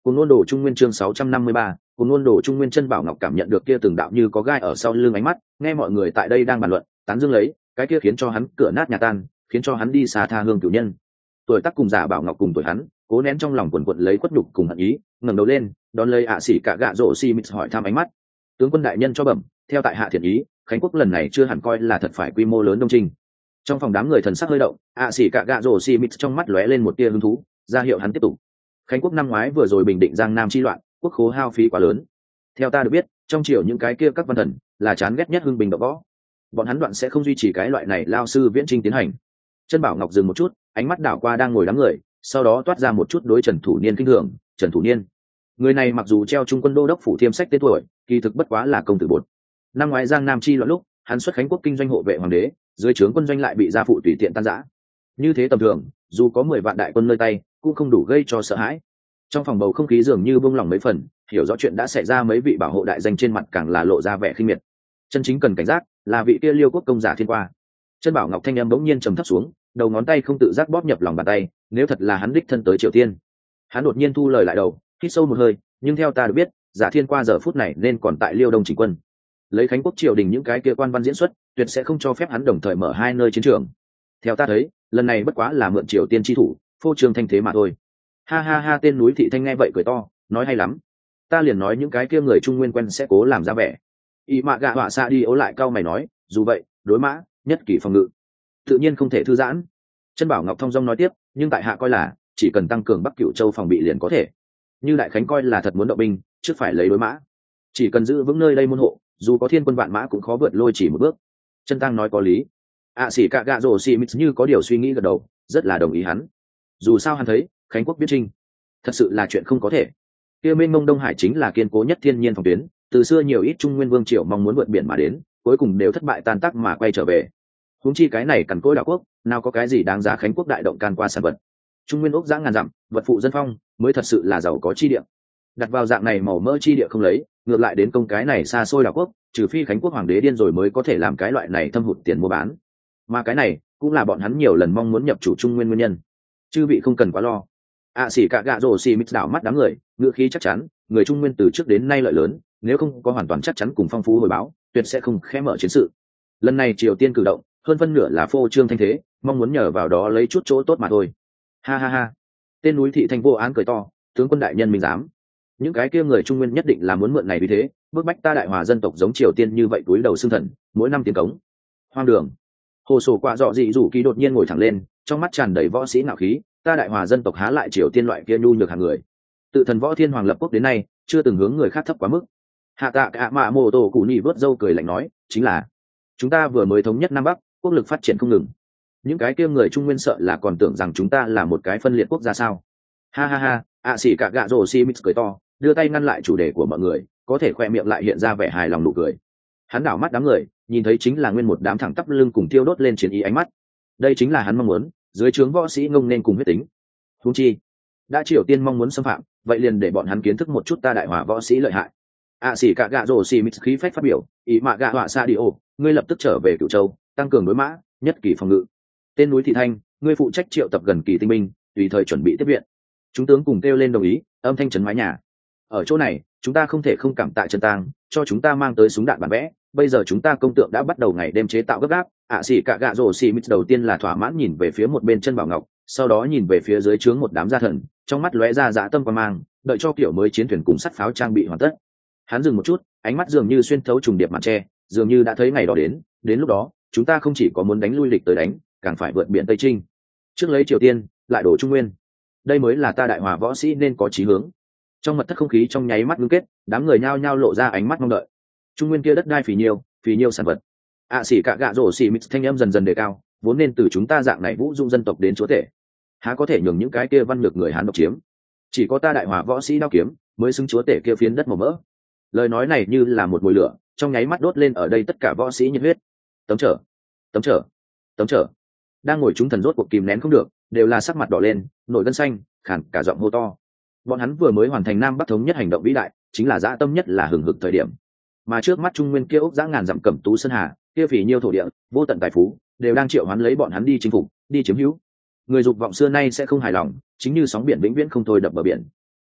Cùng ngôn đồ Trung Nguyên chương sáu trăm năm mươi ba, cùng ngôn đồ Trung Nguyên. Chân Bảo Ngọc cảm nhận được kia từng đạo như có gai ở sau lưng ánh mắt, nghe mọi người tại đây đang bàn luận, tán dương lấy, cái kia khiến cho hắn cửa nát nhà tan, khiến cho hắn đi xa tha hương cửu nhân. Tuổi tác cùng Giả Bảo Ngọc cùng tuổi hắn, cố nén trong lòng quần quật lấy khuất nhục cùng hận ý, ngẩng đầu lên, đón lấy ạ sĩ cả gạ rổ xi mít hỏi thăm ánh mắt. Tướng quân đại nhân cho bẩm, theo tại hạ thiện ý, Khánh Quốc lần này chưa hẳn coi là thật phải quy mô lớn đông trinh. Trong phòng đám người thần sắc hơi động, ạ sĩ cả gạ rổ xi mít trong mắt lóe lên một tia hứng thú, ra hiệu hắn tiếp tục. Khánh Quốc năm ngoái vừa rồi bình định Giang Nam chi loạn, quốc khố hao phí quá lớn. Theo ta được biết, trong triều những cái kia các văn thần là chán ghét nhất hưng bình đọ võ, bọn hắn đoạn sẽ không duy trì cái loại này lao sư viễn trinh tiến hành. Chân Bảo Ngọc dừng một chút, ánh mắt đảo qua đang ngồi đám người, sau đó toát ra một chút đối Trần Thủ Niên kinh thường. Trần Thủ Niên, người này mặc dù treo trung quân đô đốc phủ thiêm sách tên tuổi, kỳ thực bất quá là công tử bột. Năm ngoái Giang Nam chi loạn lúc, hắn xuất Khánh Quốc kinh doanh hộ vệ hoàng đế, dưới trướng quân doanh lại bị gia phụ tùy tiện tan rã. Như thế tầm thường, dù có mười vạn đại quân nơi tay, cũng không đủ gây cho sợ hãi. Trong phòng bầu không khí dường như buông lỏng mấy phần, hiểu rõ chuyện đã xảy ra, mấy vị bảo hộ đại danh trên mặt càng là lộ ra vẻ khinh miệt. Chân chính cần cảnh giác là vị kia Liêu quốc công giả Thiên Qua. Chân Bảo Ngọc thanh âm bỗng nhiên trầm thấp xuống, đầu ngón tay không tự giác bóp nhập lòng bàn tay, nếu thật là hắn đích thân tới Triều Tiên. Hắn đột nhiên thu lời lại đầu, hít sâu một hơi, nhưng theo ta được biết, giả Thiên Qua giờ phút này nên còn tại Liêu Đông chỉnh quân. Lấy Khánh Quốc triều đình những cái kia quan văn diễn xuất, tuyệt sẽ không cho phép hắn đồng thời mở hai nơi chiến trường. Theo ta thấy, lần này bất quá là mượn Triều Tiên chi thủ, phô trương thanh thế mà thôi. Ha ha ha, tên núi thị thanh nghe vậy cười to, nói hay lắm. Ta liền nói những cái kia người Trung Nguyên quen sẽ cố làm ra vẻ. Y mạ gạ họa xa đi ố lại cau mày nói, dù vậy, đối mã, nhất kỷ phòng ngự, tự nhiên không thể thư giãn. Chân Bảo Ngọc thông dong nói tiếp, nhưng tại hạ coi là chỉ cần tăng cường Bắc Cửu Châu phòng bị liền có thể. Như Đại Khánh coi là thật muốn động binh, trước phải lấy đối mã. Chỉ cần giữ vững nơi đây môn hộ, dù có thiên quân vạn mã cũng khó vượt lôi chỉ một bước. Chân Tăng nói có lý. ạ sĩ cả gạ rồ xì mít như có điều suy nghĩ gật đầu, rất là đồng ý hắn. Dù sao hắn thấy Khánh Quốc biết trinh, thật sự là chuyện không có thể. Kia mênh mông Đông Hải chính là kiên cố nhất thiên nhiên phòng tuyến, từ xưa nhiều ít Trung Nguyên vương triều mong muốn vượt biển mà đến, cuối cùng đều thất bại tan tác mà quay trở về. Huống chi cái này cằn cỗi đảo quốc, nào có cái gì đáng giá Khánh Quốc đại động can qua sản vật. Trung Nguyên ốc giã ngàn dặm, vật phụ dân phong, mới thật sự là giàu có chi địa. Đặt vào dạng này màu mỡ chi địa không lấy, ngược lại đến công cái này xa xôi đảo quốc, trừ phi Khánh Quốc hoàng đế điên rồi mới có thể làm cái loại này thâm hụt tiền mua bán. Mà cái này cũng là bọn hắn nhiều lần mong muốn nhập chủ Trung Nguyên nguyên nhân. Chư vị không cần quá lo. ạ sĩ cả gạ rồ xì mít đảo mắt đám người, ngữ khí chắc chắn, người Trung Nguyên từ trước đến nay lợi lớn, nếu không có hoàn toàn chắc chắn cùng phong phú hồi báo, tuyệt sẽ không khẽ mở chiến sự. Lần này Triều Tiên cử động, hơn phân nửa là phô trương thanh thế, mong muốn nhờ vào đó lấy chút chỗ tốt mà thôi. Ha ha ha. Tên núi thị thanh vô án cười to, tướng quân đại nhân mình dám. Những cái kia người Trung Nguyên nhất định là muốn mượn này vì thế, bức bách ta đại hòa dân tộc giống Triều Tiên như vậy túi đầu xương thần, mỗi năm tiến cống. Hoang đường. Hồ sổ quạ dọ dị rủ kỳ đột nhiên ngồi thẳng lên, trong mắt tràn đầy võ sĩ ngạo khí, ta đại hòa dân tộc há lại Triều Tiên loại kia nhu nhược hàng người. Tự thần võ thiên hoàng lập quốc đến nay, chưa từng hướng người khác thấp quá mức. Hạ tạ cả mạ mô tổ cụ nhị vớt dâu cười lạnh nói, chính là chúng ta vừa mới thống nhất Nam Bắc, quốc lực phát triển không ngừng. Những cái kia người Trung Nguyên sợ là còn tưởng rằng chúng ta là một cái phân liệt quốc gia sao? Ha ha ha, ạ sĩ cả gạ rồ xi mít cười to, đưa tay ngăn lại chủ đề của mọi người, có thể khoe miệng lại hiện ra vẻ hài lòng nụ cười. Hắn đảo mắt đám người, nhìn thấy chính là nguyên một đám thẳng tắp lưng cùng tiêu đốt lên chiến ý ánh mắt. Đây chính là hắn mong muốn, dưới trướng võ sĩ ngông nên cùng huyết tính. Huống chi, đã Triều Tiên mong muốn xâm phạm, vậy liền để bọn hắn kiến thức một chút ta đại hòa võ sĩ lợi hại. ạ sĩ cả gạ rồ xi mít khí phách phát biểu, ý mạ gạ họa sa đi ô, ngươi lập tức trở về Cửu Châu, tăng cường đối mã, nhất kỳ phòng ngự. Tên núi thị thanh, ngươi phụ trách triệu tập gần kỳ tinh binh, tùy thời chuẩn bị tiếp viện. Chúng tướng cùng kêu lên đồng ý, âm thanh trấn mái nhà. Ở chỗ này, chúng ta không thể không cảm tạ Trần Tang, cho chúng ta mang tới súng đạn bản vẽ. Bây giờ chúng ta công tượng đã bắt đầu ngày đêm chế tạo gấp gáp. ạ sĩ cả gạ rồ xì mít đầu tiên là thỏa mãn nhìn về phía một bên Chân Bảo Ngọc, sau đó nhìn về phía dưới trướng một đám gia thần, trong mắt lóe ra dã tâm quan mang, đợi cho kiểu mới chiến thuyền cùng sắt pháo trang bị hoàn tất. Hắn dừng một chút, ánh mắt dường như xuyên thấu trùng điệp màn tre, dường như đã thấy ngày đó đến. Đến lúc đó, chúng ta không chỉ có muốn đánh lui địch tới đánh, càng phải vượt biển Tây Trinh, trước lấy Triều Tiên, lại đổ Trung Nguyên. Đây mới là ta đại hòa võ sĩ nên có chí hướng. Trong mật thất không khí trong nháy mắt ngưng kết, đám người nhao nhao lộ ra ánh mắt mong đợi. Trung Nguyên kia đất đai phì nhiêu, phì nhiêu sản vật. ạ sĩ cả gạ rổ xì mít thanh âm dần dần đề cao, vốn nên từ chúng ta dạng này vũ dung dân tộc đến chúa tể, há có thể nhường những cái kia văn nhược người Hán độc chiếm. Chỉ có ta đại hòa võ sĩ đao kiếm mới xứng chúa tể kia phiến đất màu mỡ. Lời nói này như là một mùi lửa, trong nháy mắt đốt lên ở đây tất cả võ sĩ nhiệt huyết. Tấm trở, tấm trở, tấm trở. Đang ngồi chúng thần rốt cuộc kìm nén không được, đều là sắc mặt đỏ lên, nổi gân xanh, khản cả giọng hô to. Bọn hắn vừa mới hoàn thành Nam Bắc thống nhất hành động vĩ đại, chính là dã tâm nhất là hừng hực thời điểm. Mà trước mắt Trung Nguyên kia ốc dã ngàn dặm cẩm tú sơn hà, kia phỉ nhiêu thổ địa, vô tận tài phú, đều đang triệu hoán lấy bọn hắn đi chinh phục, đi chiếm hữu. Người dục vọng xưa nay sẽ không hài lòng, chính như sóng biển vĩnh viễn không thôi đập bờ biển.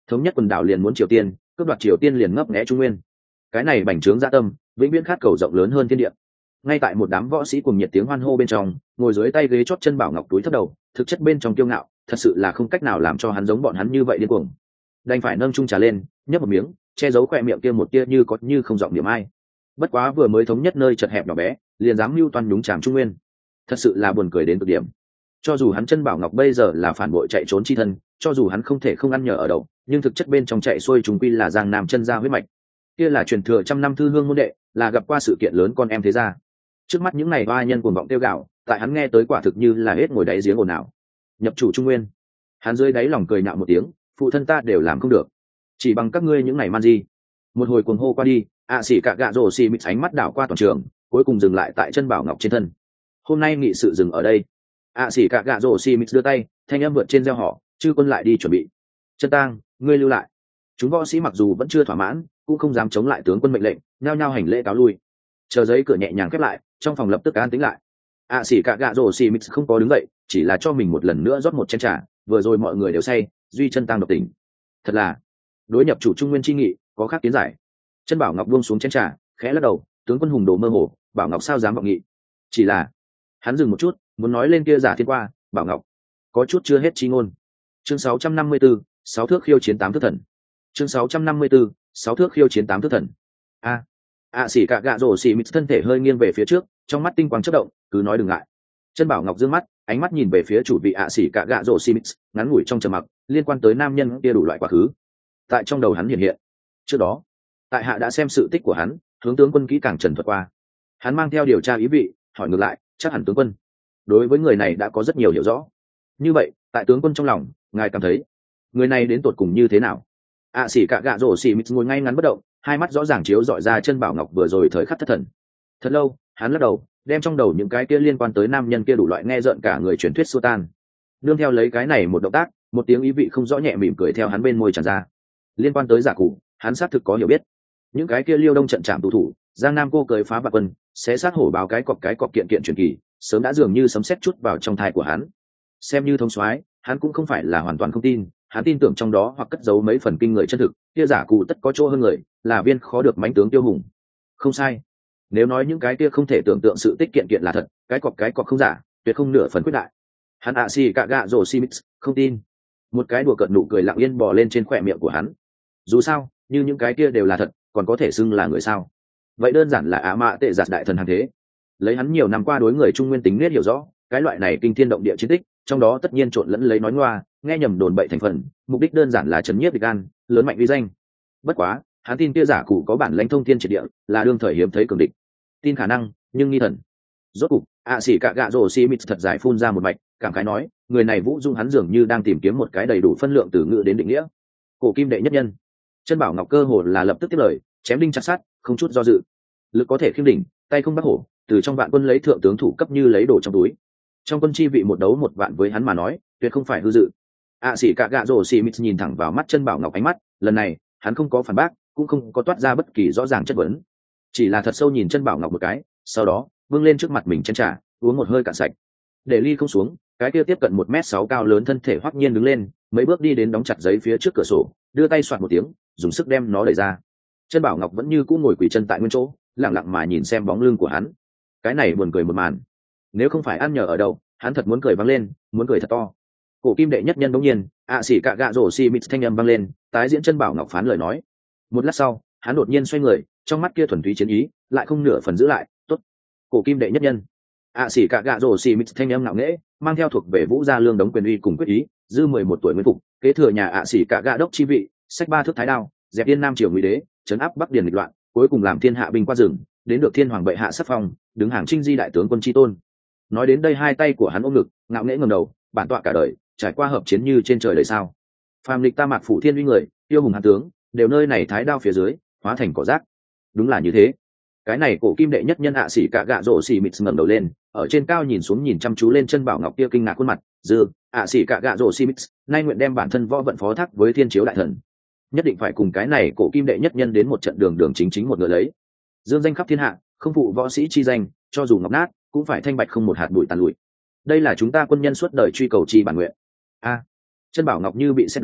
thống nhất quần đảo liền muốn triều tiên, cướp đoạt triều tiên liền ngấp nghé trung nguyên. Cái này bành trướng dạ tâm, vĩnh viễn khát cầu rộng lớn hơn thiên địa. Ngay tại một đám võ sĩ cùng nhiệt tiếng hoan hô bên trong, ngồi dưới tay ghế chót chân Bảo Ngọc túi thấp đầu, thực chất bên trong kiêu ngạo, thật sự là không cách nào làm cho hắn giống bọn hắn như vậy điên cuồng. Đành phải nâng chung trà lên, nhấp một miếng, che giấu khỏe miệng kia một tia như có như không giọng niệm ai. Bất quá vừa mới thống nhất nơi chật hẹp nhỏ bé, liền dám mưu toan nhúng chàm trung nguyên, thật sự là buồn cười đến cực điểm. Cho dù hắn chân Bảo Ngọc bây giờ là phản bội chạy trốn chi thân, cho dù hắn không thể không ăn nhờ ở đậu, nhưng thực chất bên trong chạy xuôi trùng quy là Giang Nam chân gia huyết mạch. Kia là truyền thừa trăm năm thư hương môn đệ, là gặp qua sự kiện lớn con em thế gia. Trước mắt những này oai nhân cuồng vọng tiêu gạo, tại hắn nghe tới quả thực như là hết ngồi đáy giếng ồn ào. Nhập chủ trung nguyên, hắn dưới đáy lòng cười nhạo một tiếng, phụ thân ta đều làm không được, chỉ bằng các ngươi những này man gì. Một hồi cuồng hô qua đi, ạ xỉ cả gạ rồ xì mịt ánh mắt đảo qua toàn trường, cuối cùng dừng lại tại chân Bảo Ngọc trên thân. Hôm nay nghị sự dừng ở đây. ạ xỉ cả gạ rồ xì mịt đưa tay, thanh âm vượt trên gieo họ, chư quân lại đi chuẩn bị. Chân Tang, ngươi lưu lại. Chúng võ sĩ mặc dù vẫn chưa thỏa mãn, cũng không dám chống lại tướng quân mệnh lệnh, nhao nhao hành lễ cáo lui. Chờ giấy cửa nhẹ nhàng khép lại, trong phòng lập tức an tĩnh lại. ạ xỉ cả gạ rồ xì mịt không có đứng dậy, chỉ là cho mình một lần nữa rót một chén trà. Vừa rồi mọi người đều say, duy Chân Tang độc tình. Thật là đối nhập chủ trung nguyên chi nghị có khác kiến giải. Chân Bảo Ngọc buông xuống chén trà, khẽ lắc đầu, tướng quân hùng đồ mơ hồ, Bảo Ngọc sao dám vọng nghị. Chỉ là hắn dừng một chút, muốn nói lên kia giả thiên qua, Bảo Ngọc có chút chưa hết chi ngôn. Chương sáu trăm năm mươi tư, sáu thước khiêu chiến tám thước thần. Chương sáu trăm năm mươi tư, sáu thước khiêu chiến tám thước thần. A, ạ xỉ cả gạ rồ xì mịt thân thể hơi nghiêng về phía trước, trong mắt tinh quang chớp động, cứ nói đừng ngại. Chân Bảo Ngọc dương mắt, ánh mắt nhìn về phía chủ vị ạ xỉ cả gạ rồ xì mịt, ngắn ngủi trong trầm mặc, liên quan tới nam nhân kia đủ loại quá khứ. Tại trong đầu hắn hiện hiện. Trước đó, tại hạ đã xem sự tích của hắn, hướng tướng quân kỹ càng trần thuật qua. Hắn mang theo điều tra ý vị, hỏi ngược lại, chắc hẳn tướng quân đối với người này đã có rất nhiều hiểu rõ. Như vậy, tại tướng quân trong lòng, ngài cảm thấy người này đến tột cùng như thế nào? ạ xỉ cả gạ rồ xì mịt ngồi ngay ngắn bất động, hai mắt rõ ràng chiếu dọi ra chân Bảo Ngọc vừa rồi thời khắc thất thần. Thật lâu, hắn lắc đầu, đem trong đầu những cái kia liên quan tới nam nhân kia đủ loại nghe rợn cả người truyền thuyết xua tan. Nương theo lấy cái này một động tác, một tiếng ý vị không rõ nhẹ mỉm cười theo hắn bên môi tràn ra. Liên quan tới giả cụ, hắn xác thực có hiểu biết. Những cái kia Liêu Đông trận trạm tù thủ, Giang Nam cô cưới phá bạc quân, xé sát hổ báo cái cọc cái cọc kiện kiện truyền kỳ, sớm đã dường như sấm sét chút vào trong thai của hắn. Xem như thông soái, hắn cũng không phải là hoàn toàn không tin, hắn tin tưởng trong đó hoặc cất giấu mấy phần kinh người chân thực, kia giả cụ tất có chỗ hơn người, là viên khó được mãnh tướng tiêu hùng. Không sai. Nếu nói những cái kia không thể tưởng tượng sự tích kiện kiện là thật, cái cọc cái cọc không giả, tuyệt không nửa phần quyết đại. Hắn ạ xì cả gạ rồ xì mít, không tin. Một cái đùa cợt nụ cười lặng yên bò lên trên khóe miệng của hắn. Dù sao, như những cái kia đều là thật, còn có thể xưng là người sao? Vậy đơn giản là Á Mã Tệ Giạt đại thần hàng thế. Lấy hắn nhiều năm qua đối người Trung Nguyên tính nết hiểu rõ, cái loại này kinh thiên động địa chiến tích, trong đó tất nhiên trộn lẫn lấy nói ngoa, nghe nhầm đồn bậy thành phần, mục đích đơn giản là chấn nhiếp địch an, lớn mạnh uy danh. Bất quá, hắn tin kia giả cụ có bản lãnh thông thiên triệt địa, là đương thời hiếm thấy cường địch. Tin khả năng, nhưng nghi thần. Rốt cục, ạ xỉ cả gạ rồ xì mịt thật dài phun ra một mạch, cảm khái nói, người này vũ dung hắn dường như đang tìm kiếm một cái đầy đủ phân lượng từ ngữ đến định nghĩa. Cổ kim đệ nhất nhân. Chân Bảo Ngọc cơ hồ là lập tức tiếp lời, chém đinh chặt sắt, không chút do dự. Lực có thể khiêm đỉnh, tay không bắt hổ, từ trong vạn quân lấy thượng tướng thủ cấp như lấy đồ trong túi. Trong quân chi vị một đấu một vạn với hắn mà nói, tuyệt không phải hư dự. ạ xỉ cả gạ rồ xì mịt nhìn thẳng vào mắt Chân Bảo Ngọc ánh mắt, lần này, hắn không có phản bác, cũng không có toát ra bất kỳ rõ ràng chất vấn, chỉ là thật sâu nhìn Chân Bảo Ngọc một cái, sau đó vươn lên trước mặt mình chén trà, uống một hơi cạn sạch. Để ly không xuống, cái kia tiếp cận một mét sáu cao lớn thân thể hoắc nhiên đứng lên, mấy bước đi đến đóng chặt giấy phía trước cửa sổ, đưa tay soạt một tiếng, dùng sức đem nó đẩy ra. Chân Bảo Ngọc vẫn như cũ ngồi quỳ chân tại nguyên chỗ, lặng lặng mà nhìn xem bóng lưng của hắn. Cái này buồn cười một màn, nếu không phải ăn nhờ ở đâu, hắn thật muốn cười vang lên, muốn cười thật to. Cổ kim đệ nhất nhân đống nhiên, ạ xỉ cả gạ rồ xì mịt thanh âm vang lên, tái diễn Chân Bảo Ngọc phán lời nói. Một lát sau, hắn đột nhiên xoay người, trong mắt kia thuần túy chiến ý, lại không nửa phần giữ lại. Tốt, cổ kim đệ nhất nhân. ạ xỉ cả gạ rồ xì mịt thanh âm ngạo nghễ, mang theo thuộc về Vũ gia lương đống quyền uy cùng quyết ý, dư mười một tuổi nguyên phục, kế thừa nhà ạ xỉ cả gạ đốc chi vị, sách ba thước thái đao, dẹp yên nam triều ngụy đế, trấn áp bắc điền nghịch loạn, cuối cùng làm thiên hạ binh qua rừng, đến được thiên hoàng bệ hạ sắc phong, đứng hàng trinh di đại tướng quân chi tôn. Nói đến đây hai tay của hắn ôm ngực, ngạo nghễ ngẩng đầu, bản tọa cả đời trải qua hợp chiến như trên trời đời sao. Phàm lịch ta mạc phủ thiên uy người, yêu hùng hàn tướng, đều nơi này thái đao phía dưới, hóa thành cỏ rác. Đúng là như thế. Cái này cổ kim đệ nhất nhân ạ xỉ cả gạ rồ xì mịt ngẩng đầu lên, ở trên cao nhìn xuống nhìn chăm chú lên Chân Bảo Ngọc kia kinh ngạc khuôn mặt, dư ạ xỉ cả gạ rồ xì mịt, nay nguyện đem bản thân võ vận phó thác với thiên chiếu đại thần, nhất định phải cùng cái này cổ kim đệ nhất nhân đến một trận đường đường chính chính một người lấy, dương danh khắp thiên hạ, không phụ võ sĩ chi danh, cho dù ngọc nát cũng phải thanh bạch không một hạt bụi tàn lụi. Đây là chúng ta quân nhân suốt đời truy cầu chi bản nguyện. A. Chân Bảo Ngọc như bị sét đánh,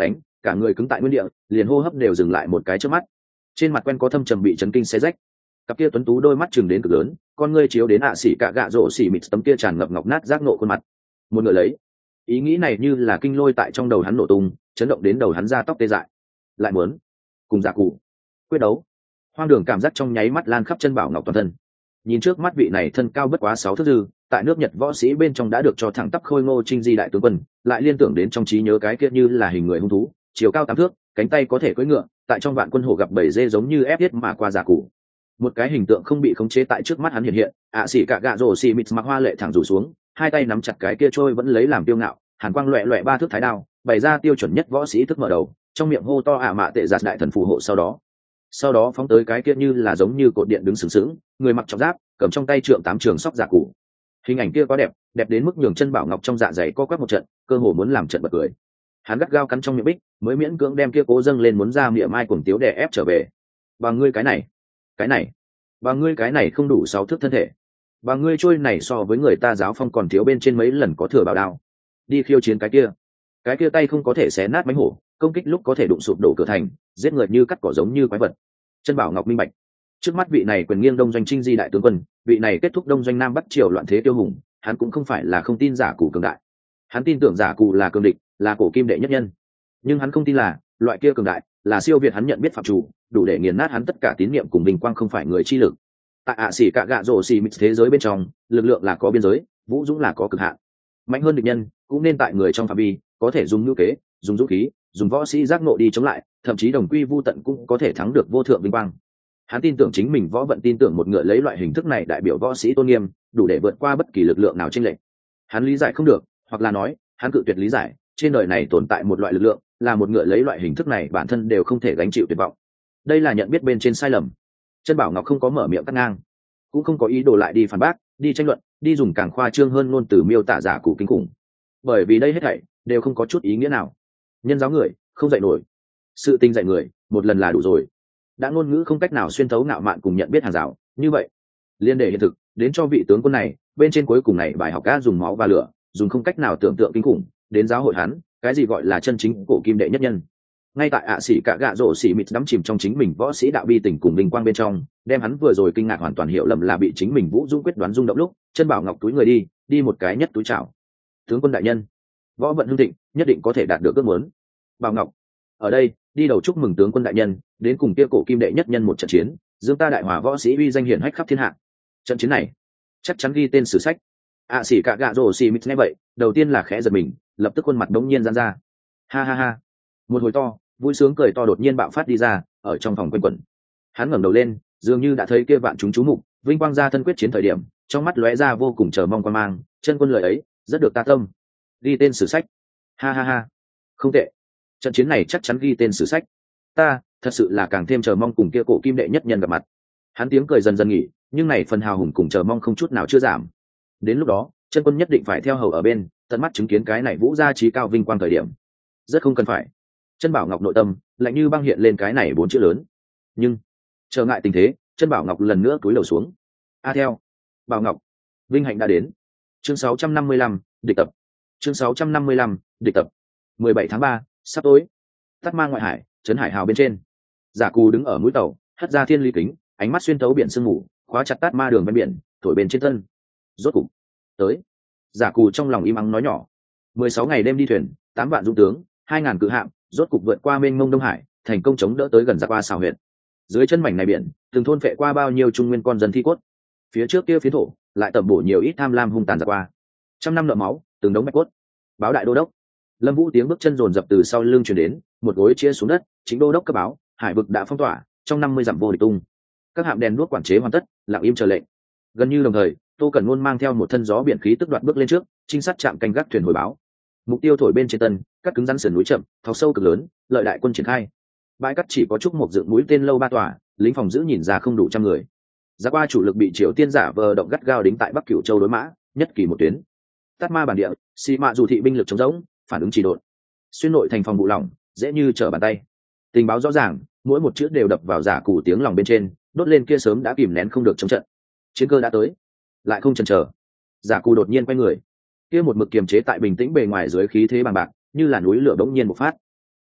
cả người cứng tại nguyên địa, liền hô hấp đều dừng lại một cái trước mắt. Trên mặt quen có thâm trầm bị chấn kinh xé rách, cặp kia tuấn tú đôi mắt chừng đến cực lớn, con ngươi chiếu đến ạ xỉ cả gạ rổ xỉ mịt tấm kia tràn ngập ngọc nát giác nộ khuôn mặt. Một người lấy, ý nghĩ này như là kinh lôi tại trong đầu hắn nổ tung, chấn động đến đầu hắn ra tóc tê dại. Lại muốn cùng giả cụ quyết đấu. Hoang đường cảm giác trong nháy mắt lan khắp chân bảo ngọc toàn thân. Nhìn trước mắt vị này thân cao bất quá sáu thước dư, tại nước Nhật võ sĩ bên trong đã được cho thẳng tắp khôi ngô trinh di đại tướng quân, lại liên tưởng đến trong trí nhớ cái kia như là hình người hung thú, chiều cao tám thước, cánh tay có thể cưỡi ngựa, tại trong vạn quân hổ gặp bảy dê giống như ép giết mà qua giả cụ. Một cái hình tượng không bị khống chế tại trước mắt hắn hiện hiện, ạ xỉ cả gạ rồ xỉ mịt mặc hoa lệ thẳng rủ xuống, hai tay nắm chặt cái kia trôi vẫn lấy làm tiêu ngạo, hàn quang loẹt loẹt ba thước thái đao, bày ra tiêu chuẩn nhất võ sĩ thức mở đầu, trong miệng hô to ạ mạ tệ giạt đại thần phù hộ sau đó. Sau đó phóng tới cái kia như là giống như cột điện đứng sừng sững, người mặc trọng giáp, cầm trong tay trượng tám trường sóc giả cụ. Hình ảnh kia quá đẹp, đẹp đến mức nhường chân bảo ngọc trong dạ dày co quắp một trận, cơ hồ muốn làm trận bật cười. Hắn gắt gao cắn trong miệng bích, mới miễn cưỡng đem kia cố dâng lên muốn ra miệng mai cuồng tiếu đè ép trở về. Bằng ngươi cái này, cái này, bằng ngươi cái này không đủ sáu thước thân thể, bằng ngươi trôi này so với người ta giáo phong còn thiếu bên trên mấy lần có thừa bảo đao. Đi khiêu chiến cái kia, cái kia tay không có thể xé nát mánh hổ, công kích lúc có thể đụng sụp đổ cửa thành, giết người như cắt cỏ giống như quái vật. Chân bảo ngọc minh bạch, trước mắt vị này quyền nghiêng đông doanh trinh di đại tướng quân, vị này kết thúc đông doanh nam bắc triều loạn thế tiêu hùng, hắn cũng không phải là không tin giả cụ cường đại. Hắn tin tưởng giả cụ là cường địch, là cổ kim đệ nhất nhân, nhưng hắn không tin là loại kia cường đại là siêu việt hắn nhận biết phạm chủ, đủ để nghiền nát hắn tất cả tín niệm cùng bình quang không phải người chi lực. Tại ạ xỉ cả gạ rổ xỉ mịt thế giới bên trong, lực lượng là có biên giới, vũ dũng là có cực hạn. Mạnh hơn địch nhân cũng nên tại người trong phạm vi, có thể dùng ngữ kế, dùng dũng khí, dùng võ sĩ giác ngộ đi chống lại, thậm chí đồng quy vu tận cũng có thể thắng được vô thượng vinh quang. Hắn tin tưởng chính mình võ vận, tin tưởng một ngựa lấy loại hình thức này đại biểu võ sĩ tôn nghiêm, đủ để vượt qua bất kỳ lực lượng nào chênh lệch. Hắn lý giải không được, hoặc là nói, hắn cự tuyệt lý giải, trên đời này tồn tại một loại lực lượng, là một ngựa lấy loại hình thức này bản thân đều không thể gánh chịu tuyệt vọng. Đây là nhận biết bên trên sai lầm. Chân bảo ngọc không có mở miệng cắt ngang, cũng không có ý đồ lại đi phản bác, đi tranh luận, đi dùng càng khoa trương hơn ngôn từ miêu tả giả cụ kinh khủng, bởi vì đây hết thảy đều không có chút ý nghĩa nào. Nhân giáo người không dạy nổi, sự tinh dạy người một lần là đủ rồi. Đã ngôn ngữ không cách nào xuyên thấu ngạo mạn cùng nhận biết hàng rào, như vậy liên để hiện thực đến cho vị tướng quân này bên trên cuối cùng này bài học đã dùng máu và lửa, dùng không cách nào tưởng tượng kinh khủng đến giáo hội hắn cái gì gọi là chân chính cổ kim đệ nhất nhân. Ngay tại ạ xỉ cả gạ rổ xỉ mịt đắm chìm trong chính mình võ sĩ đạo bi tình cùng bình quang bên trong, đem hắn vừa rồi kinh ngạc hoàn toàn hiểu lầm là bị chính mình vũ dung quyết đoán rung động lúc, chân bảo ngọc túi người đi đi một cái nhất túi chào. Tướng quân đại nhân, võ vận hưng thịnh, nhất định có thể đạt được ước muốn. Bảo ngọc ở đây đi đầu chúc mừng tướng quân đại nhân đến cùng kia cổ kim đệ nhất nhân một trận chiến, dương ta đại hòa võ sĩ uy danh hiển hách khắp thiên hạ. Trận chiến này chắc chắn ghi tên sử sách. ạ xỉ cả gạ rổ xỉ mịt nghe vậy, đầu tiên là khẽ giật mình, lập tức khuôn mặt đống nhiên giãn ra. Ha ha ha, một hồi to vui sướng cười to đột nhiên bạo phát đi ra ở trong phòng quanh quẩn. Hắn ngẩng đầu lên, dường như đã thấy kia vạn chúng chú mục vinh quang ra thân quyết chiến thời điểm, trong mắt lóe ra vô cùng chờ mong quan mang. Chân quân lời ấy rất được ta tâm, ghi tên sử sách. Ha ha ha, không tệ, trận chiến này chắc chắn ghi tên sử sách. Ta thật sự là càng thêm chờ mong cùng kia cổ kim đệ nhất nhân gặp mặt. Hắn tiếng cười dần dần nghỉ, nhưng này phần hào hùng cùng chờ mong không chút nào chưa giảm. Đến lúc đó chân quân nhất định phải theo hầu ở bên, tận mắt chứng kiến cái này vũ gia trí cao vinh quang thời điểm. Rất không cần phải. Chân bảo ngọc nội tâm lạnh như băng hiện lên cái này bốn chữ lớn, nhưng trở ngại tình thế, chân bảo ngọc lần nữa cúi đầu xuống. A theo bảo ngọc, vinh hạnh đã đến. Chương sáu trăm năm mươi lăm, địch tập. Chương sáu trăm năm mươi lăm, địch tập. mười bảy tháng ba, sắp tối. Tát Ma ngoại hải, trấn hải hào bên trên, giả cù đứng ở mũi tàu, hất ra thiên ly kính, ánh mắt xuyên thấu biển sương mù, khóa chặt Tát Ma đường ven biển, thổi bên trên thân. Rốt cục tới. Giả cù trong lòng im ắng nói nhỏ. Mười sáu ngày đêm đi thuyền, tám vạn dũng tướng, hai ngàn cự hạm, rốt cục vượt qua mênh mông đông hải, thành công chống đỡ tới gần giặc qua xào huyện. Dưới chân mảnh này biển, từng thôn phệ qua bao nhiêu trung nguyên con dân thi cốt. Phía trước kia phiến thổ lại tẩm bổ nhiều ít tham lam hung tàn giặc qua. Trăm năm nợ máu, từng đống bạch cốt. Báo đại đô đốc. Lâm Vũ tiếng bước chân dồn dập từ sau lưng truyền đến, một gối chia xuống đất, chính đô đốc cấp báo, hải vực đã phong tỏa, trong năm mươi dặm vô địch tung. Các hạm đèn đuốc quản chế hoàn tất, lặng im chờ lệnh. Gần như đồng thời, Tô Cẩn Nôn mang theo một thân gió biển khí tức đoạt bước lên trước, trinh sát chạm canh gác thuyền hồi báo. Mục tiêu thổi bên trên tân, cắt cứng rắn sườn núi chậm, thọc sâu cực lớn, lợi đại quân triển khai. Bãi cắt chỉ có chút một dựng mũi tên lâu ba tòa, lính phòng giữ nhìn ra không đủ trăm người. Giặc qua chủ lực bị Triều Tiên giả vờ động gắt gao đính tại Bắc Cửu Châu đối mã, nhất kỳ một tuyến. Tát Ma bản địa, xì mạ dù thị binh lực chống rỗng, phản ứng chỉ độn. Xuyên nội thành phòng vụ lỏng, dễ như trở bàn tay. Tình báo rõ ràng, mỗi một chữ đều đập vào giả cù tiếng lòng bên trên, đốt lên kia sớm đã kìm nén không được chống trận. Chiến cơ đã tới, lại không chần chờ. Giả cù đột nhiên quay người, kia một mực kiềm chế tại bình tĩnh bề ngoài dưới khí thế bằng bạc, như là núi lửa bỗng nhiên bộc phát.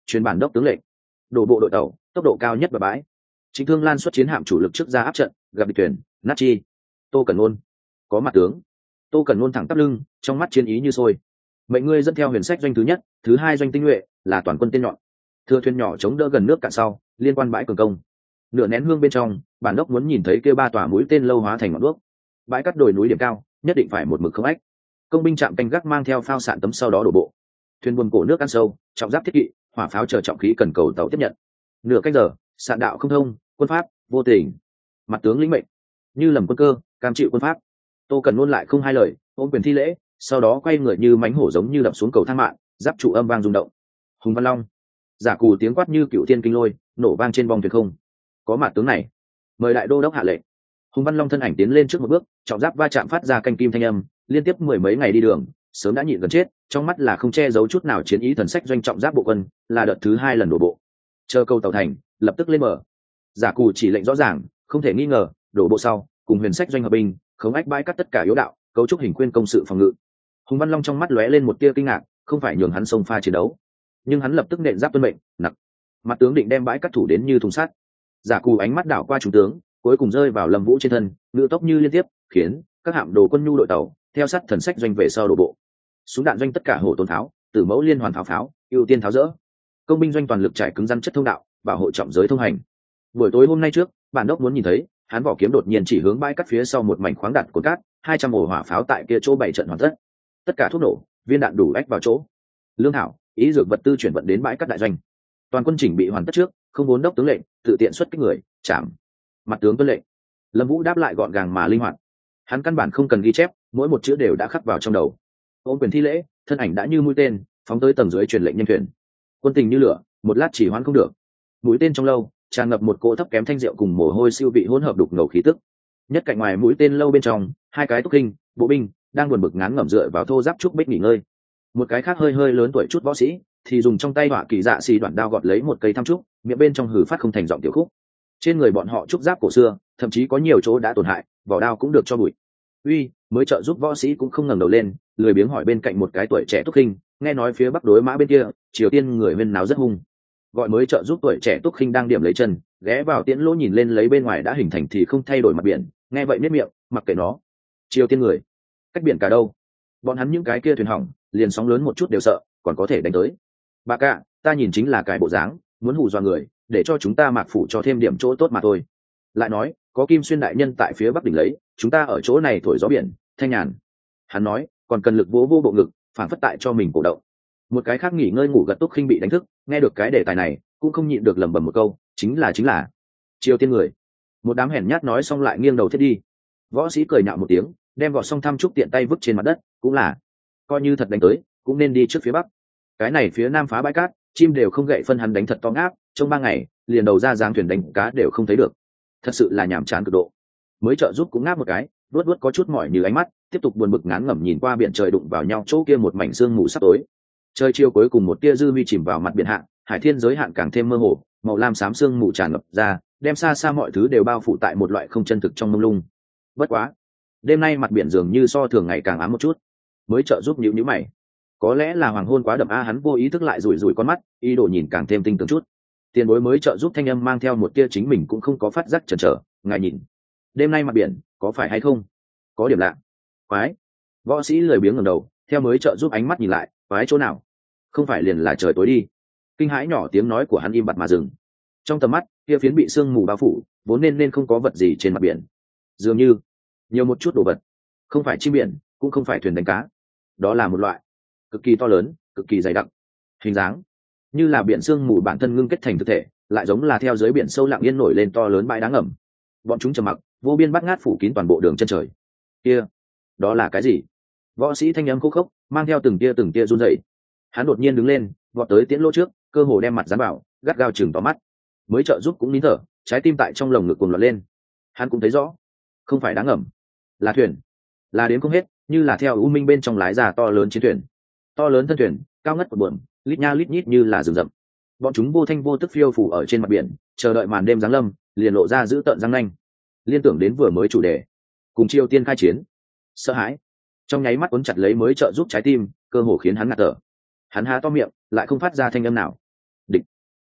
truyền bản đốc tướng lệnh, đổ bộ đội tàu, tốc độ cao nhất và bãi. Trịnh Thương Lan xuất chiến hạm chủ lực trước ra áp trận, gặp địch tuyển, nát chi. Tô Cẩn Nôn, có mặt tướng. Tô Cẩn Nôn thẳng tắp lưng, trong mắt chiến ý như sôi. Mệnh ngươi dẫn theo huyền sách doanh thứ nhất, thứ hai doanh tinh nhuệ, là toàn quân tên nhọn. Thừa thuyền nhỏ chống đỡ gần nước cạn sau, liên quan bãi cường công. Nửa nén hương bên trong, bản đốc muốn nhìn thấy kia ba tòa mũi tên lâu hóa thành ngọn đuốc. Bãi cắt đồi núi điểm cao, nhất định phải một mực không ách. Công binh chạm canh gác mang theo phao sạn tấm sau đó đổ bộ. Thuyền buồm cổ nước ăn sâu, trọng giáp thiết kỵ, hỏa pháo chờ trọng khí cần cầu tàu tiếp nhận. Nửa canh giờ, sạn đạo không thông, quân pháp vô tình. Mặt tướng lĩnh mệnh, như lầm quân cơ, cam chịu quân pháp. Tô Cần Nôn lại không hai lời, ôm quyền thi lễ, sau đó quay người như mánh hổ giống như đập xuống cầu thang mạng, giáp trụ âm vang rung động. Hùng Văn Long, giả cù tiếng quát như cựu thiên kinh lôi, nổ vang trên bong thuyền không. Có mặt tướng này, mời đại đô đốc hạ lệnh. Hùng Văn Long thân ảnh tiến lên trước một bước, trọng giáp va chạm phát ra canh kim thanh âm, liên tiếp mười mấy ngày đi đường, sớm đã nhịn gần chết, trong mắt là không che giấu chút nào chiến ý thần sách doanh trọng giáp bộ quân, là đợt thứ hai lần đổ bộ. Chờ câu tàu thành, lập tức lên mở. Giả cù chỉ lệnh rõ ràng, không thể nghi ngờ, đổ bộ sau, cùng huyền sách doanh hợp binh, khống ách bãi cắt tất cả yếu đạo, cấu trúc hình khuyên công sự phòng ngự. Hùng Văn Long trong mắt lóe lên một tia kinh ngạc, không phải nhường hắn xông pha chiến đấu, nhưng hắn lập tức nện giáp tuân mệnh, nặc. Mặt tướng định đem bãi cắt thủ đến như thùng sắt. Giả cù ánh mắt đảo qua trung tướng, cuối cùng rơi vào Lâm Vũ trên thân, ngự tốc như liên tiếp, khiến các hạm đồ quân nhu đội tàu theo sát thần sách doanh về sau đổ bộ. Súng đạn doanh tất cả hổ tồn tháo, tử mẫu liên hoàn pháo pháo, ưu tiên tháo rỡ. Công binh doanh toàn lực trải cứng rắn chất thông đạo, bảo hộ trọng giới thông hành. Buổi tối hôm nay trước, bản đốc muốn nhìn thấy, hắn vỏ kiếm đột nhiên chỉ hướng bãi cắt phía sau một mảnh khoáng đạn cồn cát, hai trăm ổ hỏa pháo tại kia chỗ bảy trận hoàn tất. Tất cả thuốc nổ, viên đạn đủ ách vào chỗ. Lương thảo, ý dược vật tư chuyển vận đến bãi cắt đại doanh. Toàn quân chỉnh bị hoàn tất trước, không vốn đốc tướng lệnh, tự tiện xuất kích người, chạm. Mặt tướng tuân lệnh. Lâm Vũ đáp lại gọn gàng mà linh hoạt. Hắn căn bản không cần ghi chép, mỗi một chữ đều đã khắc vào trong đầu. Ôm quyền thi lễ, thân ảnh đã như mũi tên, phóng tới tầng dưới truyền lệnh nhân thuyền. Quân tình như lửa, một lát chỉ hoãn không được. Mũi tên trong lâu, tràn ngập một cỗ thấp kém thanh rượu cùng mồ hôi siêu vị hỗn hợp đục ngầu khí tức. Nhất cạnh ngoài mũi tên lâu bên trong, hai cái túc kinh, bộ binh đang buồn bực ngán ngẩm dựa vào thô giáp trúc bích nghỉ ngơi. Một cái khác hơi hơi lớn tuổi chút võ sĩ thì dùng trong tay họa kỳ dạ xì đoạn đao gọt lấy một cây tham trúc, miệng bên trong hừ phát không thành giọng tiểu khúc. Trên người bọn họ trúc giáp cổ xưa, thậm chí có nhiều chỗ đã tổn hại, vỏ đao cũng được cho bụi. Uy, mới trợ giúp võ sĩ cũng không ngẩng đầu lên, lười biếng hỏi bên cạnh một cái tuổi trẻ túc khinh, nghe nói phía bắc đối mã bên kia, Triều Tiên người huyên náo rất hung. Gọi mới trợ giúp tuổi trẻ túc khinh đang điểm lấy chân, ghé vào tiễn lỗ nhìn lên lấy bên ngoài đã hình thành thì không thay đổi mặt biển, nghe vậy miết miệng, mặc kệ nó. Triều Tiên người, cách biển cả đâu? Bọn hắn những cái kia thuyền hỏng, liền sóng lớn một chút đều sợ, còn có thể đánh tới. Bà cả, ta nhìn chính là cái bộ dáng, muốn hù dọa người, để cho chúng ta mạc phủ cho thêm điểm chỗ tốt mà thôi. Lại nói, có Kim Xuyên đại nhân tại phía bắc đỉnh lấy, chúng ta ở chỗ này thổi gió biển, thanh nhàn. Hắn nói, còn cần lực vỗ vô bộ ngực, phản phất tại cho mình cổ động. Một cái khác nghỉ ngơi ngủ gật túc khinh bị đánh thức, nghe được cái đề tài này, cũng không nhịn được lẩm bẩm một câu, chính là chính là Triều Tiên người. Một đám hèn nhát nói xong lại nghiêng đầu thiết đi. Võ sĩ cười nhạo một tiếng, đem gọt xong tham trúc tiện tay vứt trên mặt đất, cũng là coi như thật đánh tới, cũng nên đi trước phía bắc. Cái này phía nam phá bãi cát, chim đều không gậy phân hắn đánh thật to ngáp, trong ba ngày liền đầu ra giang thuyền đánh cá đều không thấy được, thật sự là nhàm chán cực độ. Mới trợ giúp cũng ngáp một cái, luốt luốt có chút mỏi như ánh mắt, tiếp tục buồn bực ngán ngẩm nhìn qua biển trời đụng vào nhau chỗ kia một mảnh sương mù sắp tối. Trời chiều cuối cùng một tia dư vi chìm vào mặt biển hạ, hải thiên giới hạn càng thêm mơ hồ, màu lam xám sương mù tràn ngập ra, đem xa xa mọi thứ đều bao phủ tại một loại không chân thực trong mông lung. Bất quá, đêm nay mặt biển dường như so thường ngày càng ám một chút. Mới trợ giúp nhíu nhíu mày, có lẽ là hoàng hôn quá đậm a, hắn vô ý thức lại rủi rủi con mắt, ý đồ nhìn càng thêm tinh tường chút. Tiền bối mới trợ giúp thanh âm mang theo một tia chính mình cũng không có phát giác chần chờ, ngài nhìn, đêm nay mặt biển có phải hay không có điểm lạ? Quái. Võ sĩ lười biếng ngẩng đầu, theo mới trợ giúp ánh mắt nhìn lại, quái chỗ nào? Không phải liền là trời tối đi? Kinh hãi nhỏ tiếng nói của hắn im bặt mà dừng. Trong tầm mắt kia phiến bị sương mù bao phủ, vốn nên nên không có vật gì trên mặt biển, dường như nhiều một chút đồ vật, không phải chim biển, cũng không phải thuyền đánh cá, đó là một loại cực kỳ to lớn, cực kỳ dày đặc, hình dáng như là biển sương mù bản thân ngưng kết thành thực thể, lại giống là theo dưới biển sâu lặng yên nổi lên to lớn bãi đá ngầm. Bọn chúng trầm mặc, vô biên bát ngát phủ kín toàn bộ đường chân trời. Kia, đó là cái gì? Võ sĩ thanh âm khô khốc, mang theo từng tia từng tia run rẩy. Hắn đột nhiên đứng lên, vọt tới tiễn lỗ trước, cơ hồ đem mặt dán vào, gắt gao chừng to mắt. Mới trợ giúp cũng nín thở, trái tim tại trong lồng ngực cuồng loạn lên. Hắn cũng thấy rõ, không phải đá ngầm, là thuyền, là đến không hết, như là theo u minh bên trong lái ra to lớn chiến thuyền. To lớn thân thuyền, cao ngất một buồm, lít nha lít nhít như là rừng rậm. Bọn chúng vô thanh vô tức phiêu phủ ở trên mặt biển, chờ đợi màn đêm giáng lâm, liền lộ ra giữ tợn răng nanh. Liên tưởng đến vừa mới chủ đề, cùng Triều Tiên khai chiến, sợ hãi trong nháy mắt cuốn chặt lấy mới trợ giúp trái tim, cơ hồ khiến hắn ngạt thở. Hắn há to miệng, lại không phát ra thanh âm nào. Địch.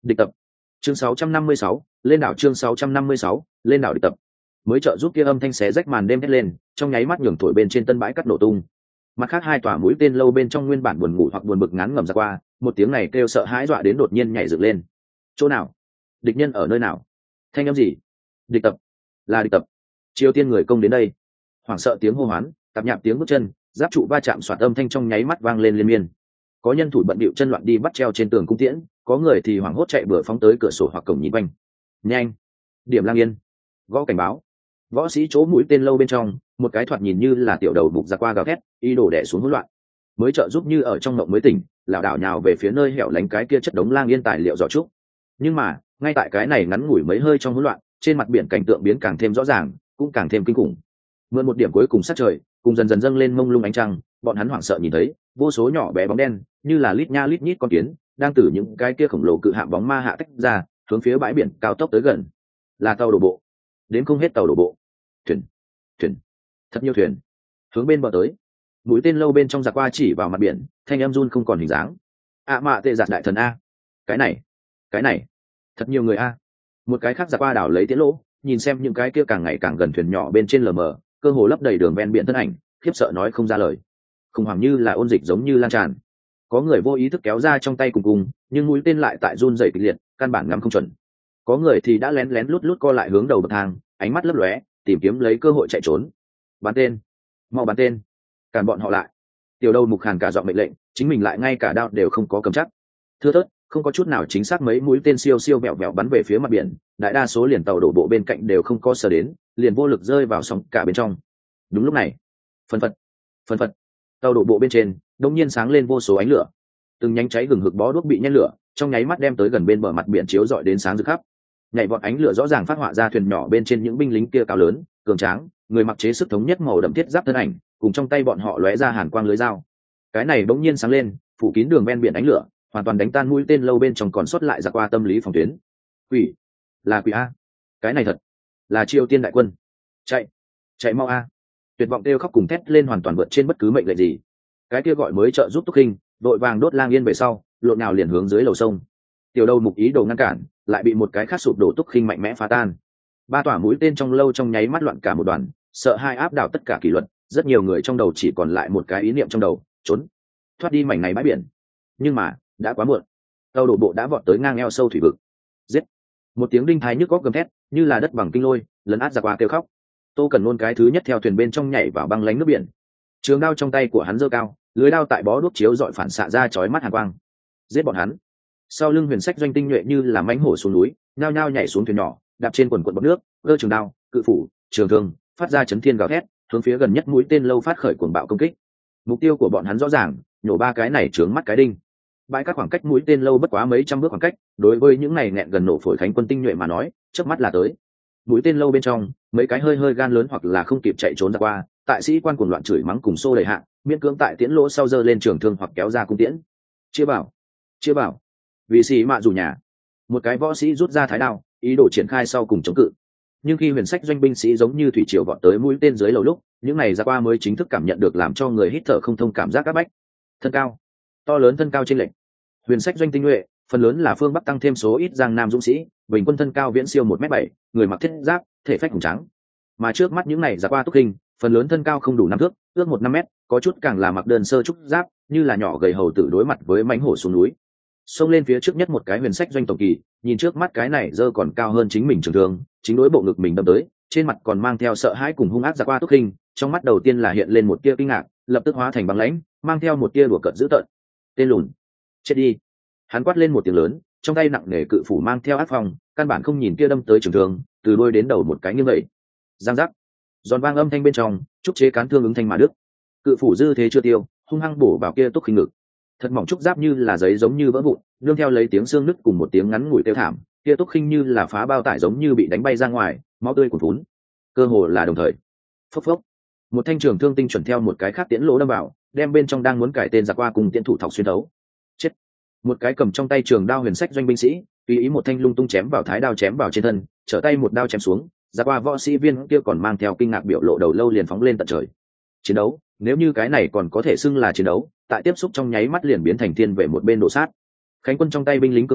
Địch tập. Chương sáu trăm năm mươi sáu, lên đảo. Chương sáu trăm năm mươi sáu, lên đảo. Địch tập. Mới trợ giúp kia âm thanh xé rách màn đêm hét lên, trong nháy mắt nhường thổi bên trên tân bãi cắt nổ tung. Mặt khác hai tòa mũi tên lâu bên trong nguyên bản buồn ngủ hoặc buồn bực ngắn ngầm ra qua, một tiếng này kêu sợ hãi dọa đến đột nhiên nhảy dựng lên. Chỗ nào? Địch nhân ở nơi nào? Thanh âm gì? Địch tập. Là địch tập. Triều Tiên người công đến đây. Hoảng sợ tiếng hô hoán, tạp nhạp tiếng bước chân, giáp trụ va chạm xoạt âm thanh trong nháy mắt vang lên liên miên. Có nhân thủ bận bịu chân loạn đi bắt treo trên tường cung tiễn, có người thì hoảng hốt chạy bừa phóng tới cửa sổ hoặc cổng nhìn quanh. Nhanh! Điểm lang yên. Gõ cảnh báo. Võ sĩ chỗ mũi tên lâu bên trong, một cái thoạt nhìn như là tiểu đầu bục ra qua gào thét, ý đồ đè xuống hỗn loạn. Mới trợ giúp như ở trong mộng mới tỉnh, lảo đảo nhào về phía nơi hẻo lánh cái kia chất đống lang yên tài liệu giỏ trúc. Nhưng mà, ngay tại cái này ngắn ngủi mấy hơi trong hỗn loạn, trên mặt biển cảnh tượng biến càng thêm rõ ràng, cũng càng thêm kinh khủng. Mượn một điểm cuối cùng sát trời, cùng dần dần dâng lên mông lung ánh trăng, bọn hắn hoảng sợ nhìn thấy vô số nhỏ bé bóng đen, như là lít nha lít nhít con kiến, đang từ những cái kia khổng lồ cự hạm bóng ma hạ tách ra, hướng phía bãi biển cao tốc tới gần. Là tàu đổ bộ, đến không hết tàu đổ bộ, thuyền, thuyền, thật nhiều thuyền, hướng bên bờ tới. Mũi tên lâu bên trong giặc qua chỉ vào mặt biển, thanh âm run không còn hình dáng. ạ mạ tệ giặc đại thần a, cái này, cái này, thật nhiều người a. Một cái khác giặc qua đảo lấy tiễn lỗ, nhìn xem những cái kia càng ngày càng gần thuyền nhỏ bên trên lờ mờ, cơ hồ lấp đầy đường ven biển thân ảnh, khiếp sợ nói không ra lời. Khủng hoảng như là ôn dịch giống như lan tràn. Có người vô ý thức kéo ra trong tay cùng cùng, nhưng mũi tên lại tại run rẩy kịch liệt, căn bản ngắm không chuẩn. Có người thì đã lén lén lút lút co lại hướng đầu bậc thang, ánh mắt lấp lóe, tìm kiếm lấy cơ hội chạy trốn. Bắn tên, mau bắn tên, cản bọn họ lại. Tiểu đầu mục hàn cả giọng mệnh lệnh, chính mình lại ngay cả đao đều không có cầm chắc. Thưa thớt, không có chút nào chính xác mấy mũi tên siêu siêu vẹo vẹo bắn về phía mặt biển, đại đa số liền tàu đổ bộ bên cạnh đều không có sờ đến, liền vô lực rơi vào sóng cả bên trong. Đúng lúc này, phân phật, phân phật, tàu đổ bộ bên trên đống nhiên sáng lên vô số ánh lửa, từng nhánh cháy gừng hực bó đuốc bị nhen lửa, trong nháy mắt đem tới gần bên bờ mặt biển chiếu rọi đến sáng rực khắp. Nhảy vọt ánh lửa rõ ràng phát họa ra thuyền nhỏ bên trên những binh lính kia cao lớn, cường tráng, người mặc chế sức thống nhất màu đậm thiết giáp thân ảnh, cùng trong tay bọn họ lóe ra hàn quang lưới dao. Cái này bỗng nhiên sáng lên, phủ kín đường ven biển ánh lửa, hoàn toàn đánh tan mũi tên lâu bên trong còn sót lại giặc qua tâm lý phòng tuyến. Quỷ, là quỷ a, cái này thật là Triều Tiên đại quân. Chạy, chạy mau a. Tuyệt vọng kêu khóc cùng thét lên hoàn toàn vượt trên bất cứ mệnh lệnh gì. Cái kia gọi mới trợ giúp Túc Hình, đội vàng đốt lang yên về sau, lộn nào liền hướng dưới lầu sông. Tiểu đầu mục ý đồ ngăn cản, lại bị một cái khác sụp đổ Túc Khinh mạnh mẽ phá tan. Ba tỏa mũi tên trong lâu trong nháy mắt loạn cả một đoàn, sợ hai áp đảo tất cả kỷ luật, rất nhiều người trong đầu chỉ còn lại một cái ý niệm trong đầu, trốn, thoát đi mảnh này bãi biển. Nhưng mà đã quá muộn, tàu đổ bộ đã vọt tới ngang eo sâu thủy vực. Giết! Một tiếng đinh thái nhức góc gầm thét, như là đất bằng kinh lôi, lấn át giặc qua kêu khóc. Tô Cần Nôn cái thứ nhất theo thuyền bên trong nhảy vào băng lánh nước biển. Trường đao trong tay của hắn giơ cao, lưới đao tại bó đuốc chiếu dọi phản xạ ra chói mắt hàn quang. Giết bọn hắn! Sau lưng Huyền Sách Doanh tinh nhuệ như là mãnh hổ xuống núi, nhao nhao nhảy xuống thuyền nhỏ, đạp trên quần quần bọt nước, gơ trường đao, cự phủ, trường thương, phát ra chấn thiên gào thét, hướng phía gần nhất mũi tên lâu phát khởi cuồng bạo công kích. Mục tiêu của bọn hắn rõ ràng, nhổ ba cái này trướng mắt cái đinh. Bãi các khoảng cách mũi tên lâu bất quá mấy trăm bước khoảng cách, đối với những này nghẹn gần nổ phổi khánh quân tinh nhuệ mà nói, chớp mắt là tới. Mũi tên lâu bên trong, mấy cái hơi hơi gan lớn hoặc là không kịp chạy trốn ra qua, tại sĩ quan cuồng loạn chửi mắng cùng xô đầy hạ, miễn cưỡng tại tiễn lỗ sau giơ lên trường thương hoặc kéo ra cung tiễn. Chia bảo, chia bảo. Vì sĩ mạ dù nhà, một cái võ sĩ rút ra thái đao, ý đồ triển khai sau cùng chống cự. Nhưng khi Huyền Sách Doanh binh sĩ giống như thủy triều vọt tới mũi tên dưới lầu lúc, những này ra qua mới chính thức cảm nhận được làm cho người hít thở không thông cảm giác áp bách. Thân cao, to lớn thân cao trên lệnh. Huyền Sách Doanh tinh nhuệ, phần lớn là phương Bắc tăng thêm số ít giang nam dũng sĩ, bình quân thân cao viễn siêu một mét bảy, người mặc thiết giáp, thể phách hùng trắng. Mà trước mắt những này ra qua Túc Hình, phần lớn thân cao không đủ năm thước, ước một năm mét, có chút càng là mặc đơn sơ trúc giáp, như là nhỏ gầy hầu tử đối mặt với mãnh hổ xuống núi. Xông lên phía trước nhất một cái Huyền Sách Doanh tổng kỳ, nhìn trước mắt cái này dơ còn cao hơn chính mình trường thương, chính đối bộ ngực mình đâm tới, trên mặt còn mang theo sợ hãi cùng hung ác ra qua Túc Hình, trong mắt đầu tiên là hiện lên một tia kinh ngạc, lập tức hóa thành băng lãnh, mang theo một tia đùa cợt dữ tợn. Tên lùn, chết đi! Hắn quát lên một tiếng lớn, trong tay nặng nề cự phủ mang theo ác phong, căn bản không nhìn kia đâm tới trường thương, từ đuôi đến đầu một cái như vậy. Giang giác, giòn vang âm thanh bên trong, trúc chế cán thương ứng thanh mà đứt. Cự phủ dư thế chưa tiêu, hung hăng bổ vào kia Túc Khinh ngực. Thật mỏng trúc giáp như là giấy giống như vỡ vụn, nương theo lấy tiếng xương nứt cùng một tiếng ngắn ngủi kêu thảm, kia Túc Khinh như là phá bao tải giống như bị đánh bay ra ngoài, máu tươi cuồn phún. Cơ hồ là đồng thời. Phốc phốc. Một thanh trường thương tinh chuẩn theo một cái khác tiễn lỗ đâm vào, đem bên trong đang muốn cải tên giặc qua cùng tiễn thủ thọc xuyên thấu. Chết. Một cái cầm trong tay trường đao Huyền Sách Doanh binh sĩ, tùy ý một thanh lung tung chém vào thái đao chém vào trên thân, trở tay một đao chém xuống, giặc qua võ sĩ viên kia còn mang theo kinh ngạc biểu lộ đầu lâu liền phóng lên tận trời. Chiến đấu, nếu như cái này còn có thể xưng là chiến đấu, tại tiếp xúc trong nháy mắt liền biến thành thiên về một bên đổ sát. Khánh quân trong tay binh lính cương đao,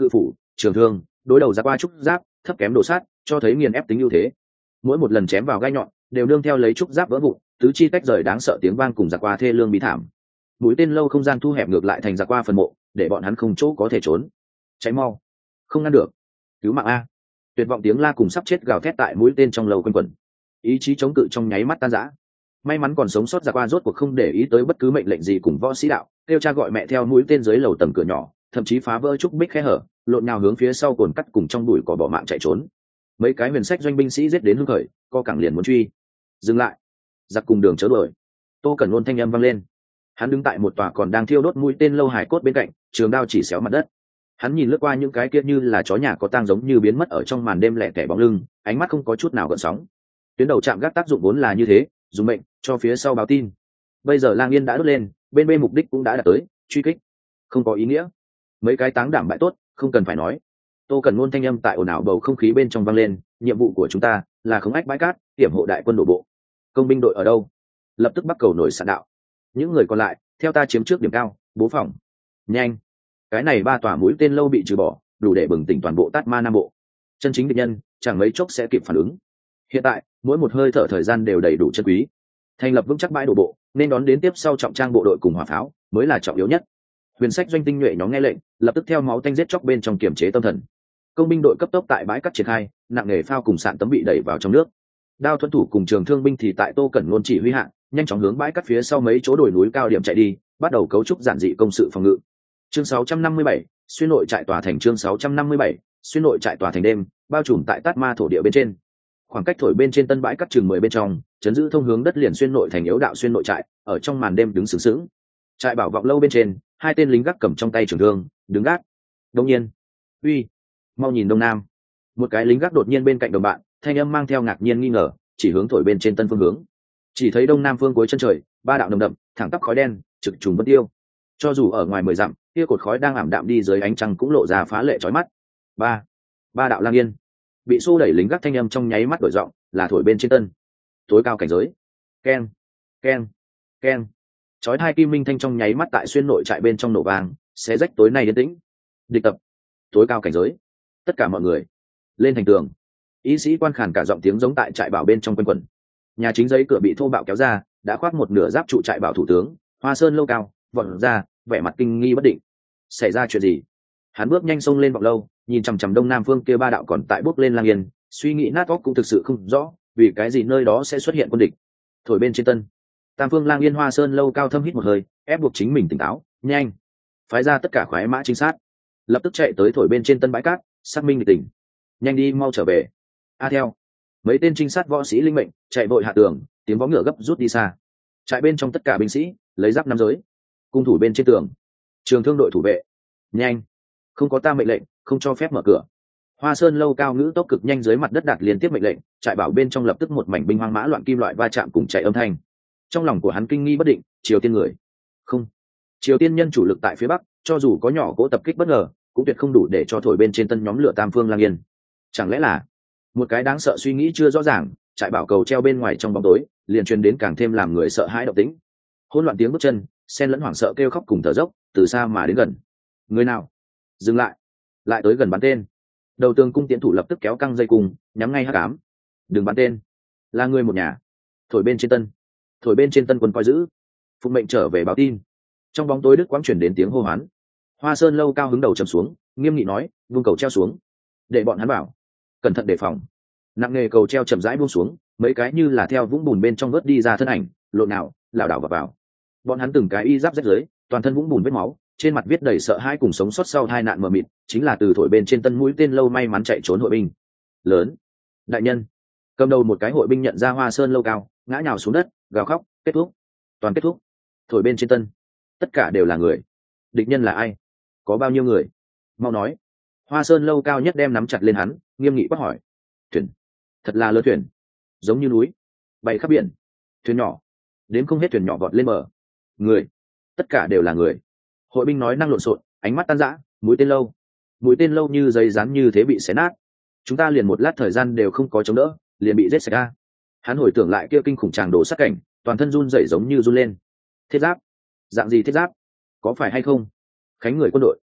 cự phủ, trường thương, đối đầu ra qua trúc giáp, thấp kém đồ sát, cho thấy nghiền ép tính ưu thế. Mỗi một lần chém vào gai nhọn, đều nương theo lấy trúc giáp vỡ vụn, tứ chi tách rời đáng sợ tiếng vang cùng giặc qua thê lương bí thảm. Mũi tên lâu không gian thu hẹp ngược lại thành giặc qua phần mộ, để bọn hắn không chỗ có thể trốn. Cháy mau, không ngăn được, cứu mạng a! Tuyệt vọng tiếng la cùng sắp chết gào thét tại mũi tên trong lâu quanh quẩn. Ý chí chống cự trong nháy mắt tan rã. May mắn còn sống sót giặc qua rốt cuộc không để ý tới bất cứ mệnh lệnh gì cùng võ sĩ đạo, kêu cha gọi mẹ theo mũi tên dưới lầu tầng cửa nhỏ, thậm chí phá vỡ trúc bích khe hở, lộn nhào hướng phía sau cồn cắt cùng trong bụi cỏ bỏ mạng chạy trốn. Mấy cái huyền sách doanh binh sĩ giết đến hưng khởi, co cẳng liền muốn truy. Dừng lại, giặc cùng đường chớ đuổi. Tô Cẩn Luân thanh âm vang lên. Hắn đứng tại một tòa còn đang thiêu đốt mũi tên lâu hải cốt bên cạnh, trường đao chỉ xéo mặt đất. Hắn nhìn lướt qua những cái kia như là chó nhà có tang giống như biến mất ở trong màn đêm lẻ tẻ bóng lưng, ánh mắt không có chút nào gợn sóng. Tuyến đầu chạm gác tác dụng vốn là như thế, dùng mệnh cho phía sau báo tin. Bây giờ Lang Yên đã đốt lên, bên bên mục đích cũng đã đạt tới, truy kích không có ý nghĩa. Mấy cái táng đảm bại tốt, không cần phải nói. Tô Cẩn Luân thanh âm tại ồn ào bầu không khí bên trong vang lên, nhiệm vụ của chúng ta là khống ách bãi cát, hiểm hộ đại quân đổ bộ. Công binh đội ở đâu? Lập tức bắt cầu nổi sạn đạo. Những người còn lại, theo ta chiếm trước điểm cao, bố phòng. Nhanh! Cái này ba tòa mũi tên lâu bị trừ bỏ, đủ để bừng tỉnh toàn bộ Tát Ma Nam Bộ. Chân chính địch nhân, chẳng mấy chốc sẽ kịp phản ứng. Hiện tại, mỗi một hơi thở thời gian đều đầy đủ chân quý. Thành lập vững chắc bãi đổ bộ, nên đón đến tiếp sau trọng trang bộ đội cùng hỏa pháo, mới là trọng yếu nhất. Huyền sách doanh tinh nhuệ nhóm nghe lệnh, lập tức theo máu tanh giết chóc bên trong kiềm chế tâm thần. Công binh đội cấp tốc tại bãi cắt triển khai, nặng nghề phao cùng sạn tấm bị đẩy vào trong nước. Đao thuẫn thủ cùng trường thương binh thì tại Tô Cẩn Luân chỉ huy hạ, nhanh chóng hướng bãi cắt phía sau mấy chỗ đồi núi cao điểm chạy đi, bắt đầu cấu trúc giản dị công sự phòng ngự. Chương sáu trăm năm mươi bảy, xuyên nội trại tòa thành chương sáu trăm năm mươi bảy, xuyên nội trại tòa thành đêm, bao trùm tại Tát Ma thổ địa bên trên. Khoảng cách thổi bên trên tân bãi cắt chừng mười bên trong, chấn giữ thông hướng đất liền xuyên nội thành yếu đạo xuyên nội trại, ở trong màn đêm đứng sướng sướng. Trại bảo vọng lâu bên trên, hai tên lính gác cầm trong tay trường thương, đứng gác. Đông nhiên, uy, mau nhìn đông nam. Một cái lính gác đột nhiên bên cạnh đồng bạn, thanh âm mang theo ngạc nhiên nghi ngờ, chỉ hướng thổi bên trên tân phương hướng. Chỉ thấy đông nam phương cuối chân trời, ba đạo nồng đậm, thẳng tắp khói đen, trực trùng vân tiêu. Cho dù ở ngoài mười dặm, kia cột khói đang ảm đạm đi dưới ánh trăng cũng lộ ra phá lệ chói mắt. Ba, ba đạo Lang Yên. Bị xô đẩy lính gác thanh âm trong nháy mắt đổi giọng, là thổi bên trên tân. Tối cao cảnh giới. Keng, keng, keng. Chói hai kim minh thanh trong nháy mắt tại xuyên nội trại bên trong nổ vàng, xé rách tối nay yên tĩnh. Địch tập. Tối cao cảnh giới. Tất cả mọi người lên thành tường. Ý sĩ quan khàn cả giọng tiếng giống tại trại bảo bên trong quanh quẩn. Nhà chính giấy cửa bị thô bạo kéo ra, đã khoác một nửa giáp trụ trại bảo thủ tướng Hoa Sơn lâu cao vọt ra, vẻ mặt kinh nghi bất định. Xảy ra chuyện gì? Hắn bước nhanh xông lên vọng lâu, nhìn chằm chằm đông nam phương kia ba đạo còn tại bước lên Lang Yên, suy nghĩ nát óc cũng thực sự không rõ, vì cái gì nơi đó sẽ xuất hiện quân địch. Thổi bên trên tân tam phương Lang Yên Hoa Sơn lâu cao thâm hít một hơi, ép buộc chính mình tỉnh táo, nhanh phái ra tất cả khoái mã trinh sát, lập tức chạy tới thổi bên trên tân bãi cát, xác minh địch tình. Nhanh đi mau trở về. A theo mấy tên trinh sát võ sĩ linh mệnh chạy vội hạ tường, tiếng vó ngựa gấp rút đi xa. Trại bên trong tất cả binh sĩ lấy giáp năm giới, cung thủ bên trên tường, trường thương đội thủ vệ. Nhanh, không có ta mệnh lệnh, không cho phép mở cửa. Hoa Sơn lâu cao ngữ tốc cực nhanh dưới mặt đất đạt liên tiếp mệnh lệnh, trại bảo bên trong lập tức một mảnh binh hoang mã loạn kim loại va chạm cùng chạy âm thanh. Trong lòng của hắn kinh nghi bất định, Triều Tiên người không, Triều Tiên nhân chủ lực tại phía bắc, cho dù có nhỏ cỗ tập kích bất ngờ, cũng tuyệt không đủ để cho thổi bên trên tân nhóm lửa tam phương Lang Yên. Chẳng lẽ là một cái đáng sợ suy nghĩ chưa rõ ràng, trại bảo cầu treo bên ngoài trong bóng tối, liền truyền đến càng thêm làm người sợ hãi động tĩnh. Hỗn loạn tiếng bước chân, xen lẫn hoảng sợ kêu khóc cùng thở dốc, từ xa mà đến gần. Người nào? Dừng lại! Lại tới gần bắn tên. Đầu tường cung tiến thủ lập tức kéo căng dây cung, nhắm ngay hắc ám. Đừng bắn tên, là người một nhà. Thổi bên trên tân, thổi bên trên tân quân coi giữ. Phụng mệnh trở về báo tin. Trong bóng tối đứt quãng chuyển đến tiếng hô hoán. Hoa Sơn lâu cao hứng đầu trầm xuống, nghiêm nghị nói, vung cầu treo xuống, để bọn hắn bảo cẩn thận đề phòng. Nặng nghề cầu treo chậm rãi buông xuống, mấy cái như là theo vũng bùn bên trong vớt đi ra thân ảnh, lộn nào lảo đảo vào vào. Bọn hắn từng cái y giáp rách rưới, toàn thân vũng bùn vết máu, trên mặt viết đầy sợ hãi cùng sống sót sau hai nạn mờ mịt, chính là từ thổi bên trên tân mũi tên lâu may mắn chạy trốn hội binh lớn. Đại nhân, cầm đầu một cái hội binh nhận ra Hoa Sơn lâu cao, ngã nhào xuống đất, gào khóc, kết thúc, toàn kết thúc. Thổi bên trên tân, tất cả đều là người. Địch nhân là ai? Có bao nhiêu người? Mau nói. Hoa Sơn lâu cao nhất đem nắm chặt lên hắn, nghiêm nghị quát hỏi. Thuyền, thật là lớn thuyền, giống như núi bay khắp biển. Thuyền nhỏ, đến không hết thuyền nhỏ vọt lên bờ. Người, tất cả đều là người. Hội binh nói năng lộn xộn, ánh mắt tan rã. Mũi tên lâu, mũi tên lâu như giấy rán như thế bị xé nát. Chúng ta liền một lát thời gian đều không có chống đỡ, liền bị giết sạch ra. Hắn hồi tưởng lại kia kinh khủng tràng đồ sát cảnh, toàn thân run rẩy giống như run lên. Thiết giáp, dạng gì thiết giáp? Có phải hay không? Khánh người quân đội.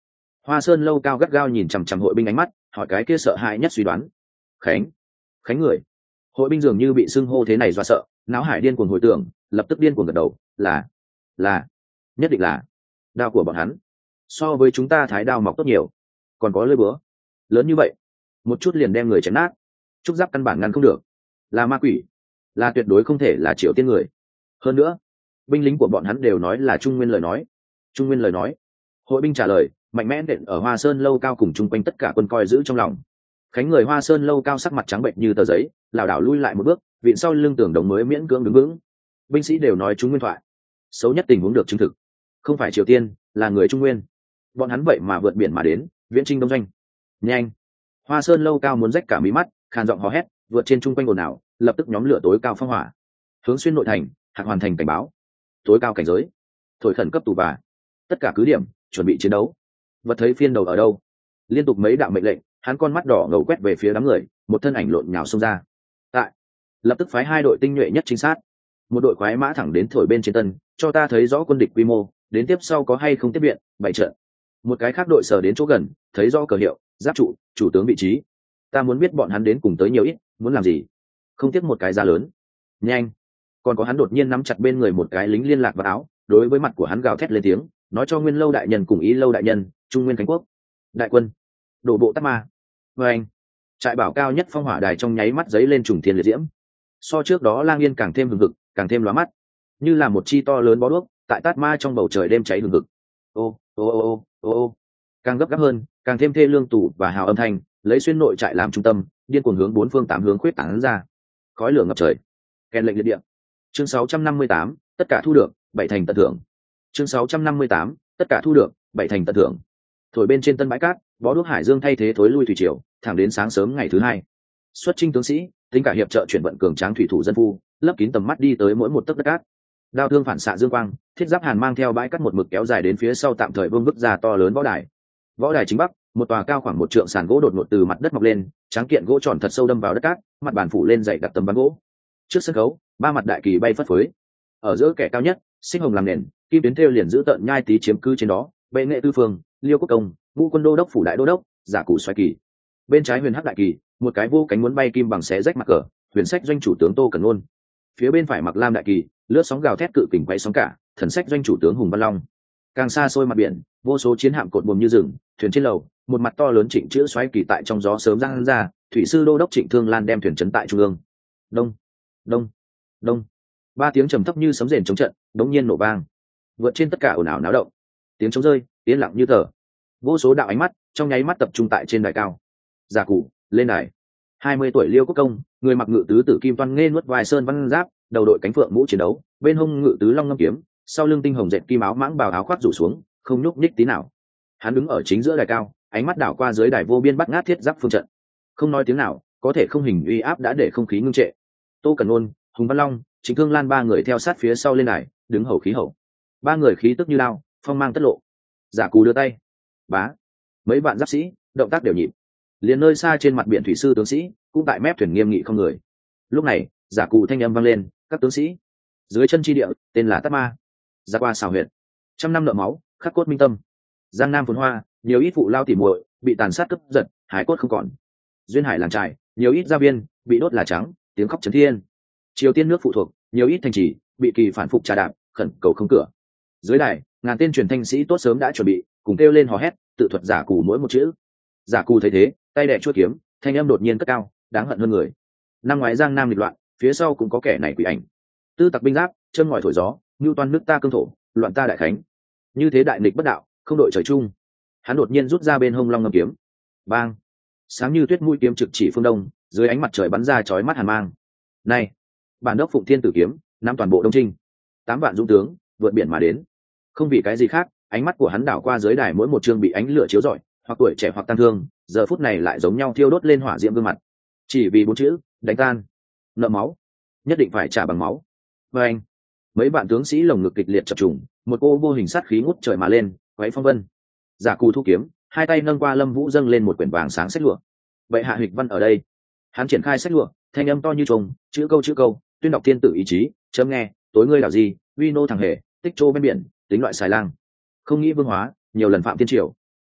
Hoa Sơn lâu cao gắt gao nhìn chằm chằm hội binh ánh mắt, hỏi cái kia sợ hãi nhất suy đoán. Khánh, Khánh người. Hội binh dường như bị xưng hô thế này do sợ, não hải điên cuồng hồi tưởng, lập tức điên cuồng gật đầu, là, là, nhất định là đao của bọn hắn. So với chúng ta thái đao mọc tốt nhiều, còn có lưỡi búa lớn như vậy, một chút liền đem người chém nát. Trúc giáp căn bản ngăn không được, là ma quỷ, là tuyệt đối không thể là Triều Tiên người. Hơn nữa, binh lính của bọn hắn đều nói là Trung Nguyên lời nói. Trung Nguyên lời nói. Hội binh trả lời, mạnh mẽ đệm ở Hoa Sơn lâu cao cùng chung quanh tất cả quân coi giữ trong lòng. Khánh người Hoa Sơn lâu cao sắc mặt trắng bệnh như tờ giấy, lảo đảo lui lại một bước, viện sau lưng tường đồng mới miễn cưỡng đứng vững. Binh sĩ đều nói chúng nguyên thoại, xấu nhất tình huống được chứng thực, không phải Triều Tiên, là người Trung Nguyên. Bọn hắn vậy mà vượt biển mà đến, viễn chinh đông doanh. Nhanh! Hoa Sơn lâu cao muốn rách cả mí mắt, khàn giọng hò hét, vượt trên chung quanh ồn ào, lập tức nhóm lửa tối cao phong hỏa, hướng xuyên nội thành, hạc hoàn thành cảnh báo. Tối cao cảnh giới, thổi khẩn cấp tù và tất cả cứ điểm, chuẩn bị chiến đấu. Vật thấy phiên đầu ở đâu? Liên tục mấy đạo mệnh lệnh, hắn con mắt đỏ ngầu quét về phía đám người, một thân ảnh lộn nhào xông ra. Tại, lập tức phái hai đội tinh nhuệ nhất trinh sát, một đội khoái mã thẳng đến thổi bên trên tân, cho ta thấy rõ quân địch quy mô, đến tiếp sau có hay không tiếp viện, bảy trận. Một cái khác đội sở đến chỗ gần, thấy rõ cờ hiệu, giáp trụ, chủ tướng vị trí. Ta muốn biết bọn hắn đến cùng tới nhiều ít, muốn làm gì, không tiếc một cái giá lớn. Nhanh! Còn có hắn đột nhiên nắm chặt bên người một cái lính liên lạc vào áo, đối với mặt của hắn gào thét lên tiếng, nói cho Nguyên Lâu đại nhân cùng Ý Lâu đại nhân, Trung Nguyên Khánh Quốc đại quân đổ bộ Tát Ma. Và anh, trại bảo cao nhất phong hỏa đài trong nháy mắt giấy lên trùng thiên liệt diễm, so trước đó Lang Yên càng thêm hừng hực, càng thêm lóa mắt, như là một chi to lớn bó đuốc tại Tát Ma trong bầu trời đêm cháy hừng hực. Ô ô ô ô ô ô, càng gấp gáp hơn, càng thêm thê lương tủ và hào âm thanh, lấy xuyên nội trại làm trung tâm, điên cuồng hướng bốn phương tám hướng khuyết tán ra, khói lửa ngập trời. Kèn lệnh liệt địa. Chương sáu trăm năm mươi tám, tất cả thu được, bảy thành tận thưởng. Chương sáu trăm năm mươi tám, tất cả thu được, bảy thành tận thưởng. Thổi bên trên tân bãi cát, bó đuốc hải dương thay thế thối lui thủy triều, thẳng đến sáng sớm ngày thứ hai. Xuất chinh tướng sĩ, tính cả hiệp trợ chuyển vận cường tráng thủy thủ dân phu, lấp kín tầm mắt đi tới mỗi một tấc đất cát. Đao thương phản xạ dương quang, thiết giáp hàn mang theo bãi cát một mực kéo dài đến phía sau tạm thời vương vức ra to lớn võ đài. Võ đài chính bắc, một tòa cao khoảng một trượng sàn gỗ đột ngột từ mặt đất mọc lên, tráng kiện gỗ tròn thật sâu đâm vào đất cát, mặt bàn phủ lên dày đặc tấm ván gỗ. Trước sân khấu, ba mặt đại kỳ bay phất phới. Ở giữa kẻ cao nhất, sinh hồng làm nền, kim tuyến thêu liền giữ tận nhai tí chiếm cứ trên đó, bệ nghệ tư phương, liêu quốc công, ngũ quân đô đốc phủ đại đô đốc, giả cụ xoay kỳ. Bên trái huyền hắc đại kỳ, một cái vô cánh muốn bay kim bằng xé rách mặt cờ, huyền sách doanh chủ tướng Tô Cẩn Ôn. Phía bên phải mặc lam đại kỳ, lướt sóng gào thét cự kình quay sóng cả, thần sách doanh chủ tướng Hùng Văn Long. Càng xa xôi mặt biển, vô số chiến hạm cột buồm như rừng, thuyền trên lầu, một mặt to lớn Trịnh chữ xoáy kỳ tại trong gió sớm giăng ra, thủy sư đô đốc Trịnh Thương Lan đem thuyền trấn tại trung ương. Đông, đông, đông. Ba tiếng trầm thấp như sấm rền chống trận, đống nhiên nổ vang, vượt trên tất cả ồn ào náo động. Tiếng trống rơi, yên lặng như tờ. Vô số đạo ánh mắt trong nháy mắt tập trung tại trên đài cao. Giả cụ lên đài. hai mươi tuổi Liêu Quốc công, người mặc ngự tứ tử kim toan nghe nuốt vai sơn văn giáp, đầu đội cánh phượng mũ chiến đấu, bên hông ngự tứ long ngâm kiếm, sau lưng tinh hồng dệt kim áo mãng bào áo khoác rủ xuống, không nhúc nhích tí nào. Hắn đứng ở chính giữa đài cao, ánh mắt đảo qua dưới đài vô biên bắt ngát thiết giáp phương trận, không nói tiếng nào, có thể không hình uy áp đã để không khí ngưng trệ. Tô Cẩn Ôn, Hùng Văn Long, Trịnh Thương Lan ba người theo sát phía sau lên đài, đứng hầu khí hậu. Ba người khí tức như lao, phong mang tất lộ. Giả cù đưa tay, bá, mấy vạn giáp sĩ động tác đều nhịp, liền nơi xa trên mặt biển thủy sư tướng sĩ cũng tại mép thuyền nghiêm nghị không người. Lúc này giả cụ thanh âm vang lên, các tướng sĩ, dưới chân chi địa tên là Tát Ma, ra qua xào huyệt, trăm năm nợ máu, khắc cốt minh tâm. Giang Nam phồn hoa, nhiều ít phụ lao tỉ muội bị tàn sát cướp giật, hải cốt không còn. Duyên hải làng trại, nhiều ít gia viên bị đốt là trắng, tiếng khóc chấn thiên. Triều Tiên nước phụ thuộc, nhiều ít thành trì bị kỳ phản phục trà đạp, khẩn cầu không cửa. Dưới đài, ngàn tên truyền thanh sĩ tốt sớm đã chuẩn bị, cùng kêu lên hò hét, tự thuật giả cù mỗi một chữ. Giả cù thấy thế, tay đè chuôi kiếm, thanh âm đột nhiên cất cao, đáng hận hơn người. Năm ngoái Giang Nam nghịch loạn, phía sau cũng có kẻ này quỷ ảnh. Tư tặc binh giáp, châm ngòi thổi gió, nhu toan nước ta cương thổ, loạn ta đại khánh. Như thế đại nghịch bất đạo, không đội trời chung. Hắn đột nhiên rút ra bên hông long ngâm kiếm. Bang! Sáng như tuyết mũi kiếm trực chỉ phương đông, dưới ánh mặt trời bắn ra chói mắt hàn mang. Này, bản đốc Phụng Thiên Tử kiếm, nắm toàn bộ Đông Trinh. Tám vạn dũng tướng, vượt biển mà đến. Không vì cái gì khác, ánh mắt của hắn đảo qua dưới đài mỗi một chương bị ánh lửa chiếu rọi, hoặc tuổi trẻ hoặc tăng thương, giờ phút này lại giống nhau thiêu đốt lên hỏa diễm gương mặt. Chỉ vì bốn chữ, đánh tan. Nợ máu, nhất định phải trả bằng máu. Và anh, mấy bạn tướng sĩ lồng ngực kịch liệt chập trùng, một cô vô hình sát khí ngút trời mà lên, quấy phong vân. Giả cù thu kiếm, hai tay nâng qua Lâm Vũ dâng lên một quyển vàng sáng sách lụa. Vậy hạ hịch văn ở đây. Hắn triển khai sách lụa, thanh âm to như trùng, chữ câu chữ câu, tuyên đọc thiên tử ý chí, chấm nghe, tối ngươi đảo gì, uy nô thằng hề, tích trô bên biển, tính loại xài lang. Không nghĩ vương hóa, nhiều lần phạm thiên triều.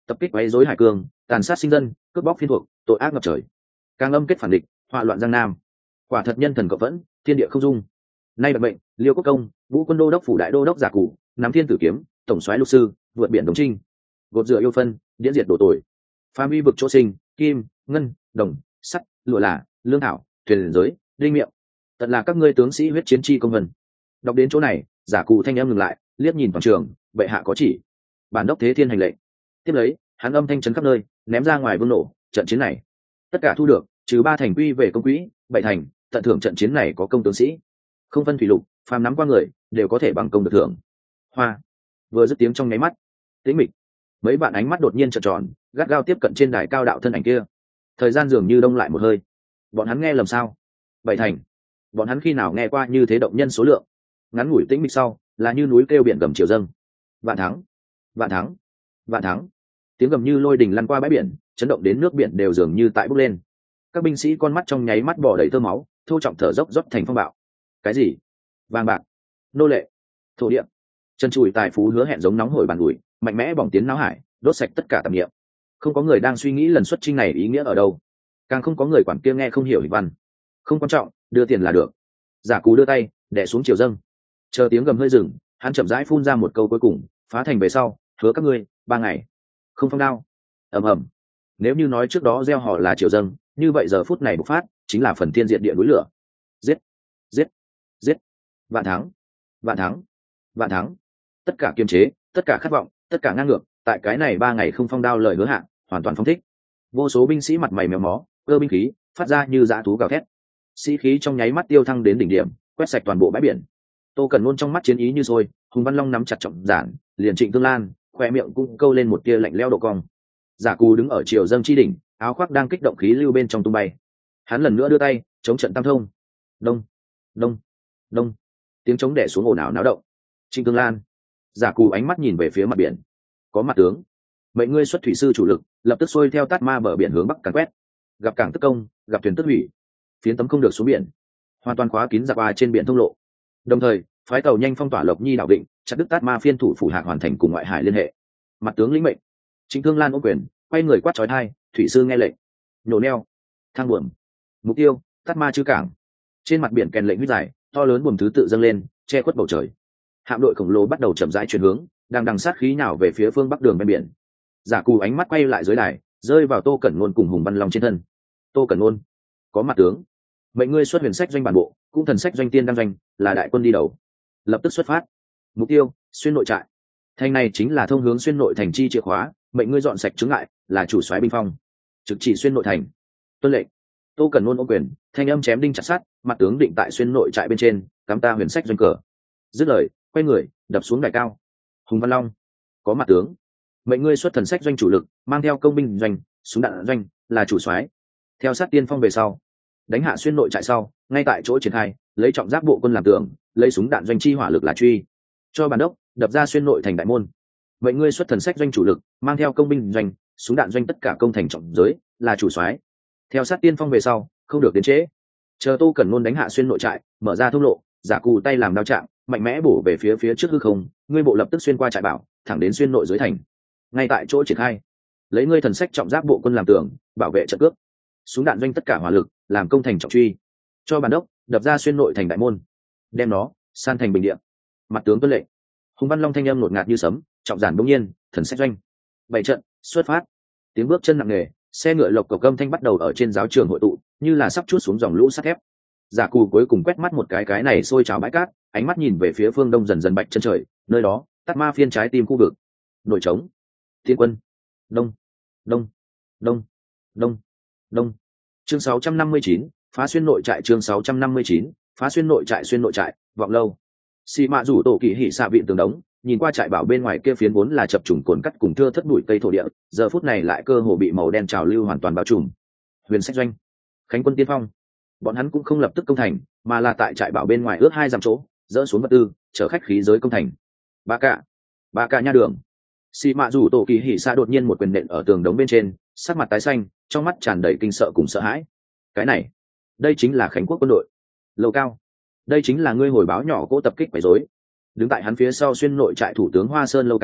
tập kích quấy rối hải cương, tàn sát sinh dân, cướp bóc phiên thuộc, tội ác ngập trời. Càng âm kết phản địch, họa loạn giang nam. Quả thật nhân thần cộng vẫn, thiên địa không dung. Nay bật mệnh, Liêu Quốc Công, Vũ Quân Đô đốc phủ đại đô đốc giả cụ, nắm thiên tử kiếm, tổng soái lục sư, vượt biển đồng trinh. Gột rửa yêu phân, điễn diệt đổ tội. Phàm uy vực chỗ sinh, kim, ngân, đồng, sắt, lụa là, lương thảo, thuyền giới, linh miệng. Tận là các ngươi tướng sĩ huyết chiến chi công vân. Đọc đến chỗ này, giả cụ thanh âm ngừng lại, liếc nhìn toàn trường, bệ hạ có chỉ. Bản đốc thế thiên hành lệnh. Tiếp lấy, hắn âm thanh chấn khắp nơi, ném ra ngoài vương nổ, trận chiến này tất cả thu được, trừ ba thành quy về công quỹ, bảy thành tận thưởng trận chiến này có công tướng sĩ, không phân thủy lục, phàm nắm qua người đều có thể bằng công được thưởng. Hoa vừa dứt tiếng trong nháy mắt, tĩnh mịch, mấy bạn ánh mắt đột nhiên trợn tròn, gắt gao tiếp cận trên đài cao đạo thân ảnh kia. Thời gian dường như đông lại một hơi. Bọn hắn nghe lầm sao? Bảy thành? Bọn hắn khi nào nghe qua như thế động nhân số lượng? Ngắn ngủi tĩnh mịch sau, là như núi kêu biển gầm chiều dâng. Vạn thắng, vạn thắng, vạn thắng. Tiếng gầm như lôi đình lăn qua bãi biển, chấn động đến nước biển đều dường như tại bốc lên. Các binh sĩ con mắt trong nháy mắt bỏ đầy tơ máu, thô trọng thở dốc dốc thành phong bạo. Cái gì? Vàng bạc, nô lệ, thổ địa. Chân chùi tài phú hứa hẹn giống nóng hổi bàn ủi, mạnh mẽ bỏng tiến não hải, đốt sạch tất cả tạp niệm. Không có người đang suy nghĩ lần xuất chinh này ý nghĩa ở đâu, càng không có người quản kia nghe không hiểu hình văn. Không quan trọng, đưa tiền là được. Giả Cú đưa tay đè xuống chiều dâng, chờ tiếng gầm hơi dừng, hắn chậm rãi phun ra một câu cuối cùng: phá thành về sau, hứa các ngươi ba ngày không phong đao. Ầm ầm. Nếu như nói trước đó gieo họ là chiều dâng, như vậy giờ phút này bộc phát chính là phần thiên diện địa núi lửa. Giết, giết, giết. Vạn thắng, vạn thắng, vạn thắng. Tất cả kiềm chế, tất cả khát vọng, tất cả ngang ngược, tại cái này ba ngày không phong đao lời hứa hạn, hoàn toàn phong thích. Vô số binh sĩ mặt mày méo mó, cơ binh khí phát ra như dã thú gào thét. Sĩ khí trong nháy mắt tiêu thăng đến đỉnh điểm, quét sạch toàn bộ bãi biển. Tô Cẩn Nôn trong mắt chiến ý như sôi, Hùng Văn Long nắm chặt trọng giản, liền Trịnh Tương Lan, khoe miệng cũng câu lên một tia lạnh lẽo độ cong. Giả Cù đứng ở chiều dâng chi đỉnh, áo khoác đang kích động khí lưu bên trong tung bay. Hắn lần nữa đưa tay chống trận tam thông. Đông, đông, đông. Tiếng trống đẻ xuống ồn ào náo động. Trịnh Tương Lan, Giả Cù ánh mắt nhìn về phía mặt biển. Có mặt tướng, mệnh ngươi xuất thủy sư chủ lực, lập tức xuôi theo Tát Ma bờ biển hướng bắc càn quét. Gặp cảng tức công, gặp thuyền tức hủy, phiến tấm không được xuống biển, hoàn toàn khóa kín giặc ba trên biển thông lộ. Đồng thời, phái tàu nhanh phong tỏa Lộc Nhi đảo định, chặt đứt Tát Ma phiên thủ phủ hạt hoàn thành cùng ngoại hải liên hệ. Mặt tướng lĩnh mệnh. Trịnh Thương Lan ôm quyền, quay người quát chói tai, thủy sư nghe lệnh. Nhổ neo, thang buồm. Mục tiêu, Tát Ma chư cảng. Trên mặt biển kèn lệnh huyết dài, to lớn buồm thứ tự dâng lên, che khuất bầu trời. Hạm đội khổng lồ bắt đầu chậm rãi chuyển hướng, đang đằng sát khí nào về phía phương bắc đường bên biển. Giả Cù ánh mắt quay lại dưới đài, rơi vào Tô Cẩn Nôn cùng Hùng Văn Long trên thân. Tô Cẩn Nôn, có mặt tướng, mệnh ngươi xuất huyền sách doanh bản bộ, cũng thần sách doanh tiên đăng doanh, là đại quân đi đầu, lập tức xuất phát. Mục tiêu, xuyên nội trại. Thành này chính là thông hướng xuyên nội thành chi chìa khóa, mệnh ngươi dọn sạch chướng ngại, là chủ soái binh phong, trực chỉ xuyên nội thành. Tuân lệnh. Tô Cẩn Nôn ôm quyền, thanh âm chém đinh chặt sắt, mặt tướng định tại xuyên nội trại bên trên, cắm ta huyền sách doanh cờ. Dứt lời, quay người đập xuống đài cao. Hùng Văn Long, có mặt tướng, mệnh ngươi xuất thần sách doanh chủ lực, mang theo công binh doanh, súng đạn doanh, là chủ soái. Theo sát tiên phong về sau, đánh hạ xuyên nội trại sau, ngay tại chỗ triển khai, lấy trọng giáp bộ quân làm tường, lấy súng đạn doanh chi hỏa lực là truy, cho bản đốc đập ra xuyên nội thành đại môn. Mệnh ngươi xuất thần sách doanh chủ lực, mang theo công binh doanh, súng đạn doanh tất cả công thành trọng giới, là chủ soái. Theo sát tiên phong về sau, không được đến trễ. Chờ Tô Cẩn Nôn đánh hạ xuyên nội trại, mở ra thông lộ, Giả Cù tay làm đao trạng, mạnh mẽ bổ về phía phía trước hư không, ngươi bộ lập tức xuyên qua trại bảo, thẳng đến xuyên nội dưới thành. Ngay tại chỗ triển khai, lấy ngươi thần sách trọng giáp bộ quân làm tường, bảo vệ trận cướp, súng đạn doanh tất cả hỏa lực, làm công thành trọng truy, cho bản đốc đập ra xuyên nội thành đại môn, đem nó san thành bình địa. Mặt tướng tuân lệnh. Hùng Văn Long thanh âm ngột ngạt như sấm, trọng giản bỗng nhiên, thần sách doanh, bảy trận xuất phát. Tiếng bước chân nặng nề, xe ngựa lộc cộc âm thanh bắt đầu ở trên giáo trường hội tụ, như là sắp chuốt xuống dòng lũ sắt thép. Giả Cù cuối cùng quét mắt một cái cái này sôi trào bãi cát, ánh mắt nhìn về phía phương đông dần dần bạch chân trời, nơi đó Tát Ma phiên trái tim khu vực. Nội trống, thiên quân, đông, đông, đông, đông, đông. Chương sáu trăm năm mươi chín, phá xuyên nội trại. Chương sáu trăm năm mươi chín, phá xuyên nội trại. Xuyên nội trại, vọng lâu. Xì Mạ rủ tổ kỳ hỉ xạ vịn tường đống, nhìn qua trại bảo bên ngoài kia phiến vốn là chập trùng cồn cắt cùng thưa thất bụi cây thổ địa, giờ phút này lại cơ hồ bị màu đen trào lưu hoàn toàn bao trùm. Huyền sách doanh, Khánh quân tiên phong. Bọn hắn cũng không lập tức công thành, mà là tại trại bảo bên ngoài ước hai dặm chỗ, dỡ xuống vật tư, chở khách khí giới công thành. Ba cả, ba cả nha đường. Xì Mạ rủ tổ kỳ hỉ xạ đột nhiên một quyền nện ở tường đống bên trên, sắc mặt tái xanh, trong mắt tràn đầy kinh sợ cùng sợ hãi. Cái này, đây chính là Khánh quốc quân đội. Lầu cao, đây chính là ngươi hồi báo nhỏ cỗ tập kích quấy rối. Đứng tại hắn phía sau xuyên nội trại thủ tướng Hoa Sơn Lâu Cao,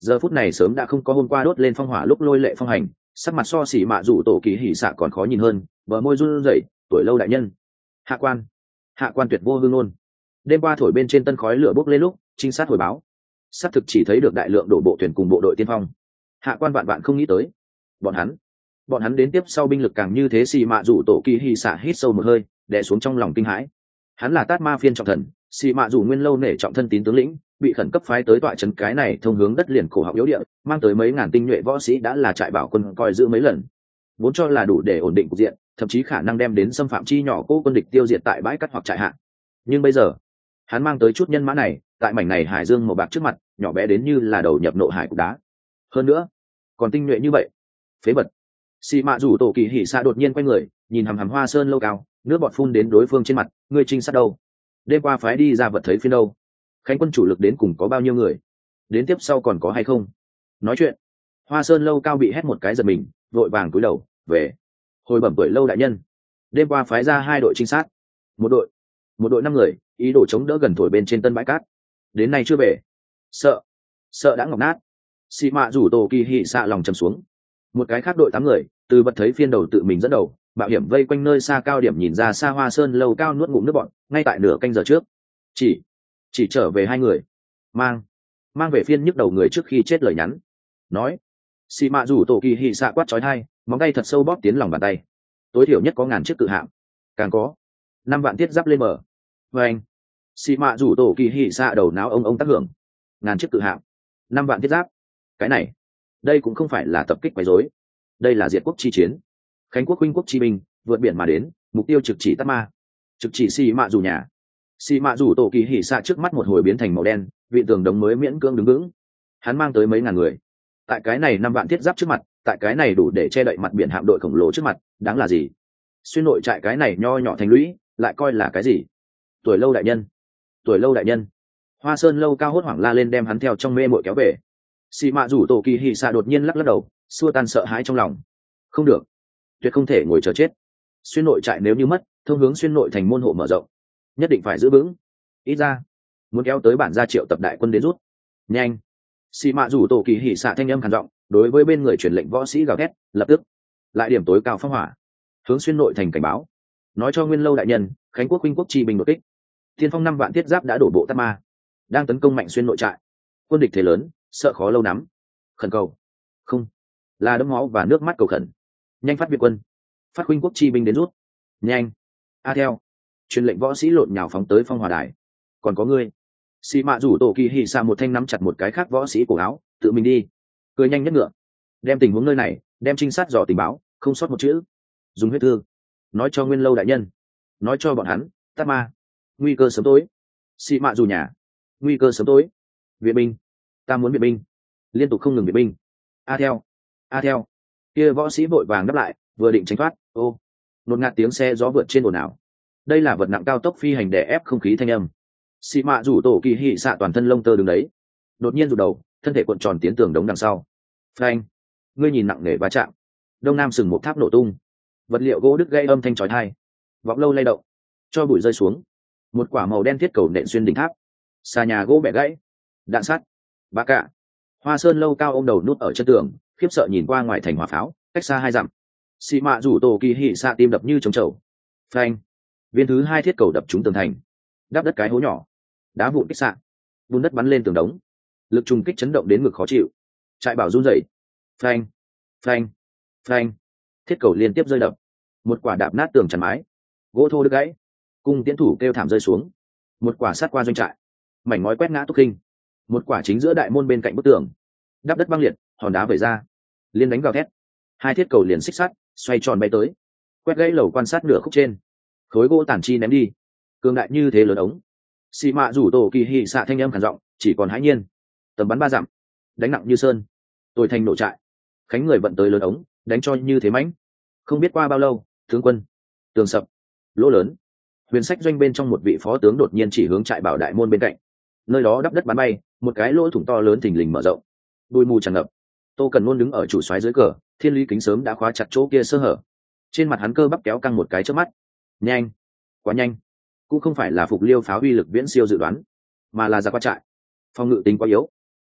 giờ phút này sớm đã không có hôm qua đốt lên phong hỏa lúc lôi lệ phong hành, sắc mặt so xỉ mạ rủ tổ kỳ hỉ xạ còn khó nhìn hơn, bờ môi run rẩy. Tuổi lâu đại nhân, hạ quan, hạ quan tuyệt vô hương nôn. Đêm qua thổi bên trên tân khói lửa bốc lên lúc trinh sát hồi báo, xác thực chỉ thấy được đại lượng đổ bộ thuyền cùng bộ đội tiên phong. Hạ quan vạn vạn không nghĩ tới, bọn hắn, bọn hắn đến tiếp sau binh lực càng như thế. Xì mạ rủ tổ kỳ hỉ xạ hít sâu một hơi, đè xuống trong lòng kinh hãi. Hắn là Tát Ma phiên trọng thần, xì mạ rủ nguyên lâu nể trọng thân tín tướng lĩnh, bị khẩn cấp phái tới tọa trấn cái này thông hướng đất liền cổ họng yếu địa, mang tới mấy ngàn tinh nhuệ võ sĩ đã là trại bảo quân coi giữ mấy lần, vốn cho là đủ để ổn định cục diện, thậm chí khả năng đem đến xâm phạm chi nhỏ cố quân địch tiêu diệt tại bãi cát hoặc trại hạ. Nhưng bây giờ hắn mang tới chút nhân mã này tại mảnh này hải dương màu bạc trước mặt, nhỏ bé đến như là đầu nhập nộ hải cục đá. Hơn nữa còn tinh nhuệ như vậy, phế vật. Xì mạ rủ tổ kỳ hỉ xạ đột nhiên quay người nhìn hằm hằm Hoa Sơn lâu cao, nước bọt phun đến đối phương trên mặt. Ngươi trinh sát đâu? Đêm qua phái đi ra vật thấy phiên đâu? Khánh quân chủ lực đến cùng có bao nhiêu người? Đến tiếp sau còn có hay không? Nói chuyện, Hoa Sơn lâu cao bị hét một cái giật mình, vội vàng cúi đầu về. Hồi bẩm tuổi lâu đại nhân, đêm qua phái ra hai đội trinh sát, một đội một đội năm người, ý đồ chống đỡ gần thổi bên trên tân bãi cát, đến nay chưa về. Sợ sợ đã ngọc nát. Xì mạ rủ tổ kỳ hỉ xạ lòng trầm xuống. Một cái khác đội tám người từ vật thấy phiên đầu tự mình dẫn đầu mạo hiểm vây quanh nơi xa cao điểm, nhìn ra xa Hoa Sơn lâu cao nuốt ngụm nước bọn. Ngay tại nửa canh giờ trước, chỉ chỉ trở về hai người, mang mang về phiên nhức đầu người trước khi chết lời nhắn. Nói, xì mạ rủ tổ kỳ hỉ xạ quát chói tai, móng tay thật sâu bóp tiến lòng bàn tay. Tối thiểu nhất có ngàn chiếc cự hạm, càng có năm vạn thiết giáp lên mở. Và anh, xì mạ rủ tổ kỳ hỉ xạ đầu não ông ông tác hưởng. Ngàn chiếc cự hạm, năm vạn thiết giáp, cái này đây cũng không phải là tập kích quấy rối, đây là diệt quốc chi chiến. Khánh quốc huynh quốc chi binh vượt biển mà đến, mục tiêu trực chỉ Tát Ma, trực chỉ xì mạ rủ nhà. Xì mạ rủ tổ kỳ hỉ xạ trước mắt một hồi biến thành màu đen, vị tường đống mới miễn cưỡng đứng vững. Hắn mang tới mấy ngàn người, tại cái này năm vạn thiết giáp trước mặt, tại cái này đủ để che đậy mặt biển hạm đội khổng lồ trước mặt, đáng là gì? Xuyên nội trại cái này nho nhỏ thành lũy lại coi là cái gì? Tuổi lâu đại nhân, tuổi lâu đại nhân. Hoa Sơn lâu cao hốt hoảng la lên đem hắn theo trong mê mội kéo về. Xì mạ rủ tổ kỳ hỉ xạ đột nhiên lắc lắc đầu, xua tan sợ hãi trong lòng. Không được, tuyệt không thể ngồi chờ chết. Xuyên nội trại nếu như mất, thông hướng xuyên nội thành môn hộ mở rộng, nhất định phải giữ vững. Ít ra muốn kéo tới bản gia triệu tập đại quân đến rút. Nhanh. Xì mạ rủ tổ kỳ hỉ xạ thanh âm khàn giọng đối với bên người truyền lệnh võ sĩ gào thét, lập tức lại điểm tối cao phong hỏa, hướng xuyên nội thành cảnh báo, nói cho nguyên lâu đại nhân, Khánh quốc huynh quốc chi binh đột kích, tiên phong năm vạn thiết giáp đã đổ bộ Tát Ma, đang tấn công mạnh xuyên nội trại. Quân địch thế lớn, sợ khó lâu nắm. Khẩn cầu, không là đẫm máu và nước mắt cầu khẩn. Nhanh phát viện quân, phát huynh quốc chi binh đến rút. Nhanh. A theo truyền lệnh võ sĩ lộn nhào phóng tới phong hỏa đài. Còn có ngươi. Xì mạ rủ tổ kỳ hỉ xạ một thanh nắm chặt một cái khác võ sĩ cổ áo, tự mình đi, cười nhanh nhất ngựa, đem tình huống nơi này, đem trinh sát dò tình báo, không sót một chữ. Dùng huyết thư nói cho nguyên lâu đại nhân, nói cho bọn hắn, Tát Ma nguy cơ sớm tối. Xì mạ rủ nhà, nguy cơ sớm tối. Viện binh, ta muốn viện binh, liên tục không ngừng viện binh. A theo, a theo. Kia võ sĩ vội vàng đáp lại, vừa định tránh thoát, ô, nột ngạt tiếng xe gió vượt trên ồn ào. Đây là vật nặng cao tốc phi hành đè ép không khí thanh âm. Xì mạ rủ tổ kỳ hỉ xạ toàn thân lông tơ đứng đấy, đột nhiên rụt đầu, thân thể cuộn tròn tiến tường đống đằng sau. Phanh, ngươi nhìn nặng nề va chạm, đông nam sừng một tháp nổ tung, vật liệu gỗ đứt gây âm thanh chói tai, vọng lâu lay động, cho bụi rơi xuống, một quả màu đen thiết cầu nện xuyên đỉnh tháp, xà nhà gỗ bẻ gãy, đạn sắt, ba cạ. Hoa Sơn lâu cao ôm đầu nút ở chân tường, khiếp sợ nhìn qua ngoài thành hỏa pháo, cách xa hai dặm. Xì mạ rủ tổ kỳ hỉ xạ tim đập như trống trầu. Phanh, viên thứ hai thiết cầu đập trúng tường thành, đáp đất cái hố nhỏ, đá vụn kích xạ, bùn đất bắn lên tường đống, lực trùng kích chấn động đến ngực khó chịu. Trại bảo run rẩy. Phanh, phanh, phanh, thiết cầu liên tiếp rơi đập, một quả đạp nát tường chắn mái, gỗ thô đứt gãy, cung tiễn thủ kêu thảm rơi xuống, một quả sát qua doanh trại, mảnh ngói quét ngã túc khinh, một quả chính giữa đại môn bên cạnh bức tường, đắp đất băng liệt, hòn đá vẩy ra, liên đánh gào thét, hai thiết cầu liền xích sắt xoay tròn bay tới, quét gãy lầu quan sát nửa khúc trên, khối gỗ tản chi ném đi, cường đại như thế lớn ống. Xì mạ rủ tổ kỳ hỉ xạ thanh âm khản giọng, chỉ còn hãi nhiên. Tầm bắn ba dặm, đánh nặng như sơn, tôi thành nổ trại. Khánh người vận tới lớn ống, đánh cho như thế mãnh. Không biết qua bao lâu, tướng quân, tường sập, lỗ lớn. Huyền sách doanh bên trong một vị phó tướng đột nhiên chỉ hướng trại bảo đại môn bên cạnh, nơi đó đắp đất bắn bay, một cái lỗ thủng to lớn thình lình mở rộng, bụi mù tràn ngập. Tô Cần luôn đứng ở chủ soái dưới cờ, thiên lý kính sớm đã khóa chặt chỗ kia sơ hở, trên mặt hắn cơ bắp kéo căng một cái chớp mắt. Nhanh, quá nhanh. Cũng không phải là phục liêu pháo uy lực viễn siêu dự đoán, mà là ra qua trại, phòng ngự tính quá yếu.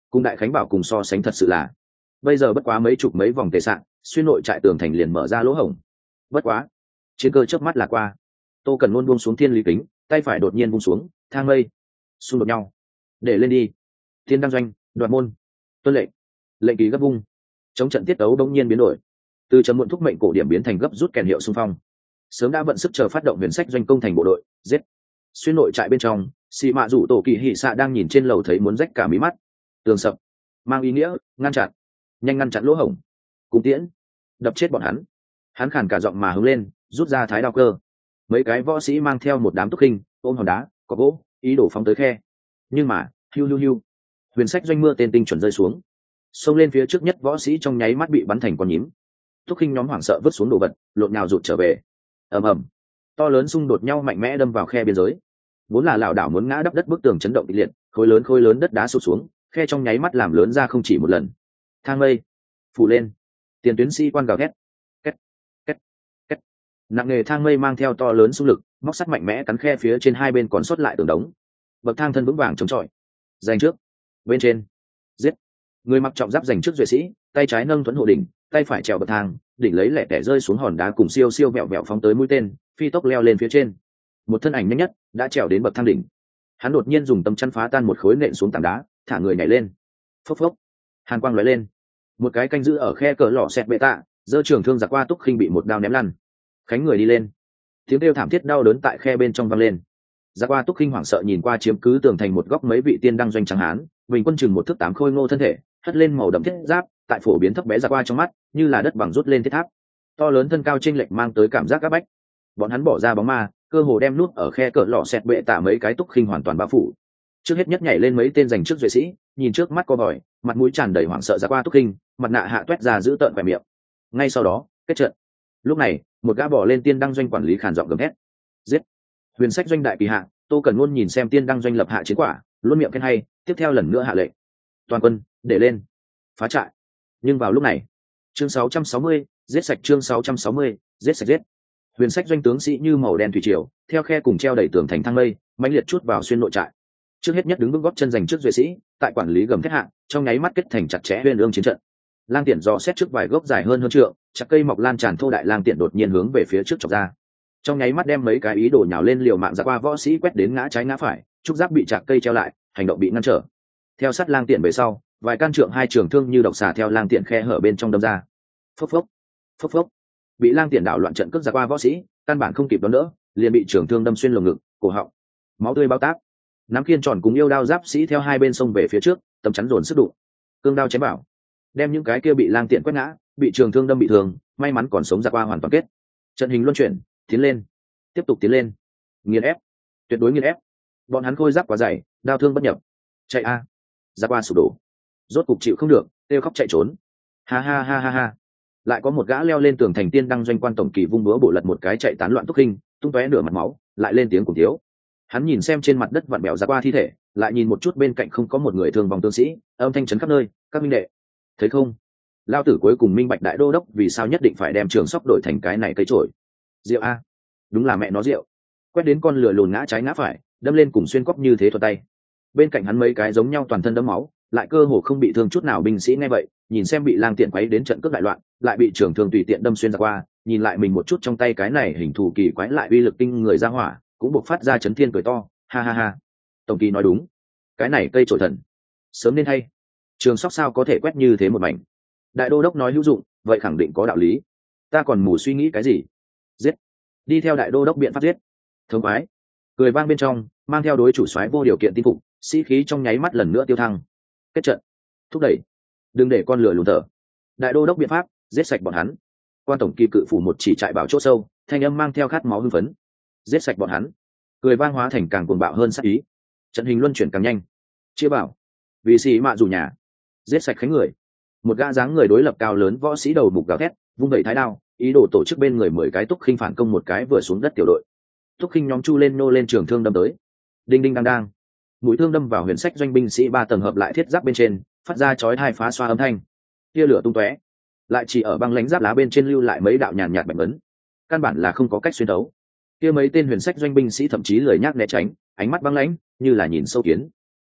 cùng Đại Khánh Bảo cùng so sánh thật sự là bây giờ bất quá mấy chục mấy vòng tề sạn, xuyên nội trại tường thành liền mở ra lỗ hổng. Bất quá chiến cơ chớp mắt là qua. Tô Cần Ngôn buông xuống thiên lý kính, tay phải đột nhiên buông xuống, thang mây xung đột nhau. Để lên đi. Thiên đăng doanh, đoạt môn. Tuân lệnh. Lệnh ký gấp vung. Chống trận tiết tấu đống nhiên biến đổi. Từ chấm muộn thúc mệnh cổ điểm biến thành gấp rút kèn hiệu xung phong. Sớm đã vận sức chờ phát động huyền sách doanh công thành bộ đội, giết. Xuyên nội trại bên trong, Sĩ Mạ Dụ Tổ Kỳ Hỉ Xạ đang nhìn trên lầu thấy muốn rách cả mí mắt. Tường sập, mang ý nghĩa ngăn chặn, nhanh ngăn chặn lỗ hổng. Cung tiễn, đập chết bọn hắn. Hắn khàn cả giọng mà hướng lên, rút ra thái đao cơ. Mấy cái võ sĩ mang theo một đám túc khinh, ôm hòn đá, có gỗ, ý đổ phóng tới khe. Nhưng mà, hiu hiu hiu, huyền sách doanh mưa tên tinh chuẩn rơi xuống. Xông lên phía trước nhất võ sĩ trong nháy mắt bị bắn thành con nhím. Túc khinh nhóm hoảng sợ vứt xuống đồ vật, lộn nhào rụt trở về. Ầm ầm, to lớn xung đột nhau mạnh mẽ đâm vào khe biên giới. Vốn là lảo đảo muốn ngã đắp đất bức tường chấn động kịch liệt, khối lớn khối lớn đất đá sụp xuống, khe trong nháy mắt làm lớn ra không chỉ một lần. Thang mây phủ lên, tiền tuyến sĩ quan gào thét, két két két, nặng nề thang mây mang theo to lớn xung lực, móc sắt mạnh mẽ cắn khe phía trên hai bên còn sót lại tường đống. Bậc thang thân vững vàng chống chọi, giành trước, bên trên, giết. Người mặc trọng giáp giành trước duệ sĩ, tay trái nâng thuẫn hộ đỉnh, tay phải trèo bậc thang, đỉnh lấy lẻ tẻ rơi xuống hòn đá cùng siêu siêu vẹo vẹo phóng tới mũi tên, phi tốc leo lên phía trên. Một thân ảnh nhanh nhất đã trèo đến bậc thang đỉnh. Hắn đột nhiên dùng tấm chắn phá tan một khối nện xuống tảng đá, thả người nhảy lên. Phốc phốc, hàn quang lóe lên. Một cái canh giữ ở khe cỡ lọ xẹt bệ tạ, giơ trường thương giặc qua Túc Khinh bị một đao ném lăn. Khánh người đi lên. Tiếng kêu thảm thiết đau đớn tại khe bên trong vang lên. Giặc qua Túc Khinh hoảng sợ nhìn qua chiếm cứ tường thành một góc mấy vị tiên đăng doanh trắng hán, bình quân chừng một thước tám khôi ngô thân thể, hất lên màu đậm thiết giáp, tại phổ biến thấp bé giặc qua trong mắt, như là đất bằng rút lên thiết tháp. To lớn thân cao chênh lệch mang tới cảm giác áp bách. Bọn hắn bỏ ra bóng ma, cơ hồ đem nút ở khe cỡ lọ xẹt bệ tạ mấy cái Túc Khinh hoàn toàn bao phủ. Trước hết nhất nhảy lên mấy tên giành trước duệ sĩ, nhìn trước mắt co bòi, mặt mũi tràn đầy hoảng sợ ra qua Túc Khinh, mặt nạ hạ toét ra giữ tợn vẻ miệng. Ngay sau đó, kết trận. Lúc này, một gã bỏ lên tiên đăng doanh quản lý khàn giọng gầm thét, giết. Huyền sách doanh đại kỳ hạ, Tô Cẩn Ngôn nhìn xem tiên đăng doanh lập hạ chiến quả, luôn miệng khen hay, tiếp theo lần nữa hạ lệnh, toàn quân để lên, phá trại. Nhưng vào lúc này, chương sáu trăm sáu mươi, giết sạch chương sáu trăm sáu mươi, giết sạch giết. Huyền sách doanh tướng sĩ như màu đen thủy triều, theo khe cùng treo đẩy tường thành thang mây, mãnh liệt chút vào xuyên nội trại. Trước hết nhất đứng vững góp chân giành trước duệ sĩ, tại quản lý gầm thét hạ, trong nháy mắt kết thành chặt chẽ huyền ương chiến trận. Lang tiện dò xét trước vài gốc dài hơn hơn trượng, chặt cây mọc lan tràn thô đại lang tiện đột nhiên hướng về phía trước chọc ra. Trong nháy mắt đem mấy cái ý đồ nhào lên liều mạng ra qua võ sĩ quét đến ngã trái ngã phải, trúc giáp bị chặt cây treo lại, hành động bị ngăn trở. Theo sát lang tiện về sau, vài can trượng hai trường thương như độc xà theo lang tiện khe hở bên trong đâm ra. Phốc phốc, phốc phốc. Bị lang tiện đảo loạn trận cướp ra qua võ sĩ, căn bản không kịp đón đỡ, liền bị trường thương đâm xuyên lồng ngực, cổ họng, máu tươi bao tác. Nắm khiên tròn cùng yêu đao giáp sĩ theo hai bên sông về phía trước, tầm chắn dồn sức đụng, cương đao chém bảo, đem những cái kia bị lang tiện quét ngã, bị trường thương đâm bị thương, may mắn còn sống ra qua hoàn toàn kết. Trận hình luân chuyển, tiến lên, tiếp tục tiến lên, nghiền ép, tuyệt đối nghiền ép. Bọn hắn khôi giáp quá dày, đao thương bất nhập, chạy a, ra qua sụp đổ, rốt cục chịu không được, kêu khóc chạy trốn. Ha ha ha ha ha. Lại có một gã leo lên tường thành tiên đăng doanh quan tổng kỳ vung búa bổ lật một cái chạy tán loạn Túc Khinh, tung tóe nửa mặt máu, lại lên tiếng cùng thiếu. Hắn nhìn xem trên mặt đất vặn bèo ra qua thi thể, lại nhìn một chút bên cạnh không có một người thương vong tướng sĩ, âm thanh chấn khắp nơi, các minh đệ, thấy không? Lao tử cuối cùng minh bạch đại đô đốc vì sao nhất định phải đem trường sóc đổi thành cái này cây trổi. Rượu a, đúng là mẹ nó rượu. Quét đến con lừa lùn ngã trái ngã phải, đâm lên cùng xuyên cóc như thế thuật tay. Bên cạnh hắn mấy cái giống nhau toàn thân đẫm máu, lại cơ hồ không bị thương chút nào binh sĩ nghe vậy, nhìn xem bị lang tiện quấy đến trận cướp đại loạn, lại bị trường thương tùy tiện đâm xuyên ra qua, nhìn lại mình một chút trong tay cái này hình thù kỳ quái lại uy lực tinh người ra hỏa, cũng buộc phát ra chấn thiên cười to, ha ha ha. Tổng kỳ nói đúng, cái này cây trổi thần, sớm nên hay. Trường sóc sao có thể quét như thế một mảnh. Đại đô đốc nói hữu dụng, vậy khẳng định có đạo lý. Ta còn mù suy nghĩ cái gì? Giết, đi theo đại đô đốc biện pháp giết. Thống khoái, cười vang bên trong, mang theo đối chủ soái vô điều kiện tin phục, sĩ khí trong nháy mắt lần nữa tiêu thăng. Kết trận, thúc đẩy, đừng để con lửa lùn thở. Đại đô đốc biện pháp, giết sạch bọn hắn. Quan tổng kỳ cự phủ một chỉ trại bảo chỗ sâu, thanh âm mang theo khát máu hưng phấn. Giết sạch bọn hắn. Cười vang hóa thành càng cuồng bạo hơn sát ý. Trận hình luân chuyển càng nhanh. Chia bảo, vì sĩ mạ dù nhà, giết sạch khánh người. Một gã dáng người đối lập cao lớn võ sĩ đầu bục gào thét, vung đẩy thái đao, ý đồ tổ chức bên người mười cái Túc Khinh phản công một cái vừa xuống đất tiểu đội. Túc Khinh nhóm chu lên nô lên trường thương đâm tới. Đinh đinh đang đang, mũi thương đâm vào huyền sách doanh binh sĩ ba tầng hợp lại thiết giáp bên trên, phát ra chói tai phá xoa âm thanh. Tia lửa tung tóe, lại chỉ ở băng lãnh giáp lá bên trên lưu lại mấy đạo nhàn nhạt bạch ấn, căn bản là không có cách xuyên thấu. Kia mấy tên huyền sách doanh binh sĩ thậm chí lười nhác né tránh, ánh mắt băng lãnh, như là nhìn sâu kiến.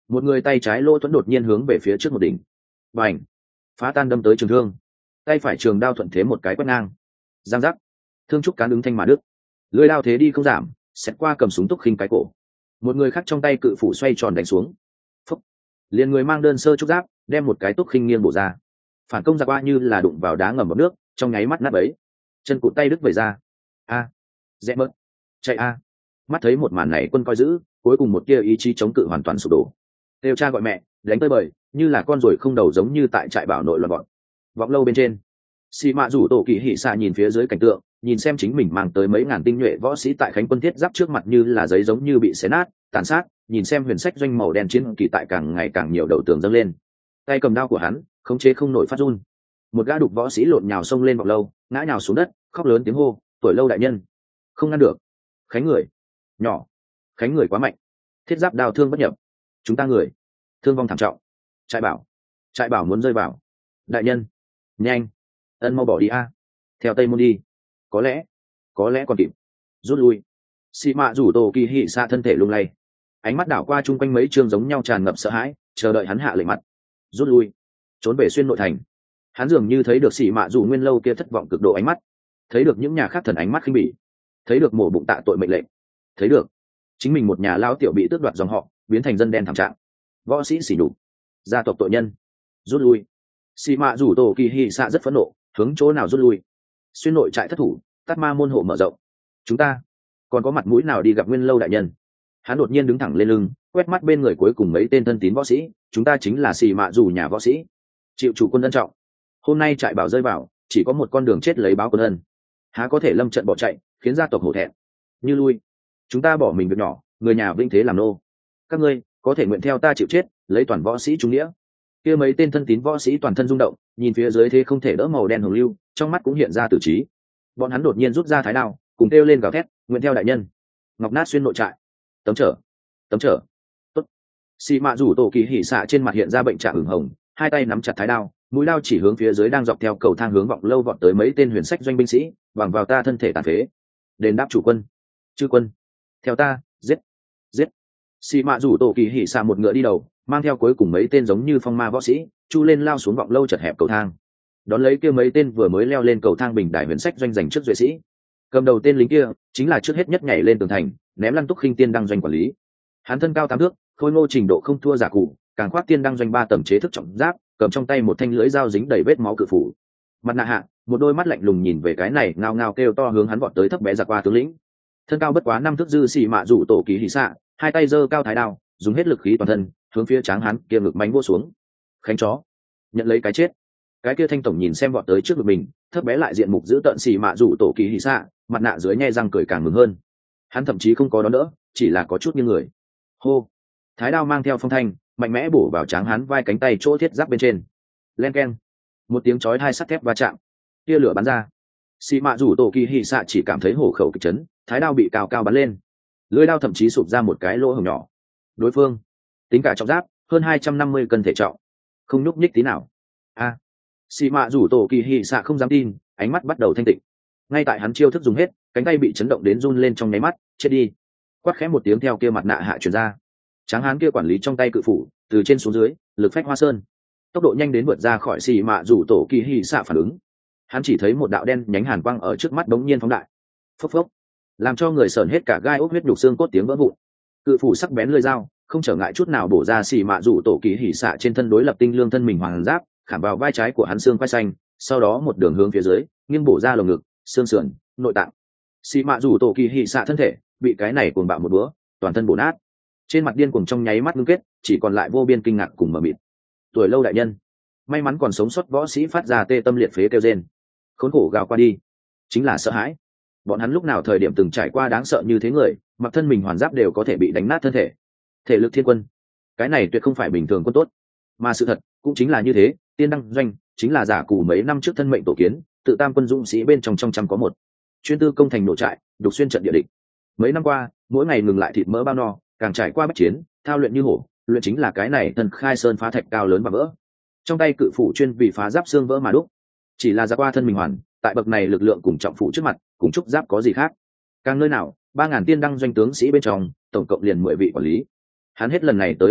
một người tay trái lỗ thuẫn đột nhiên hướng về phía trước một đỉnh, và ảnh phá tan đâm tới trường thương, tay phải trường đao thuận thế một cái quét ngang, giang giác, thương trúc cán ứng thanh mà đứt, lưỡi đao thế đi không giảm, xét qua cầm súng túc khinh cái cổ. Một người khác trong tay cự phủ xoay tròn đánh xuống, phúc, liền người mang đơn sơ trúc giáp đem một cái túc khinh nghiêng bổ ra, phản công ra qua như là đụng vào đá ngầm vào nước, trong nháy mắt nát bấy, chân cụt tay đứt vẩy ra. A, rẽ mớt, chạy a. Mắt thấy một màn này quân coi giữ, cuối cùng một tia ý chí chống cự hoàn toàn sụp đổ. Kêu cha gọi mẹ, đánh tới bời, như là con ruồi không đầu giống như tại trại bảo nội loạn bọn. Vọng lâu bên trên, xì mạ rủ tổ kỳ hỉ xạ nhìn phía dưới cảnh tượng, nhìn xem chính mình mang tới mấy ngàn tinh nhuệ võ sĩ tại khánh quân thiết giáp trước mặt như là giấy giống như bị xé nát tàn sát, nhìn xem huyền sách doanh màu đen chiến kỳ tại càng ngày càng nhiều đầu tường dâng lên, tay cầm đao của hắn khống chế không nổi phát run. Một gã đục võ sĩ lộn nhào xông lên vọng lâu, ngã nhào xuống đất, khóc lớn tiếng hô, tuổi lâu đại nhân, không ngăn được, khánh người nhỏ, khánh người quá mạnh, thiết giáp đao thương bất nhập, chúng ta người thương vong thảm trọng, trại bảo trại bảo muốn rơi vào, đại nhân nhanh, ân mau bỏ đi a, theo tây môn đi, có lẽ có lẽ còn kịp, rút lui. Xì mạ rủ tổ kỳ hỉ xạ thân thể lung lay, ánh mắt đảo qua chung quanh mấy chương giống nhau tràn ngập sợ hãi, chờ đợi hắn hạ lệnh mặt rút lui, trốn về xuyên nội thành. Hắn dường như thấy được xì mạ rủ nguyên lâu kia thất vọng cực độ ánh mắt, thấy được những nhà khác thần ánh mắt khinh bỉ, thấy được mổ bụng tạ tội mệnh lệnh, thấy được chính mình một nhà lao tiểu bị tước đoạt dòng họ, biến thành dân đen thảm trạng, võ sĩ xỉ nhục, gia tộc tội nhân, rút lui. Xì mạ rủ tổ kỳ hỉ xạ rất phẫn nộ, hướng chỗ nào rút lui? Xuyên nội trại thất thủ, tát ma môn hộ mở rộng, chúng ta còn có mặt mũi nào đi gặp nguyên lâu đại nhân? Hắn đột nhiên đứng thẳng lên lưng, quét mắt bên người cuối cùng mấy tên thân tín võ sĩ, chúng ta chính là xì mạ rủ nhà võ sĩ, chịu chủ quân ân trọng. Hôm nay trại bảo rơi vào, chỉ có một con đường chết lấy báo quân ân, há có thể lâm trận bỏ chạy, khiến gia tộc hổ thẹn. Như lui, chúng ta bỏ mình việc nhỏ, người nhà vinh thế làm nô. Các ngươi có thể nguyện theo ta chịu chết, lấy toàn võ sĩ trung nghĩa. Kia mấy tên thân tín võ sĩ toàn thân rung động, nhìn phía dưới thế không thể đỡ màu đen hồng lưu, trong mắt cũng hiện ra tử trí. Bọn hắn đột nhiên rút ra thái đao, cùng kêu lên gào thét, nguyện theo đại nhân. Ngọc nát xuyên nội trại, tấm trở tấm trở tốt. Xì mạ rủ tổ kỳ hỉ xạ trên mặt hiện ra bệnh trạng ửng hồng, hai tay nắm chặt thái đao, mũi đao chỉ hướng phía dưới đang dọc theo cầu thang hướng vọng lâu vọt tới mấy tên huyền sách doanh binh sĩ, bằng vào ta thân thể tàn phế, đền đáp chủ quân, chư quân, theo ta, giết giết. Xì mạ rủ tổ kỳ hỉ xạ một ngựa đi đầu, mang theo cuối cùng mấy tên giống như phong ma võ sĩ chu lên lao xuống vọng lâu chật hẹp cầu thang, đón lấy kia mấy tên vừa mới leo lên cầu thang bình đại huyền sách doanh giành trước duệ sĩ. Cầm đầu tên lính kia chính là trước hết nhất nhảy lên tường thành ném lăng túc khinh tiên đăng doanh quản lý. Hắn thân cao tám thước, khôi ngô trình độ không thua giả cụ, càng khoác tiên đăng doanh ba tầm chế thức trọng giáp, cầm trong tay một thanh lưỡi dao dính đầy vết máu cự phủ. Mặt nạ hạ, một đôi mắt lạnh lùng nhìn về cái này ngao ngao kêu to hướng hắn vọt tới thấp bé giặc qua tướng lĩnh. Thân cao bất quá năm thước dư xì mạ rủ tổ kỳ hỉ xạ, hai tay giơ cao thái đao, dùng hết lực khí toàn thân hướng phía tráng hắn kia ngực mánh vô xuống. Khánh chó, nhận lấy cái chết. Cái kia thanh tổng nhìn xem vọt tới trước ngực mình, thấp bé lại diện mục giữ tợn xì mạ rủ tổ kỳ hỉ xạ, mặt nạ dưới nhe răng cười càng mừng hơn. Hắn thậm chí không có đón đỡ, chỉ là có chút như người. Hô, thái đao mang theo phong thanh mạnh mẽ bổ vào tráng hắn vai cánh tay chỗ thiết giáp bên trên. Len keng, một tiếng chói hai sắt thép va chạm, tia lửa bắn ra. Xì mạ rủ tổ kỳ hỉ xạ chỉ cảm thấy hổ khẩu kịch chấn, thái đao bị cao cao bắn lên, lưỡi đao thậm chí sụp ra một cái lỗ hổng nhỏ. Đối phương tính cả trọng giáp hơn hai trăm năm mươi cân thể trọng, không nhúc nhích tí nào. A, à, xì mạ rủ tổ kỳ hỉ xạ không dám tin, ánh mắt bắt đầu thanh tịnh. Ngay tại hắn chiêu thức dùng hết, cánh tay bị chấn động đến run lên trong nháy mắt, chết đi. Quát khẽ một tiếng theo kia mặt nạ hạ truyền ra. Tráng hán kia quản lý trong tay cự phủ, từ trên xuống dưới, lực phách hoa sơn, tốc độ nhanh đến vượt ra khỏi xì mạ rủ tổ kỳ hỉ xạ phản ứng. Hắn chỉ thấy một đạo đen nhánh hàn quang ở trước mắt đống nhiên phóng đại, phốc phốc, làm cho người sởn hết cả gai ốc huyết nhục xương cốt tiếng vỡ vụn. Cự phủ sắc bén lưỡi dao, không trở ngại chút nào bổ ra xì mạ rủ tổ kỳ hỉ xạ trên thân đối lập tinh lương thân mình hoàng giáp, khảm vào vai trái của hắn xương quai xanh, sau đó một đường hướng phía dưới, nghiêng bổ ra lồng ngực, xương sườn, nội tạng. Xì mạ rủ tổ kỳ hỉ xạ thân thể bị cái này cuồng bạo một búa, toàn thân bổ nát. Trên mặt điên cuồng trong nháy mắt ngưng kết, chỉ còn lại vô biên kinh ngạc cùng mờ mịt. Tuổi lâu đại nhân, may mắn còn sống sót võ sĩ phát ra tê tâm liệt phế kêu rên, khốn khổ gào qua đi, chính là sợ hãi. Bọn hắn lúc nào thời điểm từng trải qua đáng sợ như thế người, mặc thân mình hoàn giáp đều có thể bị đánh nát thân thể. Thể lực thiên quân, cái này tuyệt không phải bình thường quân tốt, mà sự thật cũng chính là như thế. Tiên đăng doanh chính là giả cù mấy năm trước thân mệnh tổ kiến, tự tam quân dũng sĩ bên trong trong trăm có một, chuyên tư công thành nổ trại, đục xuyên trận địa địch. Mấy năm qua, mỗi ngày ngừng lại thịt mỡ bao no, càng trải qua bất chiến, thao luyện như hổ, luyện chính là cái này thần khai sơn phá thạch cao lớn và vỡ. Trong tay cự phủ chuyên vì phá giáp xương vỡ mà đúc, chỉ là ra qua thân mình hoàn, tại bậc này lực lượng cùng trọng phủ trước mặt, cùng trúc giáp có gì khác. Càng nơi nào, ba ngàn tiên đăng doanh tướng sĩ bên trong, tổng cộng liền mười vị quản lý. Hắn hết lần này tới lần khác,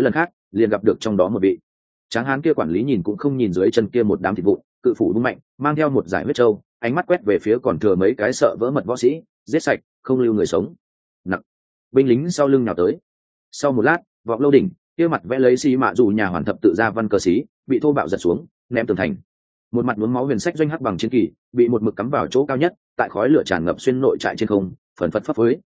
liền gặp được trong đó một vị tráng hán kia. Quản lý nhìn cũng không nhìn dưới chân kia một đám thịt vụn, cự phủ vung mạnh, mang theo một giải huyết trâu, ánh mắt quét về phía còn thừa mấy cái sợ vỡ mật võ sĩ, giết sạch, không lưu người sống. Nặng binh lính sau lưng nào tới. Sau một lát, vọng lâu đỉnh kia mặt vẽ lấy xi mạ dù nhà hoàn thập tự ra văn cờ xí bị thô bạo giật xuống, ném tường thành. Một mặt nhuốm máu huyền sách doanh hắc bằng chiến kỳ bị một mực cắm vào chỗ cao nhất, tại khói lửa tràn ngập xuyên nội trại trên không, phần phật phấp phới,